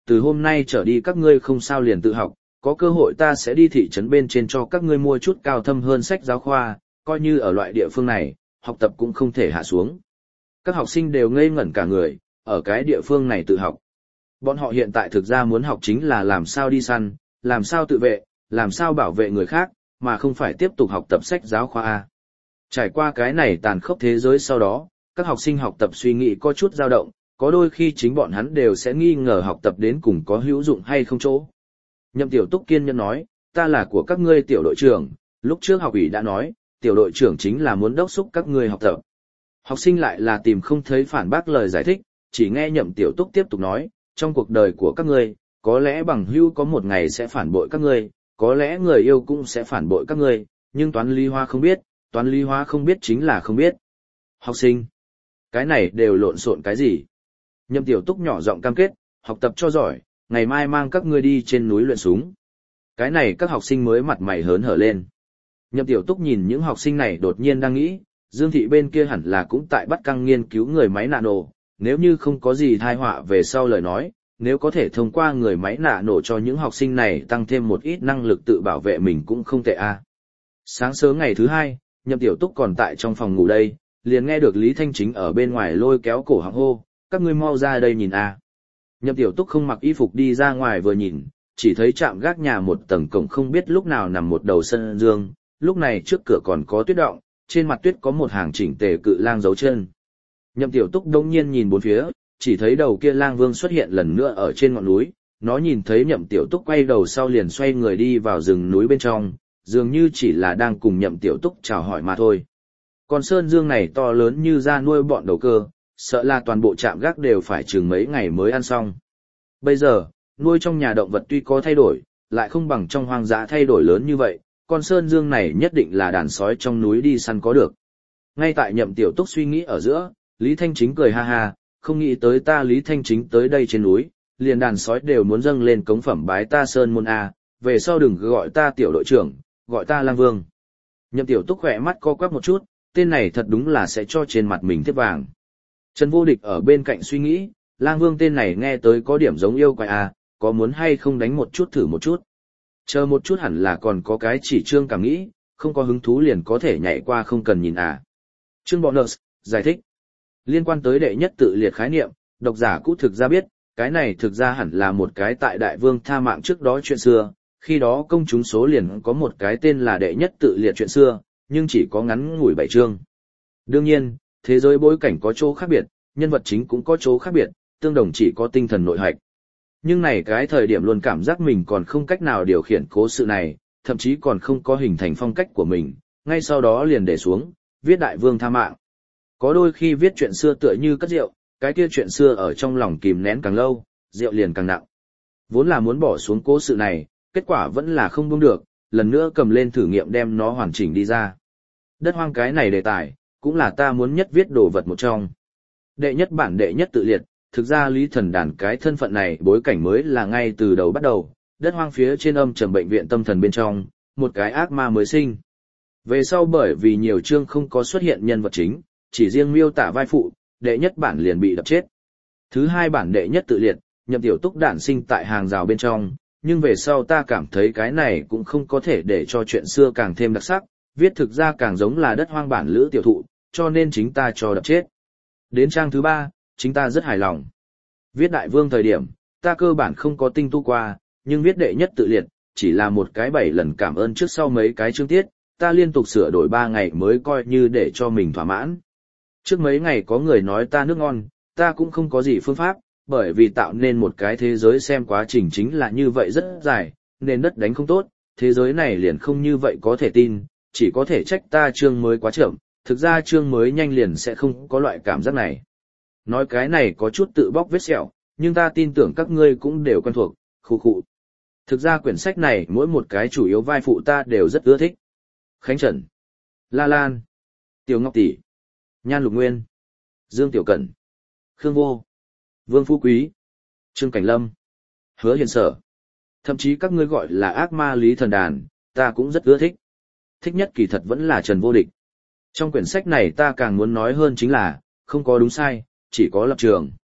từ hôm nay trở đi các ngươi không sao liền tự học, có cơ hội ta sẽ đi thị trấn bên trên cho các ngươi mua chút cao thâm hơn sách giáo khoa, coi như ở loại địa phương này, học tập cũng không thể hạ xuống. Các học sinh đều ngây ngẩn cả người, ở cái địa phương này tự học. Bọn họ hiện tại thực ra muốn học chính là làm sao đi săn, làm sao tự vệ, làm sao bảo vệ người khác, mà không phải tiếp tục học tập sách giáo khoa A. Trải qua cái này tàn khốc thế giới sau đó, các học sinh học tập suy nghĩ có chút dao động, có đôi khi chính bọn hắn đều sẽ nghi ngờ học tập đến cùng có hữu dụng hay không chỗ. Nhậm Tiểu Túc kiên nhẫn nói, ta là của các ngươi tiểu đội trưởng, lúc trước học ủy đã nói, tiểu đội trưởng chính là muốn đốc thúc các ngươi học tập. Học sinh lại là tìm không thấy phản bác lời giải thích, chỉ nghe Nhậm Tiểu Túc tiếp tục nói, trong cuộc đời của các ngươi, có lẽ bằng hữu có một ngày sẽ phản bội các ngươi, có lẽ người yêu cũng sẽ phản bội các ngươi, nhưng toán lý hóa không biết, toán lý hóa không biết chính là không biết. Học sinh, cái này đều lộn xộn cái gì? Nhậm Tiểu Túc nhỏ giọng cam kết, học tập cho giỏi, ngày mai mang các ngươi đi trên núi luyện súng. Cái này các học sinh mới mặt mày hớn hở lên. Nhậm Tiểu Túc nhìn những học sinh này đột nhiên đang nghĩ, Dương Thị bên kia hẳn là cũng tại bắt căng nghiên cứu người máy nano, nếu như không có gì tai họa về sau lời nói, nếu có thể thông qua người máy nano cho những học sinh này tăng thêm một ít năng lực tự bảo vệ mình cũng không tệ a. Sáng sớm ngày thứ hai, Nhậm Tiểu Túc còn tại trong phòng ngủ đây, liền nghe được Lý Thanh Chính ở bên ngoài lôi kéo cổ họng hô, các ngươi mau ra đây nhìn a. Nhậm Tiểu Túc không mặc y phục đi ra ngoài vừa nhìn, chỉ thấy trạm gác nhà một tầng cổng không biết lúc nào nằm một đầu sân dương, lúc này trước cửa còn có tuyết động, trên mặt tuyết có một hàng chỉnh tề cự lang dấu chân. Nhậm Tiểu Túc đông nhiên nhìn bốn phía, chỉ thấy đầu kia lang vương xuất hiện lần nữa ở trên ngọn núi, nó nhìn thấy Nhậm Tiểu Túc quay đầu sau liền xoay người đi vào rừng núi bên trong, dường như chỉ là đang cùng Nhậm Tiểu Túc chào hỏi mà thôi. Con sơn dương này to lớn như ra nuôi bọn đầu cơ, sợ là toàn bộ trạm gác đều phải chừng mấy ngày mới ăn xong. Bây giờ, nuôi trong nhà động vật tuy có thay đổi, lại không bằng trong hoang dã thay đổi lớn như vậy, con sơn dương này nhất định là đàn sói trong núi đi săn có được. Ngay tại Nhậm Tiểu Túc suy nghĩ ở giữa, Lý Thanh Chính cười ha ha, không nghĩ tới ta Lý Thanh Chính tới đây trên núi, liền đàn sói đều muốn dâng lên cống phẩm bái ta sơn môn A, về sau đừng gọi ta tiểu đội trưởng, gọi ta lang vương. Nhậm Tiểu Túc khỏe mắt co quắp một chút, tên này thật đúng là sẽ cho trên mặt mình thiếp vàng. Trần Vô Địch ở bên cạnh suy nghĩ, lang vương tên này nghe tới có điểm giống yêu quái A, có muốn hay không đánh một chút thử một chút. Chờ một chút hẳn là còn có cái chỉ trương cảm nghĩ, không có hứng thú liền có thể nhảy qua không cần nhìn à. Trương Bonus, giải thích. Liên quan tới đệ nhất tự liệt khái niệm, độc giả cũ thực ra biết, cái này thực ra hẳn là một cái tại đại vương tha mạng trước đó chuyện xưa, khi đó công chúng số liền có một cái tên là đệ nhất tự liệt chuyện xưa, nhưng chỉ có ngắn ngủi 7 chương. Đương nhiên, thế giới bối cảnh có chỗ khác biệt, nhân vật chính cũng có chỗ khác biệt, tương đồng chỉ có tinh thần nội hạch. Nhưng này cái thời điểm luôn cảm giác mình còn không cách nào điều khiển cố sự này, thậm chí còn không có hình thành phong cách của mình, ngay sau đó liền để xuống, viết đại vương tha mạng. Có đôi khi viết chuyện xưa tựa như cất rượu, cái kia chuyện xưa ở trong lòng kìm nén càng lâu, rượu liền càng nặng. Vốn là muốn bỏ xuống cố sự này, kết quả vẫn là không buông được, lần nữa cầm lên thử nghiệm đem nó hoàn chỉnh đi ra. Đất hoang cái này đề tài, cũng là ta muốn nhất viết đồ vật một trong. Đệ nhất bản đệ nhất tự liệt, thực ra Lý Thần Đàn cái thân phận này bối cảnh mới là ngay từ đầu bắt đầu, đất hoang phía trên âm trầm bệnh viện tâm thần bên trong, một cái ác ma mới sinh. Về sau bởi vì nhiều chương không có xuất hiện nhân vật chính, chỉ riêng miêu tả vai phụ, đệ nhất bản liền bị đập chết. Thứ hai bản đệ nhất tự liệt, Nhậm Tiểu Túc đản sinh tại hàng rào bên trong, nhưng về sau ta cảm thấy cái này cũng không có thể để cho chuyện xưa càng thêm đặc sắc, viết thực ra càng giống là đất hoang bản lữ tiểu thụ, cho nên chính ta cho đập chết. Đến trang thứ 3, chính ta rất hài lòng. Viết đại vương thời điểm, ta cơ bản không có tinh tu qua, nhưng viết đệ nhất tự liệt, chỉ là một cái 7 lần cảm ơn trước sau mấy cái chương tiết, ta liên tục sửa đổi 3 ngày mới coi như để cho mình thỏa mãn. Trước mấy ngày có người nói ta nước ngon, ta cũng không có gì phương pháp, bởi vì tạo nên một cái thế giới xem quá trình chính là như vậy rất dài, nên đất đánh không tốt, thế giới này liền không như vậy có thể tin, chỉ có thể trách ta chương mới quá chậm, thực ra chương mới nhanh liền sẽ không có loại cảm giác này. Nói cái này có chút tự bóc vết sẹo, nhưng ta tin tưởng các ngươi cũng đều quen thuộc, khu khụ. Thực ra quyển sách này mỗi một cái chủ yếu vai phụ ta đều rất ưa thích. Khánh Trần, La Lan, Tiểu Ngọc Tỷ, Nhan Lục Nguyên, Dương Tiểu Cẩn, Khương Vô, Vương Phú Quý, Trương Cảnh Lâm, Hứa Hiền Sở. Thậm chí các ngươi gọi là ác ma Lý Thần Đàn, ta cũng rất ưa thích. Thích nhất kỳ thật vẫn là Trần Vô Địch. Trong quyển sách này ta càng muốn nói hơn chính là, không có đúng sai, chỉ có lập trường.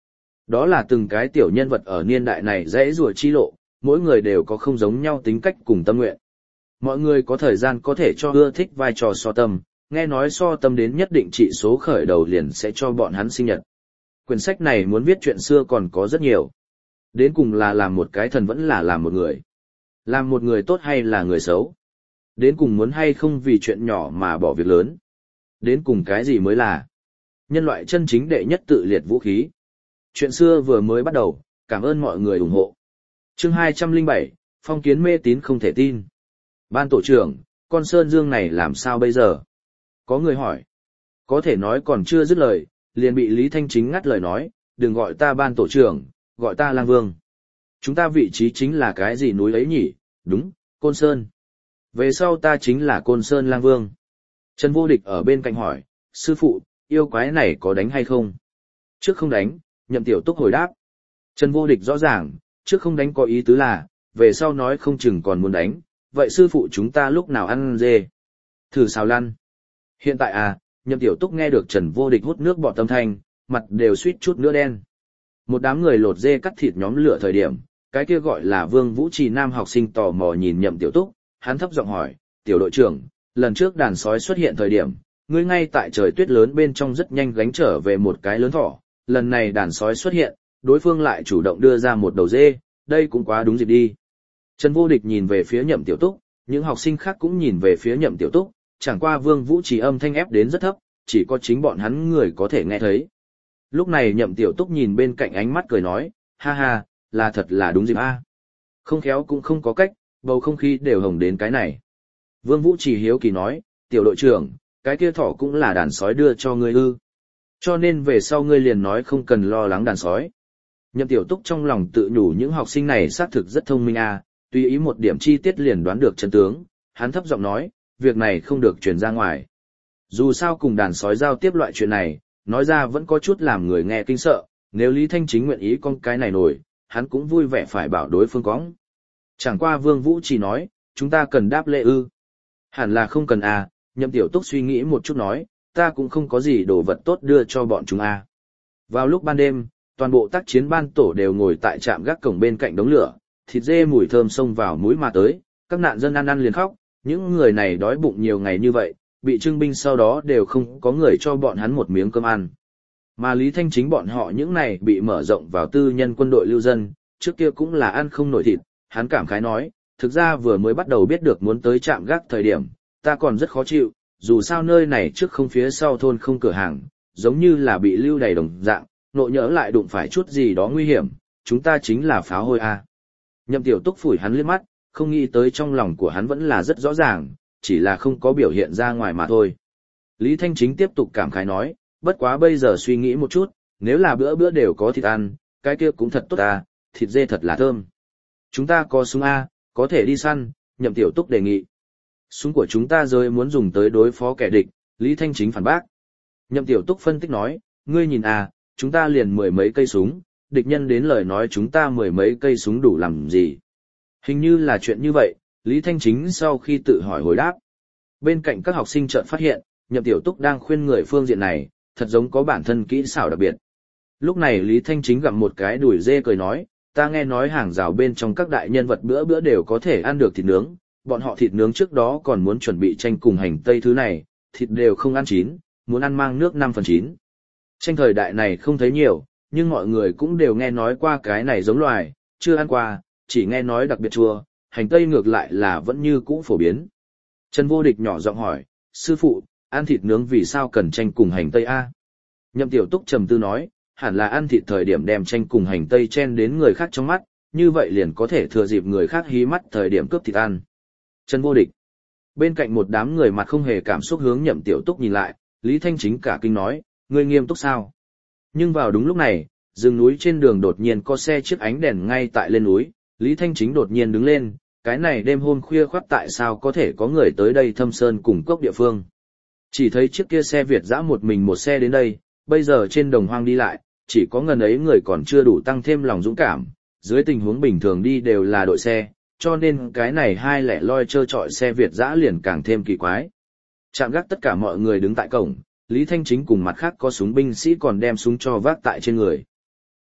Đó là từng cái tiểu nhân vật ở niên đại này dễ rùa chi lộ, mỗi người đều có không giống nhau tính cách cùng tâm nguyện. Mọi người có thời gian có thể cho ưa thích vai trò so tâm, nghe nói so tâm đến nhất định trị số khởi đầu liền sẽ cho bọn hắn sinh nhật. Quyển sách này muốn viết chuyện xưa còn có rất nhiều. Đến cùng là làm một cái thần vẫn là làm một người. Làm một người tốt hay là người xấu. Đến cùng muốn hay không vì chuyện nhỏ mà bỏ việc lớn. Đến cùng cái gì mới là nhân loại chân chính đệ nhất tự liệt vũ khí. Chuyện xưa vừa mới bắt đầu, cảm ơn mọi người ủng hộ. Chương 207, phong kiến mê tín không thể tin. Ban tổ trưởng, con Sơn Dương này làm sao bây giờ? Có người hỏi. Có thể nói còn chưa dứt lời, liền bị Lý Thanh Chính ngắt lời nói, đừng gọi ta ban tổ trưởng, gọi ta Lang Vương. Chúng ta vị trí chính là cái gì núi ấy nhỉ? Đúng, Côn Sơn. Về sau ta chính là Côn Sơn Lang Vương. Trần Vô Địch ở bên cạnh hỏi, sư phụ, yêu quái này có đánh hay không? Trước không đánh, Nhậm Tiểu Túc hồi đáp. Trần Vô Địch rõ ràng, trước không đánh có ý tứ là, về sau nói không chừng còn muốn đánh, vậy sư phụ chúng ta lúc nào ăn dê? Thử xào lăn. Hiện tại Nhậm Tiểu Túc nghe được Trần Vô Địch hút nước bọt tâm thanh, mặt đều suýt chút nữa đen. Một đám người lột dê cắt thịt nhóm lửa thời điểm, cái kia gọi là Vương Vũ Trì nam học sinh tò mò nhìn Nhậm Tiểu Túc, hắn thấp giọng hỏi, tiểu đội trưởng, lần trước đàn sói xuất hiện thời điểm, ngươi ngay tại trời tuyết lớn bên trong rất nhanh gánh trở về một cái lớn thỏ, lần này đàn sói xuất hiện, đối phương lại chủ động đưa ra một đầu dê, đây cũng quá đúng dịp đi. Trần Vô Địch nhìn về phía Nhậm Tiểu Túc, những học sinh khác cũng nhìn về phía Nhậm Tiểu Túc, chẳng qua Vương Vũ Trì âm thanh ép đến rất thấp, chỉ có chính bọn hắn người có thể nghe thấy. Lúc này Nhậm Tiểu Túc nhìn bên cạnh ánh mắt cười nói, ha ha, là thật là đúng dịp a. Không khéo cũng không có cách, bầu không khí đều hồng đến cái này. Vương Vũ Trì hiếu kỳ nói, tiểu đội trưởng, cái kia thỏ cũng là đàn sói đưa cho ngươi ư. Cho nên về sau ngươi liền nói không cần lo lắng đàn sói. Nhậm Tiểu Túc trong lòng tự nhủ những học sinh này xác thực rất thông minh tùy ý một điểm chi tiết liền đoán được chân tướng, hắn thấp giọng nói, việc này không được truyền ra ngoài. Dù sao cùng đàn sói giao tiếp loại chuyện này, nói ra vẫn có chút làm người nghe kinh sợ, nếu Lý Thanh Chính nguyện ý con cái này nổi, hắn cũng vui vẻ phải bảo đối phương cõng. Chẳng qua Vương Vũ chỉ nói, chúng ta cần đáp lễ ư. Hẳn là không cần Nhậm Tiểu Túc suy nghĩ một chút nói, ta cũng không có gì đồ vật tốt đưa cho bọn chúng Vào lúc ban đêm, toàn bộ tác chiến ban tổ đều ngồi tại trạm gác cổng bên cạnh đống lửa, thịt dê mùi thơm xông vào mũi mà tới, các nạn dân ăn liền khóc, những người này đói bụng nhiều ngày như vậy, bị trưng binh sau đó đều không có người cho bọn hắn một miếng cơm ăn. Mà Lý Thanh Chính bọn họ những này bị mở rộng vào tư nhân quân đội lưu dân, trước kia cũng là ăn không nổi thịt, hắn cảm khái nói, thực ra vừa mới bắt đầu biết được muốn tới trạm gác thời điểm, ta còn rất khó chịu, dù sao nơi này trước không phía sau thôn không cửa hàng, giống như là bị lưu đày đồng dạng, nộ nhỡ lại đụng phải chút gì đó nguy hiểm, chúng ta chính là pháo hôi Nhậm Tiểu Túc phủi hắn liếc mắt, không nghĩ tới trong lòng của hắn vẫn là rất rõ ràng, chỉ là không có biểu hiện ra ngoài mà thôi. Lý Thanh Chính tiếp tục cảm khái nói, bất quá bây giờ suy nghĩ một chút, nếu là bữa bữa đều có thịt ăn, cái kia cũng thật tốt thịt dê thật là thơm. Chúng ta có súng có thể đi săn, Nhậm Tiểu Túc đề nghị. Súng của chúng ta rồi muốn dùng tới đối phó kẻ địch, Lý Thanh Chính phản bác. Nhậm Tiểu Túc phân tích nói, ngươi nhìn chúng ta liền 10 mấy cây súng, địch nhân đến lời nói chúng ta 10 mấy cây súng đủ làm gì. Hình như là chuyện như vậy, Lý Thanh Chính sau khi tự hỏi hồi đáp. Bên cạnh các học sinh chợt phát hiện, Nhậm Tiểu Túc đang khuyên người phương diện này, thật giống có bản thân kỹ xảo đặc biệt. Lúc này Lý Thanh Chính gặm một cái đùi dê cười nói, ta nghe nói hàng rào bên trong các đại nhân vật bữa bữa đều có thể ăn được thịt nướng, bọn họ thịt nướng trước đó còn muốn chuẩn bị chanh cùng hành tây thứ này, thịt đều không ăn chín, muốn ăn mang nước 5/9. Chanh thời đại này không thấy nhiều, nhưng mọi người cũng đều nghe nói qua cái này giống loài, chưa ăn qua, chỉ nghe nói đặc biệt chua, hành tây ngược lại là vẫn như cũ phổ biến. Trần Vô Địch nhỏ giọng hỏi, sư phụ, ăn thịt nướng vì sao cần chanh cùng hành tây Nhậm Tiểu Túc trầm tư nói, hẳn là ăn thịt thời điểm đem chanh cùng hành tây chen đến người khác trong mắt, như vậy liền có thể thừa dịp người khác hí mắt thời điểm cướp thịt ăn. Trần Vô Địch. Bên cạnh một đám người mặt không hề cảm xúc hướng Nhậm Tiểu Túc nhìn lại, Lý Thanh Chính cả kinh nói, ngươi nghiêm túc sao? Nhưng vào đúng lúc này, rừng núi trên đường đột nhiên có xe chiếc ánh đèn ngay tại lên núi, Lý Thanh Chính đột nhiên đứng lên, cái này đêm hôm khuya khoắt tại sao có thể có người tới đây thâm sơn cùng cốc địa phương. Chỉ thấy chiếc kia xe Việt dã một mình một xe đến đây, bây giờ trên đồng hoang đi lại, chỉ có ngần ấy người còn chưa đủ tăng thêm lòng dũng cảm, dưới tình huống bình thường đi đều là đội xe, cho nên cái này hai lẻ loi trơ trọi xe Việt dã liền càng thêm kỳ quái. Chạm gác tất cả mọi người đứng tại cổng, Lý Thanh Chính cùng mặt khác có súng binh sĩ còn đem súng cho vác tại trên người.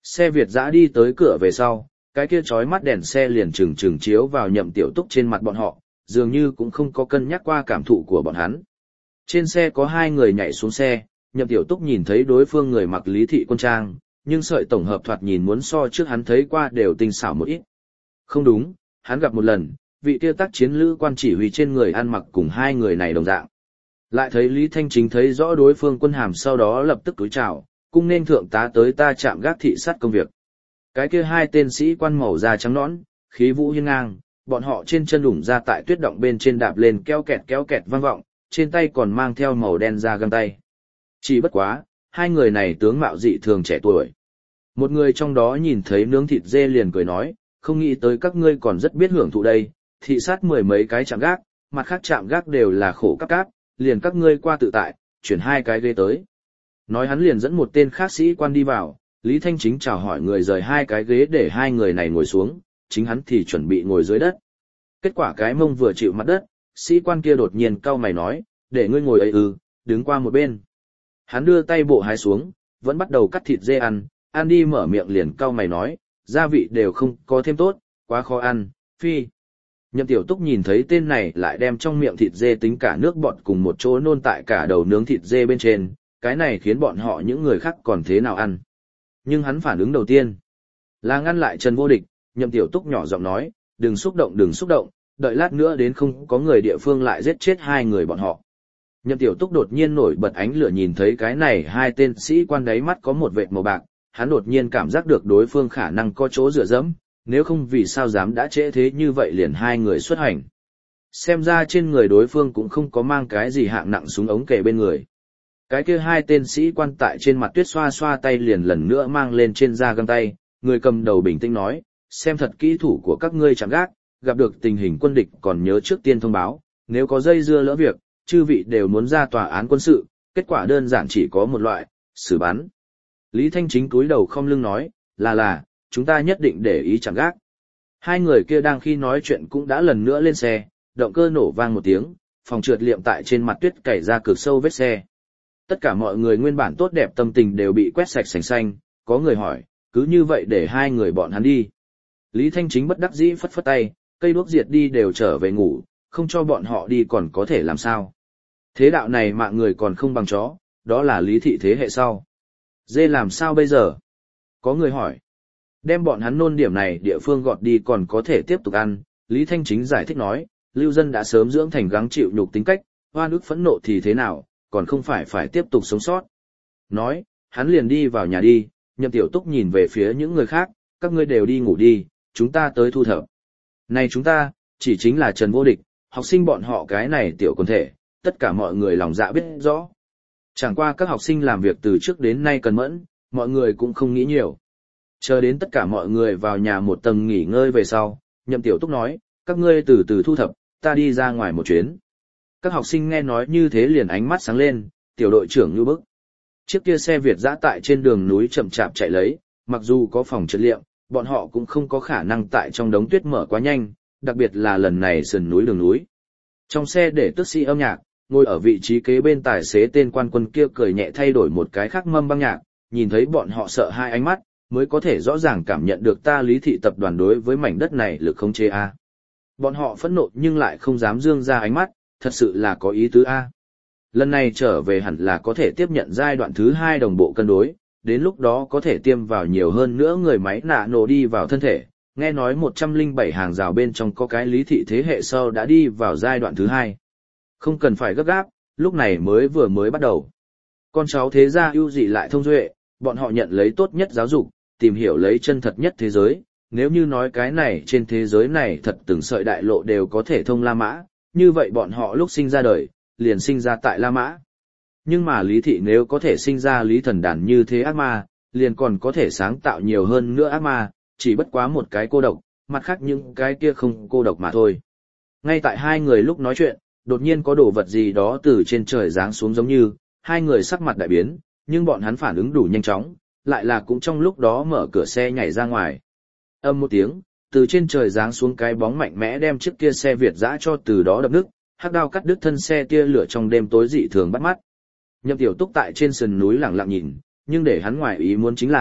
Xe Việt dã đi tới cửa về sau, cái kia chói mắt đèn xe liền trừng trừng chiếu vào Nhậm Tiểu Túc trên mặt bọn họ, dường như cũng không có cân nhắc qua cảm thụ của bọn hắn. Trên xe có hai người nhảy xuống xe, Nhậm Tiểu Túc nhìn thấy đối phương người mặc Lý thị quân trang, nhưng sợi tổng hợp thoạt nhìn muốn so trước hắn thấy qua đều tinh xảo một ít. Không đúng, hắn gặp một lần, vị kia tác chiến lữ quan chỉ huy trên người ăn mặc cùng hai người này đồng dạng. Lại thấy Lý Thanh Chính thấy rõ đối phương quân hàm sau đó lập tức cúi chào, cung nên thượng tá tới ta chạm gác thị sát công việc. Cái kia hai tên sĩ quan màu da trắng nõn, khí vũ hiên ngang, bọn họ trên chân đủng ra tại tuyết động bên trên đạp lên kéo kẹt vang vọng, trên tay còn mang theo màu đen da găng tay. Chỉ bất quá, hai người này tướng mạo dị thường trẻ tuổi. Một người trong đó nhìn thấy nướng thịt dê liền cười nói, không nghĩ tới các ngươi còn rất biết hưởng thụ đây, thị sát mười mấy cái chạm gác, mặt khác chạm gác đều là khổ cáp, liền các ngươi qua tự tại, chuyển hai cái ghế tới. Nói hắn liền dẫn một tên khác sĩ quan đi vào, Lý Thanh Chính chào hỏi người rời hai cái ghế để hai người này ngồi xuống, chính hắn thì chuẩn bị ngồi dưới đất. Kết quả cái mông vừa chịu mặt đất, sĩ quan kia đột nhiên cau mày nói, để ngươi ngồi ấy đứng qua một bên. Hắn đưa tay bộ hái xuống, vẫn bắt đầu cắt thịt dê ăn đi mở miệng liền cau mày nói, gia vị đều không có thêm tốt, quá khó ăn, phi. Nhậm Tiểu Túc nhìn thấy tên này lại đem trong miệng thịt dê tính cả nước bọt cùng một chỗ nôn tại cả đầu nướng thịt dê bên trên, cái này khiến bọn họ những người khác còn thế nào ăn. Nhưng hắn phản ứng đầu tiên là ngăn lại Trần Vô Địch, Nhậm Tiểu Túc nhỏ giọng nói, đừng xúc động, đợi lát nữa đến không có người địa phương lại giết chết hai người bọn họ. Nhậm Tiểu Túc đột nhiên nổi bật ánh lửa nhìn thấy cái này hai tên sĩ quan đáy mắt có một vệt màu bạc, hắn đột nhiên cảm giác được đối phương khả năng có chỗ dựa dẫm, nếu không vì sao dám đã trễ thế như vậy liền hai người xuất hành. Xem ra trên người đối phương cũng không có mang cái gì hạng nặng súng ống kề bên người. Cái kia hai tên sĩ quan tại trên mặt tuyết xoa xoa tay liền lần nữa mang lên trên da găng tay, người cầm đầu bình tĩnh nói, xem thật kỹ thủ của các ngươi chạm gác, gặp được tình hình quân địch còn nhớ trước tiên thông báo, nếu có dây dưa lỡ việc, chư vị đều muốn ra tòa án quân sự, kết quả đơn giản chỉ có một loại, xử bắn. Lý Thanh Chính cúi đầu không lưng nói, là, chúng ta nhất định để ý chạm gác. Hai người kia đang khi nói chuyện cũng đã lần nữa lên xe, động cơ nổ vang một tiếng, phòng trượt liệm tại trên mặt tuyết cày ra cực sâu vết xe. Tất cả mọi người nguyên bản tốt đẹp tâm tình đều bị quét sạch sành xanh, có người hỏi, cứ như vậy để hai người bọn hắn đi. Lý Thanh Chính bất đắc dĩ phất phất tay, cây đuốc diệt đi đều trở về ngủ, không cho bọn họ đi còn có thể làm sao. Thế đạo này mạng người còn không bằng chó, đó là lý thị thế hệ sau. Dê làm sao bây giờ? Có người hỏi. Đem bọn hắn nôn điểm này địa phương gọt đi còn có thể tiếp tục ăn, Lý Thanh Chính giải thích nói, lưu dân đã sớm dưỡng thành gắng chịu nhục tính cách, oan ức phẫn nộ thì thế nào, còn không phải tiếp tục sống sót. Nói, hắn liền đi vào nhà đi, Nhậm Tiểu Túc nhìn về phía những người khác, các ngươi đều đi ngủ đi, chúng ta tới thu thập. Này chúng ta, chỉ chính là Trần Vô Địch, học sinh bọn họ cái này tiểu quần thể, tất cả mọi người lòng dạ biết rõ. Chẳng qua các học sinh làm việc từ trước đến nay cần mẫn, mọi người cũng không nghĩ nhiều. Chờ đến tất cả mọi người vào nhà một tầng nghỉ ngơi về sau, Nhậm Tiểu Túc nói, các ngươi từ từ thu thập, ta đi ra ngoài một chuyến. Các học sinh nghe nói như thế liền ánh mắt sáng lên, tiểu đội trưởng như bức. Chiếc kia xe Việt dã tại trên đường núi chậm chạp chạy lấy, mặc dù có phòng trượt liệm, bọn họ cũng không có khả năng tại trong đống tuyết mở quá nhanh, đặc biệt là lần này sườn núi đường núi. Trong xe để tước sĩ âm nhạc, ngồi ở vị trí kế bên tài xế tên quan quân kia cười nhẹ thay đổi một cái khác mâm băng nhạc, nhìn thấy bọn họ sợ hai ánh mắt, mới có thể rõ ràng cảm nhận được ta Lý thị tập đoàn đối với mảnh đất này lực không chế a. Bọn họ phẫn nộ nhưng lại không dám dương ra ánh mắt, thật sự là có ý tứ a. Lần này trở về hẳn là có thể tiếp nhận giai đoạn thứ 2 đồng bộ cân đối, đến lúc đó có thể tiêm vào nhiều hơn nữa người máy nạ nổ đi vào thân thể. Nghe nói 107 hàng rào bên trong có cái Lý thị thế hệ sau đã đi vào giai đoạn thứ 2. Không cần phải gấp gáp, lúc này mới bắt đầu. Con cháu thế gia ưu dị lại thông duệ, bọn họ nhận lấy tốt nhất giáo dục, tìm hiểu lấy chân thật nhất thế giới. Nếu như nói cái này trên thế giới này thật từng sợi đại lộ đều có thể thông La Mã, như vậy bọn họ lúc sinh ra đời, liền sinh ra tại La Mã. Nhưng mà Lý thị nếu có thể sinh ra Lý thần đàn như thế ác ma, liền còn có thể sáng tạo nhiều hơn nữa ác ma, chỉ bất quá một cái cô độc, mặt khác những cái kia không cô độc mà thôi. Ngay tại hai người lúc nói chuyện, đột nhiên có đồ vật gì đó từ trên trời giáng xuống giống như, hai người sắc mặt đại biến, nhưng bọn hắn phản ứng đủ nhanh chóng, lại là cũng trong lúc đó mở cửa xe nhảy ra ngoài. Âm một tiếng, từ trên trời giáng xuống cái bóng mạnh mẽ đem chiếc kia xe Việt dã cho từ đó đập nứt, hắc đao cắt đứt thân xe tia lửa trong đêm tối dị thường bắt mắt. Nhậm Tiểu Túc tại trên sườn núi lặng lặng nhìn, nhưng để hắn ngoài ý muốn chính là,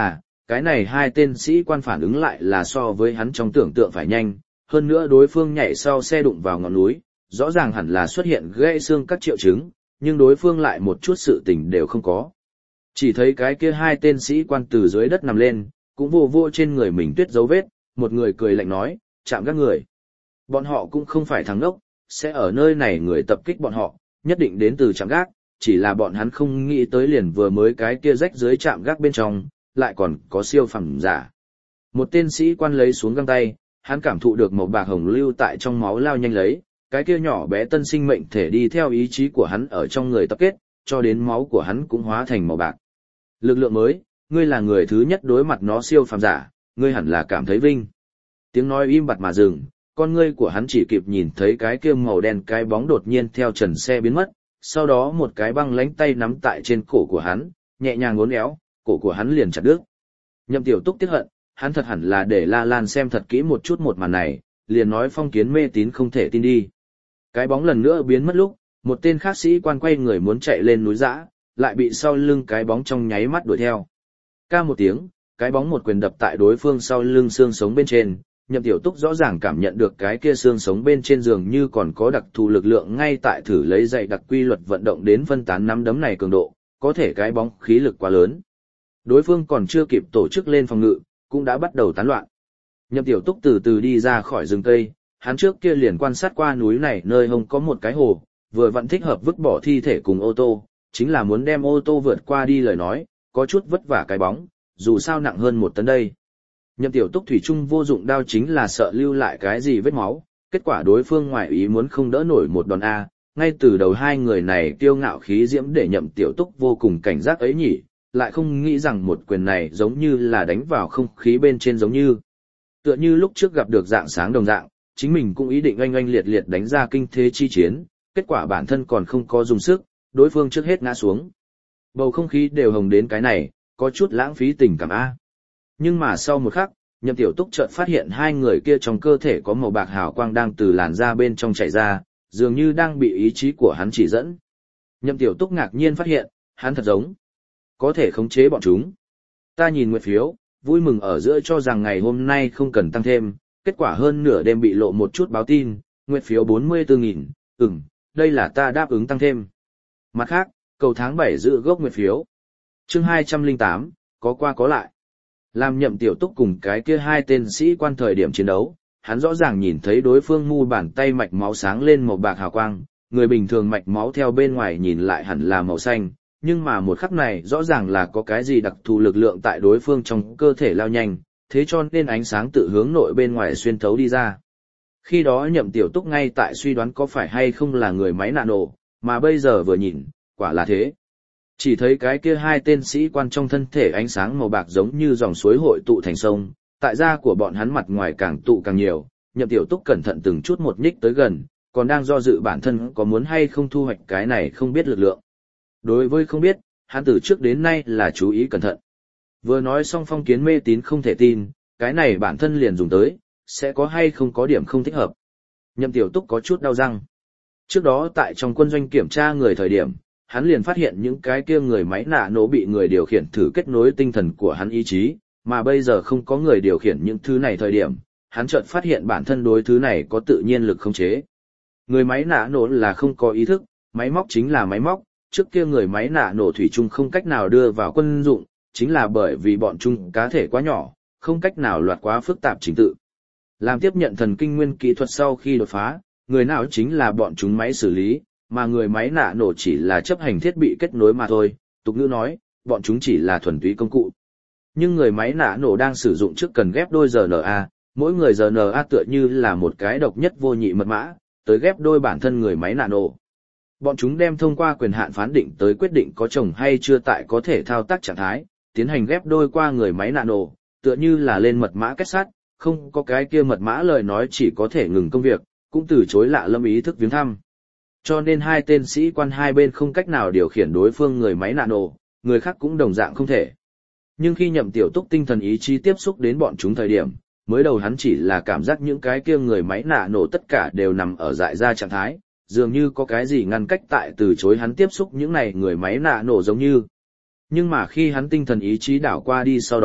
cái này hai tên sĩ quan phản ứng lại là so với hắn trong tưởng tượng phải nhanh, hơn nữa đối phương nhảy sau xe đụng vào ngọn núi, rõ ràng hẳn là xuất hiện gãy xương các triệu chứng, nhưng đối phương lại một chút sự tình đều không có. Chỉ thấy cái kia hai tên sĩ quan từ dưới đất nằm lên, cũng vô vô trên người mình tuyết dấu vết, một người cười lạnh nói, chạm các người. Bọn họ cũng không phải thằng đốc, sẽ ở nơi này người tập kích bọn họ, nhất định đến từ trạm gác, chỉ là bọn hắn không nghĩ tới liền vừa mới cái kia rách dưới trạm gác bên trong, lại còn có siêu phẩm giả. Một tên sĩ quan lấy xuống găng tay, hắn cảm thụ được màu bạc hồng lưu tại trong máu lao nhanh lấy, cái kia nhỏ bé tân sinh mệnh thể đi theo ý chí của hắn ở trong người tập kết, cho đến máu của hắn cũng hóa thành màu bạc. Lực lượng mới, ngươi là người thứ nhất đối mặt nó siêu phàm giả, ngươi hẳn là cảm thấy vinh. Tiếng nói im bặt mà dừng, con ngươi của hắn chỉ kịp nhìn thấy cái kia màu đen cái bóng đột nhiên theo trần xe biến mất, sau đó một cái băng lãnh tay nắm tại trên cổ của hắn, nhẹ nhàng uốn éo, cổ của hắn liền chặt đứt. Nhậm Tiểu Túc tiếc hận, hắn thật hẳn là để La Lan xem thật kỹ một chút một màn này, liền nói phong kiến mê tín không thể tin đi. Cái bóng lần nữa biến mất lúc, một tên khác sĩ quan quay người muốn chạy lên núi dã, lại bị sau lưng cái bóng trong nháy mắt đuổi theo. Ca một tiếng, cái bóng một quyền đập tại đối phương sau lưng xương sống bên trên, Nhậm Tiểu Túc rõ ràng cảm nhận được cái kia xương sống bên trên giường như còn có đặc thù lực lượng ngay tại thử lấy dạy đặc quy luật vận động đến phân tán nắm đấm này cường độ, có thể cái bóng khí lực quá lớn. Đối phương còn chưa kịp tổ chức lên phòng ngự, cũng đã bắt đầu tán loạn. Nhậm Tiểu Túc từ từ đi ra khỏi rừng cây, hắn trước kia liền quan sát qua núi này nơi hông có một cái hồ, vừa vặn thích hợp vứt bỏ thi thể cùng ô tô, chính là muốn đem ô tô vượt qua đi lời nói, có chút vất vả cái bóng, dù sao nặng hơn 1 tấn đây. Nhậm Tiểu Túc thủy chung vô dụng đao chính là sợ lưu lại cái gì vết máu, kết quả đối phương ngoại ý muốn không đỡ nổi một đòn A, ngay từ đầu hai người này kiêu ngạo khí diễm để Nhậm Tiểu Túc vô cùng cảnh giác ấy nhỉ, lại không nghĩ rằng một quyền này giống như là đánh vào không khí bên trên giống như. Tựa như lúc trước gặp được dạng sáng đồng dạng, chính mình cũng ý định oanh oanh liệt liệt đánh ra kinh thế chi chiến, kết quả bản thân còn không có dùng sức, đối phương trước hết ngã xuống. Bầu không khí đều hồng đến cái này, có chút lãng phí tình cảm A. Nhưng mà sau một khắc, Nhậm Tiểu Túc chợt phát hiện hai người kia trong cơ thể có màu bạc hào quang đang từ làn da bên trong chảy ra, dường như đang bị ý chí của hắn chỉ dẫn. Nhậm Tiểu Túc ngạc nhiên phát hiện, hắn thật giống có thể khống chế bọn chúng. Ta nhìn nguyệt phiếu, vui mừng ở giữa cho rằng ngày hôm nay không cần tăng thêm, kết quả hơn nửa đêm bị lộ một chút báo tin, nguyệt phiếu 44.000, đây là ta đáp ứng tăng thêm. Mặt khác, cầu tháng 7 giữ gốc nguyệt phiếu. Chương 208, có qua có lại. Làm Nhậm Tiểu Túc cùng cái kia hai tên sĩ quan thời điểm chiến đấu, hắn rõ ràng nhìn thấy đối phương mu bàn tay mạch máu sáng lên màu bạc hào quang, người bình thường mạch máu theo bên ngoài nhìn lại hẳn là màu xanh, nhưng mà một khắc này rõ ràng là có cái gì đặc thù lực lượng tại đối phương trong cơ thể lao nhanh, thế cho nên ánh sáng tự hướng nội bên ngoài xuyên thấu đi ra. Khi đó Nhậm Tiểu Túc ngay tại suy đoán có phải hay không là người máy nano, mà bây giờ vừa nhìn, quả là thế. Chỉ thấy cái kia hai tên sĩ quan trong thân thể ánh sáng màu bạc giống như dòng suối hội tụ thành sông, tại da của bọn hắn mặt ngoài càng tụ càng nhiều, Nhậm Tiểu Túc cẩn thận từng chút một nhích tới gần, còn đang do dự bản thân có muốn hay không thu hoạch cái này không biết lực lượng. Đối với không biết, hắn từ trước đến nay là chú ý cẩn thận. Vừa nói xong phong kiến mê tín không thể tin, cái này bản thân liền dùng tới, sẽ có hay không có điểm không thích hợp. Nhậm Tiểu Túc có chút đau răng. Trước đó tại trong quân doanh kiểm tra người thời điểm, hắn liền phát hiện những cái kia người máy nạ nổ bị người điều khiển thử kết nối tinh thần của hắn ý chí, mà bây giờ không có người điều khiển những thứ này thời điểm, hắn chợt phát hiện bản thân đối thứ này có tự nhiên lực khống chế. Người máy nạ nổ là không có ý thức, máy móc chính là máy móc, trước kia người máy nạ nổ thủy chung không cách nào đưa vào quân dụng, chính là bởi vì bọn chúng cá thể quá nhỏ, không cách nào loạt quá phức tạp trình tự. Làm tiếp nhận thần kinh nguyên kỹ thuật sau khi đột phá, người não chính là bọn chúng máy xử lý, mà người máy nạ nổ chỉ là chấp hành thiết bị kết nối mà thôi, tục ngữ nói, bọn chúng chỉ là thuần túy công cụ. Nhưng người máy nạ nổ đang sử dụng trước cần ghép đôi RNA, mỗi người RNA tựa như là một cái độc nhất vô nhị mật mã, tới ghép đôi bản thân người máy nạ nổ. Bọn chúng đem thông qua quyền hạn phán định tới quyết định có chồng hay chưa tại có thể thao tác trạng thái, tiến hành ghép đôi qua người máy nano, tựa như là lên mật mã kết sắt, không có cái kia mật mã lời nói chỉ có thể ngừng công việc, cũng từ chối lạ lâm ý thức viếng thăm. Cho nên hai tên sĩ quan hai bên không cách nào điều khiển đối phương người máy nano, người khác cũng đồng dạng không thể. Nhưng khi Nhậm Tiểu Túc tinh thần ý chí tiếp xúc đến bọn chúng thời điểm, mới đầu hắn chỉ là cảm giác những cái kia người máy nano tất cả đều nằm ở dại ra trạng thái, dường như có cái gì ngăn cách tại từ chối hắn tiếp xúc những này người máy nano giống như. Nhưng mà khi hắn tinh thần ý chí đảo qua đi sau đó,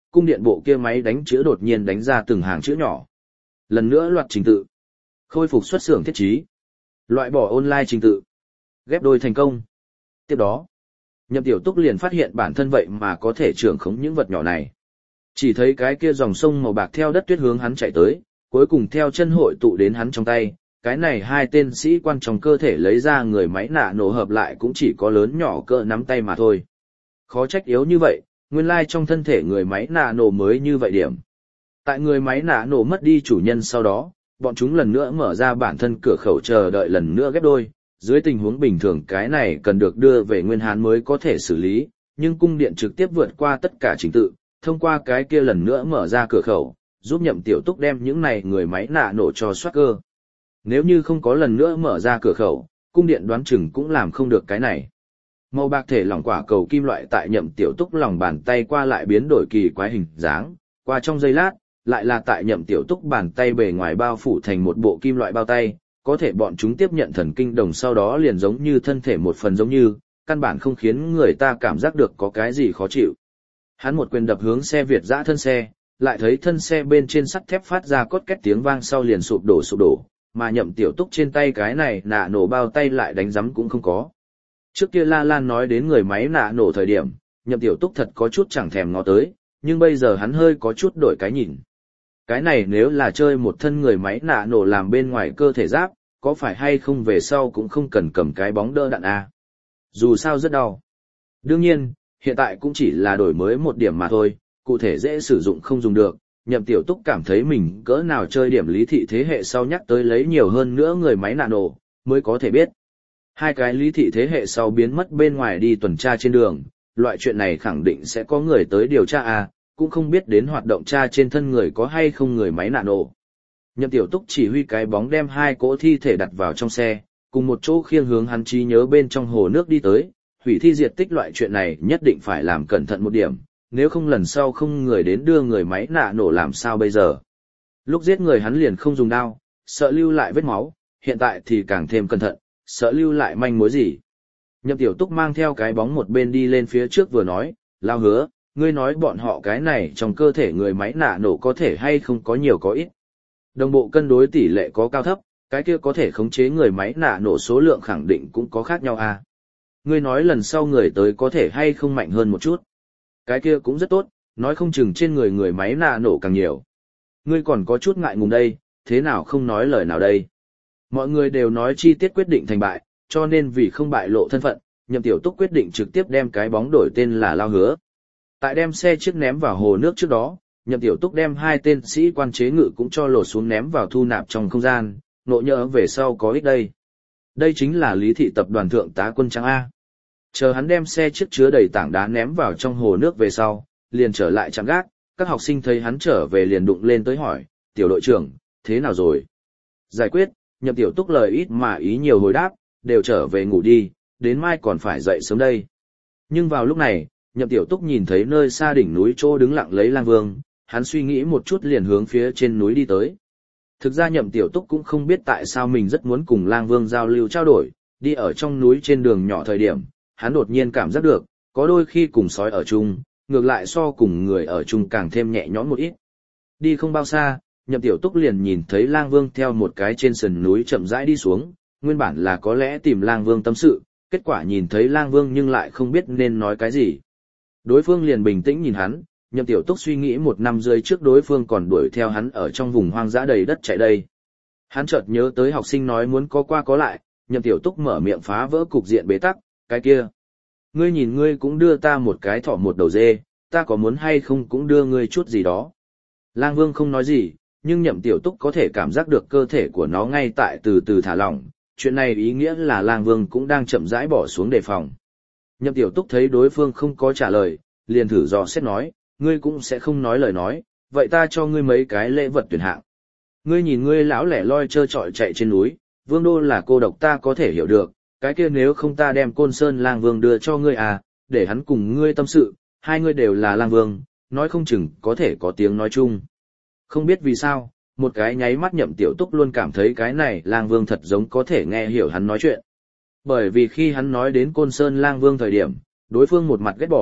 cung điện bộ kia máy đánh chữ đột nhiên đánh ra từng hàng chữ nhỏ. Lần nữa loạt trình tự. Khôi phục xuất xưởng thiết trí. Loại bỏ online trình tự. Ghép đôi thành công. Tiếp đó, Nhậm Tiểu Túc liền phát hiện bản thân vậy mà có thể trưởng khống những vật nhỏ này. Chỉ thấy cái kia dòng sông màu bạc theo đất tuyết hướng hắn chạy tới, cuối cùng theo chân hội tụ đến hắn trong tay. Cái này hai tên sĩ quan trong cơ thể lấy ra người máy nạ nổ hợp lại cũng chỉ có lớn nhỏ cỡ nắm tay mà thôi. Khó trách yếu như vậy, nguyên lai trong thân thể người máy nạ nổ mới như vậy điểm. Tại người máy nạ nổ mất đi chủ nhân sau đó, bọn chúng lần nữa mở ra bản thân cửa khẩu chờ đợi lần nữa ghép đôi. Dưới tình huống bình thường cái này cần được đưa về Nguyên Hán mới có thể xử lý, nhưng cung điện trực tiếp vượt qua tất cả trình tự, thông qua cái kia lần nữa mở ra cửa khẩu, giúp Nhậm Tiểu Túc đem những này người máy nạ nổ cho soát cơ. Nếu như không có lần nữa mở ra cửa khẩu, cung điện đoán chừng cũng làm không được cái này. Màu bạc thể lỏng quả cầu kim loại tại Nhậm Tiểu Túc lòng bàn tay qua lại biến đổi kỳ quái hình dáng, qua trong giây lát, lại là tại Nhậm Tiểu Túc bàn tay bề ngoài bao phủ thành một bộ kim loại bao tay, có thể bọn chúng tiếp nhận thần kinh đồng sau đó liền giống như thân thể một phần giống như, căn bản không khiến người ta cảm giác được có cái gì khó chịu. Hắn một quyền đập hướng xe Việt dã thân xe, lại thấy thân xe bên trên sắt thép phát ra cốt két tiếng vang sau liền sụp đổ, mà Nhậm Tiểu Túc trên tay cái này nạ nổ bao tay lại đánh rắm cũng không có. Trước kia La Lan nói đến người máy nạ nổ thời điểm, Nhậm Tiểu Túc thật có chút chẳng thèm ngó tới, nhưng bây giờ hắn hơi có chút đổi cái nhìn. Cái này nếu là chơi một thân người máy nạ nổ làm bên ngoài cơ thể giáp, có phải hay không về sau cũng không cần cầm cái bóng đỡ đạn a. Dù sao rất đau. Đương nhiên, hiện tại cũng chỉ là đổi mới một điểm mà thôi, cụ thể dễ sử dụng không dùng được. Nhậm Tiểu Túc cảm thấy mình cỡ nào chơi điểm lý thị thế hệ sau nhắc tới lấy nhiều hơn nữa người máy nạ nổ, mới có thể biết. Hai cái lý thị thế hệ sau biến mất bên ngoài đi tuần tra trên đường, loại chuyện này khẳng định sẽ có người tới điều tra a, cũng không biết đến hoạt động tra trên thân người có hay không người máy nạ nổ. Nhậm Tiểu Túc chỉ huy cái bóng đem hai cỗ thi thể đặt vào trong xe, cùng một chỗ khiêng hướng hắn trí nhớ bên trong hồ nước đi tới, hủy thi diệt tích loại chuyện này nhất định phải làm cẩn thận một điểm, nếu không lần sau không người đến đưa người máy nạ nổ làm sao bây giờ. Lúc giết người hắn liền không dùng đao, sợ lưu lại vết máu, hiện tại thì càng thêm cẩn thận, sợ lưu lại manh mối gì. Nhậm Tiểu Túc mang theo cái bóng một bên đi lên phía trước vừa nói, Lao Hứa, ngươi nói bọn họ cái này trong cơ thể người máy nạ nổ có thể hay không có nhiều có ít. Đồng bộ cân đối tỷ lệ có cao thấp, cái kia có thể khống chế người máy nạ nổ số lượng khẳng định cũng có khác nhau à. Ngươi nói lần sau người tới có thể hay không mạnh hơn một chút. Cái kia cũng rất tốt, nói không chừng trên người máy nạ nổ càng nhiều. Ngươi còn có chút ngại ngùng đây, thế nào không nói lời nào đây. Mọi người đều nói chi tiết quyết định thành bại, cho nên vì không bại lộ thân phận, Nhậm Tiểu Túc quyết định trực tiếp đem cái bóng đổi tên là Lao Hứa. Tại đem xe chiếc ném vào hồ nước trước đó, Nhậm Tiểu Túc đem hai tên sĩ quan chế ngự cũng cho lột xuống ném vào thu nạp trong không gian, nộ nhỡ về sau có ích đây. Đây chính là Lý thị tập đoàn thượng tá quân trắng A. Chờ hắn đem xe chiếc chứa đầy tảng đá ném vào trong hồ nước về sau, liền trở lại trạm gác, các học sinh thấy hắn trở về liền đụng lên tới hỏi, tiểu đội trưởng, thế nào rồi? Giải quyết, Nhậm Tiểu Túc lời ít mà ý nhiều hồi đáp, đều trở về ngủ đi, đến mai còn phải dậy sớm đây. Nhưng vào lúc này, Nhậm Tiểu Túc nhìn thấy nơi xa đỉnh núi chỗ đứng lặng lấy Lang Vương, hắn suy nghĩ một chút liền hướng phía trên núi đi tới. Thực ra Nhậm Tiểu Túc cũng không biết tại sao mình rất muốn cùng Lang Vương giao lưu trao đổi, đi ở trong núi trên đường nhỏ thời điểm, hắn đột nhiên cảm giác được, có đôi khi cùng sói ở chung, ngược lại so cùng người ở chung càng thêm nhẹ nhõm một ít. Đi không bao xa, Nhậm Tiểu Túc liền nhìn thấy Lang Vương theo một cái trên sườn núi chậm rãi đi xuống, nguyên bản là có lẽ tìm Lang Vương tâm sự, kết quả nhìn thấy Lang Vương nhưng lại không biết nên nói cái gì. Đối phương liền bình tĩnh nhìn hắn, Nhậm Tiểu Túc suy nghĩ 1 năm rưỡi trước đối phương còn đuổi theo hắn ở trong vùng hoang dã đầy đất chạy đây. Hắn chợt nhớ tới học sinh nói muốn có qua có lại, Nhậm Tiểu Túc mở miệng phá vỡ cục diện bế tắc, cái kia. Ngươi nhìn ngươi cũng đưa ta một cái thỏ một đầu dê, ta có muốn hay không cũng đưa ngươi chút gì đó. Lang Vương không nói gì, nhưng Nhậm Tiểu Túc có thể cảm giác được cơ thể của nó ngay tại từ từ thả lỏng, chuyện này ý nghĩa là Lang Vương cũng đang chậm rãi bỏ xuống đề phòng. Nhậm Tiểu Túc thấy đối phương không có trả lời, liền thử dò xét nói, ngươi cũng sẽ không nói lời nói, vậy ta cho ngươi mấy cái lễ vật tuyển hạng. Ngươi nhìn ngươi lão lẻ loi trơ trọi chạy trên núi, Vương đô là cô độc ta có thể hiểu được, cái kia nếu không ta đem Côn Sơn Lang Vương đưa cho ngươi à, để hắn cùng ngươi tâm sự, hai ngươi đều là Lang Vương, nói không chừng có thể có tiếng nói chung. Không biết vì sao, một cái nháy mắt Nhậm Tiểu Túc luôn cảm thấy cái này Lang Vương thật giống có thể nghe hiểu hắn nói chuyện. Bởi vì khi hắn nói đến Côn Sơn Lang Vương thời điểm, đối phương một mặt ghét bỏ,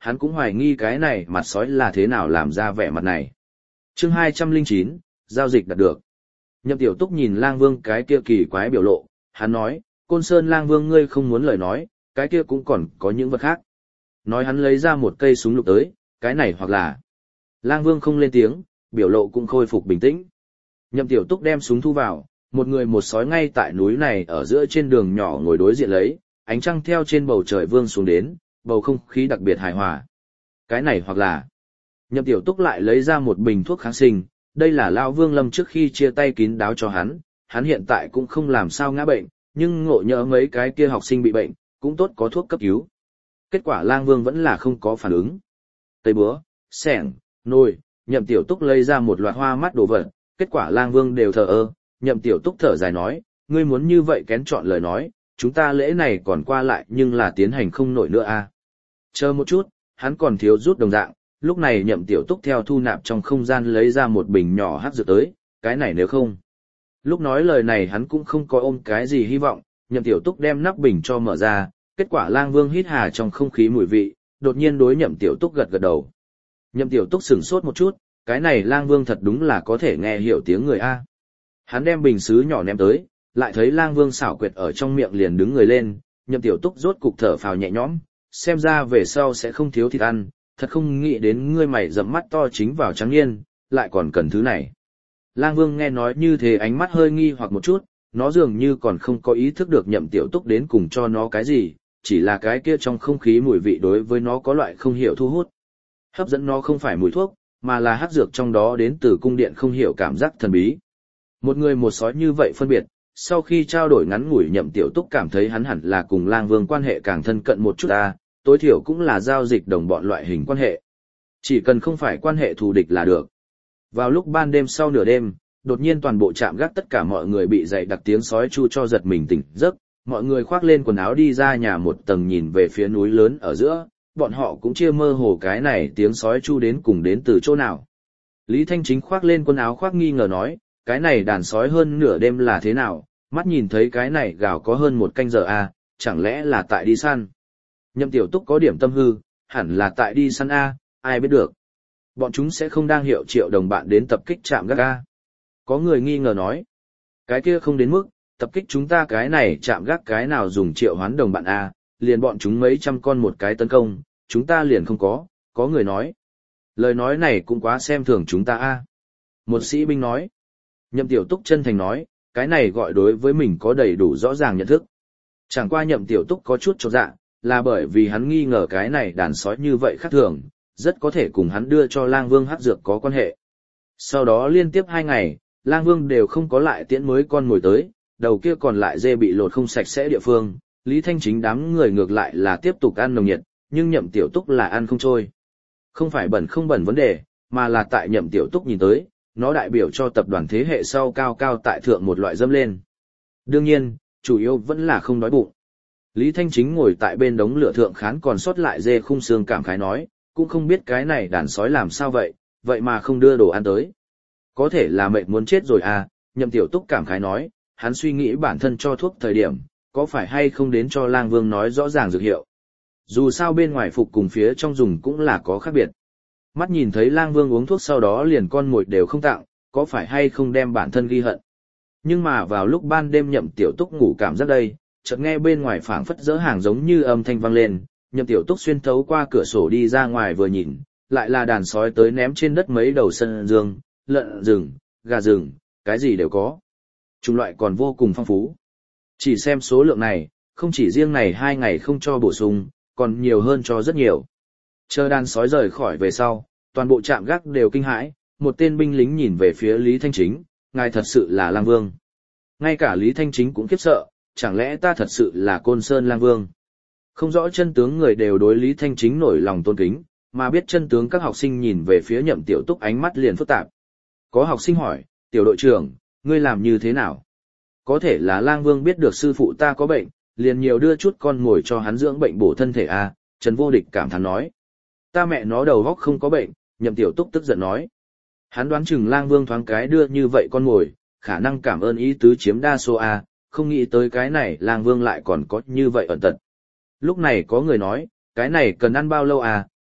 hắn cũng hoài nghi cái này mặt sói là thế nào làm ra vẻ mặt này. Chương 209, giao dịch đạt được. Nhậm Tiểu Túc nhìn Lang Vương cái kia kỳ quái biểu lộ, hắn nói, Côn Sơn Lang Vương ngươi không muốn lời nói, cái kia cũng còn có những vật khác. Nói hắn lấy ra một cây súng lục tới, cái này hoặc là... Lang Vương không lên tiếng, biểu lộ cũng khôi phục bình tĩnh. Nhậm Tiểu Túc đem súng thu vào, một người một sói ngay tại núi này ở giữa trên đường nhỏ ngồi đối diện lấy, ánh trăng theo trên bầu trời vương xuống đến, bầu không khí đặc biệt hài hòa. Cái này hoặc là... Nhậm Tiểu Túc lại lấy ra một bình thuốc kháng sinh, đây là Lão Vương Lâm trước khi chia tay kín đáo cho hắn hiện tại cũng không làm sao ngã bệnh, nhưng ngộ nhỡ mấy cái kia học sinh bị bệnh, cũng tốt có thuốc cấp cứu. Kết quả Lang Vương vẫn là không có phản ứng. Tây búa, xẻng, nồi, Nhậm Tiểu Túc lấy ra một loạt hoa mắt đồ vật, kết quả Lang Vương đều thờ ơ, Nhậm Tiểu Túc thở dài nói, ngươi muốn như vậy kén chọn lời nói, chúng ta lễ này còn qua lại nhưng là tiến hành không nổi nữa à. Chờ một chút, hắn còn thiếu rút đồng dạng, lúc này Nhậm Tiểu Túc theo thu nạp trong không gian lấy ra một bình nhỏ hắc dược tới, cái này nếu không. Lúc nói lời này hắn cũng không có ôm cái gì hy vọng, Nhậm Tiểu Túc đem nắp bình cho mở ra, kết quả Lang Vương hít hà trong không khí mùi vị, đột nhiên đối Nhậm Tiểu Túc gật gật đầu. Nhậm Tiểu Túc sửng sốt một chút, cái này Lang Vương thật đúng là có thể nghe hiểu tiếng người a. Hắn đem bình sứ nhỏ ném tới, lại thấy Lang Vương xảo quyệt ở trong miệng liền đứng người lên, Nhậm Tiểu Túc rốt cục thở phào nhẹ nhõm, xem ra về sau sẽ không thiếu thịt ăn, thật không nghĩ đến ngươi mày rậm mắt to chính vào trắng niên, lại còn cần thứ này. Lang Vương nghe nói như thế ánh mắt hơi nghi hoặc một chút, nó dường như còn không có ý thức được Nhậm Tiểu Túc đến cùng cho nó cái gì, chỉ là cái kia trong không khí mùi vị đối với nó có loại không hiểu thu hút. Hấp dẫn nó không phải mùi thuốc, mà là hắc dược trong đó đến từ cung điện không hiểu cảm giác thần bí. Một người một sói như vậy phân biệt, sau khi trao đổi ngắn ngủi Nhậm Tiểu Túc cảm thấy hắn hẳn là cùng Lang Vương quan hệ càng thân cận một chút tối thiểu cũng là giao dịch đồng bọn loại hình quan hệ. Chỉ cần không phải quan hệ thù địch là được. Vào lúc ban đêm sau nửa đêm, đột nhiên toàn bộ trạm gác tất cả mọi người bị dậy đặc tiếng sói chu cho giật mình tỉnh giấc, mọi người khoác lên quần áo đi ra nhà một tầng nhìn về phía núi lớn ở giữa, bọn họ cũng chia mơ hồ cái này tiếng sói chu đến cùng đến từ chỗ nào. Lý Thanh Chính khoác lên quần áo khoác nghi ngờ nói, cái này đàn sói hơn nửa đêm là thế nào, mắt nhìn thấy cái này gào có hơn một canh giờ chẳng lẽ là tại đi săn. Nhậm Tiểu Túc có điểm tâm hư, hẳn là tại đi săn ai biết được. Bọn chúng sẽ không đang hiệu triệu đồng bạn đến tập kích trạm gác Có người nghi ngờ nói, cái kia không đến mức, tập kích chúng ta cái này trạm gác cái nào dùng triệu hoán đồng bạn liền bọn chúng mấy trăm con một cái tấn công, chúng ta liền không có người nói. Lời nói này cũng quá xem thường chúng ta Một sĩ binh nói. Nhậm Tiểu Túc chân thành nói, cái này gọi đối với mình có đầy đủ rõ ràng nhận thức. Chẳng qua Nhậm Tiểu Túc có chút chột dạ, là bởi vì hắn nghi ngờ cái này đàn sói như vậy khác thường, rất có thể cùng hắn đưa cho Lang Vương hắc dược có quan hệ. Sau đó liên tiếp 2 ngày, Lang Vương đều không có lại tiễn mới con mồi tới, đầu kia còn lại dê bị lột không sạch sẽ địa phương, Lý Thanh Chính đám người ngược lại là tiếp tục ăn nồng nhiệt, nhưng Nhậm Tiểu Túc là ăn không trôi. Không phải bẩn không bẩn vấn đề, mà là tại Nhậm Tiểu Túc nhìn tới, nó đại biểu cho tập đoàn thế hệ sau cao cao tại thượng một loại dâm lên. Đương nhiên, chủ yếu vẫn là không đói bụng. Lý Thanh Chính ngồi tại bên đống lửa thượng khán còn sót lại dê khung xương cảm khái nói, cũng không biết cái này đàn sói làm sao vậy mà không đưa đồ ăn tới. Có thể là mệt muốn chết rồi Nhậm Tiểu Túc cảm khái nói, hắn suy nghĩ bản thân cho thuốc thời điểm, có phải hay không đến cho Lang Vương nói rõ ràng dược hiệu. Dù sao bên ngoài phục cùng phía trong dùng cũng là có khác biệt. Mắt nhìn thấy Lang Vương uống thuốc sau đó liền con mồi đều không tặng, có phải hay không đem bản thân ghi hận. Nhưng mà vào lúc ban đêm Nhậm Tiểu Túc ngủ cảm giác đây, chợt nghe bên ngoài phảng phất dỡ hàng giống như âm thanh vang lên, Nhậm Tiểu Túc xuyên thấu qua cửa sổ đi ra ngoài vừa nhìn, lại là đàn sói tới ném trên đất mấy đầu sân dương, lợn rừng, gà rừng, cái gì đều có. Chủng loại còn vô cùng phong phú. Chỉ xem số lượng này, không chỉ riêng này 2 ngày không cho bổ sung, còn nhiều hơn cho rất nhiều. Chờ đàn sói rời khỏi về sau, toàn bộ trạm gác đều kinh hãi, một tên binh lính nhìn về phía Lý Thanh Chính, ngài thật sự là Lang Vương. Ngay cả Lý Thanh Chính cũng khiếp sợ, chẳng lẽ ta thật sự là Côn Sơn Lang Vương. Không rõ chân tướng người đều đối Lý Thanh Chính nổi lòng tôn kính, mà biết chân tướng các học sinh nhìn về phía Nhậm Tiểu Túc ánh mắt liền phức tạp. Có học sinh hỏi, tiểu đội trưởng, ngươi làm như thế nào? Có thể là Lang Vương biết được sư phụ ta có bệnh, liền nhiều đưa chút con ngồi cho hắn dưỡng bệnh bổ thân thể Trần Vô Địch cảm thán nói. Ta mẹ nó đầu óc không có bệnh, Nhậm Tiểu Túc tức giận nói. Hắn đoán chừng Lang Vương thoáng cái đưa như vậy con ngồi, khả năng cảm ơn ý tứ chiếm đa số không nghĩ tới cái này Lang Vương lại còn có như vậy ẩn tật. Lúc này có người nói, cái này cần ăn bao lâu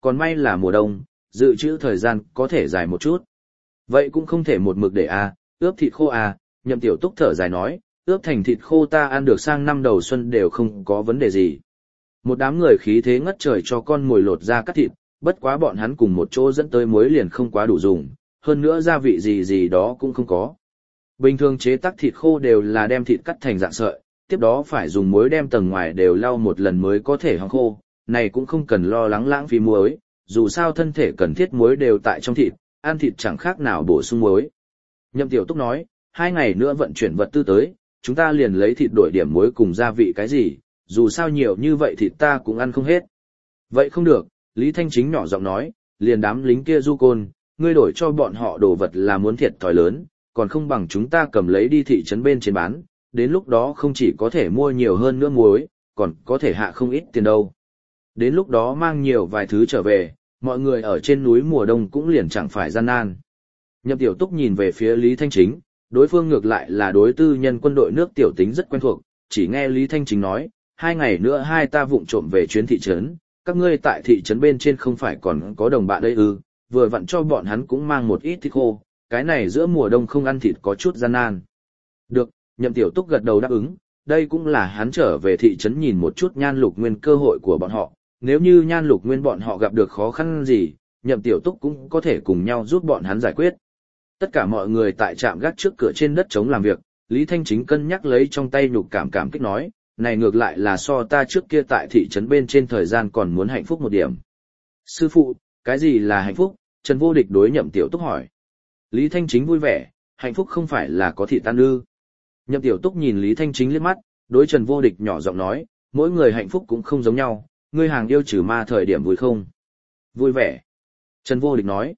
còn may là mùa đông, dự trữ thời gian có thể dài một chút. Vậy cũng không thể một mực để ướp thịt khô Nhậm Tiểu Túc thở dài nói, ướp thành thịt khô ta ăn được sang năm đầu xuân đều không có vấn đề gì. Một đám người khí thế ngất trời cho con mồi lột ra cắt thịt, bất quá bọn hắn cùng một chỗ dẫn tới muối liền không quá đủ dùng, hơn nữa gia vị gì gì đó cũng không có. Bình thường chế tác thịt khô đều là đem thịt cắt thành dạng sợi, tiếp đó phải dùng muối đem tầng ngoài đều lau một lần mới có thể hong khô, này cũng không cần lo lắng lãng phí muối, dù sao thân thể cần thiết muối đều tại trong thịt, ăn thịt chẳng khác nào bổ sung muối. Nhậm Tiểu Túc nói, 2 ngày nữa vận chuyển vật tư tới, chúng ta liền lấy thịt đổi điểm muối cùng gia vị cái gì, dù sao nhiều như vậy thịt ta cũng ăn không hết. Vậy không được, Lý Thanh Chính nhỏ giọng nói, liền đám lính kia du côn, ngươi đổi cho bọn họ đồ vật là muốn thiệt thòi lớn, còn không bằng chúng ta cầm lấy đi thị trấn bên trên bán, đến lúc đó không chỉ có thể mua nhiều hơn nữa muối, còn có thể hạ không ít tiền đâu. Đến lúc đó mang nhiều vài thứ trở về, mọi người ở trên núi mùa đông cũng liền chẳng phải gian nan. Nhậm Tiểu Túc nhìn về phía Lý Thanh Chính, đối phương ngược lại là đối tư nhân quân đội nước Tiểu Tính rất quen thuộc, chỉ nghe Lý Thanh Chính nói, 2 ngày nữa hai ta vụng trộm về chuyến thị trấn, các ngươi tại thị trấn bên trên không phải còn có đồng bạn đây vừa vặn cho bọn hắn cũng mang một ít thịt khô, cái này giữa mùa đông không ăn thịt có chút gian nan. Được, Nhậm Tiểu Túc gật đầu đáp ứng, đây cũng là hắn trở về thị trấn nhìn một chút Nhan Lục Nguyên cơ hội của bọn họ, nếu như Nhan Lục Nguyên bọn họ gặp được khó khăn gì, Nhậm Tiểu Túc cũng có thể cùng nhau giúp bọn hắn giải quyết. Tất cả mọi người tại trạm gác trước cửa trên đất trống làm việc, Lý Thanh Chính cân nhắc lấy trong tay nhục cảm kích nói, này ngược lại là so ta trước kia tại thị trấn bên trên thời gian còn muốn hạnh phúc một điểm. Sư phụ, cái gì là hạnh phúc? Trần Vô Địch đối Nhậm Tiểu Túc hỏi. Lý Thanh Chính vui vẻ, hạnh phúc không phải là có thịt ăn ư. Nhậm Tiểu Túc nhìn Lý Thanh Chính liếc mắt, đối Trần Vô Địch nhỏ giọng nói, mỗi người hạnh phúc cũng không giống nhau, ngươi hàng yêu trừ ma thời điểm vui không? Vui vẻ. Trần Vô Địch nói.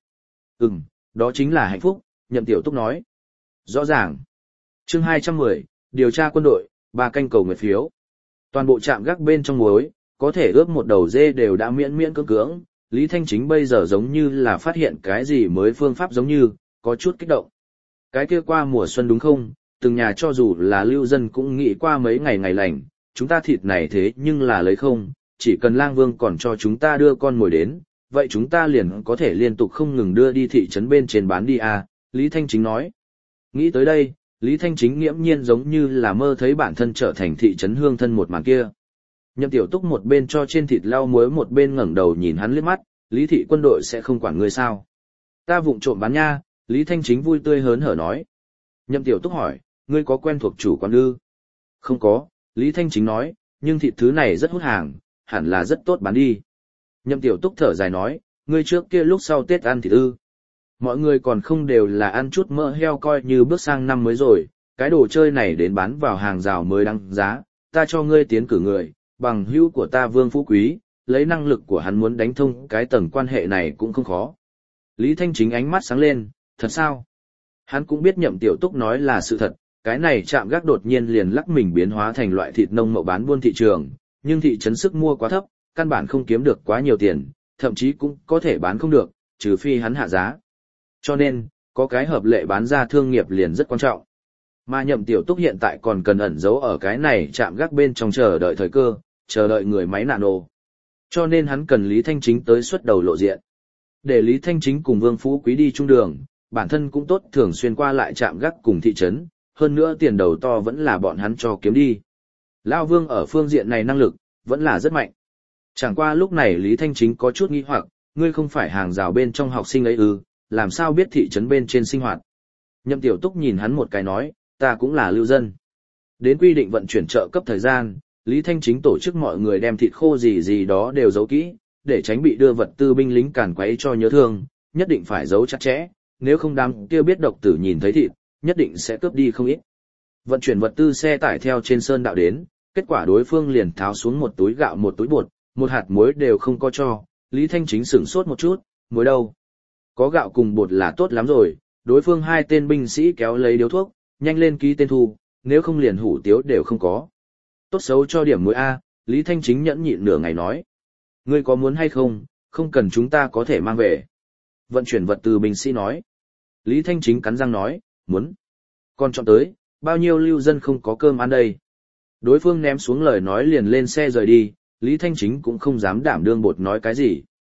Đó chính là hạnh phúc, Nhậm Tiểu Túc nói. Rõ ràng. Chương 210, điều tra quân đội, 3 canh cầu nguyện phiếu. Toàn bộ trạm gác bên trong muối, có thể ướp một đầu dê đều đã miễn cưỡng, Lý Thanh Chính bây giờ giống như là phát hiện cái gì mới phương pháp giống như, có chút kích động. Cái kia qua mùa xuân đúng không, từng nhà cho dù là lưu dân cũng nghĩ qua mấy ngày lành, chúng ta thịt này thế nhưng là lấy không, chỉ cần Lang Vương còn cho chúng ta đưa con mồi đến, vậy chúng ta liền có thể liên tục không ngừng đưa đi thị trấn bên trên bán đi Lý Thanh Chính nói. Nghĩ tới đây, Lý Thanh Chính nghiễm nhiên giống như là mơ thấy bản thân trở thành thị trấn hương thân một màn kia. Nhậm Tiểu Túc một bên cho trên thịt lau muối một bên ngẩng đầu nhìn hắn liếc mắt, Lý thị quân đội sẽ không quản ngươi sao? Ta vụng trộm bán nha, Lý Thanh Chính vui tươi hớn hở nói. Nhậm Tiểu Túc hỏi, ngươi có quen thuộc chủ quán ư? Không có, Lý Thanh Chính nói, nhưng thịt thứ này rất hút hàng, hẳn là rất tốt bán đi. Nhậm Tiểu Túc thở dài nói, ngươi trước kia lúc sau Tết ăn thịt ư? Mọi người còn không đều là ăn chút mỡ heo coi như bước sang năm mới rồi, cái đồ chơi này đến bán vào hàng rào mới đăng giá, ta cho ngươi tiến cử người, bằng hữu của ta Vương Phú Quý, lấy năng lực của hắn muốn đánh thông cái tầng quan hệ này cũng không khó. Lý Thanh Chính ánh mắt sáng lên, thật sao? Hắn cũng biết Nhậm Tiểu Túc nói là sự thật, cái này trạm gác đột nhiên liền lắc mình biến hóa thành loại thịt nông mậu bán buôn thị trường, nhưng thị trấn sức mua quá thấp, căn bản không kiếm được quá nhiều tiền, thậm chí cũng có thể bán không được, trừ phi hắn hạ giá. Cho nên, có cái hợp lệ bán ra thương nghiệp liền rất quan trọng. Mà Nhậm Tiểu Túc hiện tại còn cần ẩn giấu ở cái này trạm gác bên trong chờ đợi thời cơ, chờ đợi người máy nano. Cho nên hắn cần Lý Thanh Chính tới xuất đầu lộ diện. Để Lý Thanh Chính cùng Vương Phú Quý đi chung đường, bản thân cũng tốt thường xuyên qua lại trạm gác cùng thị trấn, hơn nữa tiền đầu to vẫn là bọn hắn cho kiếm đi. Lão Vương ở phương diện này năng lực, vẫn là rất mạnh. Chẳng qua lúc này Lý Thanh Chính có chút nghi hoặc, ngươi không phải hàng rào bên trong học sinh ấy làm sao biết thị trấn bên trên sinh hoạt. Nhậm Tiểu Túc nhìn hắn một cái nói, ta cũng là lưu dân. Đến quy định vận chuyển trợ cấp thời gian, Lý Thanh Chính tổ chức mọi người đem thịt khô gì đó đều giấu kỹ, để tránh bị đưa vật tư binh lính càn quấy cho nhớ thương, nhất định phải giấu chặt chẽ, nếu không đám kia biết độc tử nhìn thấy thịt, nhất định sẽ cướp đi không ít. Vận chuyển vật tư xe tải theo trên sơn đạo đến, kết quả đối phương liền tháo xuống một túi gạo một túi bột, một hạt muối đều không có cho, Lý Thanh Chính sửng sốt một chút, muối đâu? Có gạo cùng bột là tốt lắm rồi, đối phương 2 tên binh sĩ kéo lấy điếu thuốc, nhanh lên ký tên thu, nếu không liền hủ tiếu đều không có. Tốt xấu cho điểm muối Lý Thanh Chính nhẫn nhịn nửa ngày nói. Ngươi có muốn hay không, không cần chúng ta có thể mang về. Vận chuyển vật tư binh sĩ nói. Lý Thanh Chính cắn răng nói, muốn. Còn chọn tới, bao nhiêu lưu dân không có cơm ăn đây. Đối phương ném xuống lời nói liền lên xe rời đi, Lý Thanh Chính cũng không dám đảm đương bột nói cái gì.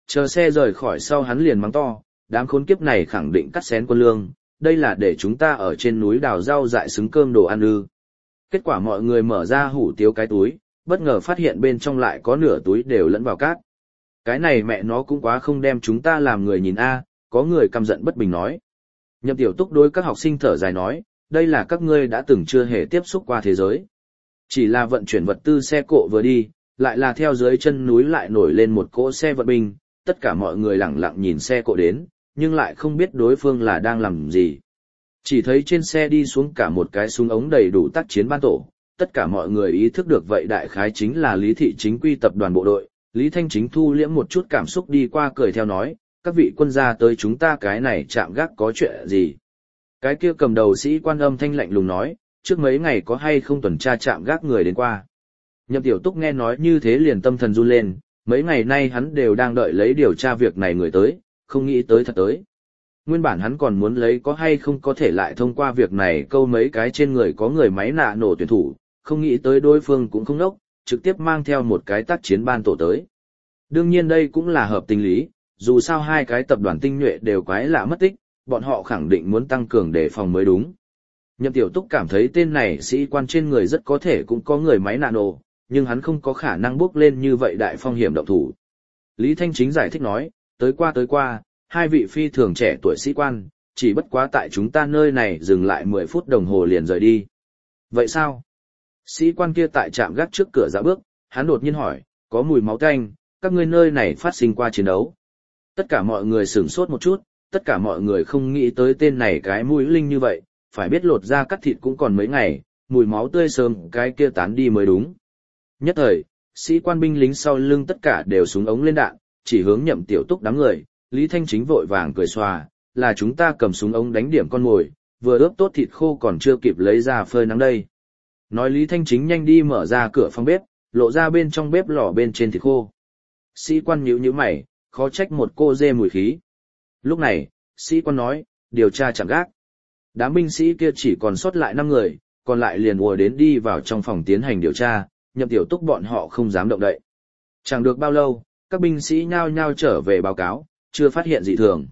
Chờ xe rời khỏi sau hắn liền mắng to, đám khốn kiếp này khẳng định cắt xén quân lương, đây là để chúng ta ở trên núi đào rau dại xứng cơm đồ ăn ư. Kết quả mọi người mở ra hủ tiếu cái túi, bất ngờ phát hiện bên trong lại có nửa túi đều lẫn vào cát. Cái này mẹ nó cũng quá không đem chúng ta làm người nhìn a, có người căm giận bất bình nói. Nhậm Tiểu Túc đối các học sinh thở dài nói, đây là các ngươi đã từng chưa hề tiếp xúc qua thế giới. Chỉ là vận chuyển vật tư xe cộ vừa đi, lại là theo dưới chân núi lại nổi lên một cỗ xe vận binh, tất cả mọi người lặng lặng nhìn xe cộ đến, nhưng lại không biết đối phương là đang làm gì. Chỉ thấy trên xe đi xuống cả một cái súng ống đầy đủ tác chiến ban tổ, tất cả mọi người ý thức được vậy đại khái chính là Lý Thị Chính quy tập đoàn bộ đội. Lý Thanh Chính thu liễm một chút cảm xúc đi qua cười theo nói, các vị quân gia tới chúng ta cái này chạm gác có chuyện gì. Cái kia cầm đầu sĩ quan âm thanh lạnh lùng nói, trước mấy ngày có hay không tuần tra chạm gác người đến qua. Nhậm Tiểu Túc nghe nói như thế liền tâm thần run lên, mấy ngày nay hắn đều đang đợi lấy điều tra việc này người tới, không nghĩ tới thật tới. Nguyên bản hắn còn muốn lấy có hay không có thể lại thông qua việc này câu mấy cái trên người có người máy nạ nổ tuyển thủ, không nghĩ tới đối phương cũng không đốc, trực tiếp mang theo một cái tác chiến ban tổ tới. Đương nhiên đây cũng là hợp tình lý, dù sao hai cái tập đoàn tinh nhuệ đều quái lạ mất tích, bọn họ khẳng định muốn tăng cường đề phòng mới đúng. Nhậm Tiểu Túc cảm thấy tên này sĩ quan trên người rất có thể cũng có người máy nano, nhưng hắn không có khả năng bước lên như vậy đại phong hiểm động thủ. Lý Thanh Chính giải thích nói, tới qua, hai vị phi thường trẻ tuổi sĩ quan, chỉ bất quá tại chúng ta nơi này dừng lại 10 phút đồng hồ liền rời đi. Vậy sao? Sĩ quan kia tại trạm gác trước cửa ra bước, hắn đột nhiên hỏi, có mùi máu tanh, các ngươi nơi này phát sinh qua chiến đấu. Tất cả mọi người sửng sốt một chút, tất cả mọi người không nghĩ tới tên này cái mũi linh như vậy, phải biết lột da cắt thịt cũng còn mấy ngày, mùi máu tươi sớm cái kia tán đi mới đúng. Nhất thời, sĩ quan binh lính sau lưng tất cả đều súng ống lên đạn, chỉ hướng Nhậm Tiểu Túc đám người, Lý Thanh Chính vội vàng cười xòa, là chúng ta cầm súng ống đánh điểm con mồi, vừa ướp tốt thịt khô còn chưa kịp lấy ra phơi nắng đây. Nói Lý Thanh Chính nhanh đi mở ra cửa phòng bếp, lộ ra bên trong bếp lò bên trên thịt khô. Sĩ quan nhíu mày, khó trách một cô dê mùi khí. Lúc này, sĩ quan nói, điều tra chạm gác. Đám binh sĩ kia chỉ còn sót lại 5 người, còn lại liền ùa đến đi vào trong phòng tiến hành điều tra, Nhậm Tiểu Túc bọn họ không dám động đậy. Chẳng được bao lâu, các binh sĩ nhao nhao trở về báo cáo, chưa phát hiện dị thường.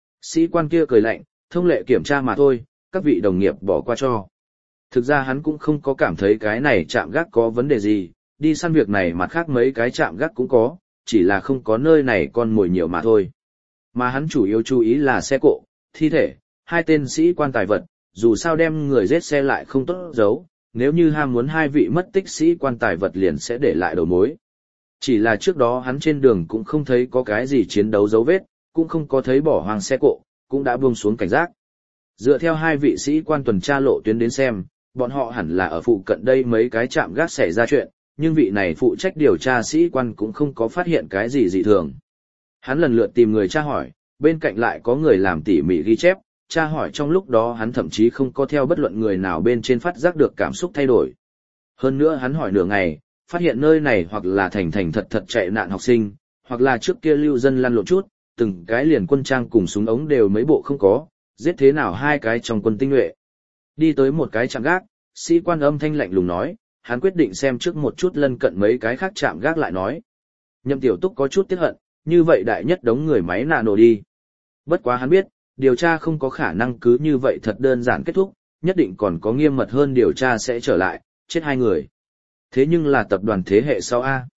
Sĩ quan kia cười lạnh, thông lệ kiểm tra mà thôi, các vị đồng nghiệp bỏ qua cho. Thực ra hắn cũng không có cảm thấy cái này chạm gác có vấn đề gì, đi săn việc này mặt khác mấy cái chạm gác cũng có, chỉ là không có nơi này con mồi nhiều mà thôi. Mà hắn chủ yếu chú ý là xe cộ, thi thể, hai tên sĩ quan tài vật, dù sao đem người giết xe lại không tốt giấu, nếu như ham muốn hai vị mất tích sĩ quan tài vật liền sẽ để lại đầu mối. Chỉ là trước đó hắn trên đường cũng không thấy có cái gì chiến đấu dấu vết, cũng không có thấy bỏ hoang xe cộ, cũng đã buông xuống cảnh giác. Dựa theo hai vị sĩ quan tuần tra lộ tuyến đến xem, bọn họ hẳn là ở phụ cận đây mấy cái trạm gác xảy ra chuyện, nhưng vị này phụ trách điều tra sĩ quan cũng không có phát hiện cái gì dị thường. Hắn lần lượt tìm người tra hỏi, bên cạnh lại có người làm tỉ mỉ ghi chép, tra hỏi trong lúc đó hắn thậm chí không có theo bất luận người nào bên trên phát giác được cảm xúc thay đổi. Hơn nữa hắn hỏi nửa ngày, phát hiện nơi này hoặc là thành thật chạy nạn học sinh, hoặc là trước kia lưu dân lăn lộn chút, từng cái liền quân trang cùng súng ống đều mấy bộ không có, giết thế nào hai cái trong quân tinh nhuệ. Đi tới một cái trạm gác, sĩ quan âm thanh lạnh lùng nói, hắn quyết định xem trước một chút lân cận mấy cái khác trạm gác lại nói. Nhậm Tiểu Túc có chút tiếc hận, như vậy đại nhất đống người máy nano đi. Bất quá hắn biết, điều tra không có khả năng cứ như vậy thật đơn giản kết thúc, nhất định còn có nghiêm mật hơn điều tra sẽ trở lại, chết hai người. Thế nhưng là tập đoàn thế hệ sau A.